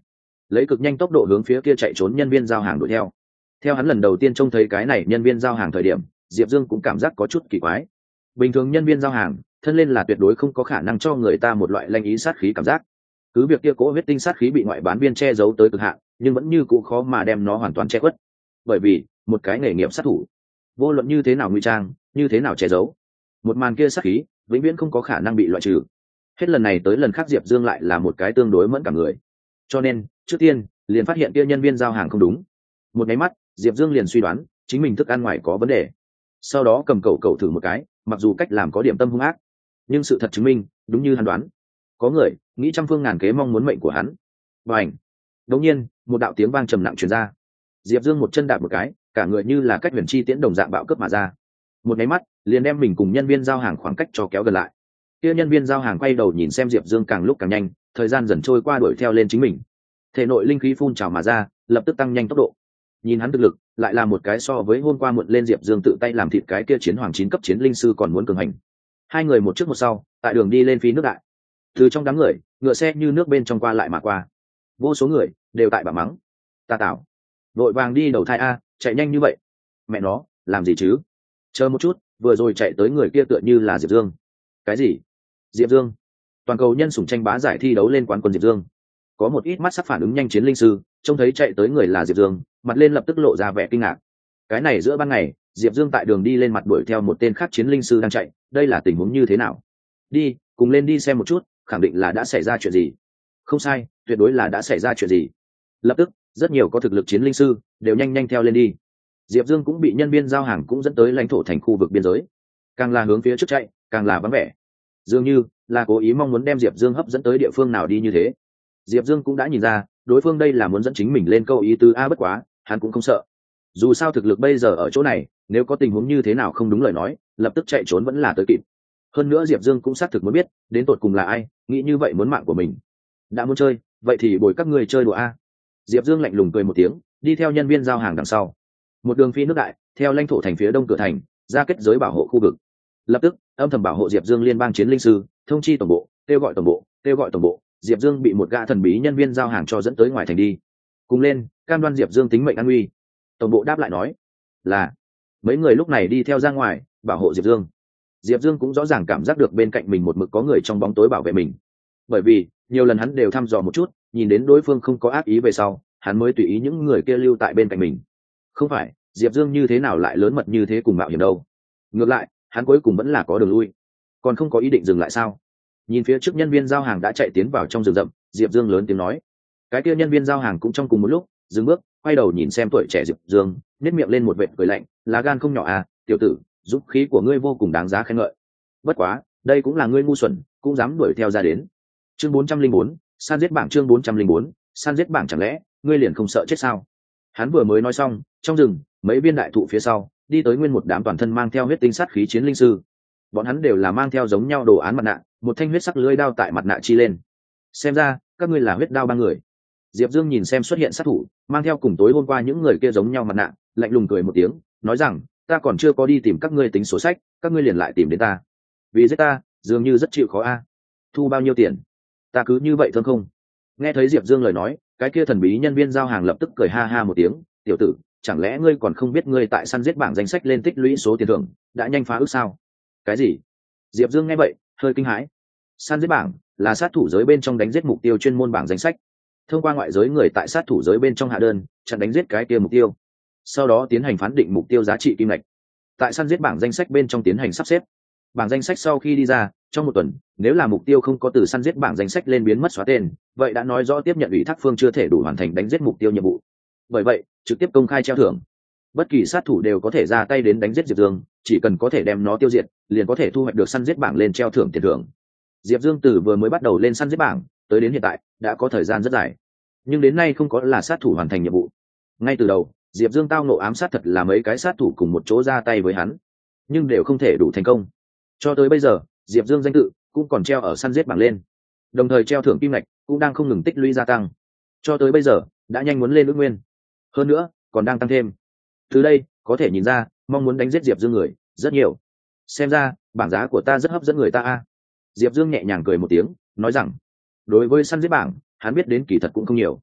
Speaker 1: lấy cực nhanh tốc độ hướng phía kia chạy trốn nhân viên giao hàng đuổi theo hắn lần đầu tiên trông thấy cái này nhân viên giao hàng thời điểm, Diệp Dương cũng cảm giác có chút kỳ quái. Bình thường nhân viên giao hàng thân lên là tuyệt đối không có khả năng cho người ta một loại lanh ý sát khí cảm giác. Cứ việc kia cỗ huyết tinh sát khí bị ngoại bán viên che giấu tới cực hạn, nhưng vẫn như cũ khó mà đem nó hoàn toàn che khuất. Bởi vì một cái nghề nghiệp sát thủ, vô luận như thế nào ngụy trang, như thế nào che giấu, một màn kia sát khí vĩnh viễn không có khả năng bị loại trừ. Hết lần này tới lần khác Diệp Dương lại là một cái tương đối mẫn cảm người, cho nên trước tiên liền phát hiện kia nhân viên giao hàng không đúng. Một cái mắt, Diệp Dương liền suy đoán chính mình thức ăn ngoài có vấn đề. Sau đó cầm cậu thử một cái, mặc dù cách làm có điểm tâm hung ác, nhưng sự thật chứng minh đúng như hắn đoán, có người nghĩ trăm phương ngàn kế mong muốn mệnh của hắn. Và ảnh đột nhiên một đạo tiếng vang trầm nặng truyền ra, Diệp Dương một chân đạp một cái, cả người như là cách huyền chi tiễn đồng dạng bạo cướp mà ra. Một cái mắt liền đem mình cùng nhân viên giao hàng khoảng cách cho kéo gần lại. Kia nhân viên giao hàng quay đầu nhìn xem Diệp Dương càng lúc càng nhanh, thời gian dần trôi qua đuổi theo lên chính mình. Thể nội linh khí phun trào mà ra, lập tức tăng nhanh tốc độ. Nhìn hắn thực lực, lại là một cái so với hôm qua muộn lên Diệp Dương tự tay làm thịt cái kia chiến hoàng 9 cấp chiến linh sư còn muốn cường hành. Hai người một trước một sau, tại đường đi lên phi nước đại. Từ trong đám người, ngựa xe như nước bên trong qua lại mà qua. Vô số người đều tại bả mắng. Ta tạo, vội vàng đi đầu thai a, chạy nhanh như vậy. Mẹ nó, làm gì chứ? Chờ một chút, vừa rồi chạy tới người kia tựa như là Diệp Dương. Cái gì? Diệp Dương? Toàn cầu nhân sủng tranh bá giải thi đấu lên quán quân Diệp Dương. Có một ít mắt sắc phản ứng nhanh chiến linh sư, trông thấy chạy tới người là Diệp Dương, mặt lên lập tức lộ ra vẻ kinh ngạc. Cái này giữa ban ngày, Diệp Dương tại đường đi lên mặt đuổi theo một tên khác chiến linh sư đang chạy, đây là tình huống như thế nào? Đi, cùng lên đi xem một chút, khẳng định là đã xảy ra chuyện gì. Không sai, tuyệt đối là đã xảy ra chuyện gì. Lập tức, rất nhiều có thực lực chiến linh sư đều nhanh nhanh theo lên đi. Diệp Dương cũng bị nhân viên giao hàng cũng dẫn tới lãnh thổ thành khu vực biên giới. Càng là hướng phía trước chạy, càng là vắng vẻ. Dường như là cố ý mong muốn đem Diệp Dương hấp dẫn tới địa phương nào đi như thế. Diệp Dương cũng đã nhìn ra, đối phương đây là muốn dẫn chính mình lên câu ý tứ a, bất quá, hắn cũng không sợ. Dù sao thực lực bây giờ ở chỗ này, nếu có tình huống như thế nào không đúng lời nói, lập tức chạy trốn vẫn là tới kịp. Hơn nữa Diệp Dương cũng xác thực muốn biết, đến tột cùng là ai, nghĩ như vậy muốn mạng của mình. Đã muốn chơi, vậy thì bồi các ngươi chơi đùa a. Diệp Dương lạnh lùng cười một tiếng, đi theo nhân viên giao hàng đằng sau. Một đường phi nước đại, theo lãnh thổ thành phía đông cửa thành, ra kết giới bảo hộ khu vực. Lập tức, âm thầm bảo hộ Diệp Dương liên bang chiến linh sư, thông chi tổng bộ, kêu gọi tổng bộ, kêu gọi tổng bộ. Diệp Dương bị một gã thần bí nhân viên giao hàng cho dẫn tới ngoài thành đi. Cùng lên, cam đoan Diệp Dương tính mệnh an nguy. Tổng bộ đáp lại nói là. Mấy người lúc này đi theo ra ngoài, bảo hộ Diệp Dương. Diệp Dương cũng rõ ràng cảm giác được bên cạnh mình một mực có người trong bóng tối bảo vệ mình. Bởi vì, nhiều lần hắn đều thăm dò một chút, nhìn đến đối phương không có ác ý về sau, hắn mới tùy ý những người kia lưu tại bên cạnh mình. Không phải, Diệp Dương như thế nào lại lớn mật như thế cùng mạo hiểm đâu. Ngược lại, hắn cuối cùng vẫn là có đường lui. Còn không có ý định dừng lại sao? Nhìn phía trước nhân viên giao hàng đã chạy tiến vào trong rừng rậm, Diệp Dương lớn tiếng nói. Cái kia nhân viên giao hàng cũng trong cùng một lúc dừng bước, quay đầu nhìn xem tuổi trẻ Diệp Dương, nhếch miệng lên một vệt cười lạnh, lá gan không nhỏ à, tiểu tử, dũng khí của ngươi vô cùng đáng giá khen ngợi. Bất quá, đây cũng là ngươi ngu xuẩn, cũng dám đuổi theo ra đến. Chương 404, săn giết bảng. Chương 404, săn giết bảng. Chẳng lẽ ngươi liền không sợ chết sao? Hắn vừa mới nói xong, trong rừng, mấy viên đại thụ phía sau, đi tới nguyên một đám toàn thân mang theo huyết tinh sát khí chiến linh sư. Bọn hắn đều là mang theo giống nhau đồ án mặt nạ, một thanh huyết sắc lưỡi đao tại mặt nạ chi lên. Xem ra, các ngươi là huyết đao ba người. Diệp Dương nhìn xem xuất hiện sát thủ, mang theo cùng tối hôm qua những người kia giống nhau mặt nạ, lạnh lùng cười một tiếng, nói rằng, ta còn chưa có đi tìm các ngươi tính sổ sách, các ngươi liền lại tìm đến ta. Vì giết ta, dường như rất chịu khó a. Thu bao nhiêu tiền? Ta cứ như vậy thơm không? Nghe thấy Diệp Dương lời nói, cái kia thần bí nhân viên giao hàng lập tức cười ha ha một tiếng, tiểu tử, chẳng lẽ ngươi còn không biết ngươi tại săn giết bảng danh sách lên tích lũy số tiền thưởng đã nhanh phá ước sao? Cái gì? Diệp Dương nghe vậy, hơi kinh hãi. Săn giết bảng là sát thủ giới bên trong đánh giết mục tiêu chuyên môn bảng danh sách. Thông qua ngoại giới người tại sát thủ giới bên trong hạ đơn, chặn đánh giết cái kia mục tiêu. Sau đó tiến hành phán định mục tiêu giá trị kim ngạch. Tại săn giết bảng danh sách bên trong tiến hành sắp xếp. Bảng danh sách sau khi đi ra, trong một tuần, nếu là mục tiêu không có từ săn giết bảng danh sách lên biến mất xóa tên, vậy đã nói rõ tiếp nhận ủy thác phương chưa thể đủ hoàn thành đánh giết mục tiêu nhiệm vụ. Bởi vậy, trực tiếp công khai treo thưởng. Bất kỳ sát thủ đều có thể ra tay đến đánh giết Diệp Dương, chỉ cần có thể đem nó tiêu diệt, liền có thể thu hoạch được săn giết bảng lên treo thưởng tiền thưởng. Diệp Dương từ vừa mới bắt đầu lên săn giết bảng, tới đến hiện tại, đã có thời gian rất dài. Nhưng đến nay không có là sát thủ hoàn thành nhiệm vụ. Ngay từ đầu, Diệp Dương tao nộ ám sát thật là mấy cái sát thủ cùng một chỗ ra tay với hắn, nhưng đều không thể đủ thành công. Cho tới bây giờ, Diệp Dương danh tự cũng còn treo ở săn giết bảng lên. Đồng thời treo thưởng kim ngạch cũng đang không ngừng tích lũy gia tăng. Cho tới bây giờ, đã nhanh muốn lên ước nguyên. Hơn nữa, còn đang tăng thêm. Từ đây, có thể nhìn ra, mong muốn đánh giết Diệp Dương người rất nhiều. Xem ra, bảng giá của ta rất hấp dẫn người ta a. Diệp Dương nhẹ nhàng cười một tiếng, nói rằng, đối với săn giết bảng, hắn biết đến kỳ thật cũng không nhiều.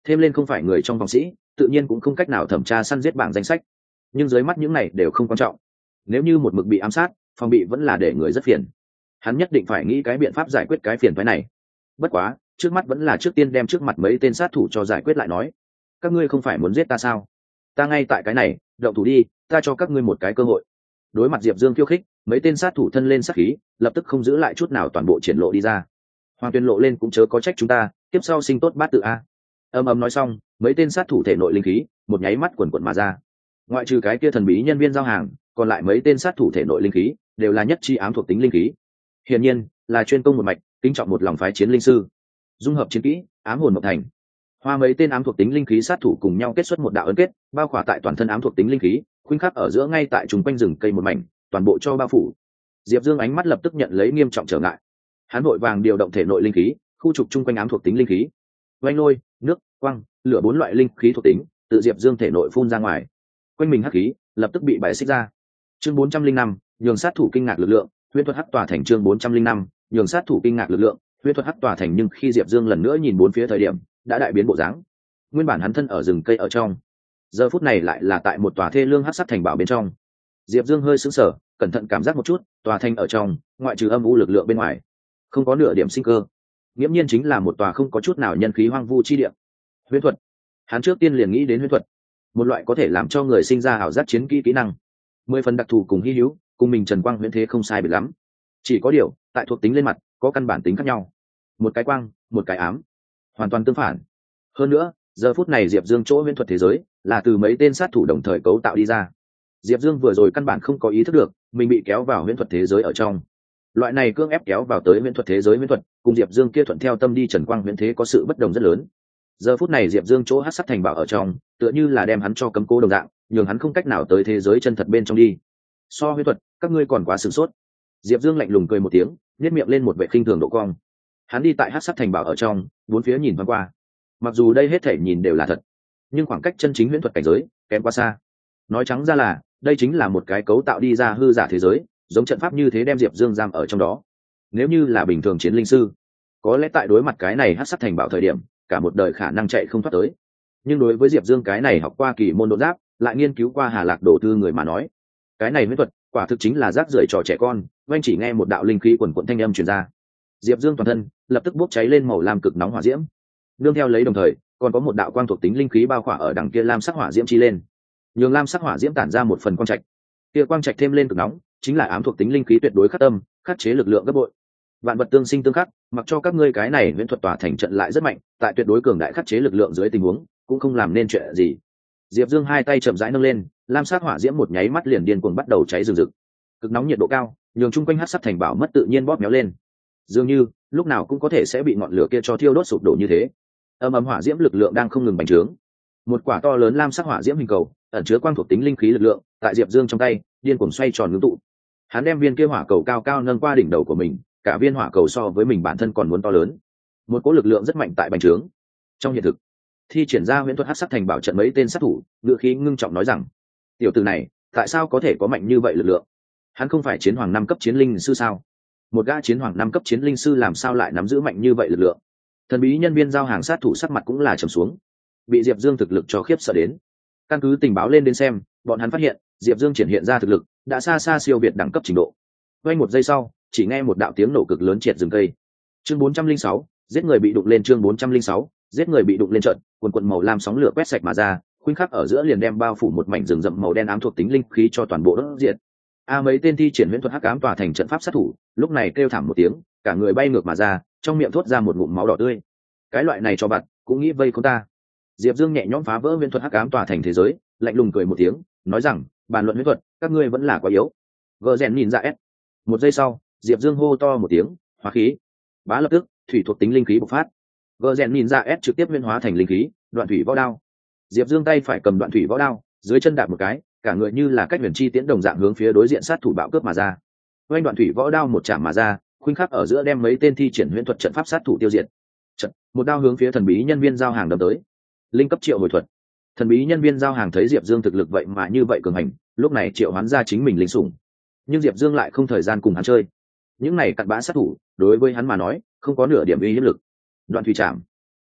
Speaker 1: thêm lên không phải người trong vòng sĩ, tự nhiên cũng không cách nào thẩm tra săn giết bảng danh sách. Nhưng dưới mắt những này đều không quan trọng, nếu như một mực bị ám sát, phòng bị vẫn là để người rất phiền. Hắn nhất định phải nghĩ cái biện pháp giải quyết cái phiền phái này. Bất quá trước mắt vẫn là trước tiên đem trước mặt mấy tên sát thủ cho giải quyết lại nói. Các ngươi không phải muốn giết ta sao? Ta ngay tại cái này, động thủ đi, ta cho các ngươi một cái cơ hội. Đối mặt Diệp Dương khiêu khích, mấy tên sát thủ thân lên sát khí, lập tức không giữ lại chút nào, toàn bộ triển lộ đi ra. Hoàng Tuyên lộ lên cũng chớ có trách chúng ta, tiếp sau sinh tốt bát tự a. Ầm ầm nói xong, mấy tên sát thủ thể nội linh khí một nháy mắt quần quần mà ra. Ngoại trừ cái kia thần bí nhân viên giao hàng, còn lại mấy tên sát thủ thể nội linh khí đều là nhất chi ám thuộc tính linh khí. Hiển nhiên là chuyên công một mạch, kính trọng một lòng phái chiến linh sư. Dung hợp chiến kỹ, ám hồn mộng thành. Hoa mấy tên ám thuộc tính linh khí sát thủ cùng nhau kết xuất một đạo ấn kết, bao khỏa tại toàn thân ám thuộc tính linh khí, khuynh khắc ở giữa ngay tại trung quanh rừng cây một mảnh, toàn bộ cho bao phủ. Diệp Dương ánh mắt lập tức nhận lấy nghiêm trọng trở ngại. Hắn vội vàng điều động thể nội linh khí, khu trục trung quanh ám thuộc tính linh khí. Oanh lôi, nước, quăng, lửa, 4 loại linh khí thuộc tính tự Diệp Dương thể nội phun ra ngoài. Quanh mình hắc khí lập tức bị bài xích ra. Chương 405, nhường sát thủ kinh ngạc lực lượng, huyễn thuật hắc tòa thành. Chương 405, nhường sát thủ kinh ngạc lực lượng, huyễn thuật hắc tòa thành. Nhưng khi Diệp Dương lần nữa nhìn bốn phía thời điểm, đã đại biến bộ dáng. Nguyên bản hắn thân ở rừng cây ở trong, giờ phút này lại là tại một tòa thê lương hắc sắc thành bảo bên trong. Diệp Dương hơi sững sờ, cẩn thận cảm giác một chút, tòa thành ở trong, ngoại trừ âm u lực lượng bên ngoài, không có nửa điểm sinh cơ. Nghiễm nhiên chính là một tòa không có chút nào nhân khí hoang vu chi địa. Huyễn thuật. Hắn trước tiên liền nghĩ đến huyễn thuật, một loại có thể làm cho người sinh ra ảo giác chiến kỹ năng, 10 phần đặc thù cùng hy hữu, cùng mình Trần Quang huyễn thế không sai biệt lắm. Chỉ có điều, tại thuộc tính lên mặt, có căn bản tính khác nhau. Một cái quang, một cái ám, hoàn toàn tương phản. Hơn nữa, giờ phút này Diệp Dương chỗ huyễn thuật thế giới là từ mấy tên sát thủ đồng thời cấu tạo đi ra. Diệp Dương vừa rồi căn bản không có ý thức được mình bị kéo vào huyễn thuật thế giới ở trong. Loại này cưỡng ép kéo vào tới huyễn thuật thế giới huyễn thuật, cùng Diệp Dương kia thuận theo tâm đi Trần Quang huyễn thế có sự bất đồng rất lớn. Giờ phút này Diệp Dương chỗ hắc sắc thành bảo ở trong, tựa như là đem hắn cho cấm cố đồng dạng, nhường hắn không cách nào tới thế giới chân thật bên trong đi. So huyễn thuật, các ngươi còn quá sửng sốt. Diệp Dương lạnh lùng cười một tiếng, nhếch miệng lên một vẻ khinh thường độ cong. Hắn đi tại hắc sắc thành bảo ở trong, bốn phía nhìn thoáng qua. Mặc dù đây hết thể nhìn đều là thật, nhưng khoảng cách chân chính huyễn thuật cảnh giới kém quá xa. Nói trắng ra là, đây chính là một cái cấu tạo đi ra hư giả thế giới, giống trận pháp như thế đem Diệp Dương giam ở trong đó. Nếu như là bình thường chiến linh sư, có lẽ tại đối mặt cái này hắc sắc thành bảo thời điểm, cả một đời khả năng chạy không thoát tới. Nhưng đối với Diệp Dương cái này học qua kỳ môn độn giáp, lại nghiên cứu qua Hà Lạc Đồ thư người mà nói, cái này huyễn thuật quả thực chính là rác rưởi trò trẻ con. Oanh chỉ nghe một đạo linh khí quần quần thanh âm truyền ra, Diệp Dương toàn thân lập tức bốc cháy lên màu lam cực nóng hỏa diễm. Nương theo lấy đồng thời, còn có một đạo quang thuộc tính linh khí bao khỏa ở đằng kia lam sắc hỏa diễm chi lên. Nhường lam sắc hỏa diễm tản ra một phần quang trạch. Kia quang trạch thêm lên cực nóng, chính là ám thuộc tính linh khí tuyệt đối khắc tâm, khắc chế lực lượng gấp bội. Vạn vật tương sinh tương khắc, mặc cho các ngươi cái này huyễn thuật tỏa thành trận lại rất mạnh, tại tuyệt đối cường đại khắc chế lực lượng dưới tình huống, cũng không làm nên chuyện gì. Diệp Dương hai tay chậm rãi nâng lên, lam sắc hỏa diễm một nháy mắt liền điên cuồng bắt đầu cháy rừng rực. Cực nóng nhiệt độ cao, nhường chung quanh hắc sắc thành bảo mất tự nhiên bóp méo lên. Dường như lúc nào cũng có thể sẽ bị ngọn lửa kia cho thiêu đốt sụp đổ như thế. Âm ầm hỏa diễm lực lượng đang không ngừng bành trướng. Một quả to lớn lam sắc hỏa diễm hình cầu, ẩn chứa quang thuộc tính linh khí lực lượng, tại Diệp Dương trong tay điên cuồng xoay tròn ngưng tụ. Hắn đem viên kia hỏa cầu cao cao nâng qua đỉnh đầu của mình, cả viên hỏa cầu so với mình bản thân còn muốn to lớn. Một cỗ lực lượng rất mạnh tại bành trướng. Trong hiện thực, thi triển ra huyễn thuật hắc sắc thành bảo trận mấy tên sát thủ, ngựa khí ngưng trọng nói rằng: tiểu tử này tại sao có thể có mạnh như vậy lực lượng? Hắn không phải chiến hoàng 5 cấp chiến linh sư sao? Một gã chiến hoàng 5 cấp chiến linh sư làm sao lại nắm giữ mạnh như vậy lực lượng? Thần bí nhân viên giao hàng sát thủ sắc mặt cũng là trầm xuống, bị Diệp Dương thực lực cho khiếp sợ đến. Căn cứ tình báo lên đến xem, bọn hắn phát hiện Diệp Dương triển hiện ra thực lực đã xa xa siêu việt đẳng cấp trình độ. Quay một giây sau, chỉ nghe một đạo tiếng nổ cực lớn triệt rừng cây. Chương 406, giết người bị đụng lên. Chương 406, giết người bị đụng lên trận, quần quần màu lam sóng lửa quét sạch mà ra, khuynh khắc ở giữa liền đem bao phủ một mảnh rừng rậm màu đen ám thuộc tính linh khí cho toàn bộ đốt diệt. Mấy tên thi triển huyễn thuật hắc ám tòa thành trận pháp sát thủ, lúc này kêu thảm một tiếng, cả người bay ngược mà ra, trong miệng thốt ra một ngụm máu đỏ tươi. Cái loại này cho bạn, cũng nghĩ vây khốn ta. Diệp Dương nhẹ nhõm phá vỡ huyễn thuật hắc ám tòa thành thế giới, lạnh lùng cười một tiếng, nói rằng: bàn luận huyễn thuật, các ngươi vẫn là quá yếu. Gờ rèn nhìn ra S. Một giây sau, Diệp Dương hô to một tiếng, hóa khí. Bá lập tức, thủy thuộc tính linh khí bộc phát. Gờ rèn nhìn ra S trực tiếp huyễn hóa thành linh khí, đoạn thủy võ đao. Diệp Dương tay phải cầm đoạn thủy võ đao, dưới chân đạp một cái, cả người như là cách huyền chi tiễn đồng dạng hướng phía đối diện sát thủ bạo cướp mà ra. Oanh đoạn thủy võ đao một chạm mà ra, khuynh khắc ở giữa đem mấy tên thi triển huyễn thuật trận pháp sát thủ tiêu diệt. Một đao hướng phía thần bí nhân viên giao hàng đâm tới. Linh cấp triệu hồi thuật. Thần bí nhân viên giao hàng thấy Diệp Dương thực lực vậy mà như vậy cường hành, lúc này triệu hoán ra chính mình linh sủng. Nhưng Diệp Dương lại không thời gian cùng hắn chơi. Những này cặn bã sát thủ, đối với hắn mà nói, không có nửa điểm uy hiếp lực. Đoạn thủy chạm.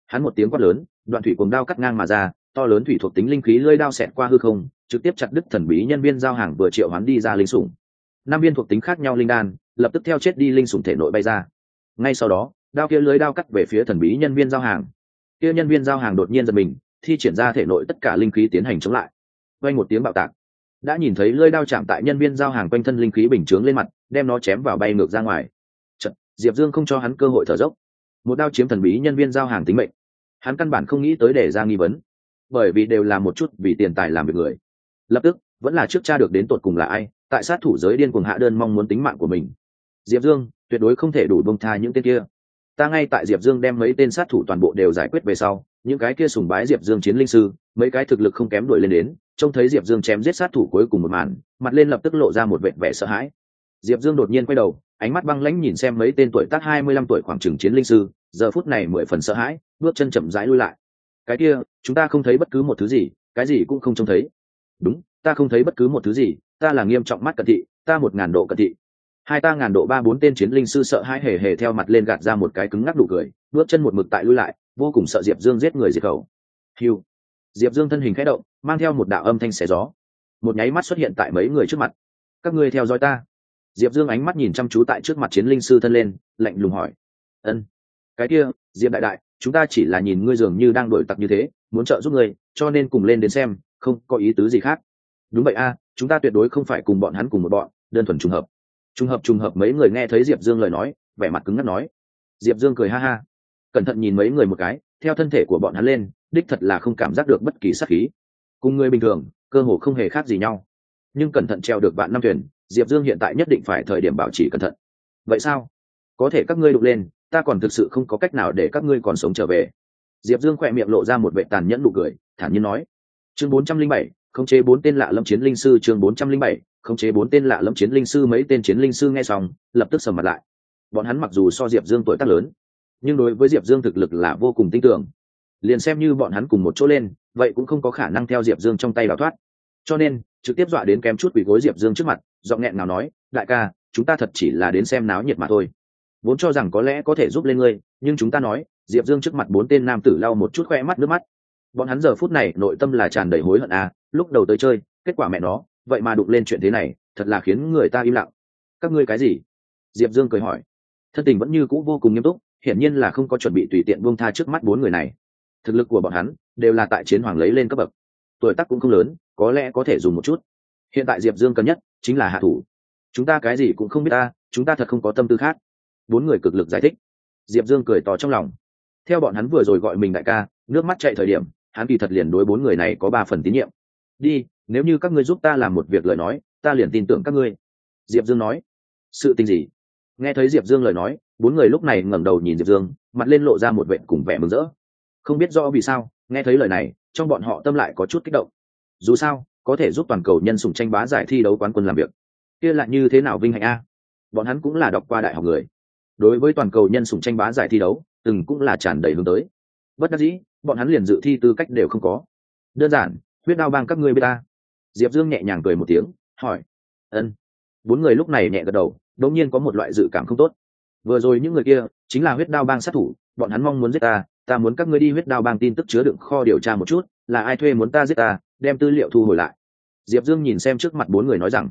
Speaker 1: Hắn một tiếng quát lớn, đoạn thủy cuồng đao cắt ngang mà ra, to lớn thủy thuộc tính linh khí lưỡi đao xẹt qua hư không, trực tiếp chặt đứt thần bí nhân viên giao hàng vừa triệu hắn đi ra linh sủng. 5 viên thuộc tính khác nhau linh đan lập tức theo chết đi linh sủng thể nội bay ra. Ngay sau đó, đao kia lưỡi đao cắt về phía thần bí nhân viên giao hàng. Kia nhân viên giao hàng đột nhiên giật mình, thi triển ra thể nội tất cả linh khí tiến hành chống lại. Vang một tiếng bạo tạc, đã nhìn thấy lưỡi đao chạm tại nhân viên giao hàng quanh thân linh khí bình chướng lên mặt, đem nó chém vào bay ngược ra ngoài. Chật, Diệp Dương không cho hắn cơ hội thở dốc, một đao chiếm thần bí nhân viên giao hàng tính mệnh. Hắn căn bản không nghĩ tới để ra nghi vấn, bởi vì đều là một chút vì tiền tài làm việc người. Lập tức vẫn là trước tra được đến tột cùng là ai tại sát thủ giới điên cuồng hạ đơn mong muốn tính mạng của mình. Diệp Dương tuyệt đối không thể đủ buông tha những tên kia. Ta ngay tại Diệp Dương đem mấy tên sát thủ toàn bộ đều giải quyết về sau, những cái kia sùng bái Diệp Dương chiến linh sư, mấy cái thực lực không kém đuổi lên đến, trông thấy Diệp Dương chém giết sát thủ cuối cùng một màn, mặt lên lập tức lộ ra một vẻ vẻ sợ hãi. Diệp Dương đột nhiên quay đầu, ánh mắt băng lãnh nhìn xem mấy tên tuổi tác 25 tuổi khoảng chừng chiến linh sư, giờ phút này 10 phần sợ hãi, bước chân chậm rãi lui lại. Cái kia, chúng ta không thấy bất cứ một thứ gì, cái gì cũng không trông thấy. Đúng, ta không thấy bất cứ một thứ gì, ta là nghiêm trọng mắt cận thị, ta 1000 độ cận thị. Hai ta 1000 độ 3-4 tên chiến linh sư sợ hãi hề hề theo mặt lên gạt ra một cái cứng ngắc đủ cười, bước chân một mực tại lui lại, vô cùng sợ Diệp Dương giết người diệt khẩu. Hưu. Diệp Dương thân hình khẽ động, mang theo một đạo âm thanh xé gió, một nháy mắt xuất hiện tại mấy người trước mặt. Các ngươi theo dõi ta. Diệp Dương ánh mắt nhìn chăm chú tại trước mặt chiến linh sư thân lên, lạnh lùng hỏi. Ân. Cái kia, Diệp đại đại, chúng ta chỉ là nhìn ngươi dường như đang đuổi tặc như thế, muốn trợ giúp ngươi, cho nên cùng lên đến xem, không có ý tứ gì khác. Đúng vậy a, chúng ta tuyệt đối không phải cùng bọn hắn cùng một bọn, đơn thuần trùng hợp. Trùng hợp mấy người nghe thấy Diệp Dương lời nói, vẻ mặt cứng ngắc nói. Diệp Dương cười ha ha, cẩn thận nhìn mấy người một cái, theo thân thể của bọn hắn lên, đích thật là không cảm giác được bất kỳ sát khí. Cùng người bình thường, cơ hồ không hề khác gì nhau. Nhưng cẩn thận treo được vạn năm thuyền, Diệp Dương hiện tại nhất định phải thời điểm bảo trì cẩn thận. Vậy sao? Có thể các ngươi đụng lên, ta còn thực sự không có cách nào để các ngươi còn sống trở về. Diệp Dương khỏe miệng lộ ra một vẻ tàn nhẫn nụ cười, thản nhiên nói. Chương 407, khống chế 4 tên lạ lâm chiến linh sư. Chương 407, khống chế 4 tên lạ lâm chiến linh sư. Mấy tên chiến linh sư nghe xong, lập tức sầm mặt lại. Bọn hắn mặc dù so Diệp Dương tuổi tác lớn, nhưng đối với Diệp Dương thực lực là vô cùng tin tưởng. Liền xem như bọn hắn cùng một chỗ lên, vậy cũng không có khả năng theo Diệp Dương trong tay đào thoát. Cho nên, trực tiếp dọa đến kém chút quỳ gối Diệp Dương trước mặt, giọng nghẹn ngào nói, đại ca, chúng ta thật chỉ là đến xem náo nhiệt mà thôi. Vốn cho rằng có lẽ có thể giúp lên ngươi, nhưng chúng ta nói, Diệp Dương trước mặt 4 tên nam tử lau một chút khoe mắt nước mắt. Bọn hắn giờ phút này nội tâm là tràn đầy hối hận à, lúc đầu tới chơi, kết quả mẹ nó, vậy mà đụng lên chuyện thế này, thật là khiến người ta im lặng. Các ngươi cái gì? Diệp Dương cười hỏi. Thân tình vẫn như cũ vô cùng nghiêm túc, hiển nhiên là không có chuẩn bị tùy tiện buông tha trước mắt 4 người này. Thực lực của bọn hắn đều là tại chiến hoàng lấy lên cấp bậc, tuổi tác cũng không lớn, có lẽ có thể dùng một chút. Hiện tại Diệp Dương cần nhất chính là hạ thủ. Chúng ta cái gì cũng không biết ta, chúng ta thật không có tâm tư khác. 4 người cực lực giải thích. Diệp Dương cười to trong lòng. Theo bọn hắn vừa rồi gọi mình đại ca, nước mắt chạy thời điểm, hắn kỳ thật liền đối 4 người này có 3 phần tín nhiệm. Đi, nếu như các ngươi giúp ta làm một việc lời nói, ta liền tin tưởng các ngươi. Diệp Dương nói. Sự tình gì? Nghe thấy Diệp Dương lời nói, 4 người lúc này ngẩng đầu nhìn Diệp Dương, mặt lên lộ ra một vẻ cùng vẻ mừng rỡ. Không biết rõ vì sao, nghe thấy lời này, trong bọn họ tâm lại có chút kích động. Dù sao, có thể giúp toàn cầu nhân sủng tranh bá giải thi đấu quán quân làm việc, kia lại như thế nào vinh hạnh a. Bọn hắn cũng là đọc qua đại học người, đối với toàn cầu nhân sủng tranh bá giải thi đấu, từng cũng là tràn đầy hướng tới. Bất đắc dĩ, bọn hắn liền dự thi tư cách đều không có. Đơn giản, huyết đao bang các ngươi biết ta. Diệp Dương nhẹ nhàng cười một tiếng, hỏi. Ân. 4 người lúc này nhẹ gật đầu, đột nhiên có một loại dự cảm không tốt. Vừa rồi những người kia chính là huyết đao bang sát thủ, bọn hắn mong muốn giết ta, ta muốn các ngươi đi huyết đao bang tin tức chứa đựng kho điều tra một chút, là ai thuê muốn ta giết ta, đem tư liệu thu hồi lại. Diệp Dương nhìn xem trước mặt 4 người nói rằng,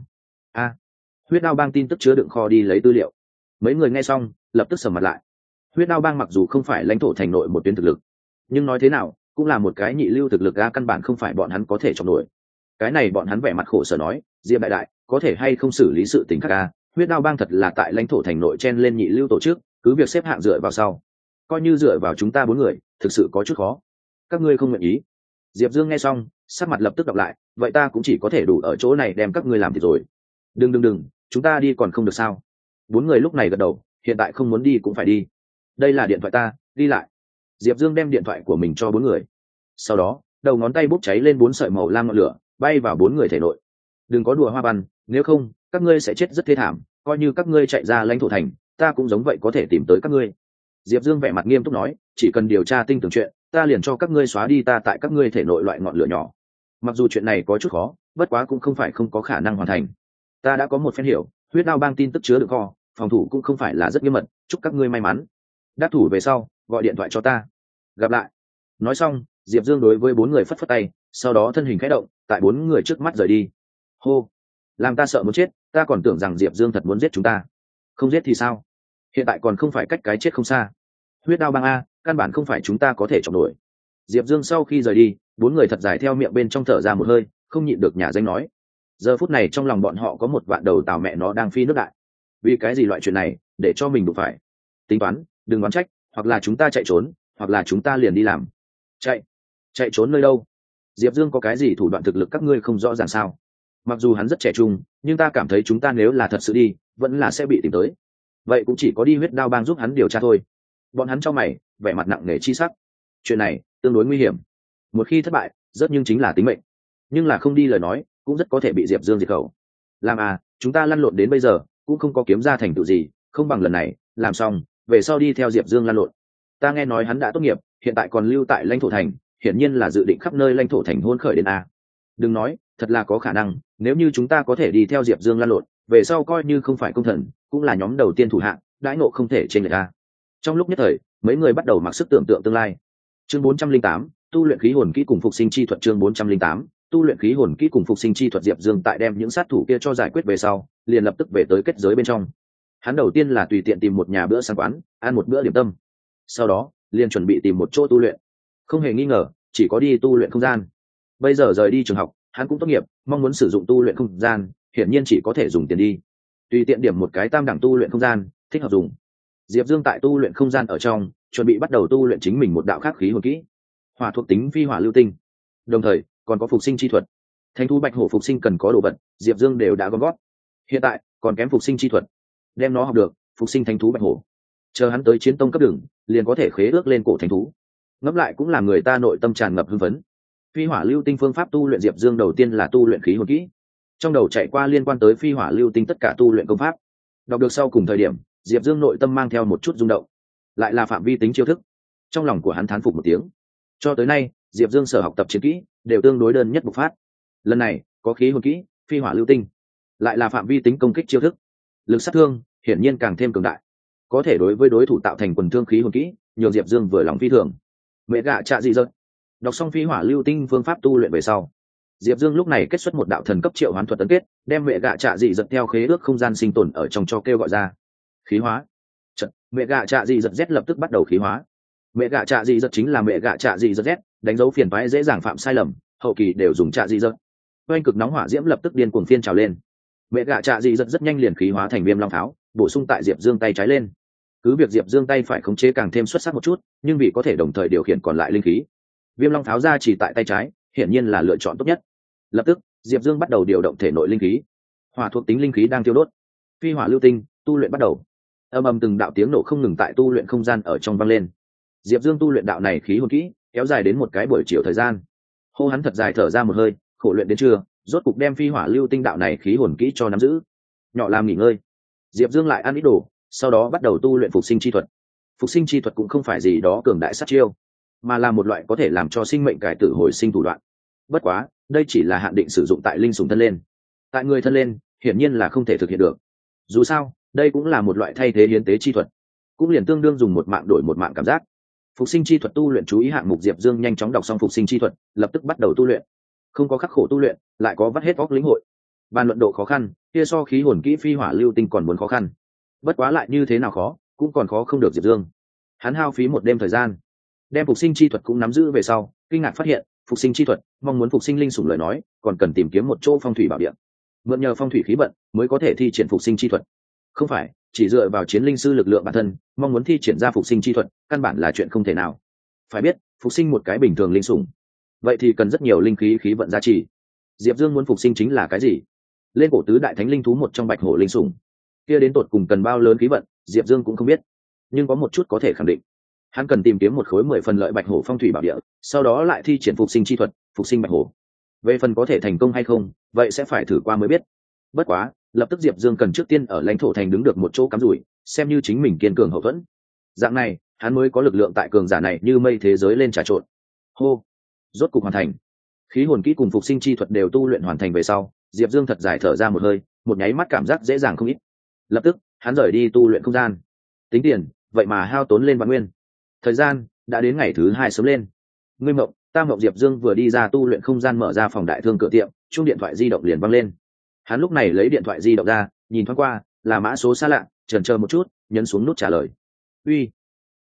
Speaker 1: huyết đao bang tin tức chứa đựng kho đi lấy tư liệu. Mấy người nghe xong, lập tức sầm mặt lại. Huyết đao bang mặc dù không phải lãnh thổ thành nội một tuyến thực lực, nhưng nói thế nào cũng là một cái nhị lưu thực lực a, căn bản không phải bọn hắn có thể chống nổi. Cái này bọn hắn vẻ mặt khổ sở nói, Diệp đại đại, có thể hay không xử lý sự tình khác a? Huyết đao bang thật là tại lãnh thổ thành nội chen lên nhị lưu tổ chức, cứ việc xếp hạng dựa vào sau, coi như dựa vào chúng ta 4 người, thực sự có chút khó. Các ngươi không nguyện ý? Diệp Dương nghe xong, sắc mặt lập tức đọc lại, vậy ta cũng chỉ có thể đủ ở chỗ này đem các ngươi làm thì rồi. Đừng, chúng ta đi còn không được sao? 4 người lúc này gật đầu, hiện tại không muốn đi cũng phải đi. Đây là điện thoại ta, đi lại. Diệp Dương đem điện thoại của mình cho 4 người. Sau đó, đầu ngón tay bốc cháy lên 4 sợi màu lam ngọn lửa, bay vào 4 người thể nội. Đừng có đùa hoa văn, nếu không, các ngươi sẽ chết rất thê thảm, coi như các ngươi chạy ra lãnh thổ thành, ta cũng giống vậy có thể tìm tới các ngươi. Diệp Dương vẻ mặt nghiêm túc nói, chỉ cần điều tra tinh tường chuyện, ta liền cho các ngươi xóa đi ta tại các ngươi thể nội loại ngọn lửa nhỏ. Mặc dù chuyện này có chút khó, bất quá cũng không phải không có khả năng hoàn thành. Ta đã có một phen hiểu, huyết đao bang tin tức chứa đựng kho, phòng thủ cũng không phải là rất nghiêm mật, chúc các ngươi may mắn. Đắc thủ về sau, gọi điện thoại cho ta. gặp lại. Nói xong Diệp Dương đối với bốn người phất phất tay, sau đó thân hình khẽ động tại bốn người trước mắt rời đi. Hô, làm ta sợ muốn chết, ta còn tưởng rằng Diệp Dương thật muốn giết chúng ta. Không giết thì sao, hiện tại còn không phải cách cái chết không xa. Huyết đao băng a, căn bản không phải chúng ta có thể chọn nổi. Diệp Dương sau khi rời đi, bốn người thật dài theo miệng bên trong thở ra một hơi, không nhịn được nhả danh nói. Giờ phút này trong lòng bọn họ có một vạn đầu tào mẹ nó đang phi nước đại. Vì cái gì loại chuyện này để cho mình đụng phải? Tính toán, đừng đoán trách, hoặc là chúng ta chạy trốn, hoặc là chúng ta liền đi làm. Chạy trốn nơi đâu? Diệp Dương có cái gì thủ đoạn thực lực các ngươi không rõ ràng sao? Mặc dù hắn rất trẻ trung, nhưng ta cảm thấy chúng ta nếu là thật sự đi, vẫn là sẽ bị tìm tới. Vậy cũng chỉ có đi huyết đao bang giúp hắn điều tra thôi. Bọn hắn cho mày, vẻ mặt nặng nề chi sắc. Chuyện này tương đối nguy hiểm, một khi thất bại rất nhưng chính là tính mệnh, nhưng là không đi lời nói cũng rất có thể bị Diệp Dương diệt khẩu. Làm chúng ta lăn lộn đến bây giờ cũng không có kiếm ra thành tựu gì, không bằng lần này làm xong về sau đi theo Diệp Dương lăn lộn. Ta nghe nói hắn đã tốt nghiệp, hiện tại còn lưu tại lãnh thổ thành, hiển nhiên là dự định khắp nơi lãnh thổ thành hôn khởi đến đừng nói, thật là có khả năng, nếu như chúng ta có thể đi theo Diệp Dương lăn lộn, về sau coi như không phải công thần cũng là nhóm đầu tiên thủ hạng, đãi ngộ không thể chênh lệch Trong lúc nhất thời mấy người bắt đầu mặc sức tưởng tượng tương lai. Chương 408, tu luyện khí hồn kỹ cùng phục sinh chi thuật. Chương 408, tu luyện khí hồn kỹ cùng phục sinh chi thuật. Diệp Dương tại đem những sát thủ kia cho giải quyết về sau, liền lập tức về tới kết giới bên trong. Hắn đầu tiên là tùy tiện tìm một nhà bữa sáng quán, ăn một bữa điểm tâm. Sau đó, liền chuẩn bị tìm một chỗ tu luyện. Không hề nghi ngờ, chỉ có đi tu luyện không gian. Bây giờ rời đi trường học, hắn cũng tốt nghiệp, mong muốn sử dụng tu luyện không gian, hiển nhiên chỉ có thể dùng tiền đi. Tùy tiện điểm một cái tam đẳng tu luyện không gian, thích hợp dùng. Diệp Dương tại tu luyện không gian ở trong, chuẩn bị bắt đầu tu luyện chính mình một đạo khác khí hồn kỹ, hỏa thuộc tính phi hỏa lưu tinh, đồng thời còn có phục sinh chi thuật. Thánh thú bạch hổ phục sinh cần có đồ vật, Diệp Dương đều đã gom gót. Hiện tại còn kém phục sinh chi thuật, đem nó học được, phục sinh thánh thú bạch hổ. Chờ hắn tới chiến tông cấp đường, liền có thể khế ước lên cổ thánh thú. Ngẫm lại cũng làm người ta nội tâm tràn ngập hưng phấn. Phi hỏa lưu tinh phương pháp tu luyện Diệp Dương đầu tiên là tu luyện khí hồn kỹ, trong đầu chạy qua liên quan tới phi hỏa lưu tinh tất cả tu luyện công pháp. Đọc được sau cùng thời điểm, Diệp Dương nội tâm mang theo một chút rung động, lại là phạm vi tính chiêu thức. Trong lòng của hắn thán phục một tiếng. Cho tới nay Diệp Dương sở học tập chiến kỹ đều tương đối đơn nhất bộc phát, lần này có khí hồn kỹ phi hỏa lưu tinh, lại là phạm vi tính công kích chiêu thức, lực sát thương hiển nhiên càng thêm cường đại, có thể đối với đối thủ tạo thành quần thương khí hồn kỹ, nhiều Diệp Dương vừa lòng phi thường. Mẹ gạ trạ dị dật. Đọc xong phi hỏa lưu tinh phương pháp tu luyện về sau, Diệp Dương lúc này kết xuất một đạo thần cấp triệu hoán thuật tấn kết, đem mẹ gạ trạ dị dật theo khế ước không gian sinh tồn ở trong cho kêu gọi ra. Khí hóa. Mẹ gạ trạ dị dật Z lập tức bắt đầu khí hóa. Mẹ gạ trạ dị dật chính là mẹ gạ trạ dị dật Z, đánh dấu phiền toái dễ dàng phạm sai lầm, hậu kỳ đều dùng trạ dị dật. Oanh cực nóng hỏa diễm lập tức điên cuồng phiên trào lên. Mẹ gạ trạ dị dật rất nhanh liền khí hóa thành viêm long pháo, bổ sung tại Diệp Dương tay trái lên. Cứ việc Diệp Dương tay phải khống chế càng thêm xuất sắc một chút, nhưng vì có thể đồng thời điều khiển còn lại linh khí, viêm long pháo ra chỉ tại tay trái, hiển nhiên là lựa chọn tốt nhất. Lập tức Diệp Dương bắt đầu điều động thể nội linh khí, hỏa thuộc tính linh khí đang tiêu đốt. Phi hỏa lưu tinh tu luyện bắt đầu. Âm ầm từng đạo tiếng nổ không ngừng tại tu luyện không gian ở trong vang lên. Diệp Dương tu luyện đạo này khí hồn kỹ kéo dài đến một cái buổi chiều thời gian. Hô hắn thật dài thở ra một hơi, khổ luyện đến trưa, rốt cục đem phi hỏa lưu tinh đạo này khí hồn kỹ cho nắm giữ. Nhỏ làm nghỉ ngơi, Diệp Dương lại ăn ít đồ, sau đó bắt đầu tu luyện phục sinh chi thuật. Phục sinh chi thuật cũng không phải gì đó cường đại sát chiêu, mà là một loại có thể làm cho sinh mệnh cải tử hồi sinh thủ đoạn. Bất quá đây chỉ là hạn định sử dụng tại linh sủng thân lên, tại người thân lên hiển nhiên là không thể thực hiện được. Dù sao đây cũng là một loại thay thế hiến tế chi thuật, cũng liền tương đương dùng một mạng đổi một mạng cảm giác. Phục sinh chi thuật tu luyện chú ý hạng mục. Diệp Dương nhanh chóng đọc xong phục sinh chi thuật, lập tức bắt đầu tu luyện. Không có khắc khổ tu luyện, lại có vắt hết óc lĩnh hội. Bàn luận độ khó khăn kia so khí hồn kỹ phi hỏa lưu tinh còn muốn khó khăn. Bất quá lại như thế nào khó cũng còn khó không được Diệp Dương. Hắn hao phí một đêm thời gian đem phục sinh chi thuật cũng nắm giữ về sau, kinh ngạc phát hiện phục sinh chi thuật mong muốn phục sinh linh sủng lời nói còn cần tìm kiếm một chỗ phong thủy bảo địa, mượn nhờ phong thủy khí vận mới có thể thi triển phục sinh chi thuật. Không phải chỉ dựa vào chiến linh sư lực lượng bản thân mong muốn thi triển ra phục sinh chi thuật, căn bản là chuyện không thể nào. Phải biết phục sinh một cái bình thường linh sủng, vậy thì cần rất nhiều linh khí khí vận gia trì. Diệp Dương muốn phục sinh chính là cái gì? Lên cổ tứ đại thánh linh thú một trong bạch hổ linh sủng, kia đến tột cùng cần bao lớn khí vận Diệp Dương cũng không biết, nhưng có một chút có thể khẳng định, hắn cần tìm kiếm một khối 10 phần lợi bạch hổ phong thủy bảo địa, sau đó lại thi triển phục sinh chi thuật phục sinh bạch hổ. Về phần có thể thành công hay không, vậy sẽ phải thử qua mới biết. Bất quá lập tức Diệp Dương cần trước tiên ở lãnh thổ thành đứng được một chỗ cắm rủi, xem như chính mình kiên cường hậu thuẫn. Dạng này hắn mới có lực lượng tại cường giả này như mây thế giới lên trà trộn. Hô, rốt cục hoàn thành. Khí hồn kỹ cùng phục sinh chi thuật đều tu luyện hoàn thành về sau, Diệp Dương thật dài thở ra một hơi, một nháy mắt cảm giác dễ dàng không ít. Lập tức hắn rời đi tu luyện không gian. Tính tiền vậy mà hao tốn lên vạn nguyên. Thời gian đã đến ngày thứ hai sớm lên. Ngươi mộng, ta mộng. Diệp Dương vừa đi ra tu luyện không gian, mở ra phòng đại thương cửa tiệm, chuông điện thoại di động liền văng lên. Hắn lúc này lấy điện thoại di động ra, nhìn thoáng qua, là mã số xa lạ, chần chờ một chút, nhấn xuống nút trả lời. Uy,